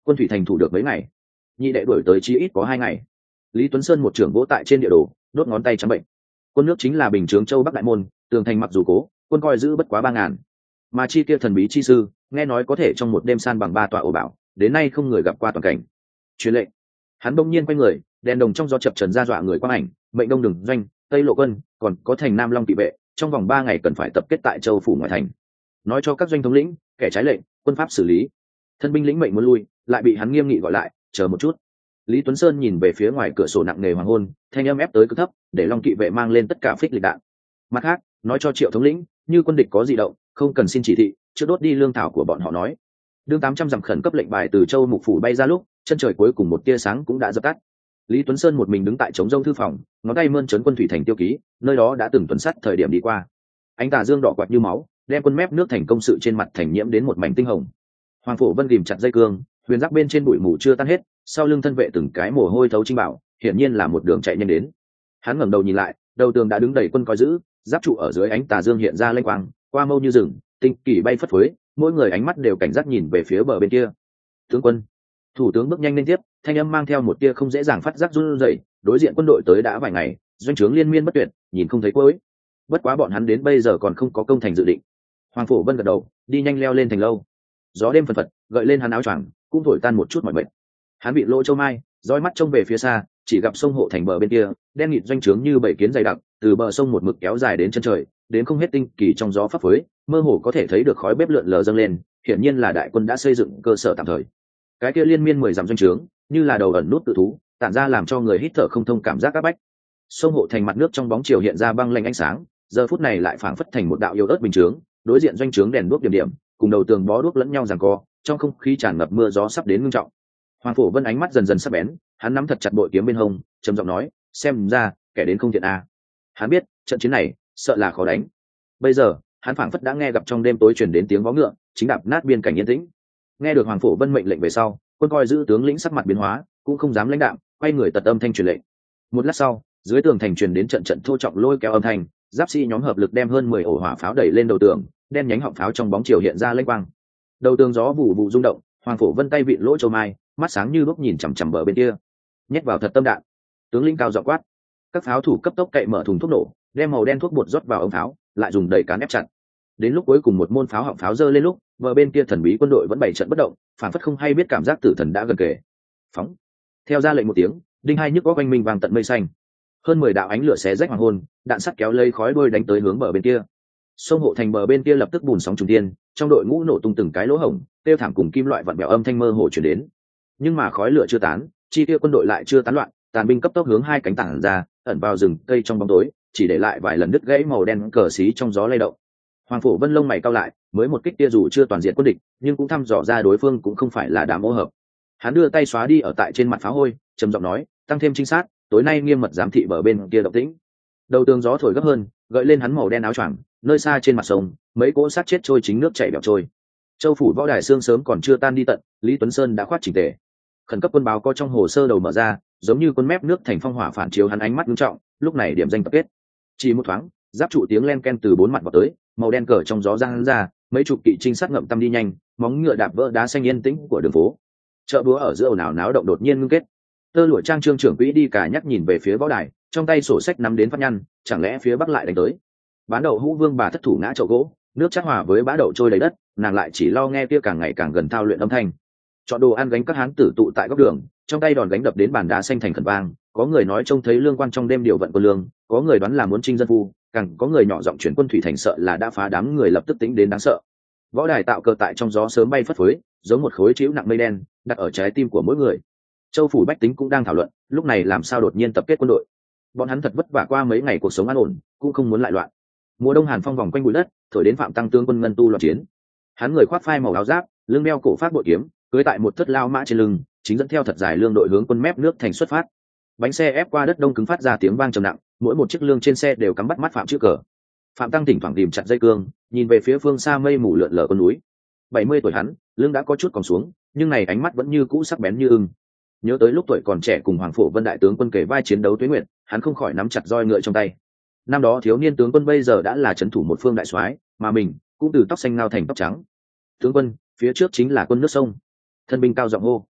quân thủy thành thủ được mấy ngày, nhị đệ đuổi tới chí ít có hai ngày. Lý Tuấn Sơn một trưởng vỗ tại trên địa đồ, đốt ngón tay trắng bệnh. Quân nước chính là Bình Chướng Châu Bắc Đại Môn, tường thành mặc dù cố, quân coi giữ bất quá ba ngàn, mà chi kia thần bí chi sư nghe nói có thể trong một đêm san bằng ba tòa ổ bảo, đến nay không người gặp qua toàn cảnh. Truyền lệnh. Hắn bỗng nhiên quay người, đèn đồng trong gió chập trần ra dọa người quang ảnh, mệnh đông đường doanh, tây lộ quân, còn có thành Nam Long kỵ vệ, trong vòng ba ngày cần phải tập kết tại Châu phủ ngoại thành. Nói cho các doanh thống lĩnh, kẻ trái lệnh, quân pháp xử lý. Thân binh lĩnh mệnh muốn lui, lại bị hắn nghiêm nghị gọi lại, chờ một chút. Lý Tuấn Sơn nhìn về phía ngoài cửa sổ nặng nề hoàng hôn, thanh âm ép tới cực thấp, để Long kỵ vệ mang lên tất cả phích lịch đạn. Mặt khác, nói cho Triệu thống lĩnh, như quân địch có dị động, không cần xin chỉ thị, trước đốt đi lương thảo của bọn họ nói. Đương tám trăm dặm khẩn cấp lệnh bài từ Châu Mục phủ bay ra lúc, chân trời cuối cùng một tia sáng cũng đã dập tắt. Lý Tuấn Sơn một mình đứng tại trống rông thư phòng, ngón tay mơn trớn quân thủy thành tiêu ký, nơi đó đã từng tuần sắt thời điểm đi qua. Ánh tà dương đỏ quạt như máu, đem quân mép nước thành công sự trên mặt thành nhiễm đến một mảnh tinh hồng. Hoàng Phổ Vân ghìm chặt dây cương, huyền giác bên trên bụi mù chưa tan hết, sau lưng thân vệ từng cái mồ hôi thấu trinh bảo, hiển nhiên là một đường chạy nhanh đến. Hắn ngẩng đầu nhìn lại, đầu tường đã đứng đầy quân coi giữ, giáp trụ ở dưới ánh tà dương hiện ra lênh quang, qua mâu như rừng, tinh kỳ bay phất phới, mỗi người ánh mắt đều cảnh giác nhìn về phía bờ bên kia. Tướng quân, thủ tướng bước nhanh lên tiếp, thanh âm mang theo một tia không dễ dàng phát giác run rẩy. Đối diện quân đội tới đã vài ngày, doanh trướng liên miên bất tuyệt, nhìn không thấy cuối. Bất quá bọn hắn đến bây giờ còn không có công thành dự định. Hoàng Phổ Vân gật đầu, đi nhanh leo lên thành lâu. Gió đêm phần phật gợi lên hắn áo choàng, cũng thổi tan một chút mỏi mệt. Hắn bị lỗ châu mai, dõi mắt trông về phía xa, chỉ gặp sông hộ thành bờ bên kia, đen nghịt doanh trướng như bảy kiến dày đặc, từ bờ sông một mực kéo dài đến chân trời, đến không hết tinh kỳ trong gió phấp phới, mơ hồ có thể thấy được khói bếp lượn lờ dâng lên, hiển nhiên là đại quân đã xây dựng cơ sở tạm thời. Cái kia liên miên mười dặm doanh trướng, như là đầu ẩn nút tự thú, tản ra làm cho người hít thở không thông cảm giác áp bách. Sông hộ thành mặt nước trong bóng chiều hiện ra băng lạnh ánh sáng, giờ phút này lại phảng phất thành một đạo yếu ớt bình chướng, đối diện doanh trướng đèn đuốc điểm điểm, cùng đầu tường bó đuốc lẫn nhau giằng co, trong không khí tràn ngập mưa gió sắp đến ngưng trọng. Hoàng Phổ Vân ánh mắt dần dần sắc bén, hắn nắm thật chặt bội kiếm bên hông, trầm giọng nói, xem ra kẻ đến không thiện a. Hắn biết trận chiến này sợ là khó đánh. Bây giờ hắn phảng phất đã nghe gặp trong đêm tối truyền đến tiếng vó ngựa, chính đạp nát biên cảnh yên tĩnh. Nghe được Hoàng Phổ Vân mệnh lệnh về sau, quân coi giữ tướng lĩnh sắc mặt biến hóa, cũng không dám lãnh đạm, quay người tật âm thanh truyền lệnh. Một lát sau, dưới tường thành truyền đến trận trận thô trọng lôi kéo âm thanh, giáp sĩ nhóm hợp lực đem hơn mười ổ hỏa pháo đẩy lên đầu tường, đen nhánh họng pháo trong bóng chiều hiện ra lênh quang. Đầu tường gió vụ vụ rung động, Hoàng Phổ Vân tay vịn lỗ châu mai, mắt sáng như lúc nhìn chằm chằm bờ bên kia, nhét vào thật tâm đạn. Tướng lĩnh cao giọng quát. Các pháo thủ cấp tốc cậy mở thùng thuốc nổ, đem màu đen thuốc bột rót vào ống pháo, lại dùng đẩy cán ép chặt. Đến lúc cuối cùng một môn pháo họng pháo giơ lên lúc, bờ bên kia thần bí quân đội vẫn bày trận bất động, phản phất không hay biết cảm giác tử thần đã gần kề. Phóng. Theo ra lệnh một tiếng, đinh hai nhức có quanh mình vàng tận mây xanh. Hơn mười đạo ánh lửa xé rách hoàng hôn, đạn sắt kéo lây khói đuôi đánh tới hướng bờ bên kia. Sông hộ thành bờ bên kia lập tức bùn sóng trùng thiên, trong đội ngũ nổ tung từng cái lỗ hổng, tiêu thảm cùng kim loại vặn bèo âm thanh mơ hồ truyền đến. Nhưng mà khói lửa chưa tán, chi tiêu quân đội lại chưa tán loạn, tàn binh cấp tốc hướng hai cánh tảng ra, ẩn vào rừng cây trong bóng tối, chỉ để lại vài lần đứt gãy màu đen cờ xí trong gió lay động. Hoàng Phổ Vân lông mày cao lại, mới một kích tia dù chưa toàn diện quân địch, nhưng cũng thăm dò ra đối phương cũng không phải là đám ô hợp. Hắn đưa tay xóa đi ở tại trên mặt pháo hôi, trầm giọng nói, tăng thêm trinh sát, tối nay nghiêm mật giám thị bờ bên kia động tĩnh. Đầu tường gió thổi gấp hơn, gợi lên hắn màu đen áo choàng, nơi xa trên mặt sông, mấy cỗ xác chết trôi chính nước chảy bèo trôi. Châu phủ võ đài xương sớm còn chưa tan đi tận, Lý Tuấn Sơn đã khoát chỉnh tề. Khẩn cấp quân báo có trong hồ sơ đầu mở ra, giống như con mép nước thành phong hỏa phản chiếu hắn ánh mắt nghiêm trọng, lúc này điểm danh tập kết. Chỉ một thoáng, giáp trụ tiếng len ken từ bốn mặt vào tới, màu đen cờ trong gió giăng ra, mấy chục kỵ trinh sát ngậm tâm đi nhanh, móng ngựa đạp vỡ đá xanh yên tĩnh của đường phố. Chợ búa ở giữa ồn ào náo động đột nhiên ngưng kết. Tơ lụa trang trương trưởng quỹ đi cả nhắc nhìn về phía võ đài, trong tay sổ sách nắm đến phát nhăn, chẳng lẽ phía bắc lại đánh tới. Bán đậu hũ vương bà thất thủ ngã chậu gỗ, nước chắc hòa với bã đậu trôi đầy đất, nàng lại chỉ lo nghe kia càng ngày càng gần thao luyện âm thanh. Chọn đồ ăn gánh các hán tử tụ tại góc đường, trong tay đòn gánh đập đến bàn đá xanh thành khẩn vang, có người nói trông thấy lương quan trong đêm điều vận quân lương, có người đoán là muốn trinh dân phu, càng có người nhỏ giọng chuyển quân thủy thành sợ là đã phá đám người lập tức tính đến đáng sợ. Võ đài tạo cờ tại trong gió sớm bay phất phới, giống một khối chiếu nặng mây đen đặt ở trái tim của mỗi người. Châu phủ bách tính cũng đang thảo luận, lúc này làm sao đột nhiên tập kết quân đội. Bọn hắn thật vất vả qua mấy ngày cuộc sống an ổn, cũng không muốn lại loạn. Mùa đông hàn phong vòng quanh bụi đất, thổi đến Phạm Tăng tướng quân ngân tu loạn chiến. Hắn người khoác phai màu áo giáp, lưng đeo cổ phát bội kiếm, cưỡi tại một thất lao mã trên lưng, chính dẫn theo thật dài lương đội hướng quân mép nước thành xuất phát. Bánh xe ép qua đất đông cứng phát ra tiếng vang trầm nặng, mỗi một chiếc lương trên xe đều cắm bắt mắt Phạm chữ cờ. Phạm Tăng thỉnh thoảng tìm chặt dây cương, nhìn về phía phương xa mây mù lượn lờ con núi. Bảy mươi tuổi hắn, lưng đã có chút còn xuống, nhưng này ánh mắt vẫn như cũ sắc bén như ưng. Nhớ tới lúc tuổi còn trẻ cùng Hoàng Phổ Vân đại tướng quân kề vai chiến đấu tuế nguyện, hắn không khỏi nắm chặt roi ngựa trong tay. Năm đó thiếu niên tướng quân bây giờ đã là trấn thủ một phương đại soái, mà mình cũng từ tóc xanh ngao thành tóc trắng. Tướng quân, phía trước chính là quân nước sông. Thân binh cao giọng hô.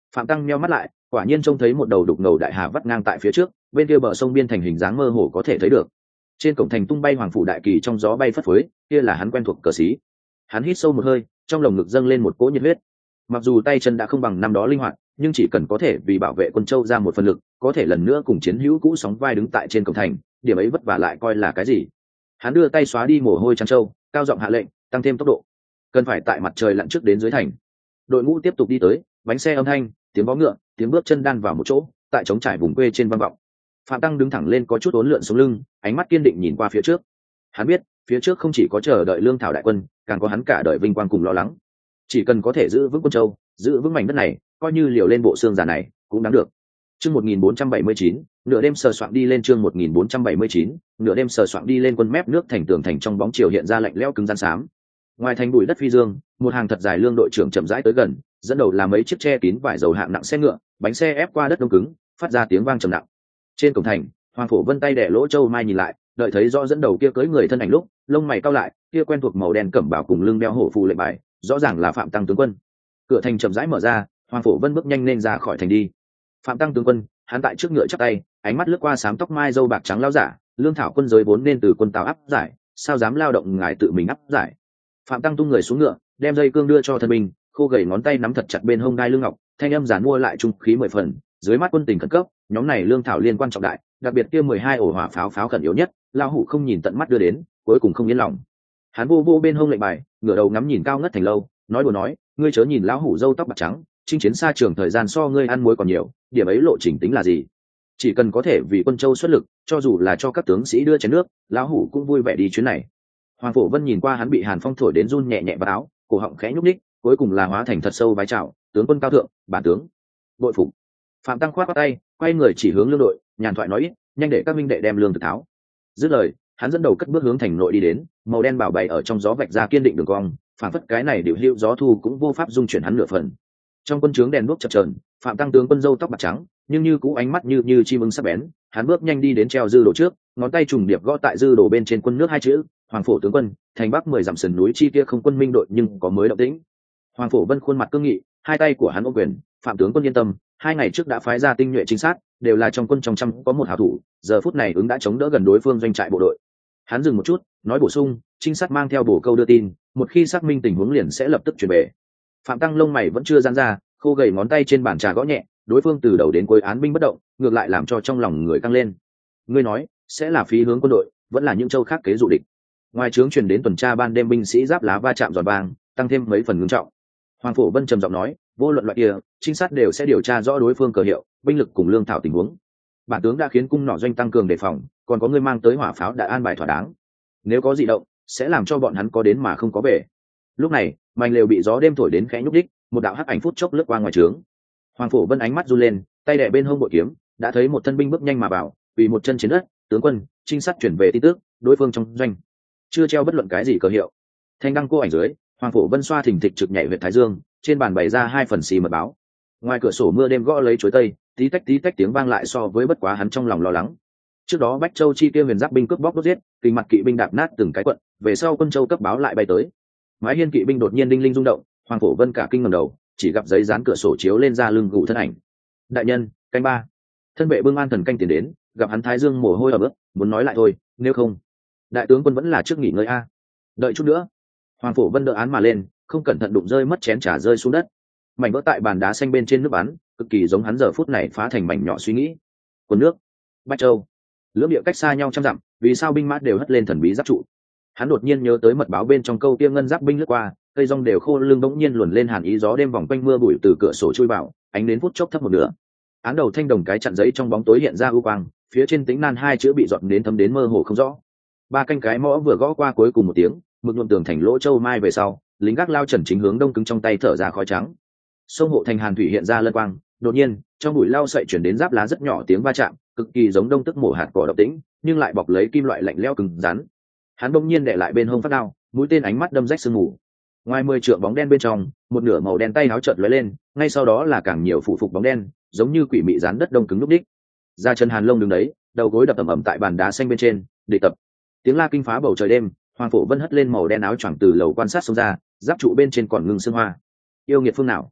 Phạm Tăng nheo mắt lại, quả nhiên trông thấy một đầu đục ngầu đại hà vắt ngang tại phía trước, bên kia bờ sông biên thành hình dáng mơ hồ có thể thấy được. Trên cổng thành tung bay hoàng phủ đại kỳ trong gió bay phất phới, kia là hắn quen thuộc cờ sĩ. Hắn hít sâu một hơi, trong lồng ngực dâng lên một cỗ nhiệt huyết. Mặc dù tay chân đã không bằng năm đó linh hoạt, nhưng chỉ cần có thể vì bảo vệ quân châu ra một phần lực, có thể lần nữa cùng chiến hữu cũ sóng vai đứng tại trên cổng thành, điểm ấy vất vả lại coi là cái gì. Hắn đưa tay xóa đi mồ hôi trắng trâu, cao giọng hạ lệnh, tăng thêm tốc độ. Cần phải tại mặt trời lặn trước đến dưới thành. Đội ngũ tiếp tục đi tới, bánh xe âm thanh, tiếng vó ngựa, tiếng bước chân đan vào một chỗ, tại trống trải vùng quê trên vang vọng. Phạm Tăng đứng thẳng lên có chút uốn lượn sống lưng, ánh mắt kiên định nhìn qua phía trước. Hắn biết, phía trước không chỉ có chờ đợi lương thảo đại quân, càng có hắn cả đời vinh quang cùng lo lắng. Chỉ cần có thể giữ vững quân châu, giữ vững mảnh đất này, coi như liều lên bộ xương già này cũng đáng được. Chương một nghìn bốn trăm bảy mươi chín, nửa đêm sờ soạng đi lên chương một nghìn bốn trăm bảy mươi chín, nửa đêm sờ soạng đi lên quân mép nước thành tường thành trong bóng chiều hiện ra lạnh lẽo cứng rắn xám. Ngoài thành bụi đất phi dương, một hàng thật dài lương đội trưởng chậm rãi tới gần, dẫn đầu là mấy chiếc che kín vải dầu hạng nặng xe ngựa, bánh xe ép qua đất đông cứng, phát ra tiếng vang trầm nặng. Trên cổng thành, Hoàng Phổ Vân tay đẻ lỗ châu mai nhìn lại, đợi thấy rõ dẫn đầu kia cưỡi người thân ảnh lúc, lông mày cau lại, kia quen thuộc màu đen cẩm bào cùng lưng đeo hổ phù lệnh bài, rõ ràng là Phạm Tăng tướng quân. Cửa thành chậm rãi mở ra, Hoàng Phổ Vân bước nhanh lên ra khỏi thành đi. Phạm Tăng tướng quân, hắn tại trước ngựa chắp tay, ánh mắt lướt qua sám tóc mai râu bạc trắng lao giả, lương thảo quân giới vốn nên từ quân Tào áp giải, sao dám lao động ngài tự mình áp giải. Phạm Tăng tung người xuống ngựa, đem dây cương đưa cho thân binh, khô gầy ngón tay nắm thật chặt bên hông đai lưng ngọc, thanh âm giản mua lại trung khí mười phần. Dưới mắt quân tình khẩn cấp, nhóm này lương thảo liên quan trọng đại, đặc biệt kia mười hai ổ hỏa pháo pháo khẩn yếu nhất, lao hủ không nhìn tận mắt đưa đến, cuối cùng không yên lòng. Hắn vô vô bên hông lệnh bài, ngửa đầu ngắm nhìn cao ngất thành lâu, nói đùa nói, ngươi chớ nhìn lão hủ râu tóc bạc trắng, chinh chiến xa trường thời gian so ngươi ăn muối còn nhiều, điểm ấy lộ trình tính là gì? Chỉ cần có thể vì quân châu xuất lực, cho dù là cho các tướng sĩ đưa chén nước, lão hủ cũng vui vẻ đi chuyến này. Hoàng Phổ Vân nhìn qua hắn bị hàn phong thổi đến run nhẹ nhẹ vào áo, cổ họng khẽ nhúc ních, cuối cùng là hóa thành thật sâu vái chào, tướng quân cao thượng, bản tướng bội phục. Phạm Tăng khoát tay, quay người chỉ hướng lương đội, nhàn thoại nói ít, nhanh để các minh đệ đem lương thực tháo. Dứt lời, hắn dẫn đầu cất bước hướng thành nội đi đến, màu đen bảo bày ở trong gió vạch ra kiên định đường cong, phản phất cái này điều hữu gió thu cũng vô pháp dung chuyển hắn nửa phần. Trong quân trướng đèn đuốc chập chờn, Phạm Tăng tướng quân râu tóc bạc trắng, nhưng như cũ ánh mắt như như chim ưng sắc bén, hắn bước nhanh đi đến treo dư đồ trước, ngón tay trùng điệp gõ tại dư đồ bên trên quân nước hai chữ, Hoàng Phổ tướng quân, thành bắc mười dặm sườn núi chi kia không quân minh đội nhưng có mới động tĩnh. Hoàng Phổ Vân khuôn mặt cương nghị, hai tay của hắn ôm quyền, Phạm tướng quân yên tâm, hai ngày trước đã phái ra tinh nhuệ chính sát, đều là trong quân trong trăm có một hảo thủ, giờ phút này ứng đã chống đỡ gần đối phương doanh trại bộ đội. Hắn dừng một chút, nói bổ sung, trinh sát mang theo bổ câu đưa tin, một khi xác minh tình huống liền sẽ lập tức chuyển về. Phạm Tăng lông mày vẫn chưa giãn ra, khô gầy ngón tay trên bàn trà gõ nhẹ, đối phương từ đầu đến cuối án binh bất động, ngược lại làm cho trong lòng người căng lên. Ngươi nói, sẽ là phí hướng quân đội, vẫn là những châu khác kế dụ địch. Ngoài trướng truyền đến tuần tra ban đêm binh sĩ giáp lá va chạm giòn vàng, tăng thêm mấy phần ngưng trọng. Hoàng Phổ Vân trầm giọng nói, vô luận loại kia, trinh sát đều sẽ điều tra rõ đối phương cờ hiệu, binh lực cùng lương thảo tình huống. Bản tướng đã khiến cung nỏ doanh tăng cường đề phòng, còn có người mang tới hỏa pháo đã an bài thỏa đáng. Nếu có dị động, sẽ làm cho bọn hắn có đến mà không có về. Lúc này, mảnh lều bị gió đêm thổi đến khẽ nhúc đích, một đạo hắc ảnh phút chốc lướt qua ngoài trướng. Hoàng Phổ Vân ánh mắt run lên, tay đè bên hông bội kiếm, đã thấy một thân binh bước nhanh mà vào, vì một chân trên đất, tướng quân, trinh sát chuyển về tin tức, đối phương trong doanh chưa treo bất luận cái gì cờ hiệu. Thanh đăng cô ảnh dưới, Hoàng Phổ Vân xoa thình thịch trực nhảy huyệt thái dương, trên bàn bày ra hai phần xì mật báo. Ngoài cửa sổ mưa đêm gõ lấy chuối tây, tí tách tí tách tiếng vang lại so với bất quá hắn trong lòng lo lắng. Trước đó Bách Châu chi tiêu huyền giáp binh cướp bóc đốt giết, kinh mặt kỵ binh đạp nát từng cái quận, về sau quân châu cấp báo lại bay tới. Mái hiên kỵ binh đột nhiên đinh linh rung động, Hoàng Phổ Vân cả kinh ngẩng đầu, chỉ gặp giấy dán cửa sổ chiếu lên ra lưng gù thân ảnh. Đại nhân, canh ba. Thân vệ bưng an thần canh tiền đến, gặp hắn thái dương mồ hôi ở bước, muốn nói lại thôi, nếu không, đại tướng quân vẫn là trước nghỉ ngơi a. Đợi chút nữa. Hoàng Phổ Vân đỡ án mà lên, không cẩn thận đụng rơi mất chén trà rơi xuống đất. Mảnh vỡ tại bàn đá xanh bên trên nước bắn, cực kỳ giống hắn giờ phút này phá thành mảnh nhỏ suy nghĩ. Quân nước, Bách Châu, lưỡng địa cách xa nhau trăm dặm, vì sao binh mã đều hất lên thần bí giáp trụ? Hắn đột nhiên nhớ tới mật báo bên trong câu tiêm ngân giáp binh lướt qua, cây rong đều khô lưng bỗng nhiên luồn lên hàn ý gió đêm vòng quanh mưa bụi từ cửa sổ chui vào, ánh đến phút chốc thấp một nửa. Án đầu thanh đồng cái chặn giấy trong bóng tối hiện ra ưu quang, phía trên tính nan hai chữ bị dọn đến thấm đến mơ hồ không rõ. Ba canh cái mõ vừa gõ qua cuối cùng một tiếng, mực nhuộm tường thành lỗ châu mai về sau, lính gác lao trần chính hướng đông cứng trong tay thở ra khói trắng. Sông hộ thành hàn thủy hiện ra lân quang, đột nhiên trong bụi lao sậy chuyển đến giáp lá rất nhỏ tiếng va chạm, cực kỳ giống đông tức mổ hạt cỏ độc tĩnh, nhưng lại bọc lấy kim loại lạnh lẽo cứng rắn. Hắn bỗng nhiên đè lại bên hông phát đao, mũi tên ánh mắt đâm rách sương mù. Ngoài mười trượng bóng đen bên trong, một nửa màu đen tay áo chợt lóe lên, ngay sau đó là càng nhiều phụ phục bóng đen, giống như quỷ mị dán đất đông cứng lúc đích. Ra chân Hàn Lông đứng đấy, đầu gối đập ầm ầm tại bàn đá xanh bên trên, địch tập. Tiếng la kinh phá bầu trời đêm, Hoàng Phổ Vân hất lên màu đen áo choàng từ lầu quan sát xuống ra, giáp trụ bên trên còn ngưng sương hoa. Yêu nghiệt phương nào?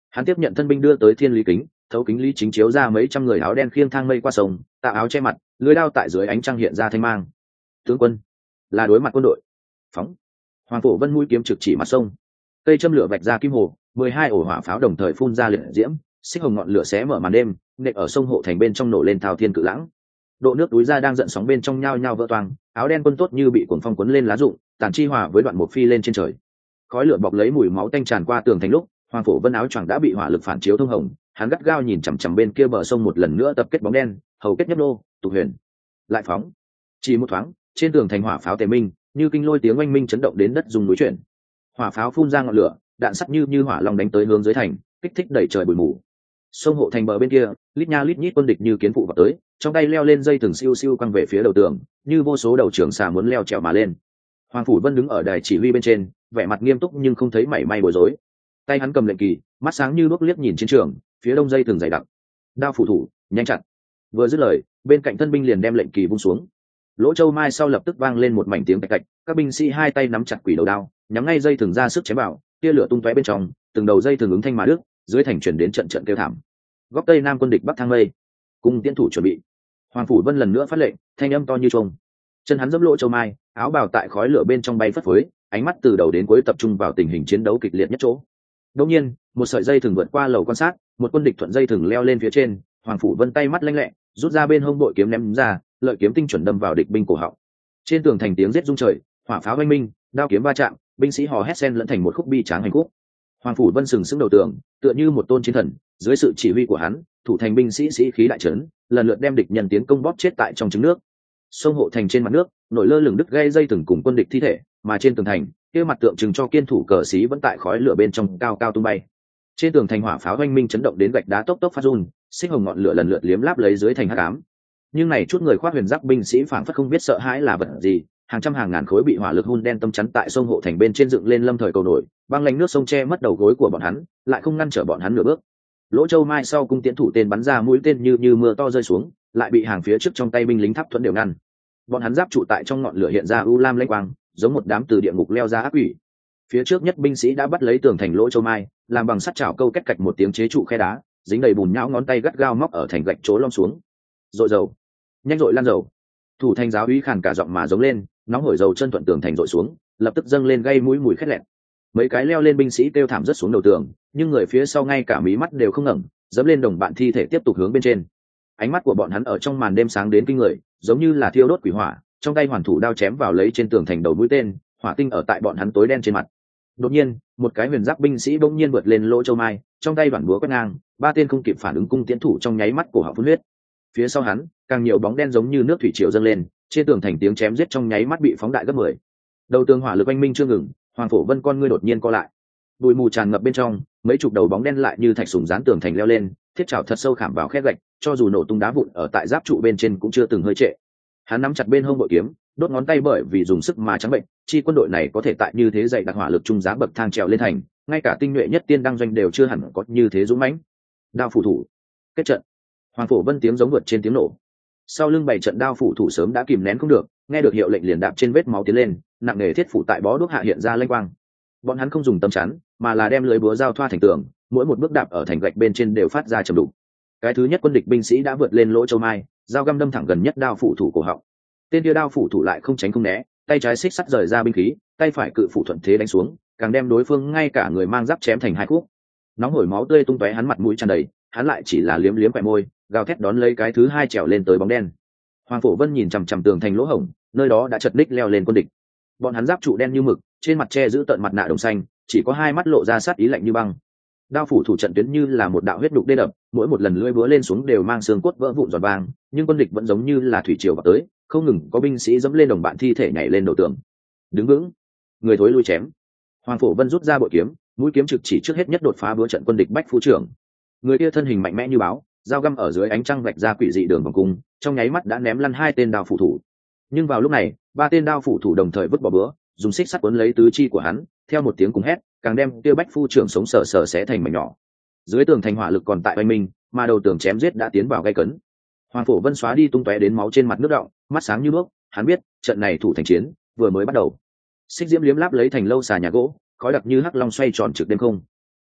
Hắn tiếp nhận thân binh đưa tới thiên lý kính, thấu kính lý chính chiếu ra mấy trăm người áo đen khiêng thang mây qua sông, tạo áo che mặt, lưỡi đao tại dưới ánh trăng hiện ra thanh mang. Tướng quân, là đối mặt quân đội. Phóng. Hoàng Phổ Vân mũi kiếm trực chỉ mặt sông, cây châm lửa vạch ra kim hồ, mười hai ổ hỏa pháo đồng thời phun ra liệt diễm, xích hồng ngọn lửa xé mở màn đêm, nện ở sông hộ thành bên trong nổ lên thao thiên cự lãng. Độ nước túi ra đang giận sóng bên trong nhao nhao vỡ toang, áo đen quân tốt như bị cuồng phong cuốn lên lá rụng, tàn chi hòa với đoạn một phi lên trên trời. Khói lửa bọc lấy mùi máu tanh tràn qua tường thành lúc, Hoàng Phổ Vân áo choàng đã bị hỏa lực phản chiếu thông hồng, hắn gắt gao nhìn chằm chằm bên kia bờ sông một lần nữa tập kết bóng đen, hầu kết nhấp nô, tục huyền. Lại phóng. Chỉ một thoáng, trên tường thành hỏa pháo tề minh, như kinh lôi tiếng oanh minh chấn động đến đất rung núi chuyển. Hỏa pháo phun ra ngọn lửa, đạn sắt như như hỏa long đánh tới hướng dưới thành, kích thích đẩy trời bụi mù. Sông hộ thành bờ bên kia, lít nha lít nhít quân địch như kiến phụ vào tới, trong tay leo lên dây thừng siêu siêu quăng về phía đầu tường, như vô số đầu trưởng xà muốn leo trèo mà lên. Hoàng Phủ Vân đứng ở đài chỉ huy bên trên, vẻ mặt nghiêm túc nhưng không thấy mảy may bối rối. Tay hắn cầm lệnh kỳ, mắt sáng như đuốc liếc nhìn chiến trường, phía đông dây thừng dày đặc. Đao phủ thủ, nhanh chặt. Vừa dứt lời, bên cạnh thân binh liền đem lệnh kỳ vung xuống. Lỗ Châu Mai sau lập tức vang lên một mảnh tiếng cạch cạch, các binh sĩ hai tay nắm chặt quỷ đầu đao, nhắm ngay dây thừng ra sức chém vào, tia lửa tung tóe bên trong, từng đầu dây thừng ứng thanh mà đứt, dưới thành chuyển đến trận trận kêu thảm. Góc tây nam quân địch bắc thang mây, cùng tiến thủ chuẩn bị. Hoàng Phủ Vân lần nữa phát lệnh, thanh âm to như trùng. Chân hắn dẫm Lỗ Châu Mai, áo bào tại khói lửa bên trong bay phất phới, ánh mắt từ đầu đến cuối tập trung vào tình hình chiến đấu kịch liệt nhất chỗ. Đột nhiên, một sợi dây thừng vượt qua lầu quan sát, một quân địch thuận dây thừng leo lên phía trên, Hoàng Phủ Vân tay mắt lanh lẹ, rút ra bên hông bội kiếm ném ra, lợi kiếm tinh chuẩn đâm vào địch binh cổ họng. Trên tường thành tiếng giết rung trời, hỏa pháo oanh minh, đao kiếm va chạm, binh sĩ hò hét xen lẫn thành một khúc bi tráng hành khúc. Hoàng Phủ Vân sừng sững đầu tường, tựa như một tôn chiến thần, dưới sự chỉ huy của hắn, thủ thành binh sĩ sĩ khí đại trấn, lần lượt đem địch nhân tiến công bóp chết tại trong trứng nước. Sông hộ thành trên mặt nước, nổi lơ lửng đứt gây dây thừng cùng quân địch thi thể, mà trên tường thành, kia mặt tượng trưng cho kiên thủ cờ xí vẫn tại khói lửa bên trong cao cao tung bay. Trên tường thành hỏa pháo oanh minh chấn động đến gạch đá tốc tốc phát run, xích hồng ngọn lửa lần lượt liếm láp lấy dưới thành hắc ám. Nhưng này chút người khoác huyền giáp binh sĩ phảng phất không biết sợ hãi là vật gì, hàng trăm hàng ngàn khối bị hỏa lực hun đen tâm chắn tại sông hộ thành bên trên dựng lên lâm thời cầu nổi, băng lạnh nước sông che mất đầu gối của bọn hắn, lại không ngăn trở bọn hắn nửa bước. Lỗ Châu Mai sau cung tiễn thủ tên bắn ra mũi tên như như mưa to rơi xuống, lại bị hàng phía trước trong tay binh lính tháp thuẫn đều ngăn. Bọn hắn giáp trụ tại trong ngọn lửa hiện ra u lam lênh quang, giống một đám từ địa ngục leo ra ác quỷ. Phía trước nhất binh sĩ đã bắt lấy tường thành Lỗ Châu Mai, làm bằng sắt chảo câu cách cạch một tiếng chế trụ khe đá, dính đầy bùn nhão ngón tay gắt gao móc ở thành gạch chỗ lom xuống. Dội dầu, nhanh dội lan dầu. Thủ thành giáo úy khàn cả giọng mà giống lên, nóng hổi dầu chân thuận tường thành dội xuống, lập tức dâng lên gây mũi mùi khét lẹt. Mấy cái leo lên binh sĩ kêu thảm rất xuống đầu tường, nhưng người phía sau ngay cả mí mắt đều không ngẩng, dẫm lên đồng bạn thi thể tiếp tục hướng bên trên. Ánh mắt của bọn hắn ở trong màn đêm sáng đến kinh người, giống như là thiêu đốt quỷ hỏa, trong tay hoàn thủ đao chém vào lấy trên tường thành đầu mũi tên, hỏa tinh ở tại bọn hắn tối đen trên mặt. Đột nhiên, một cái huyền giáp binh sĩ bỗng nhiên vượt lên Lỗ Châu Mai, trong tay bản búa quét ngang, ba tên không kịp phản ứng cung tiến thủ trong nháy mắt cổ họng phun huyết. Phía sau hắn, càng nhiều bóng đen giống như nước thủy triều dâng lên, trên tường thành tiếng chém giết trong nháy mắt bị phóng đại gấp mười. Đầu tường hỏa lực oanh minh chưa ngừng, Hoàng Phổ Vân con ngươi đột nhiên co lại. Bụi mù tràn ngập bên trong, mấy chục đầu bóng đen lại như thạch sùng dán tường thành leo lên, thiết chảo thật sâu khảm vào khe gạch, cho dù nổ tung đá vụn ở tại giáp trụ bên trên cũng chưa từng hơi trệ. Hắn nắm chặt bên hông bội kiếm, đốt ngón tay bởi vì dùng sức mà trắng bệnh, chi quân đội này có thể tại như thế dày đặc hỏa lực trung giá bậc thang trèo lên thành, ngay cả tinh nhuệ nhất tiên đăng doanh đều chưa hẳn có như thế dũng mãnh. Đao phủ thủ, kết trận. Hoàng Phổ Vân tiếng giống vượt trên tiếng nổ. Sau lưng bảy trận đao phủ thủ sớm đã kìm nén không được, nghe được hiệu lệnh liền đạp trên vết máu tiến lên, nặng nề thiết phủ tại bó đuốc hạ hiện ra lênh quang. Bọn hắn không dùng tấm chắn, mà là đem lưới búa giao thoa thành tường, mỗi một bước đạp ở thành gạch bên trên đều phát ra trầm đục. Cái thứ nhất quân địch binh sĩ đã vượt lên Lỗ Châu Mai, dao găm đâm thẳng gần nhất đao phủ thủ cổ họng. Tên kia đao phủ thủ lại không tránh không né, tay trái xích sắt rời ra binh khí, tay phải cự phủ thuận thế đánh xuống, càng đem đối phương ngay cả người mang giáp chém thành hai khúc. Nóng hổi máu tươi tung tóe hắn mặt mũi tràn đầy, hắn lại chỉ là liếm liếm quẹt môi, gào thét đón lấy cái thứ hai trèo lên tới bóng đen. Hoàng Phổ Vân nhìn chằm chằm tường thành lỗ hổng, nơi đó đã chật ních leo lên quân địch. Bọn hắn giáp trụ đen như mực, trên mặt che giữ tận mặt nạ đồng xanh, chỉ có hai mắt lộ ra sát ý lạnh như băng. Đao phủ thủ trận tuyến như là một đạo huyết đục đê đập, mỗi một lần lưỡi búa lên xuống đều mang xương cốt vỡ vụn giòn vàng, nhưng quân địch vẫn giống như là thủy triều vào tới, không ngừng có binh sĩ dẫm lên đồng bạn thi thể nhảy lên đầu tường. Đứng vững, người thối lui chém. Hoàng Phổ Vân rút ra bội kiếm, mũi kiếm trực chỉ trước hết nhất đột phá búa trận quân địch bách phu trưởng. Người kia thân hình mạnh mẽ như báo, dao găm ở dưới ánh trăng vạch ra quỷ dị đường vòng cung, trong nháy mắt đã ném lăn hai tên đao phủ thủ. Nhưng vào lúc này, ba tên đao phủ thủ đồng thời vứt bỏ búa, dùng xích sắt cuốn lấy tứ chi của hắn, theo một tiếng cùng hét, càng đem kia bách phu trưởng sống sờ sờ xé thành mảnh nhỏ. Dưới tường thành hỏa lực còn tại oanh minh, mà đầu tường chém giết đã tiến vào gay cấn. Hoàng Phổ Vân xóa đi tung tóe đến máu trên mặt nước đọng, mắt sáng như nước, hắn biết, trận này thủ thành chiến vừa mới bắt đầu. Xích diễm liếm láp lấy thành lâu xà nhà gỗ, khói đặc như hắc long xoay tròn trực đêm không.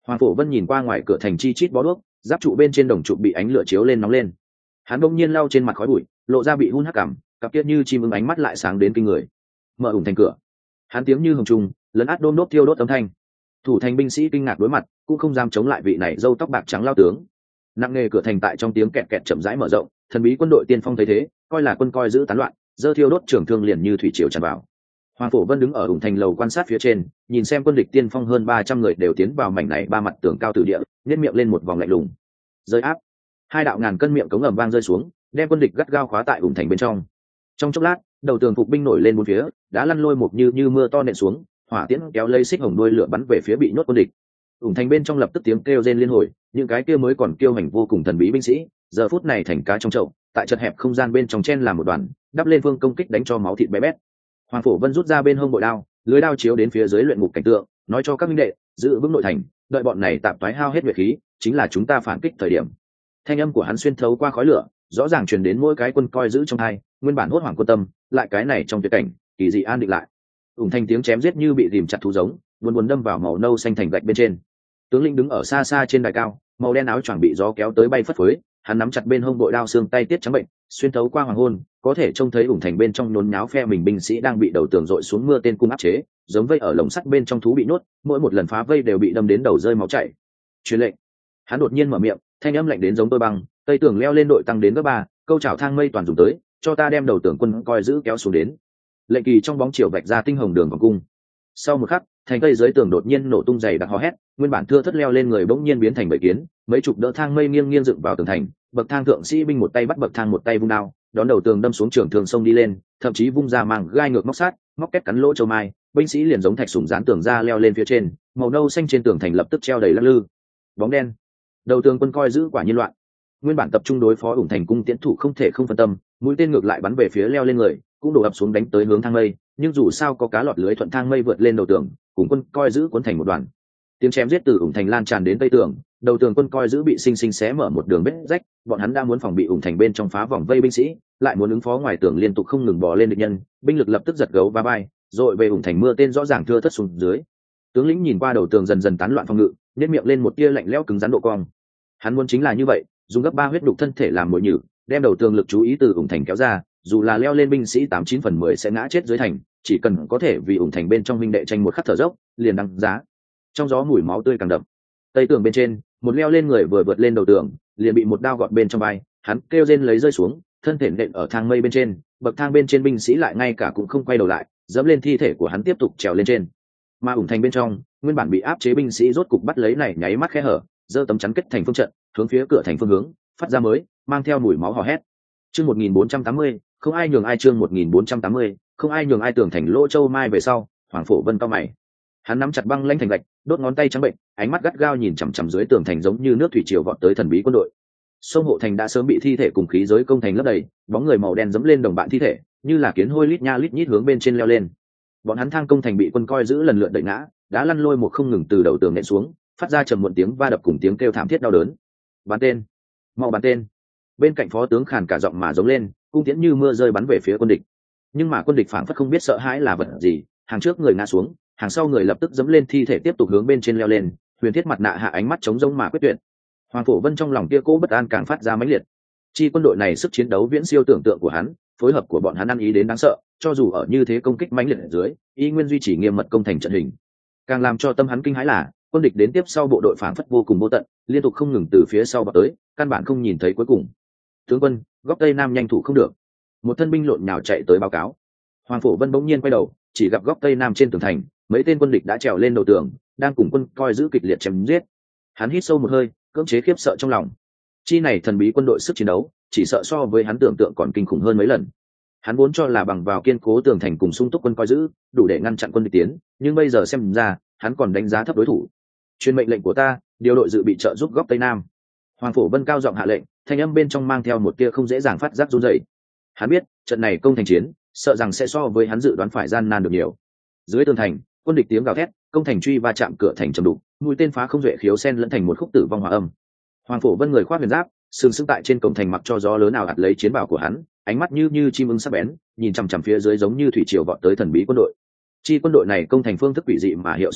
Hoàng Phổ Vân nhìn qua ngoài cửa thành chi chít bó đuốc, giáp trụ bên trên đồng trụ bị ánh lửa chiếu lên nóng lên. Hắn bỗng nhiên lau trên mặt khói bụi, lộ ra bị hun hắc cảm, cặp kiết như chim ưng ánh mắt lại sáng đến kinh người. Mở ủng thành cửa, hắn tiếng như hồng trùng, lấn át đôm đốt thiêu đốt âm thanh. Thủ thành binh sĩ kinh ngạc đối mặt, cũng không dám chống lại vị này râu tóc bạc trắng lao tướng. Nặng nề cửa thành tại trong tiếng kẹt kẹt chậm rãi mở rộng, thần bí quân đội tiên phong thấy thế, coi là quân coi giữ tán loạn, dơ thiêu đốt trường thương liền như thủy triều tràn vào. Hoàng Phổ Vân đứng ở ủng thành lầu quan sát phía trên, nhìn xem quân địch tiên phong hơn ba trăm người đều tiến vào mảnh này ba mặt tường cao tử địa, nhếch miệng lên một vòng lạnh lùng. Rơi áp, hai đạo ngàn cân miệng cống ầm vang rơi xuống, đem quân địch gắt gao khóa tại ủng thành bên trong. Trong chốc lát, đầu tường phục binh nổi lên bốn phía, đã lăn lôi một như như mưa to nện xuống, hỏa tiễn kéo lây xích hồng đuôi lửa bắn về phía bị nhốt quân địch. Ủng thành bên trong lập tức tiếng kêu rên liên hồi, những cái kia mới còn kiêu hành vô cùng thần bí binh sĩ, giờ phút này thành cá trong chậu, tại chật hẹp không gian bên trong chen làm một đoàn, đắp lên phương công kích đánh cho máu thịt bé bét. Hoàng Phổ Vân rút ra bên hông bội đao, lưới đao chiếu đến phía dưới luyện ngục cảnh tượng, nói cho các minh đệ, giữ vững nội thành, đợi bọn này tạm toái hao hết nhuệ khí, chính là chúng ta phản kích thời điểm. Thanh âm của hắn xuyên thấu qua khói lửa, rõ ràng truyền đến mỗi cái quân coi giữ trong hai, nguyên bản hốt hoảng quân tâm, lại cái này trong tuyệt cảnh, kỳ dị an định lại. Ủng thành tiếng chém giết như bị rìm chặt thú giống, buồn buồn đâm vào màu nâu xanh thành gạch bên trên. Tướng lĩnh đứng ở xa xa trên đài cao, màu đen áo choàng bị gió kéo tới bay phất phới, hắn nắm chặt bên hông bội đao xương tay tiết trắng bệnh, xuyên thấu qua hoàng hôn, có thể trông thấy ủng thành bên trong nhốn nháo phe mình binh sĩ đang bị đầu tường dội xuống mưa tên cung áp chế, giống vây ở lồng sắt bên trong thú bị nuốt, mỗi một lần phá vây đều bị đâm đến đầu rơi máu chảy. Truyền lệnh. Hắn đột nhiên mở miệng, thanh âm lạnh đến giống tơ băng, tây tường leo lên đội tăng đến gấp ba, câu chảo thang mây toàn dùng tới, cho ta đem đầu tường quân coi giữ kéo xuống đến. Lệnh kỳ trong bóng chiều vạch ra tinh hồng đường vòng cung. Sau một khắc, thành tây dưới tường đột nhiên nổ tung dày đặc hò hét, nguyên bản thưa thất leo lên người bỗng nhiên biến thành bầy kiến, mấy chục đỡ thang mây nghiêng nghiêng dựng vào tường thành, bậc thang thượng sĩ binh một tay bắt bậc thang một tay vung đao, đón đầu tường đâm xuống trường thường sông đi lên, thậm chí vung ra màng gai ngược móc sát, móc két cắn lỗ châu mai, binh sĩ liền giống thạch sủng dán tường ra leo lên phía trên, màu nâu xanh trên tường thành lập tức treo đầy lắc lư. Bóng đen. Đầu tường quân coi giữ quả nhiên loạn. Nguyên bản tập trung đối phó ủng thành cung tiễn thủ không thể không phân tâm, mũi tên ngược lại bắn về phía leo lên người, cũng đổ ập xuống đánh tới hướng thang mây, nhưng dù sao có cá lọt lưới thuận thang mây vượt lên đầu tường, cùng quân coi giữ cuốn thành một đoàn. Tiếng chém giết từ ủng thành lan tràn đến tây tường, đầu tường quân coi giữ bị sinh sinh xé mở một đường vết rách, bọn hắn đã muốn phòng bị ủng thành bên trong phá vòng vây binh sĩ, lại muốn ứng phó ngoài tường liên tục không ngừng bò lên địch nhân, binh lực lập tức giật gấu va bay, rồi về ủng thành mưa tên rõ ràng thưa thất xuống dưới. Tướng lĩnh nhìn qua đầu tường dần dần tán loạn phòng ngự, nhếch miệng lên một tia lạnh lẽo cứng rắn độ cong. Hắn muốn chính là như vậy, dùng gấp ba huyết đục thân thể làm mồi nhử, đem đầu tường lực chú ý từ ủng thành kéo ra, dù là leo lên binh sĩ tám chín phần mười sẽ ngã chết dưới thành, chỉ cần có thể vì ủng thành bên trong minh đệ tranh một khắc thở dốc, liền đăng giá. Trong gió mùi máu tươi càng đậm. Tây tường bên trên, một leo lên người vừa vượt lên đầu tường, liền bị một đao gọt bên trong vai, hắn kêu rên lấy rơi xuống, thân thể nện ở thang mây bên trên, bậc thang bên trên binh sĩ lại ngay cả cũng không quay đầu lại, dẫm lên thi thể của hắn tiếp tục trèo lên trên. Mà ủng thành bên trong, nguyên bản bị áp chế binh sĩ rốt cục bắt lấy này nháy mắt khe hở, giơ tấm chắn kết thành phương trận, hướng phía cửa thành phương hướng, phát ra mới, mang theo mùi máu hò hét. Chương một nghìn bốn trăm tám mươi, không ai nhường ai chương một nghìn bốn trăm tám mươi, không ai nhường ai tường thành lỗ châu mai về sau, Hoàng Phổ Vân cao mày. Hắn nắm chặt băng lãnh thành gạch, đốt ngón tay trắng bệnh, ánh mắt gắt gao nhìn chằm chằm dưới tường thành giống như nước thủy triều vọt tới thần bí quân đội. Sông hộ thành đã sớm bị thi thể cùng khí giới công thành lấp đầy, bóng người màu đen dẫm lên đồng bạn thi thể, như là kiến hôi lít nha lít nhít hướng bên trên leo lên. Bọn hắn thang công thành bị quân coi giữ lần lượt đẩy ngã, đã lăn lôi một không ngừng từ đầu tường nện xuống, phát ra trầm muộn tiếng va đập cùng tiếng kêu thảm thiết đau đớn. Bắn tên, mau bắn tên! Bên cạnh phó tướng khàn cả giọng mà giống lên, cung tiễn như mưa rơi bắn về phía quân địch. Nhưng mà quân địch phảng phất không biết sợ hãi là vật gì, hàng trước người ngã xuống, hàng sau người lập tức dẫm lên thi thể tiếp tục hướng bên trên leo lên, huyền thiết mặt nạ hạ ánh mắt trống rỗng mà quyết tuyệt. Hoàng Phổ Vân trong lòng kia cố bất an càng phát ra mãnh liệt. Chi quân đội này sức chiến đấu viễn siêu tưởng tượng của hắn, phối hợp của bọn hắn ăn ý đến đáng sợ, cho dù ở như thế công kích mãnh liệt ở dưới, y nguyên duy trì nghiêm mật công thành trận hình. Càng làm cho tâm hắn kinh hãi là, quân địch đến tiếp sau bộ đội phảng phất vô cùng vô tận, liên tục không ngừng từ phía sau bọc tới, căn bản không nhìn thấy cuối cùng. Tướng quân, góc tây nam nhanh thủ không được. Một thân binh lộn nhào chạy tới báo cáo. Hoàng Phổ Vân bỗng nhiên quay đầu, chỉ gặp góc tây nam trên tường thành, mấy tên quân địch đã trèo lên đầu tường, đang cùng quân coi giữ kịch liệt chém giết. Hắn hít sâu một hơi, cưỡng chế khiếp sợ trong lòng. Chi này thần bí quân đội sức chiến đấu, chỉ sợ so với hắn tưởng tượng còn kinh khủng hơn mấy lần. Hắn vốn cho là bằng vào kiên cố tường thành cùng sung túc quân coi giữ, đủ để ngăn chặn quân địch tiến, nhưng bây giờ xem ra, hắn còn đánh giá thấp đối thủ. Truyền mệnh lệnh của ta, điều đội dự bị trợ giúp góc tây nam. Hoàng Phổ Vân cao giọng hạ lệnh, thanh âm bên trong mang theo một tia không dễ dàng phát giác run rẩy. Hắn biết, trận này công thành chiến, sợ rằng sẽ so với hắn dự đoán phải gian nan được nhiều. Dưới tường thành, quân địch tiếng gào thét, công thành truy va chạm cửa thành trầm đục, mũi tên phá không duệ khiếu sen lẫn thành một khúc tử vong hòa âm. Hoàng Phổ Vân người khoác huyền giáp, sừng sững tại trên cổng thành mặc cho gió lớn nào ạt lấy chiến bảo của hắn, ánh mắt như như chim ưng sắc bén, nhìn chằm chằm phía dưới giống như thủy triều vọt tới thần bí quân đội. Chi quân đội này công thành phương thức quỷ dị mà hiệu suất cao,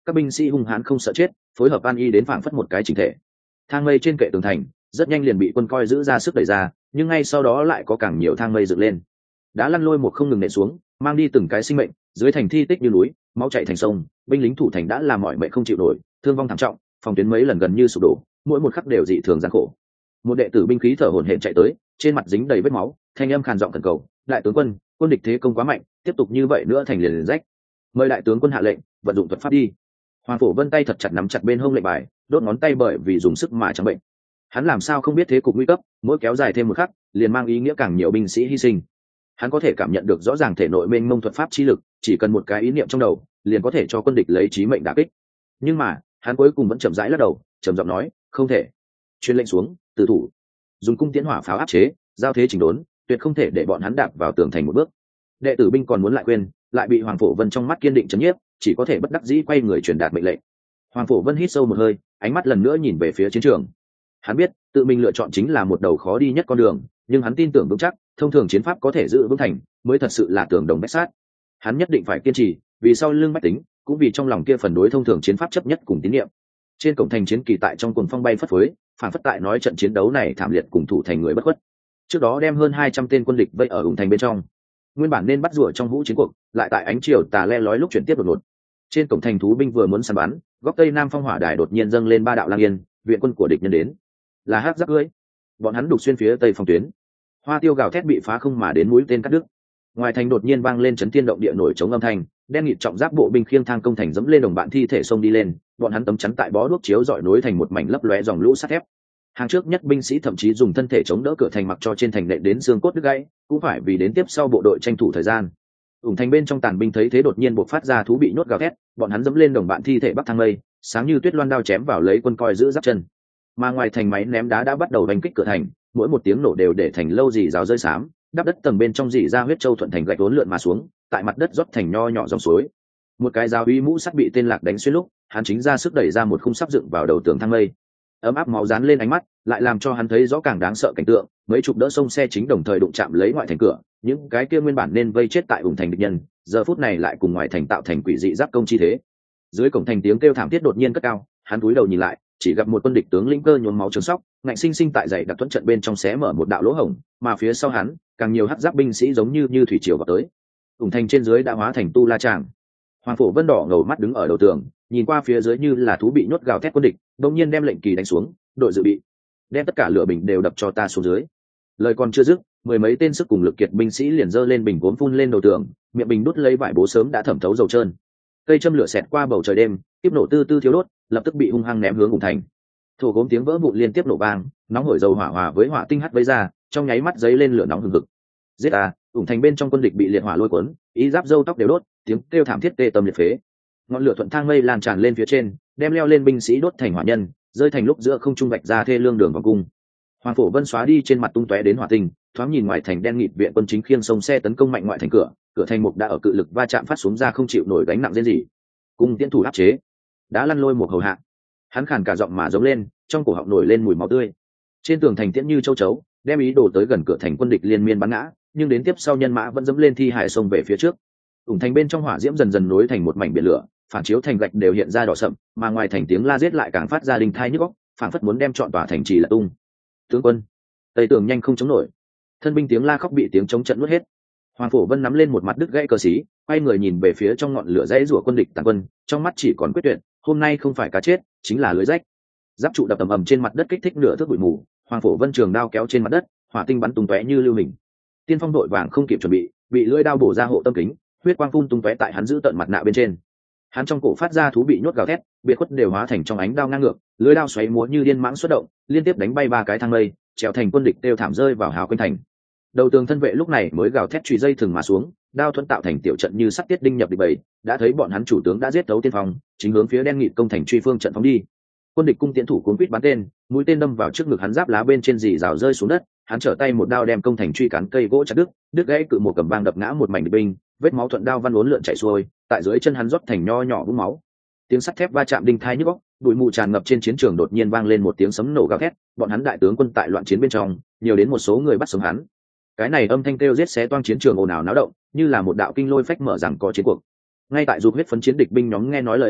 các binh sĩ hung hãn không sợ chết, phối hợp an y đến phảng phất một cái chỉnh thể. Thang mây trên kệ tường thành rất nhanh liền bị quân coi giữ ra sức đẩy ra, nhưng ngay sau đó lại có càng nhiều thang mây dựng lên, đã lăn lôi một không ngừng nện xuống, mang đi từng cái sinh mệnh. Dưới thành thi tích như núi, máu chảy thành sông, binh lính thủ thành đã làm mọi mệnh không chịu nổi, thương vong thảm trọng, phòng tuyến mấy lần gần như sụp đổ, mỗi một khắc đều dị thường gian khổ. Một đệ tử binh khí thở hổn hển chạy tới, trên mặt dính đầy vết máu, thanh âm khàn giọng khẩn cầu: đại tướng quân, quân địch thế công quá mạnh, tiếp tục như vậy nữa thành liền liền rách, mời đại tướng quân hạ lệnh vận dụng thuật pháp đi. Hoàng Phổ Vân tay thật chặt nắm chặt bên hông lệnh bài, đốt ngón tay bởi vì dùng sức mà trắng bệnh. Hắn làm sao không biết thế cục nguy cấp, mỗi kéo dài thêm một khắc liền mang ý nghĩa càng nhiều binh sĩ hy sinh. Hắn có thể cảm nhận được rõ ràng thể nội mênh mông thuật pháp chi lực, chỉ cần một cái ý niệm trong đầu liền có thể cho quân địch lấy chí mệnh đả kích. Nhưng mà hắn cuối cùng vẫn chậm rãi lắc đầu, trầm giọng nói: không thể. Truyền lệnh xuống, tử thủ, dùng cung tiễn hỏa pháo áp chế, giao thế chỉnh đốn, tuyệt không thể để bọn hắn đạp vào tường thành một bước. Đệ tử binh còn muốn lại quên, lại bị Hoàng Phổ Vân trong mắt kiên định trấn nhiếp, chỉ có thể bất đắc dĩ quay người truyền đạt mệnh lệnh. Hoàng Phổ Vân hít sâu một hơi, ánh mắt lần nữa nhìn về phía chiến trường. Hắn biết tự mình lựa chọn chính là một đầu khó đi nhất con đường, nhưng hắn tin tưởng vững chắc thông thường chiến pháp có thể giữ vững thành mới thật sự là tường đồng bách sát. Hắn nhất định phải kiên trì, vì sau lưng bách tính, cũng vì trong lòng kia phần đối thông thường chiến pháp chấp nhất cùng tín nhiệm. Trên cổng thành chiến kỳ tại trong cuồng phong bay phất phới, phản phất tại nói trận chiến đấu này thảm liệt cùng thủ thành người bất khuất. Trước đó đem hơn hai trăm tên quân địch vây ở ủng thành bên trong, nguyên bản nên bắt rùa trong vũ chiến cuộc, lại tại ánh chiều tà le lói lúc chuyển tiếp đột ngột. Trên cổng thành thú binh vừa muốn săn bắn, góc tây nam phong hỏa đài đột nhiên dâng lên ba đạo lang yên, viện quân của địch nhân đến, là hắc giáp cưỡi. Bọn hắn đục xuyên phía tây phòng tuyến, hoa tiêu gào thét bị phá không mà đến mũi tên cắt đứt. Ngoài thành đột nhiên vang lên chấn thiên động địa nổi trống âm thanh, đen nghịt trọng giáp bộ binh khiêng thang công thành dẫm lên đồng bạn thi thể xông đi lên, bọn hắn tấm chắn tại bó đuốc chiếu dọi nối thành một mảnh lấp lóe dòng lũ sắt thép. Hàng trước nhất binh sĩ thậm chí dùng thân thể chống đỡ cửa thành mặc cho trên thành nện đến xương cốt đứt gãy, cũng phải vì đến tiếp sau bộ đội tranh thủ thời gian. Ủng thành bên trong tàn binh thấy thế đột nhiên buộc phát ra thú bị nhốt gào thét, bọn hắn dẫm lên đồng bạn thi thể bắc thang mây, sáng như tuyết loan đao chém vào lấy quân coi giữ giáp chân. Mà ngoài thành máy ném đá đã bắt đầu đánh kích cửa thành, mỗi một tiếng nổ đều để thành lâu dì rào rơi xám, đắp đất tầng bên trong dì ra huyết châu thuận thành gạch uốn lượn mà xuống, tại mặt đất rót thành nho nhỏ dòng suối. Một cái giáo uy mũ sắt bị tên lạc đánh xuyên lúc, hắn chính ra sức đẩy ra một khung sắp dựng vào đầu tường thang mây. Ấm áp máu dán lên ánh mắt, lại làm cho hắn thấy rõ càng đáng sợ cảnh tượng, mấy chục đỡ sông xe chính đồng thời đụng chạm lấy ngoại thành cửa, những cái kia nguyên bản nên vây chết tại ủng thành địch nhân, giờ phút này lại cùng ngoại thành tạo thành quỷ dị giáp công chi thế. Dưới cổng thành tiếng kêu thảm thiết đột nhiên cất cao, hắn cúi đầu nhìn lại, chỉ gặp một quân địch tướng lĩnh cơ nhuốm máu trường sóc, ngạnh sinh sinh tại dãy đặc thuẫn trận bên trong xé mở một đạo lỗ hổng, mà phía sau hắn, càng nhiều hắc giáp binh sĩ giống như như thủy triều vào tới. Ủng thành trên dưới đã hóa thành tu la tràng. Hoàng Phổ Vân đỏ ngầu mắt đứng ở đầu tường, nhìn qua phía dưới như là thú bị nhốt gào thét quân địch, đột nhiên đem lệnh kỳ đánh xuống, đội dự bị, đem tất cả lửa bình đều đập cho ta xuống dưới. Lời còn chưa dứt, mười mấy tên sức cùng lực kiệt binh sĩ liền giơ lên bình gốm phun lên đầu tường, miệng bình đút lấy vải bố sớm đã thẩm thấu dầu trơn. Cây châm lửa xẹt qua bầu trời đêm, tiếp nổ tư tư thiếu đốt, lập tức bị hung hăng ném hướng Ủng thành. Thổ gốm tiếng vỡ vụn liên tiếp nổ vang, nóng hổi dầu hỏa hòa với hỏa tinh hắt vây ra, trong nháy mắt giấy lên lửa nóng hừng hực. Giết a! Ủng thành bên trong quân địch bị liệt hỏa lôi cuốn, ý giáp râu tóc đều đốt, tiếng kêu thảm thiết tê tâm liệt phế. Ngọn lửa thuận thang mây lan tràn lên phía trên, đem leo lên binh sĩ đốt thành hỏa nhân, rơi thành lúc giữa không trung vạch ra thê lương đường vòng cung. Hoàng Phổ Vân xóa đi trên mặt tung tóe đến hỏa tinh, thoáng nhìn ngoài thành đen nghịt viện quân chính khiêng sông xe tấn công mạnh ngoại thành cửa, cửa thành mục đã ở cự lực va chạm phát xuống ra không chịu nổi gánh nặng riêng gì. Cung tiễn thủ áp chế, đã lăn lôi một hầu hạ. Hắn khàn cả giọng mà giống lên, trong cổ họng nổi lên mùi máu tươi. Trên tường thành tiễn như châu chấu, đem ý đồ tới gần cửa thành quân địch liên miên bắn ngã, nhưng đến tiếp sau nhân mã vẫn dẫm lên thi hải sông về phía trước. Ủng thành bên trong hỏa diễm dần dần nối thành một mảnh biển lửa, phản chiếu thành gạch đều hiện ra đỏ sậm, mà ngoài thành tiếng la giết lại càng phát ra đinh thai nhức óc, phản phất muốn đem trọn tòa thành trì là tung. Tướng quân, tây tường nhanh không chống nổi. Thân binh tiếng la khóc bị tiếng chống trận nuốt hết. Hoàng Phổ Vân nắm lên một mặt đứt gãy cờ xí, quay người nhìn về phía trong ngọn lửa dãy rủa quân địch tàn quân, trong mắt chỉ còn quyết tuyệt, hôm nay không phải cá chết, chính là lưới rách. Giáp trụ đập tầm ầm trên mặt đất kích thích nửa thước bụi mù, Hoàng Phổ Vân trường đao kéo trên mặt đất, hỏa tinh bắn tung tóe như lưu hình. Tiên Phong đội vàng không kịp chuẩn bị, bị lưỡi đao bổ ra hộ tâm kính, huyết quang phun tung tóe tại hắn giữ tận mặt nạ bên trên. Hắn trong cổ phát ra thú bị nhốt gào thét, biệt khuất đều hóa thành trong ánh đao ngang ngược, lưỡi đao xoáy múa như điên mãng xuất động, liên tiếp đánh bay ba cái thang mây, trèo thành quân địch đều thảm rơi vào hào quanh thành. Đầu tường thân vệ lúc này mới gào thét chùy dây thừng mà xuống, đao thuẫn tạo thành tiểu trận như sắt tiết đinh nhập địch bầy, đã thấy bọn hắn chủ tướng đã giết tấu tiên phong, chính hướng phía đen nghịt công thành truy phương trận phóng đi. Quân địch cung tiễn thủ cuốn quýt bắn tên, mũi tên đâm vào trước ngực hắn, giáp lá bên trên dì rào rơi xuống đất, hắn trở tay một đao đem công thành truy cán cây gỗ chặt đứt, đứt gãy cự một cầm vang đập ngã một mảnh địch binh, vết máu thuận đao văn uốn lượn chảy xuôi, tại dưới chân hắn rót thành nho nhỏ vũng máu. Tiếng sắt thép va chạm đinh thai nhức óc, bụi mù tràn ngập trên chiến trường, đột nhiên vang lên một tiếng sấm nổ gào thét, bọn hắn đại tướng quân tại loạn chiến bên trong, nhiều đến một số người bắt sống hắn. Cái này âm thanh kêu giết xé toang chiến trường ồn ào náo động, như là một đạo kinh lôi phách mở rằng có chiến cuộc. Ngay tại dục huyết phấn chiến địch binh nhóm nghe nói lời ấy,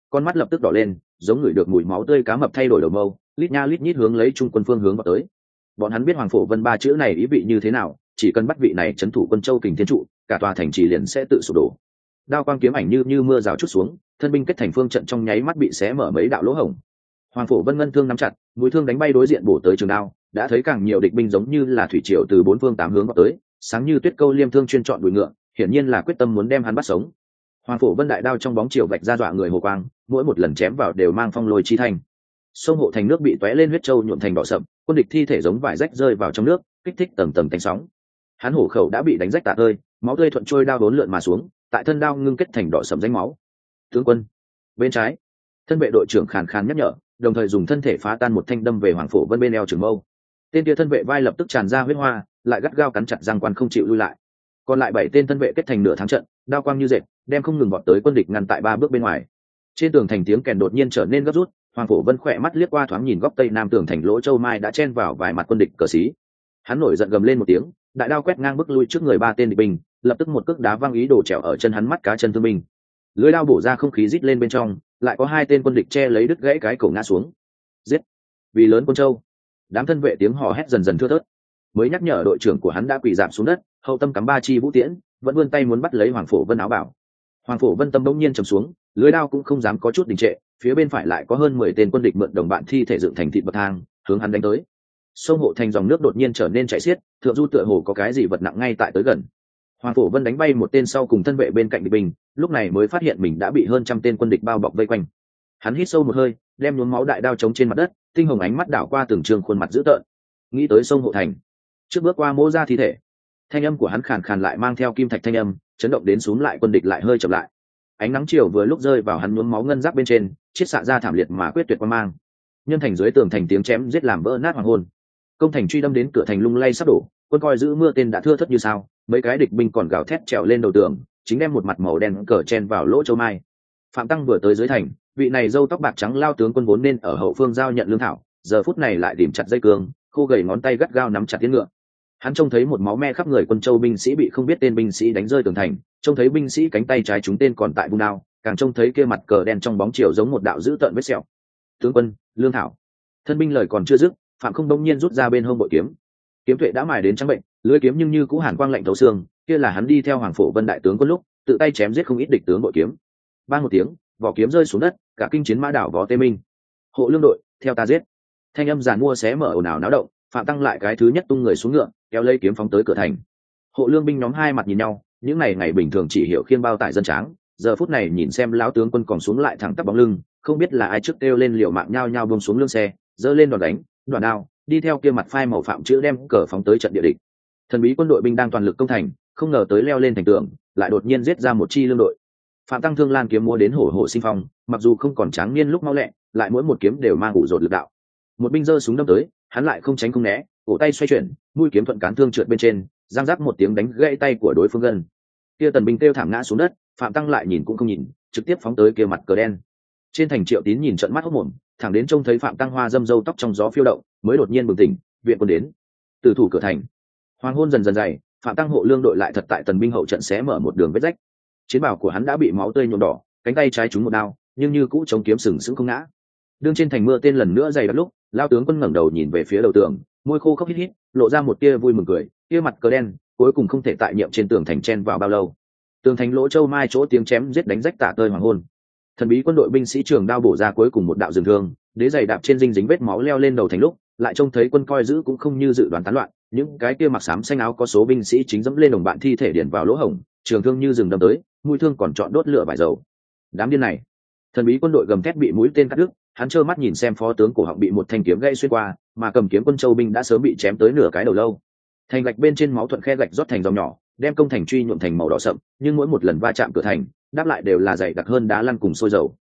con mắt lập tức đỏ lên, giống người được mùi máu tươi cá mập thay đổi đầu mâu, lít nha lít nhít hướng lấy trung quân phương hướng vào tới. Bọn hắn biết Hoàng Phổ Vân ba chữ này ý vị như thế nào, chỉ cần bắt vị này trấn thủ Quân Châu Kình Thiên trụ, cả tòa thành trì liền sẽ tự sụp đổ. Đao quang kiếm ảnh như như mưa rào chút xuống, thân binh kết thành phương trận trong nháy mắt bị xé mở mấy đạo lỗ hổng. Hoàng Phổ Vân ngân thương nắm chặt, mũi thương đánh bay đối diện bổ tới trường đao, đã thấy càng nhiều địch binh giống như là thủy triều từ bốn phương tám hướng vào tới, sáng như tuyết câu liêm thương chuyên chọn đuổi ngựa, hiển nhiên là quyết tâm muốn đem hắn bắt sống. Hoàng Phổ Vân đại đao trong bóng chiều vạch ra dọa người hồ quang, mỗi một lần chém vào đều mang phong lôi chi thanh. Sông hộ thành nước bị tóe lên huyết châu nhuộm thành đỏ sậm, quân địch thi thể giống vải rách rơi vào trong nước, kích thích tầng tầng tánh sóng. Hắn hổ khẩu đã bị đánh rách tả tơi, máu tươi thuận trôi đao đốn lượn mà xuống, tại thân đao ngưng kết thành đỏ sậm rãnh máu. Tướng quân, bên trái. Thân vệ đội trưởng khàn khàn nhắc nhở, đồng thời dùng thân thể phá tan một thanh đâm về Hoàng Phổ Vân bên eo trường mâu. Tên kia thân vệ vai lập tức tràn ra huyết hoa, lại gắt gao cắn chặt răng quan không chịu lui lại. Còn lại bảy tên thân vệ kết thành nửa thắng trận, đao quang như dệt, đem không ngừng vọt tới quân địch ngăn tại ba bước bên ngoài. Trên tường thành tiếng kèn đột nhiên trở nên gấp rút, Hoàng Phổ Vân khỏe mắt liếc qua thoáng nhìn góc tây nam tường thành lỗ châu mai đã chen vào vài mặt quân địch cờ xí. Hắn nổi giận gầm lên một tiếng, đại đao quét ngang bước lui trước người ba tên địch binh, lập tức một cước đá văng ý đồ trèo ở chân hắn mắt cá chân thương binh. Lưỡi đao bổ ra không khí rít lên bên trong, lại có hai tên quân địch che lấy đứt gãy cái cổ ngã xuống. Giết! Vì lớn Quân Châu. Đám thân vệ tiếng hò hét dần dần thưa thớt. Mới nhắc nhở đội trưởng của hắn đã quỳ rạp xuống đất, hậu tâm cắm ba chi vũ tiễn, vẫn vươn tay muốn bắt lấy Hoàng Phổ Vân áo bảo. Hoàng Phổ Vân tâm bỗng nhiên trầm xuống, lưới đao cũng không dám có chút đình trệ, phía bên phải lại có hơn mười tên quân địch mượn đồng bạn thi thể dựng thành thịt bậc thang, hướng hắn đánh tới. Sông hộ thành dòng nước đột nhiên trở nên chảy xiết, thượng du tựa hồ có cái gì vật nặng ngay tại tới gần. Hoàng Phổ Vân đánh bay một tên sau cùng thân vệ bên cạnh địch binh, lúc này mới phát hiện mình đã bị hơn trăm tên quân địch bao bọc vây quanh. Hắn hít sâu một hơi, đem nhuốm máu đại đao chống trên mặt đất, tinh hồng ánh mắt đảo qua từng trường khuôn mặt dữ tợn. Nghĩ tới sông hộ thành, trước bước qua mỗ ra thi thể, thanh âm của hắn khàn khàn lại mang theo kim thạch thanh âm, chấn động đến xuống lại quân địch lại hơi chậm lại. Ánh nắng chiều vừa lúc rơi vào hắn nhuốm máu ngân giáp bên trên, chiết xạ ra thảm liệt mà quyết tuyệt quan mang. Nhân thành dưới tường thành tiếng chém giết làm vỡ nát hoàng hôn. Công thành truy đâm đến cửa thành lung lay sắp đổ, quân coi giữ mưa tên đã thưa thất như sao, mấy cái địch binh còn gào thét trèo lên đầu tường, chính đem một mặt màu đen cờ chen vào lỗ châu mai. Phạm Tăng vừa tới dưới thành, vị này râu tóc bạc trắng lao tướng quân vốn nên ở hậu phương giao nhận lương thảo, giờ phút này lại tìm chặt dây cương, khô gầy ngón tay gắt gao nắm chặt tiến ngựa. Hắn trông thấy một máu me khắp người quân châu binh sĩ bị không biết tên binh sĩ đánh rơi tường thành, trông thấy binh sĩ cánh tay trái chúng tên còn tại vung đao, càng trông thấy kia mặt cờ đen trong bóng chiều giống một đạo dữ tợn vết sẹo. Tướng quân, lương thảo. Thân binh lời còn chưa dứt, Phạm Không đông nhiên rút ra bên hông bội kiếm. Kiếm tuệ đã mài đến trắng bệnh, lưỡi kiếm nhưng như cũ hàn quang lạnh thấu xương, kia là hắn đi theo Hoàng Phổ Vân đại tướng quân lúc, tự tay chém giết không ít địch tướng bội kiếm. Ba một tiếng, vỏ kiếm rơi xuống đất, cả kinh chiến mã đảo vó tê minh. Hộ lương đội, theo ta giết. Thanh âm giàn mua xé mở ồn ào náo động, Phạm Tăng lại cái thứ nhất tung người xuống ngựa, kéo lấy kiếm phóng tới cửa thành. Hộ lương binh nhóm hai mặt nhìn nhau, những ngày ngày bình thường chỉ hiểu khiêng bao tải dân tráng, giờ phút này nhìn xem lão tướng quân còn xuống lại thẳng tắp bóng lưng, không biết là ai trước kêu lên liều mạng nhau nhau buông xuống lưng xe, giơ lên đòn đánh, đoàn đao, đi theo kia mặt phai màu phạm chữ đem cờ phóng tới trận địa địch. Thần bí quân đội binh đang toàn lực công thành, không ngờ tới leo lên thành tường, lại đột nhiên giết ra một chi lương đội. Phạm Tăng thương lan kiếm múa đến hổ hổ sinh phong, mặc dù không còn tráng niên lúc mau lẹ, lại mỗi một kiếm đều mang ủ rột lực đạo. Một binh giơ súng đâm tới, hắn lại không tránh không né, cổ tay xoay chuyển, mũi kiếm thuận cán thương trượt bên trên, giang giáp một tiếng đánh gãy tay của đối phương gần. Kia tần binh kêu thảm ngã xuống đất, Phạm Tăng lại nhìn cũng không nhìn, trực tiếp phóng tới kia mặt cờ đen. Trên thành Triệu Tín nhìn trợn mắt hốt mồm, thẳng đến trông thấy Phạm Tăng hoa dâm râu tóc trong gió phiêu động, mới đột nhiên bừng tỉnh, viện quân đến. Từ thủ cửa thành, hoàng hôn dần dần dày, Phạm Tăng hộ lương đội lại thật tại tần binh hậu trận xé mở một đường vết rách. Chiến bào của hắn đã bị máu tươi nhuộm đỏ, cánh tay trái trúng một đao, nhưng như cũ chống kiếm sừng sững không ngã. Đương trên thành mưa tên lần nữa dày đặc lúc, lao tướng quân ngẩng đầu nhìn về phía đầu tường, môi khô khốc hít hít, lộ ra một tia vui mừng cười, kia mặt cờ đen, cuối cùng không thể tại nhiệm trên tường thành chen vào bao lâu. Tường thành lỗ châu mai chỗ tiếng chém giết đánh rách tả tơi hoàng hôn. Thần bí quân đội binh sĩ trường đao bổ ra cuối cùng một đạo rừng thương, đế giày đạp trên dinh dính vết máu leo lên đầu thành lúc, lại trông thấy quân coi giữ cũng không như dự đoán tán loạn, những cái kia mặc xám xanh áo có số binh sĩ chính dẫm lên đồng bạn thi thể điền vào lỗ hổng, trường thương như rừng đâm tới, mũi thương còn chọn đốt lửa vải dầu. Đám điên này! Thần bí quân đội gầm thét bị mũi tên cắt đứt, hắn trơ mắt nhìn xem phó tướng cổ họng bị một thanh kiếm gãy xuyên qua, mà cầm kiếm quân châu binh đã sớm bị chém tới nửa cái đầu lâu. Thành gạch bên trên máu thuận khe gạch rót thành dòng nhỏ, đem công thành truy nhuộm thành màu đỏ sậm, nhưng mỗi một lần va chạm cửa thành, đáp lại đều là dày đặc hơn đá lăn cùng sôi dầu,